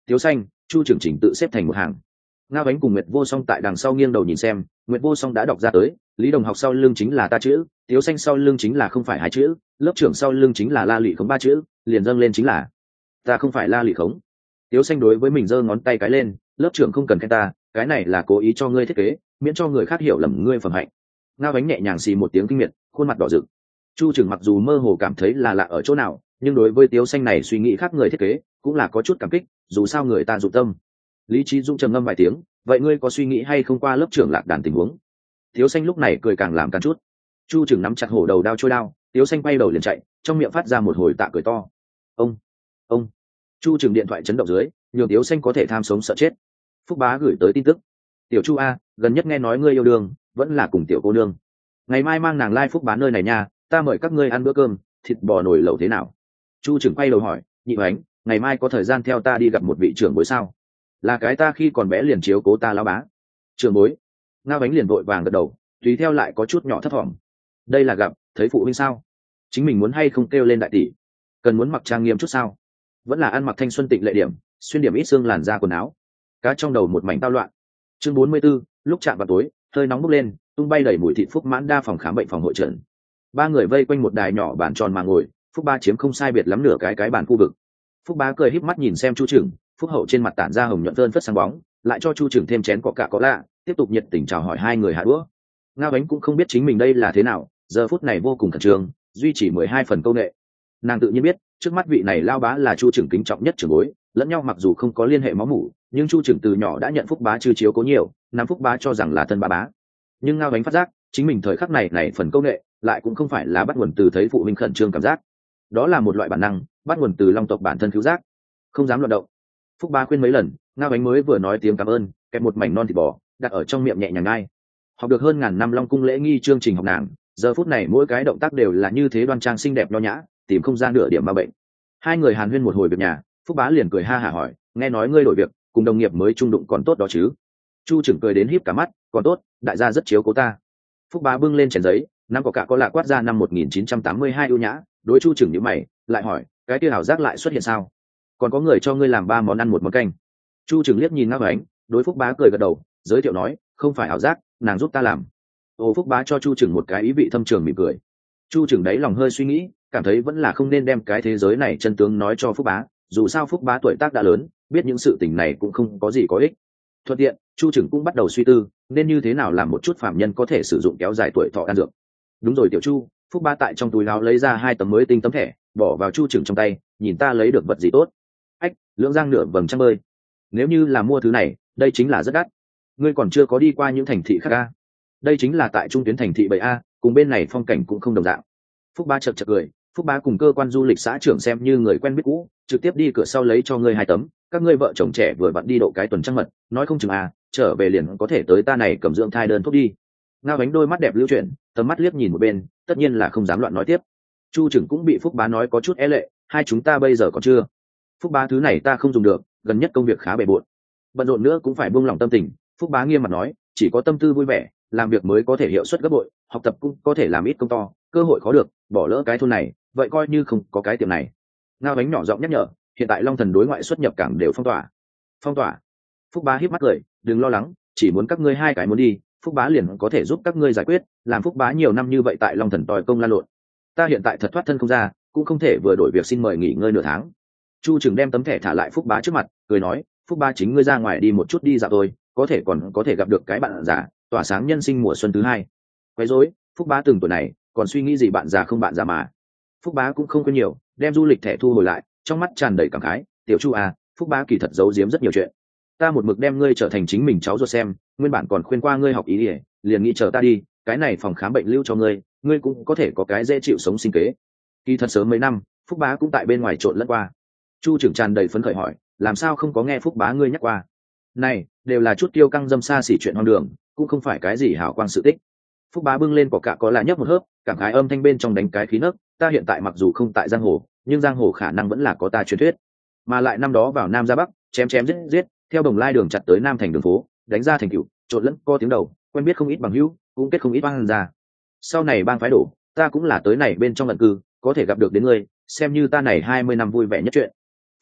Tiếu Xanh, Chu trưởng chỉnh tự xếp thành một hàng. Ngao Ánh cùng Nguyệt Vô Song tại đằng sau nghiêng đầu nhìn xem, Nguyệt Vô Song đã đọc ra tới, Lý Đồng Học sau lưng chính là ta chữ, Tiếu Xanh sau lưng chính là không phải hai chữ, lớp trưởng sau lưng chính là La Lụy không ba chữ, liền dâng lên chính là ta không phải La Lụy khống. Tiếu Xanh đối với mình giơ ngón tay cái lên, lớp trưởng không cần khen ta, cái này là cố ý cho ngươi thiết kế, miễn cho người khác hiểu lầm ngươi phẩm hạnh. Ngao Ánh nhẹ nhàng xì một tiếng kinh miệt, khuôn mặt đỏ rực. Chu trưởng mặc dù mơ hồ cảm thấy là lạ ở chỗ nào, nhưng đối với Tiếu Xanh này suy nghĩ khác người thiết kế, cũng là có chút cảm kích, dù sao người ta dụng tâm. Lý Trí Dũng trầm ngâm vài tiếng, vậy ngươi có suy nghĩ hay không qua lớp trưởng lạc đàn tình huống? Tiếu Xanh lúc này cười càng làm càng chút. Chu trưởng nắm chặt hổ đầu đao trôi đao, Tiếu Xanh bay đầu liền chạy, trong miệng phát ra một hồi tạ cười to. Ông. Chu trưởng điện thoại chấn động dưới, nhường Tiếu Xanh có thể tham sống sợ chết. Phúc Bá gửi tới tin tức. Tiểu Chu a, gần nhất nghe nói ngươi yêu đương, vẫn là cùng tiểu cô nương. Ngày mai mang nàng lai Phúc Bá nơi này nha, ta mời các ngươi ăn bữa cơm, thịt bò nồi lẩu thế nào? Chu trưởng quay đầu hỏi, nhị Hoánh, ngày mai có thời gian theo ta đi gặp một vị trưởng bối sao? Là cái ta khi còn bé liền chiếu cố ta lão bá. Trưởng bối. Ngao Ánh liền vội vàng gật đầu, tùy theo lại có chút nhỏ thấp thỏm. Đây là gặp thấy phụ huynh sao? Chính mình muốn hay không kêu lên đại tỷ? Cần muốn mặc trang nghiêm chút sao? Vẫn là ăn mặc thanh xuân tịnh lệ điểm, xuyên điểm ít xương làn da quần áo. Cá trong đầu một mảnh tao loạn. Chương 44, lúc chạm vào tối, hơi nóng bốc lên, tung bay đầy mùi thịt Phúc Mãn đa phòng khám bệnh phòng hội trần. Ba người vây quanh một đài nhỏ bàn tròn mà ngồi, Phúc Ba chiếm không sai biệt lắm nửa cái bàn khu vực. Phúc Bá cười híp mắt nhìn xem Chu trưởng, Phúc Hậu trên mặt tản ra hồng nhuận phơn phất sáng bóng, lại cho Chu trưởng thêm chén coca có lạ, tiếp tục nhiệt tình chào hỏi hai người hạ đũa. Ngao Ánh cũng không biết chính mình đây là thế nào, giờ phút này vô cùng khẩn trương, duy trì 12 phần câu nghệ. Nàng tự nhiên biết, trước mắt vị này lao bá là Chu trưởng kính trọng nhất trưởng bối, lẫn nhau mặc dù không có liên hệ máu mủ, nhưng Chu trưởng từ nhỏ đã nhận Phúc Bá chư chiếu cố nhiều, nam Phúc Bá cho rằng là thân ba bá. Nhưng Ngao Ánh phát giác, chính mình thời khắc này phần câu nghệ, lại cũng không phải là bắt nguồn từ thấy phụ huynh khẩn trương cảm giác. Đó là một loại bản năng, bắt nguồn từ long tộc bản thân cứu giác, không dám loạn động. Phúc Ba khuyên mấy lần, Ngao Ánh mới vừa nói tiếng cảm ơn, kẹp một mảnh non thịt bò đặt ở trong miệng nhẹ nhàng ngay. Học được hơn ngàn năm long cung lễ nghi chương trình học nàng, giờ phút này mỗi cái động tác đều là như thế đoan trang xinh đẹp nho nhã, tìm không ra nửa điểm ma bệnh. Hai người hàn huyên một hồi việc nhà, Phúc Bá liền cười ha hả hỏi, nghe nói ngươi đổi việc, cùng đồng nghiệp mới trung đụng còn tốt đó chứ? Chu trưởng cười đến híp cả mắt, còn tốt, đại gia rất chiếu cố ta. Phúc Bá bưng lên chén giấy, năm có lạ quát ra năm 1982 ưu nhã, đối Chu trưởng nhíu mày, lại hỏi, cái kia hảo giác lại xuất hiện sao? Còn có người cho ngươi làm 3 món ăn một món canh. Chu trưởng liếc nhìn Ngao Ánh, đối Phúc Bá cười gật đầu, giới thiệu nói, không phải ảo giác, nàng giúp ta làm. Ô, Phúc Bá cho Chu trưởng một cái ý vị thâm trường mỉm cười. Chu trưởng đấy lòng hơi suy nghĩ, cảm thấy vẫn là không nên đem cái thế giới này chân tướng nói cho Phúc Bá, dù sao Phúc Bá tuổi tác đã lớn, biết những sự tình này cũng không có gì có ích. Thuận tiện, Chu trưởng cũng bắt đầu suy tư, nên như thế nào làm một chút phạm nhân có thể sử dụng kéo dài tuổi thọ đan dược. Đúng rồi tiểu Chu, Phúc Bá tại trong túi áo lấy ra 2 tấm mới tinh tấm thẻ, bỏ vào Chu trưởng trong tay, nhìn ta lấy được vật gì tốt. Ách, lưỡng giang nửa vầng trăng bơi. Nếu như là mua thứ này, đây chính là rất đắt. Ngươi còn chưa có đi qua những thành thị khác a? Đây chính là tại trung tuyến thành thị 7A, cùng bên này phong cảnh cũng không đồng dạng. Phúc Bá chật chật cười, Phúc Bá cùng cơ quan du lịch xã trưởng xem như người quen biết cũ, trực tiếp đi cửa sau lấy cho ngươi 2 tấm, các ngươi vợ chồng trẻ vừa vặn đi độ cái tuần trăng mật, nói không chừng trở về liền có thể tới ta này cầm dưỡng thai đơn thuốc đi. Ngao Ánh đôi mắt đẹp lưu chuyển, tầm mắt liếc nhìn một bên, tất nhiên là không dám loạn nói tiếp. Chu trưởng cũng bị Phúc Bá nói có chút e lệ, hai chúng ta bây giờ còn chưa. Phúc Bá thứ này ta không dùng được, gần nhất công việc khá bề bộn, bận rộn nữa cũng phải buông lỏng tâm tình. Phúc Bá nghiêm mặt nói, chỉ có tâm tư vui vẻ, làm việc mới có thể hiệu suất gấp bội, học tập cũng có thể làm ít công to, cơ hội khó được, bỏ lỡ cái thôn này, vậy coi như không có cái tiệm này. Ngao Ánh nhỏ giọng nhắc nhở, hiện tại Long Thần đối ngoại xuất nhập cảng đều phong tỏa. Phong tỏa? Phúc Bá híp mắt cười, đừng lo lắng, chỉ muốn các ngươi 2 cái muốn đi, Phúc Bá liền có thể giúp các ngươi giải quyết, làm Phúc Bá nhiều năm như vậy tại Long Thần tòi công lan lộn. Ta hiện tại thật thoát thân không ra, cũng không thể vừa đổi việc xin mời nghỉ ngơi nửa tháng. Chu trưởng đem tấm thẻ thả lại Phúc Bá trước mặt, cười nói, Phúc Bá chính ngươi ra ngoài đi một chút đi dạo thôi, có thể còn có thể gặp được cái bạn già, tỏa sáng nhân sinh mùa xuân thứ 2. Quấy rối, Phúc Bá từng tuổi này, còn suy nghĩ gì bạn già không bạn già mà. Phúc Bá cũng không quên nhiều, đem du lịch thẻ thu hồi lại, trong mắt tràn đầy cảm khái, tiểu Chu à, Phúc Bá kỳ thật giấu giếm rất nhiều chuyện. Ta một mực đem ngươi trở thành chính mình cháu ruột xem, nguyên bản còn khuyên qua ngươi học ý ỉa, liền nghĩ chờ ta đi, cái này phòng khám bệnh lưu cho ngươi, ngươi cũng có thể có cái dễ chịu sống sinh kế. Kỳ thật sớm mấy năm, Phúc Bá cũng tại bên ngoài trộn lẫn qua. Chu trưởng tràn đầy phấn khởi hỏi, làm sao không có nghe Phúc Bá ngươi nhắc qua? Này, đều là chút tiêu căng dâm xa xỉ chuyện hoang đường, cũng không phải cái gì hảo quang sự tích. Phúc Bá bưng lên coca có là nhấp một hớp, cảm khái âm thanh bên trong đánh cái khí nấc, ta hiện tại mặc dù không tại giang hồ, nhưng giang hồ khả năng vẫn là có ta truyền thuyết. Mà lại năm đó vào Nam ra Bắc, chém giết, theo Đồng Lai đường chặt tới Nam thành đường phố, đánh ra thành cựu, trộn lẫn co tiếng đầu, quen biết không ít bằng hữu, cũng kết không ít bang ra. Sau này bang phái đổ, ta cũng là tới này bên trong lần cư, có thể gặp được đến ngươi, xem như ta này 20 năm vui vẻ nhất chuyện.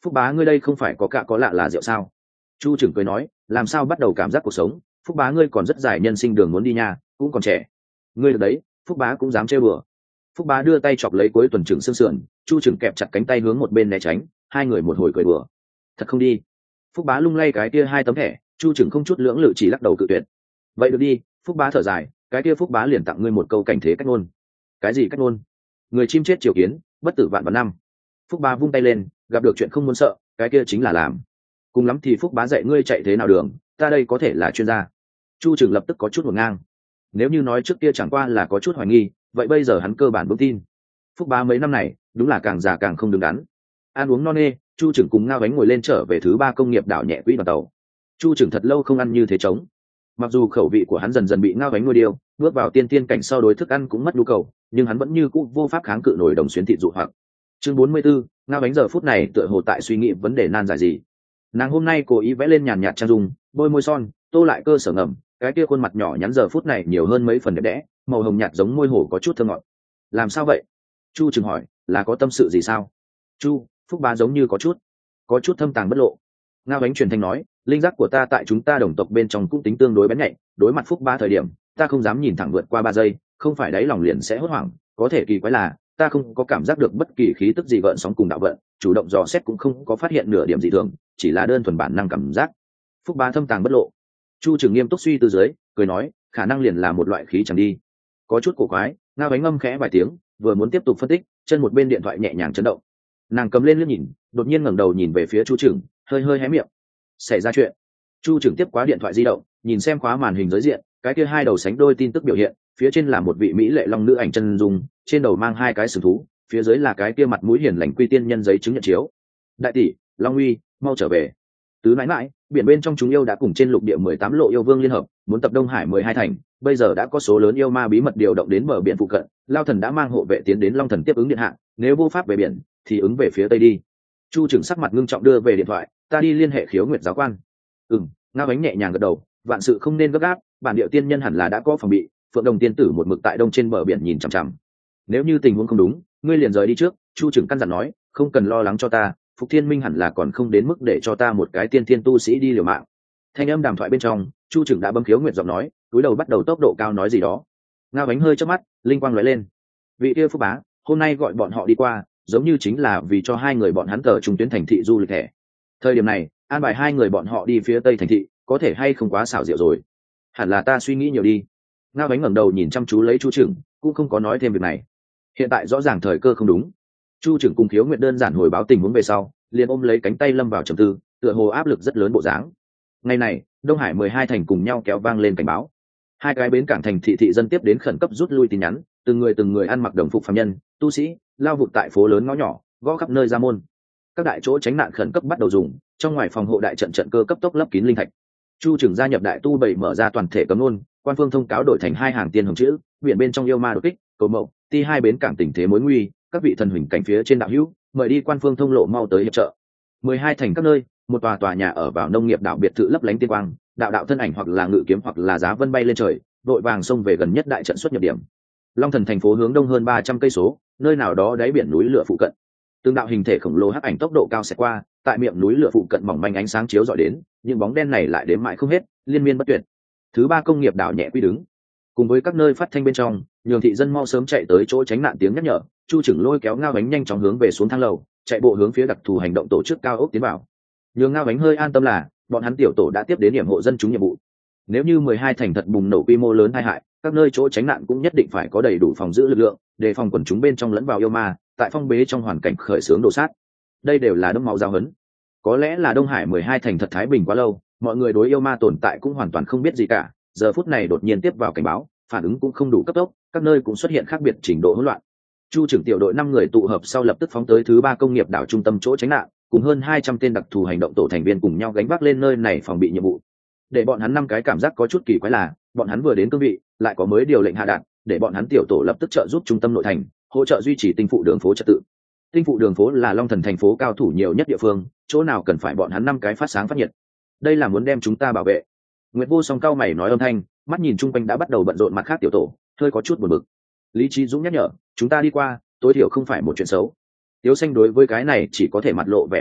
Phúc bá ngươi đây không phải có cả có lạ là rượu sao? Chu trưởng cười nói, làm sao bắt đầu cảm giác cuộc sống, Phúc bá ngươi còn rất dài nhân sinh đường muốn đi nha, cũng còn trẻ. Ngươi được đấy, Phúc bá cũng dám trêu bừa. Phúc bá đưa tay chọc lấy cuối tuần trưởng xương sườn, Chu trưởng kẹp chặt cánh tay hướng một bên né tránh, hai người một hồi cười bừa. Thật không đi. Phúc bá lung lay cái kia hai tấm thẻ, Chu trưởng không chút lưỡng lự chỉ lắc đầu cự tuyệt. Vậy được đi, Phúc bá thở dài, cái kia Phúc bá liền tặng ngươi một câu cảnh thế cách ngôn. Cái gì cách ngôn? Người chim chết triều kiến, bất tử vạn vạn năm. Phúc bá vung tay lên, gặp được chuyện không muốn sợ, cái kia chính là làm. Cùng lắm thì Phúc bá dạy ngươi chạy thế nào đường, ta đây có thể là chuyên gia. Chu trưởng lập tức có chút ngổn ngang. Nếu như nói trước kia chẳng qua là có chút hoài nghi, vậy bây giờ hắn cơ bản vững tin. Phúc bá mấy năm này đúng là càng già càng không đứng đắn. Ăn uống no nê, Chu trưởng cùng Ngao Bánh ngồi lên trở về thứ ba công nghiệp đảo nhẹ quỹ đoàn tàu. Chu trưởng thật lâu không ăn như thế trống. Mặc dù khẩu vị của hắn dần dần bị Ngao Bánh nuôi điêu, bước vào tiên tiên cảnh sau đối thức ăn cũng mất nhu cầu, nhưng hắn vẫn như cũ vô pháp kháng cự nổi đồng xuyến thịt dụ hoặc. Chương 44, Ngao Bánh giờ phút này tựa hồ tại suy nghĩ vấn đề nan giải gì. Nàng hôm nay cố ý vẽ lên nhàn nhạt trang dung, bôi môi son, tô lại cơ sở ngầm, cái kia khuôn mặt nhỏ nhắn giờ phút này nhiều hơn mấy phần đẹp đẽ, màu hồng nhạt giống môi hổ có chút thơm ngọt. Làm sao vậy? Chu chừng hỏi, là có tâm sự gì sao? Chu, Phúc bá giống như có chút thâm tàng bất lộ. Ngao Bánh truyền thanh nói, linh giác của ta tại chúng ta đồng tộc bên trong cũng tính tương đối bén nhạy, đối mặt Phúc bá thời điểm ta không dám nhìn thẳng vượt qua 3 giây, không phải đáy lòng liền sẽ hốt hoảng, có thể kỳ quái là ta không có cảm giác được bất kỳ khí tức gì gợn sóng cùng đạo vận, chủ động dò xét cũng không có phát hiện nửa điểm gì thường, chỉ là đơn thuần bản năng cảm giác. Phúc bá thâm tàng bất lộ. Chu Trường nghiêm túc suy tư dưới, cười nói, khả năng liền là một loại khí chẳng đi. Có chút cổ quái. Ngao Bánh ngâm khẽ vài tiếng, vừa muốn tiếp tục phân tích, chân một bên điện thoại nhẹ nhàng chấn động. Nàng cầm lên liếc nhìn, đột nhiên ngẩng đầu nhìn về phía Chu Trường, hơi hơi hé miệng. Xảy ra chuyện. Chu Trường tiếp quá điện thoại di động, nhìn xem khóa màn hình giới diện, cái kia hai đầu sánh đôi tin tức biểu hiện, phía trên là một vị mỹ lệ long nữ ảnh chân dung, trên đầu mang hai cái sừng thú, phía dưới là cái kia mặt mũi hiền lành quy tiên nhân giấy chứng nhận chiếu. Đại tỷ, Long Uy, mau trở về. Tứ nãi nãi, biển bên trong chúng yêu đã cùng trên lục địa 18 lộ yêu vương liên hợp, muốn tập Đông Hải 12 thành, bây giờ đã có số lớn yêu ma bí mật điều động đến bờ biển phụ cận, Lao Thần đã mang hộ vệ tiến đến Long Thần tiếp ứng điện hạ, nếu vô pháp về biển thì ứng về phía tây đi. Chu Trừng sắc mặt ngưng trọng đưa về điện thoại, ta đi liên hệ Khiếu Nguyệt giáo quan. Ngao Bánh nhẹ nhàng gật đầu, vạn sự không nên gấp gáp, bản địa tiên nhân hẳn là đã có phòng bị, Phượng Đồng tiên tử một mực tại đông trên bờ biển nhìn chằm chằm. Nếu như tình huống không đúng, ngươi liền rời đi trước. Chu Trừng căn dặn nói, không cần lo lắng cho ta, Phục Thiên Minh hẳn là còn không đến mức để cho ta một cái tiên thiên tu sĩ đi liều mạng. Thanh âm đàm thoại bên trong, Chu Trừng đã bấm Khiếu Nguyệt giọng nói, túi đầu bắt đầu tốc độ cao nói gì đó. Ngao Bánh hơi chớp mắt, linh quang lóe lên. Vị kia Phúc bá, hôm nay gọi bọn họ đi qua, giống như chính là vì cho hai người bọn hắn tờ trung tuyến thành thị du lịch thẻ. Thời điểm này, an bài hai người bọn họ đi phía tây thành thị, có thể hay không quá xảo diệu rồi. Hẳn là ta suy nghĩ nhiều đi. Ngao Bánh ngẩng đầu nhìn chăm chú lấy Chu Trừng, cũng không có nói thêm việc này. Hiện tại rõ ràng thời cơ không đúng. Chu Trừng cùng Khiếu Nguyệt đơn giản hồi báo tình huống về sau, liền ôm lấy cánh tay lâm vào trầm tư, tựa hồ áp lực rất lớn bộ dáng. Ngày này, Đông Hải 12 thành cùng nhau kéo vang lên cảnh báo. Hai cái bến cảng thành thị thị dân tiếp đến khẩn cấp rút lui tin nhắn, từng người ăn mặc đồng phục phàm nhân, tu sĩ, lao vụt tại phố lớn ngõ nhỏ, gõ khắp nơi ra môn. Các đại chỗ tránh nạn khẩn cấp bắt đầu dùng, trong ngoài phòng hộ đại trận trận cơ cấp tốc lấp kín linh thạch. Chu Trừng gia nhập đại tu bảy mở ra toàn thể cấm nôn, quan phương thông cáo đổi thành hai hàng tiên hồng chữ, biển bên trong yêu ma đột kích, cầu mậu, ti hai bến cảng tình thế mối nguy, các vị thần huỳnh cảnh phía trên đạo hữu, mời đi quan phương thông lộ mau tới hiệp trợ. 12 thành các nơi, một tòa nhà ở vào nông nghiệp đảo biệt thự lấp lánh tiên quang, đạo thân ảnh hoặc là ngự kiếm hoặc là giá vân bay lên trời, vội vàng xông về gần nhất đại trận xuất nhập điểm. Long Thần thành phố hướng đông hơn 300 cây số, nơi nào đó đáy biển núi lửa phụ cận. Từng đạo hình thể khổng lồ hắc ảnh tốc độ cao sẽ qua, tại miệng núi lửa phụ cận mỏng manh ánh sáng chiếu rọi đến, những bóng đen này lại đếm mãi không hết, liên miên bất tuyệt. Thứ ba công nghiệp đảo nhẹ quy đứng, cùng với các nơi phát thanh bên trong, nhường thị dân mau sớm chạy tới chỗ tránh nạn tiếng nhắc nhở. Chu Trừng lôi kéo Ngao Bánh nhanh chóng hướng về xuống thang lầu, chạy bộ hướng phía đặc thù hành động tổ chức cao ốc tiến vào. Nhường Ngao Bánh hơi an tâm là, bọn hắn tiểu tổ đã tiếp đến điểm hộ dân chúng nhiệm vụ. Nếu như 12 thành thật bùng nổ quy mô lớn tai hại, các nơi chỗ tránh nạn cũng nhất định phải có đầy đủ phòng giữ lực lượng, đề phòng quần chúng bên trong lẫn vào yêu ma, tại phong bế trong hoàn cảnh khởi xướng đồ sát. Đây đều là đấm máu giao hấn. Có lẽ là Đông Hải 12 thành thật thái bình quá lâu, mọi người đối yêu ma tồn tại cũng hoàn toàn không biết gì cả, giờ phút này đột nhiên tiếp vào cảnh báo, phản ứng cũng không đủ cấp tốc, các nơi cũng xuất hiện khác biệt trình độ hỗn loạn. Chu Trừng tiểu đội 5 người tụ hợp sau lập tức phóng tới thứ ba công nghiệp đảo trung tâm chỗ tránh nạn, cùng hơn 200 tên đặc thù hành động tổ thành viên cùng nhau gánh vác lên nơi này phòng bị nhiệm vụ. Để bọn hắn 5 cái cảm giác có chút kỳ quái là, bọn hắn vừa đến cương vị, lại có mới điều lệnh hạ đạt, để bọn hắn tiểu tổ lập tức trợ giúp trung tâm nội thành, hỗ trợ duy trì tinh phụ đường phố trật tự. Tinh phụ đường phố là Long Thần thành phố cao thủ nhiều nhất địa phương, chỗ nào cần phải bọn hắn 5 cái phát sáng phát nhiệt. Đây là muốn đem chúng ta bảo vệ. Nguyệt Vô Song cao mày nói âm thanh, mắt nhìn chung quanh đã bắt đầu bận rộn mặt khác tiểu tổ, hơi có chút buồn bực. Lý Trí Dũng nhắc nhở, chúng ta đi qua, tối thiểu không phải một chuyện xấu. Tiếu Xanh đối với cái này chỉ có thể mặt lộ vẻ áy náy,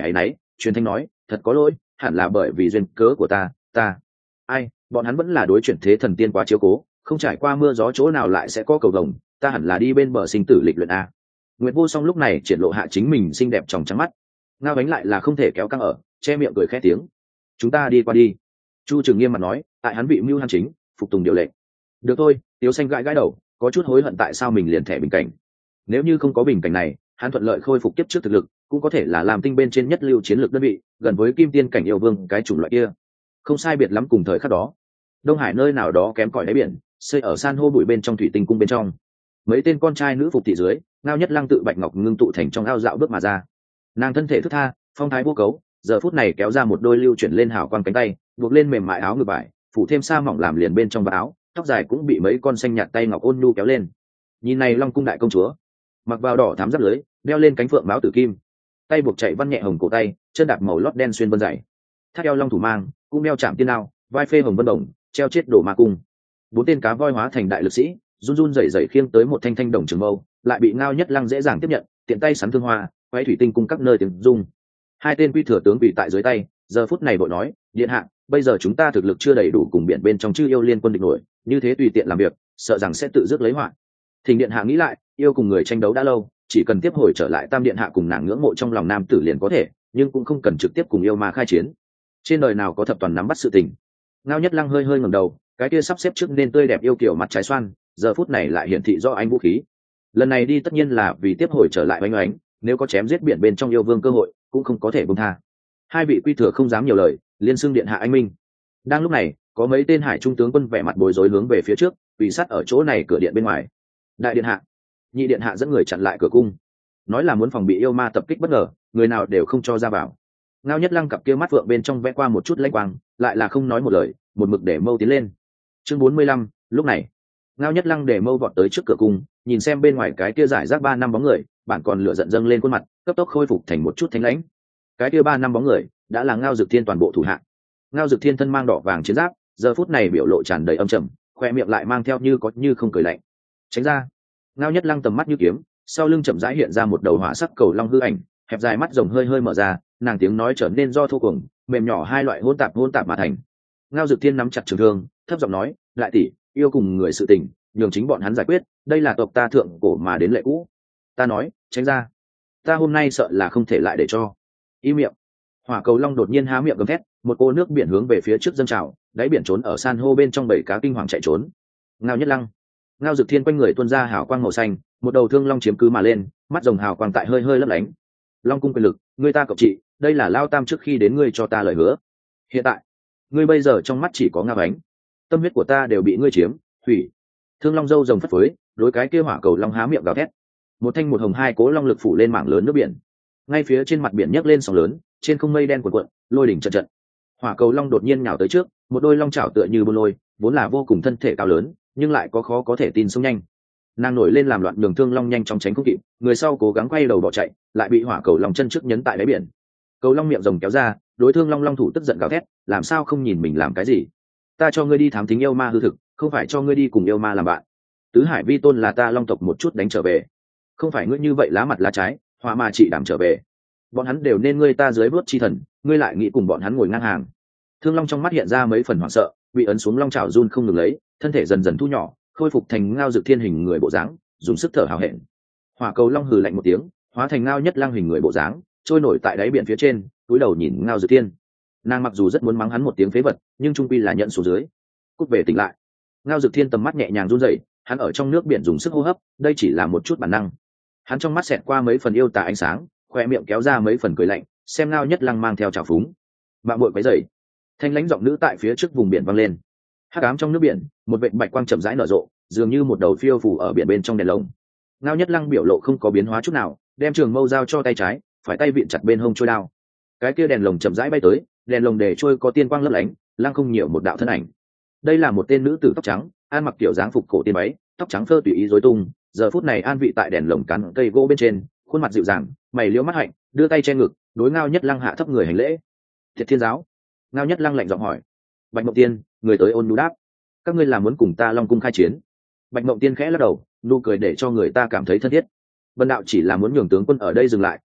truyền thanh nói, thật có lỗi, hẳn là bởi vì duyên cớ của ta ai, bọn hắn vẫn là đối chuyển thế thần tiên quá chiếu cố, không trải qua mưa gió chỗ nào lại sẽ có cầu vồng, ta hẳn là đi bên bờ sinh tử lịch luyện a. Nguyệt Vô Song lúc này triển lộ hạ chính mình xinh đẹp tròng trắng mắt. Ngao Bánh lại là không thể kéo căng ở, che miệng cười khẽ tiếng. Chúng ta đi qua đi. Chu Trừng nghiêm mặt nói, tại hắn bị mưu han chính, phục tùng điều lệnh. Được thôi, Tiếu Xanh gãi gãi đầu, có chút hối hận tại sao mình liền thẻ bình cảnh. Nếu như không có bình cảnh này, hắn thuận lợi khôi phục tiếp trước thực lực, cũng có thể là làm tinh bên trên nhất lưu chiến lược đơn vị, gần với Kim Tiên cảnh yêu vương cái chủng loại kia. Không sai biệt lắm cùng thời khắc đó. Đông Hải nơi nào đó kém cỏi đáy biển, xây ở san hô bụi bên trong thủy tinh cung bên trong. Mấy tên con trai nữ phục thị dưới, Ngao Nhất Lăng tự bạch ngọc ngưng tụ thành trong ao dạo bước mà ra. Nàng thân thể thức tha, phong thái vô cấu, giờ phút này kéo ra một đôi lưu chuyển lên hào quang cánh tay, buộc lên mềm mại áo ngực vải, phủ thêm sa mỏng làm liền bên trong vào áo, tóc dài cũng bị mấy con xanh nhạt tay ngọc ôn nhu kéo lên. Nhìn này Long cung đại công chúa, mặc vào đỏ thắm giáp lưới, đeo lên cánh phượng báo tử kim, tay buộc chạy văn nhẹ hồng cổ tay, chân đạp màu lót đen xuyên vân dày, thắt eo long thủ mang, cũng đeo chạm tiên đao, vai phê hồng vân đồng, treo chết đổ ma cung. Bốn tên cá voi hóa thành đại lực sĩ, run run rẩy rẩy khiêng tới một thanh thanh đồng trường mâu, lại bị Ngao Nhất Lăng dễ dàng tiếp nhận, tiện tay sắn thương hoa, quay thủy tinh cung các nơi tiếng rung. Hai tên quy thừa tướng bị tại dưới tay, giờ phút này vội nói, điện hạ, bây giờ chúng ta thực lực chưa đầy đủ cùng biển bên trong chư yêu liên quân địch nổi, như thế tùy tiện làm việc, sợ rằng sẽ tự rước lấy họa. Thỉnh điện hạ nghĩ lại, yêu cùng người tranh đấu đã lâu, chỉ cần tiếp hồi trở lại Tam điện hạ cùng nàng ngưỡng mộ trong lòng nam tử liền có thể, nhưng cũng không cần trực tiếp cùng yêu ma khai chiến. Trên đời nào có thập toàn nắm bắt sự tình. Ngao Nhất Lăng hơi hơi ngẩng đầu, cái kia sắp xếp trước nên tươi đẹp yêu kiểu mặt trái xoan, giờ phút này lại hiển thị do anh vũ khí. Lần này đi tất nhiên là vì tiếp hồi trở lại oanh oánh, nếu có chém giết biển bên trong yêu vương cơ hội, cũng không có thể buông tha. Hai vị quy thừa không dám nhiều lời, liên xưng điện hạ anh minh. Đang lúc này, có mấy tên hải trung tướng quân vẻ mặt bối rối hướng về phía trước, bị sát ở chỗ này cửa điện bên ngoài. Đại điện hạ, nhị điện hạ dẫn người chặn lại cửa cung, nói là muốn phòng bị yêu ma tập kích bất ngờ, người nào đều không cho ra vào. Ngao Nhất Lăng cặp kia mắt vượng bên trong vẽ qua một chút lanh quang, lại là không nói một lời, một mực để mâu tiến lên. Chương 45, lúc này Ngao Nhất Lăng để mâu vọt tới trước cửa cung, nhìn xem bên ngoài cái kia giải rác 3 năm bóng người, bản còn lửa giận dâng lên khuôn mặt, cấp tốc khôi phục thành một chút thanh lãnh. Cái kia 3 năm bóng người đã là Ngao Dực Thiên toàn bộ thủ hạ. Ngao Dực Thiên thân mang đỏ vàng chiến giáp, giờ phút này biểu lộ tràn đầy âm trầm, khoe miệng lại mang theo như có như không cười lạnh. Tránh ra! Ngao Nhất Lăng tầm mắt như kiếm, sau lưng chậm rãi hiện ra một đầu hỏa sắc cầu long hư ảnh, hẹp dài mắt rồng hơi hơi mở ra, nàng tiếng nói trở nên do thô cuồng, mềm nhỏ hai loại hỗn tạp mà thành. Ngao Dực Thiên nắm chặt trường thương, thấp giọng nói, đại tỷ, yêu cùng người sự tình, nhường chính bọn hắn giải quyết, đây là tộc ta thượng cổ mà đến lệ cũ. Ta nói, tránh ra! Ta hôm nay sợ là không thể lại để cho. Im miệng! Hỏa cầu long đột nhiên há miệng gầm thét, một cô nước biển hướng về phía trước dâng trào, đáy biển trốn ở san hô bên trong bầy cá kinh hoàng chạy trốn. Ngao Nhất Lăng, Ngao Dực Thiên quanh người tuôn ra hào quang màu xanh, một đầu thương long chiếm cứ mà lên, mắt rồng hào quang tại hơi hơi lấp lánh. Long cung quyền lực, ngươi ta cộng trị, đây là Lao Tam trước khi đến ngươi cho ta lời hứa. Hiện tại, ngươi bây giờ trong mắt chỉ có Ngao Bánh, tâm huyết của ta đều bị ngươi chiếm, hủy. Thương long râu rồng phất phới, đối cái kia hỏa cầu long há miệng gào thét. Một thanh một hồng hai cố long lực phủ lên mảng lớn nước biển. Ngay phía trên mặt biển nhấc lên sóng lớn, trên không mây đen cuộn cuộn, lôi đỉnh trận trận. Hỏa cầu long đột nhiên nhào tới trước, một đôi long chảo tựa như bô lôi, vốn là vô cùng thân thể cao lớn, nhưng lại có khó có thể tin sông nhanh. Nàng nổi lên làm loạn đường thương long nhanh chóng tránh không kịp, người sau cố gắng quay đầu bỏ chạy, lại bị hỏa cầu long chân trước nhấn tại đáy biển. Cầu long miệng rồng kéo ra, đối thương long long thủ tức giận gào thét, làm sao không nhìn mình làm cái gì? Ta cho ngươi đi thám thính yêu ma hư thực, không phải cho ngươi đi cùng yêu ma làm bạn. Tứ hải vi tôn là ta long tộc một chút đánh trở về, không phải ngươi như vậy lá mặt lá trái, hỏa ma chỉ đảm trở về. Bọn hắn đều nên ngươi ta dưới vớt chi thần, ngươi lại nghĩ cùng bọn hắn ngồi ngang hàng. Thương long trong mắt hiện ra mấy phần hoảng sợ, bị ấn xuống long chảo run không ngừng lấy, thân thể dần dần thu nhỏ, khôi phục thành Ngao Dực Thiên hình người bộ dáng, dùng sức thở hào hẹn. Hỏa cầu long hừ lạnh một tiếng, hóa thành Ngao Nhất Lăng hình người bộ dáng, trôi nổi tại đáy biển phía trên, cúi đầu nhìn Ngao Dực Thiên. Nàng mặc dù rất muốn mắng hắn một tiếng phế vật, nhưng trung quy là nhận xuống dưới. Cút về tỉnh lại. Ngao Dực Thiên tầm mắt nhẹ nhàng run rẩy, hắn ở trong nước biển dùng sức hô hấp, đây chỉ là một chút bản năng. Hắn trong mắt xẹt qua mấy phần yêu tà ánh sáng, khoe miệng kéo ra mấy phần cười lạnh, xem Ngao Nhất Lăng mang theo trào phúng. Mạ muội quấy rầy. Thanh lãnh giọng nữ tại phía trước vùng biển vang lên. Hắc ám trong nước biển, một vệt bạch quang chậm rãi nở rộ, dường như một đầu phiêu phù ở biển bên trong đèn lồng. Ngao Nhất Lăng biểu lộ không có biến hóa chút nào, đem trường mâu giao cho tay trái, phải tay vịn chặt bên hông trôi đao. Cái kia đèn lồng chậm rãi bay tới, đèn lồng để trôi có tiên quang lấp lánh, Lăng không nhiều một đạo thân ảnh. Đây là một tên nữ tử tóc trắng, ăn mặc kiểu dáng phục cổ tiên váy, tóc trắng phơ tùy ý rối tung, giờ phút này an vị tại đèn lồng cắn cây gỗ bên trên, khuôn mặt dịu dàng, mày liễu mắt hạnh, đưa tay che ngực, đối Ngao Nhất Lăng hạ thấp người hành lễ. Thiệt Thiên giáo. Ngao Nhất Lăng lạnh giọng hỏi. Bạch Mộng Tiên, người tới ôn nhu đáp. Các ngươi là muốn cùng ta Long cung khai chiến? Bạch Mộng Tiên khẽ lắc đầu, nụ cười để cho người ta cảm thấy thân thiết. Vân đạo chỉ là muốn nhường tướng quân ở đây dừng lại,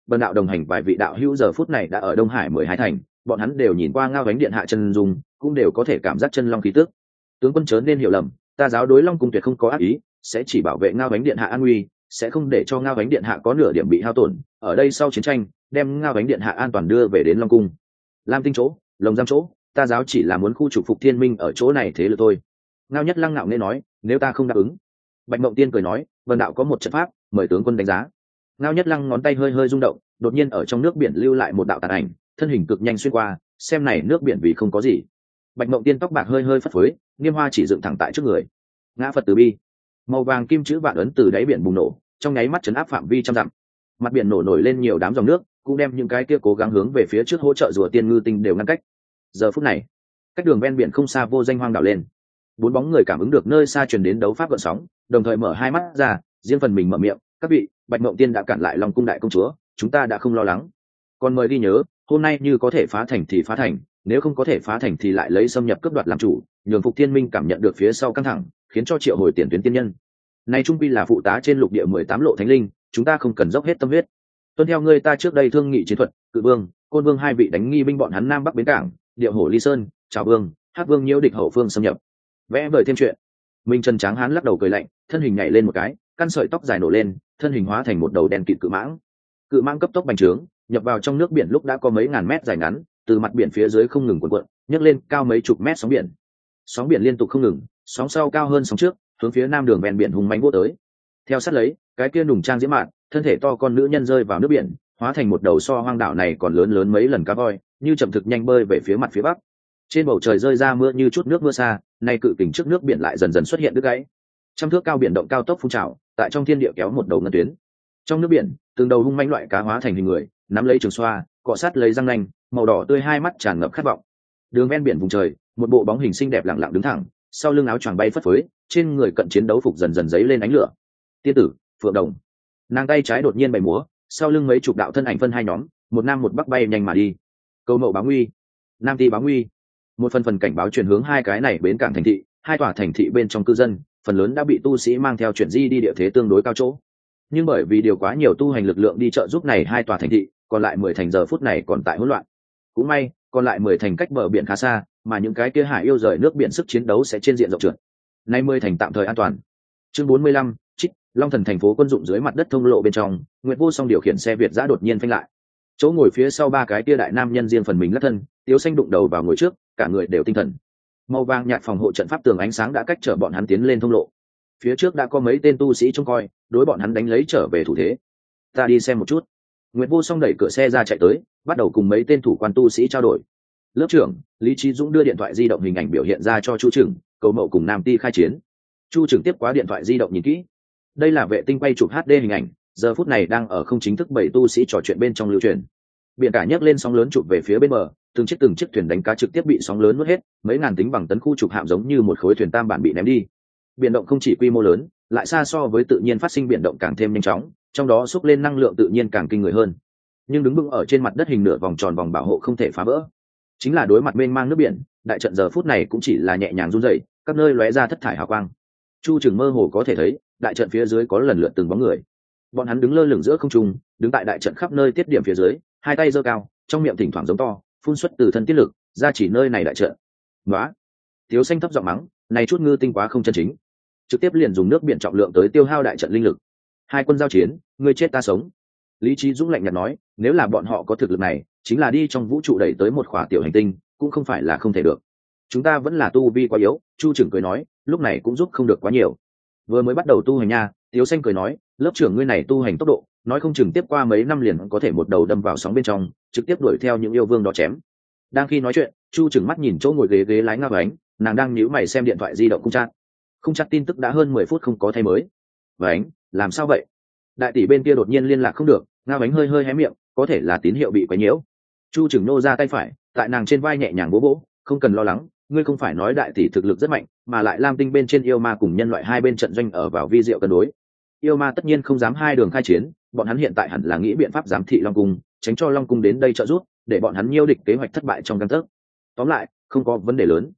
Bần đạo đồng hành vài vị đạo hữu giờ phút này đã ở Đông Hải 12 thành, bọn hắn đều nhìn qua Ngao Gánh điện hạ chân dung, cũng đều có thể cảm giác chân long khí tức. Tướng quân chớ nên hiểu lầm, ta giáo đối Long cung tuyệt không có ác ý, sẽ chỉ bảo vệ Ngao Gánh điện hạ an nguy, sẽ không để cho Ngao Gánh điện hạ có nửa điểm bị hao tổn. Ở đây sau chiến tranh, đem Ngao Gánh điện hạ an toàn đưa về đến Long cung. Lam Tinh chỗ, Lồng Giam chỗ, ta giáo chỉ là muốn khu trục Phục Thiên Minh ở chỗ này thế là thôi. Ngao Nhất Lăng ngạo nghễ nói, nếu ta không đáp ứng. Bạch Mộng Tiên cười nói, vân đạo có một trận pháp, mời tướng quân đánh giá. Ngao Nhất Lăng ngón tay hơi hơi rung động, đột nhiên ở trong nước biển lưu lại một đạo tàn ảnh, thân hình cực nhanh xuyên qua, xem này nước biển vì không có gì. Bạch Mộng Tiên tóc bạc hơi hơi phất phới, niêm hoa chỉ dựng thẳng tại trước người. Ngã Phật từ bi, màu vàng kim chữ vạn ấn từ đáy biển bùng nổ, trong nháy mắt chấn áp phạm vi trăm dặm. Mặt biển nổ nổi lên nhiều đám dòng nước, cũng đem những cái kia cố gắng hướng về phía trước hỗ trợ rùa tiên ngư tinh đều ngăn cách. Giờ phút này, cách đường ven biển không xa vô danh hoang đảo lên, bốn bóng người cảm ứng được nơi xa truyền đến đấu pháp gợn sóng, đồng thời mở hai mắt ra, riêng phần mình mở miệng, các vị, Bạch Mộng Tiên đã cản lại Long cung đại công chúa, chúng ta đã không lo lắng. Còn mời ghi nhớ, hôm nay như có thể phá thành thì phá thành, nếu không có thể phá thành thì lại lấy xâm nhập cướp đoạt làm chủ, nhường Phục Thiên Minh cảm nhận được phía sau căng thẳng, khiến cho triệu hồi tiền tuyến tiên nhân. Này trung quy là phụ tá trên lục địa 18 lộ thánh linh, chúng ta không cần dốc hết tâm huyết. Tuân theo ngươi ta trước đây thương nghị chiến thuật, Cự Vương, Côn Vương hai vị đánh nghi binh bọn hắn nam bắc bến cảng, Điệu Hổ Ly Sơn, Trảo Vương, Hắc Vương nhiễu địch hậu phương xâm nhập. Vẽ vời thêm chuyện. Minh Trần Tráng Hán lắc đầu cười lạnh, thân hình nhảy lên một cái, căn sợi tóc dài nổ lên, thân hình hóa thành một đầu đen kịt cự mãng. Cự mãng cấp tốc bành trướng, nhập vào trong nước biển lúc đã có mấy ngàn mét dài ngắn, từ mặt biển phía dưới không ngừng cuộn cuộn, nhấc lên cao mấy chục mét sóng biển. Sóng biển liên tục không ngừng, sóng sau cao hơn sóng trước, hướng phía nam đường ven biển hùng mãnh vỗ tới. Theo sát lấy, cái kia nùng trang diễm mạn, thân thể to con nữ nhân rơi vào nước biển, hóa thành một đầu so hoang đảo này còn lớn lớn mấy lần cá voi, như chậm thực nhanh bơi về phía mặt phía bắc. Trên bầu trời rơi ra mưa như chút nước mưa xa, nay cự kình trước nước biển lại dần dần xuất hiện đứt gãy. Trăm thước cao biển động cao tốc phun trào, tại trong thiên địa kéo một đầu ngân tuyến. Trong nước biển, từng đầu hung manh loại cá hóa thành hình người, nắm lấy trường xoa, cọ sát lấy răng nanh, màu đỏ tươi hai mắt tràn ngập khát vọng. Đường ven biển vùng trời, một bộ bóng hình xinh đẹp lặng lặng đứng thẳng, sau lưng áo choàng bay phất phới, trên người cận chiến đấu phục dần dần dấy lên ánh lửa. Tiên tử, Phượng Đồng. Nàng tay trái đột nhiên bày múa, sau lưng mấy chục đạo thân ảnh phân hai nhóm, một nam một bắc bay nhanh mà đi. Câu mậu báo nguy, nam ti báo nguy. Một phần cảnh báo truyền hướng hai cái này bến cảng thành thị, hai tòa thành thị bên trong cư dân, phần lớn đã bị tu sĩ mang theo chuyển di đi địa thế tương đối cao chỗ. Nhưng bởi vì điều quá nhiều tu hành lực lượng đi trợ giúp này hai tòa thành thị, còn lại 10 thành giờ phút này còn tại hỗn loạn. Cũng may, còn lại 10 thành cách bờ biển khá xa, mà những cái kia hải yêu rời nước biển sức chiến đấu sẽ trên diện rộng trượt. Nay 10 thành tạm thời an toàn. Chương 45, Trích, Long Thần thành phố quân dụng dưới mặt đất thông lộ bên trong, Nguyệt Vô Song điều khiển xe Việt giã đột nhiên phanh lại. Chỗ ngồi phía sau ba cái kia đại nam nhân riêng phần mình lắc thân, Tiếu Xanh đụng đầu vào ngồi trước, cả người đều tinh thần. Màu vàng nhạt phòng hộ trận pháp tường ánh sáng đã cách trở bọn hắn tiến lên thông lộ. Phía trước đã có mấy tên tu sĩ trông coi, đối bọn hắn đánh lấy trở về thủ thế. Ta đi xem một chút. Nguyệt Vô Song đẩy cửa xe ra chạy tới, bắt đầu cùng mấy tên thủ quan tu sĩ trao đổi. Lớp trưởng Lý Chí Dũng đưa điện thoại di động hình ảnh biểu hiện ra cho Chu Trừng, cầu mậu cùng Nam Ti khai chiến. Chu Trừng tiếp quá điện thoại di động nhìn kỹ. Đây là vệ tinh quay chụp HD hình ảnh, giờ phút này đang ở không chính thức 7 tu sĩ trò chuyện bên trong lưu truyền. Biển cả nhấc lên sóng lớn chụp về phía bên bờ, từng chiếc thuyền đánh cá trực tiếp bị sóng lớn nuốt hết, mấy ngàn tính bằng tấn khu trục hạm giống như một khối thuyền tam bản bị ném đi. Biển động không chỉ quy mô lớn, lại xa so với tự nhiên phát sinh biển động càng thêm nhanh chóng, trong đó xúc lên năng lượng tự nhiên càng kinh người hơn. Nhưng đứng vững ở trên mặt đất hình nửa vòng tròn vòng bảo hộ không thể phá vỡ. Chính là đối mặt mênh mang nước biển, đại trận giờ phút này cũng chỉ là nhẹ nhàng run rẩy, các nơi lóe ra thất thải hào quang. Chu Trừng mơ hồ có thể thấy, đại trận phía dưới có lần lượt từng bóng người. Bọn hắn đứng lơ lửng giữa không trung, đứng tại đại trận khắp nơi tiết điểm phía dưới, hai tay giơ cao, trong miệng thỉnh thoảng giống to, phun xuất từ thân tiết lực, ra chỉ nơi này đại trận. Nóa! Tiếu Xanh thấp giọng mắng, này chút ngư tinh quá không chân chính, trực tiếp liền dùng nước biển trọng lượng tới tiêu hao đại trận linh lực. Hai quân giao chiến, ngươi chết ta sống. Lý Chí Dũng lạnh nhạt nói, nếu là bọn họ có thực lực này, chính là đi trong vũ trụ đẩy tới một khỏa tiểu hành tinh, cũng không phải là không thể được. Chúng ta vẫn là tu vi quá yếu. Chu Trưởng cười nói, lúc này cũng giúp không được quá nhiều. Vừa mới bắt đầu tu hành nha. Tiếu Xanh cười nói, lớp trưởng ngươi này tu hành tốc độ, nói không chừng tiếp qua mấy năm liền có thể một đầu đâm vào sóng bên trong, trực tiếp đuổi theo những yêu vương đó chém. Đang khi nói chuyện, Chu Trưởng mắt nhìn chỗ ngồi ghế lái Ngao Ánh, nàng đang nhíu mày xem điện thoại di động không chắc tin tức đã hơn 10 phút không có thay mới. Ánh, làm sao vậy? Đại tỷ bên kia đột nhiên liên lạc không được. Ngao Ánh hơi hơi hé miệng, có thể là tín hiệu bị quấy nhiễu. Chu Trưởng nô ra tay phải, tại nàng trên vai nhẹ nhàng vỗ vỗ, không cần lo lắng, ngươi không phải nói đại tỷ thực lực rất mạnh, mà lại Lam Tinh bên trên yêu ma cùng nhân loại hai bên trận doanh ở vào vi diệu cân đối. Yêu ma tất nhiên không dám hai đường khai chiến, bọn hắn hiện tại hẳn là nghĩ biện pháp giám thị Long cung, tránh cho Long cung đến đây trợ giúp, để bọn hắn nhiêu địch kế hoạch thất bại trong gang tấc. Tóm lại, không có vấn đề lớn.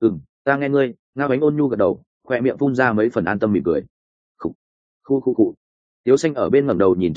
Ta nghe ngươi. Ngao Ánh ôn nhu gật đầu, khoe miệng phun ra mấy phần an tâm mỉm cười. Khu. Tiếu Xanh ở bên ngẩng đầu nhìn chân xe,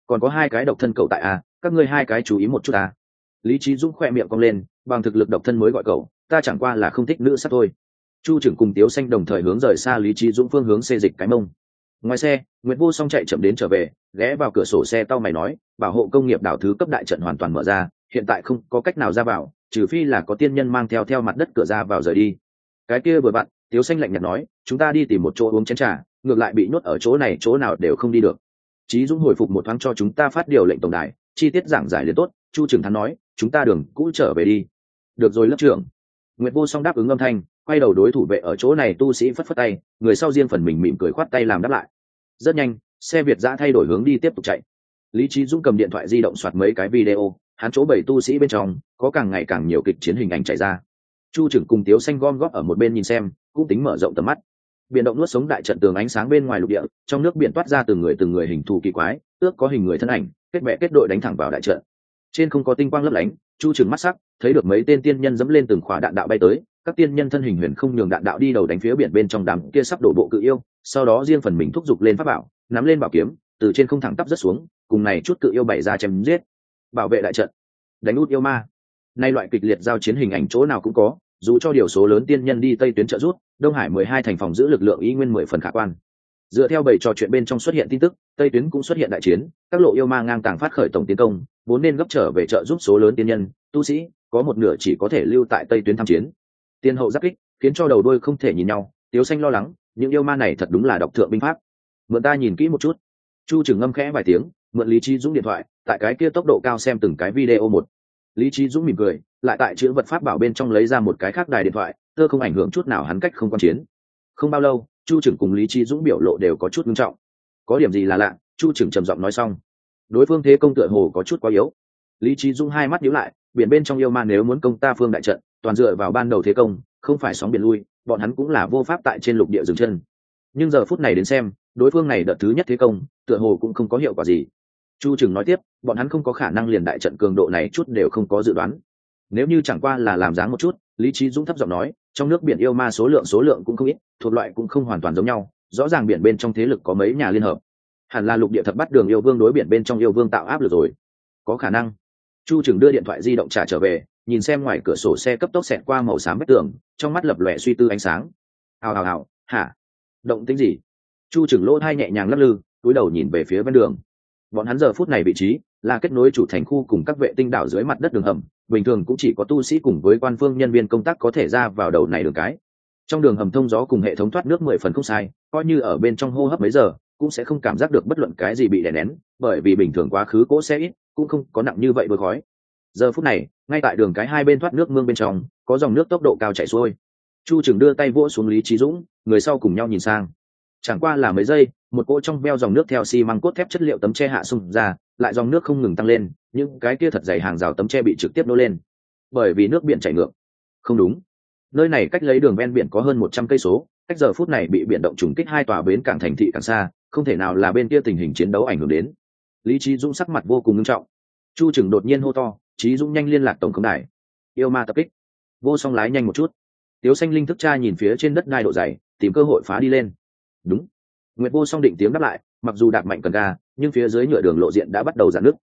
còn có hai cái độc thân cậu tại a, các ngươi hai cái chú ý một chút a. Lý Trí Dũng khoe miệng cong lên, bằng thực lực độc thân mới gọi cậu, ta chẳng qua là không thích nữ sắc thôi. Chu trưởng cùng Tiếu Xanh đồng thời hướng rời xa Lý Trí Dũng phương hướng xê dịch cái mông. Ngoài xe, Nguyệt Vô Song chạy chậm đến trở về, ghé vào cửa sổ xe cau mày nói, bảo hộ công nghiệp đảo thứ cấp đại trận hoàn toàn mở ra, hiện tại không có cách nào ra vào, trừ phi là có tiên nhân mang theo mặt đất cửa ra vào rời đi. Cái kia vừa vặn, Tiếu Xanh lạnh nhạt nói, chúng ta đi tìm một chỗ uống chén trà, ngược lại bị nhốt ở chỗ này chỗ nào đều không đi được. Chí Dũng hồi phục một thoáng cho chúng ta phát điều lệnh tổng đài, chi tiết giảng giải liền tốt. Chu Trường Thắng nói, chúng ta đường cũ trở về đi. Được rồi lớp trưởng. Nguyệt Vô Song đáp ứng âm thanh, quay đầu đối thủ vệ ở chỗ này tu sĩ phất phất tay, người sau riêng phần mình mỉm cười khoát tay làm đáp lại. Rất nhanh, xe Việt giã thay đổi hướng đi tiếp tục chạy. Lý Chí Dũng cầm điện thoại di động soạt mấy cái video, hắn chỗ 7 tu sĩ bên trong có càng ngày càng nhiều kịch chiến hình ảnh chạy ra. Chu Trưởng cùng Tiếu Xanh gom góp ở một bên nhìn xem, cũng tính mở rộng tầm mắt. Biển động nuốt sống đại trận tường ánh sáng bên ngoài lục địa, trong nước biển toát ra từng người hình thù kỳ quái, ước có hình người thân ảnh, kết bè kết đội đánh thẳng vào đại trận. Trên không có tinh quang lấp lánh, Chu Trưởng mắt sắc, thấy được mấy tên tiên nhân dẫm lên từng khỏa đạn đạo bay tới, các tiên nhân thân hình huyền không nhường đạn đạo đi đầu đánh phía biển bên trong đám kia sắp đổ bộ cự yêu, sau đó riêng phần mình thúc giục lên pháp bảo, nắm lên bảo kiếm, từ trên không thẳng tắp rất xuống, cùng này chút cự yêu bày ra chém giết. Bảo vệ đại trận, đánh út yêu ma. Nay loại kịch liệt giao chiến hình ảnh chỗ nào cũng có, dù cho điều số lớn tiên nhân đi tây tuyến trợ rút, Đông Hải 12 thành phòng giữ lực lượng y nguyên 10 phần khả quan. Dựa theo bầy trò chuyện bên trong xuất hiện tin tức, tây tuyến cũng xuất hiện đại chiến, các lộ yêu ma ngang tàng phát khởi tổng tiến công, vốn nên gấp trở về trợ giúp số lớn tiên nhân, tu sĩ, có một nửa chỉ có thể lưu tại tây tuyến tham chiến. Tiên hậu giáp kích, khiến cho đầu đuôi không thể nhìn nhau. Tiếu Xanh lo lắng, những yêu ma này thật đúng là độc thượng binh pháp. Mượn ta nhìn kỹ một chút. Chu Trường ngâm khẽ vài tiếng, mượn Lý Chí Dũng điện thoại, tại cái kia tốc độ cao xem từng cái video một. Lý Chí Dũng mỉm cười, lại tại chữ vật pháp bảo bên trong lấy ra một cái khác đài điện thoại, tơ không ảnh hưởng chút nào hắn cách không quan chiến. Không bao lâu, Chu Trường cùng Lý Chí Dũng biểu lộ đều có chút nghiêm trọng. Có điểm gì là lạ? Chu Trường trầm giọng nói xong. Đối phương thế công tựa hồ có chút quá yếu. Lý Chí Dũng hai mắt nhíu lại, biển bên trong yêu ma nếu muốn công ta phương đại trận, toàn dựa vào ban đầu thế công, không phải sóng biển lui, bọn hắn cũng là vô pháp tại trên lục địa dừng chân. Nhưng giờ phút này đến xem, đối phương này đợt thứ nhất thế công, tựa hồ cũng không có hiệu quả gì. Chu Trường nói tiếp, bọn hắn không có khả năng liền đại trận cường độ này chút đều không có dự đoán. Nếu như chẳng qua là làm dáng một chút, Lý Chí Dũng thấp giọng nói, trong nước biển yêu ma số lượng cũng không ít, thuộc loại cũng không hoàn toàn giống nhau, rõ ràng biển bên trong thế lực có mấy nhà liên hợp. Hẳn là lục địa thập bát đường yêu vương đối biển bên trong yêu vương tạo áp lực rồi. Có khả năng. Chu Trường đưa điện thoại di động trả trở về, nhìn xem ngoài cửa sổ xe cấp tốc xẹt qua màu xám vách tường, trong mắt lập lòe suy tư ánh sáng. Hào, hả? Động tĩnh gì? Chu Trường lỗ tai nhẹ nhàng lắc lư, cúi đầu nhìn về phía ven đường. Bọn hắn giờ phút này vị trí là kết nối chủ thành khu cùng các vệ tinh đảo dưới mặt đất đường hầm, bình thường cũng chỉ có tu sĩ cùng với quan phương nhân viên công tác có thể ra vào đầu này đường cái. Trong đường hầm thông gió cùng hệ thống thoát nước 10 phần không sai, coi như ở bên trong hô hấp mấy giờ, cũng sẽ không cảm giác được bất luận cái gì bị đè nén, bởi vì bình thường quá khứ cỗ xe ít, cũng không có nặng như vậy đôi khói. Giờ phút này, ngay tại đường cái hai bên thoát nước mương bên trong, có dòng nước tốc độ cao chảy xuôi. Chu Trường đưa tay vỗ xuống Lý Chí Dũng, người sau cùng nhau nhìn sang. Chẳng qua là mấy giây, một cỗ trong veo dòng nước theo xi măng cốt thép chất liệu tấm che hạ xung ra, lại dòng nước không ngừng tăng lên, những cái kia thật dày hàng rào tấm che bị trực tiếp nô lên. Bởi vì nước biển chảy ngược. Không đúng, nơi này cách lấy đường ven biển có hơn 100 cây số, cách giờ phút này bị biển động trùng kích hai tòa bến cảng thành thị càng xa, không thể nào là bên kia tình hình chiến đấu ảnh hưởng đến. Lý Chí Dũng sắc mặt vô cùng nghiêm trọng. Chu Trường đột nhiên hô to, Chí Dũng nhanh liên lạc tổng công đài. Yêu ma tập kích. Vô Song lái nhanh một chút. Tiếu Xanh linh thức tra nhìn phía trên đất đai độ dày, tìm cơ hội phá đi lên. Đúng. Nguyệt Vô Song định tiếng đáp lại, mặc dù đạp mạnh cần ga, nhưng phía dưới nhựa đường lộ diện đã bắt đầu rạn nứt.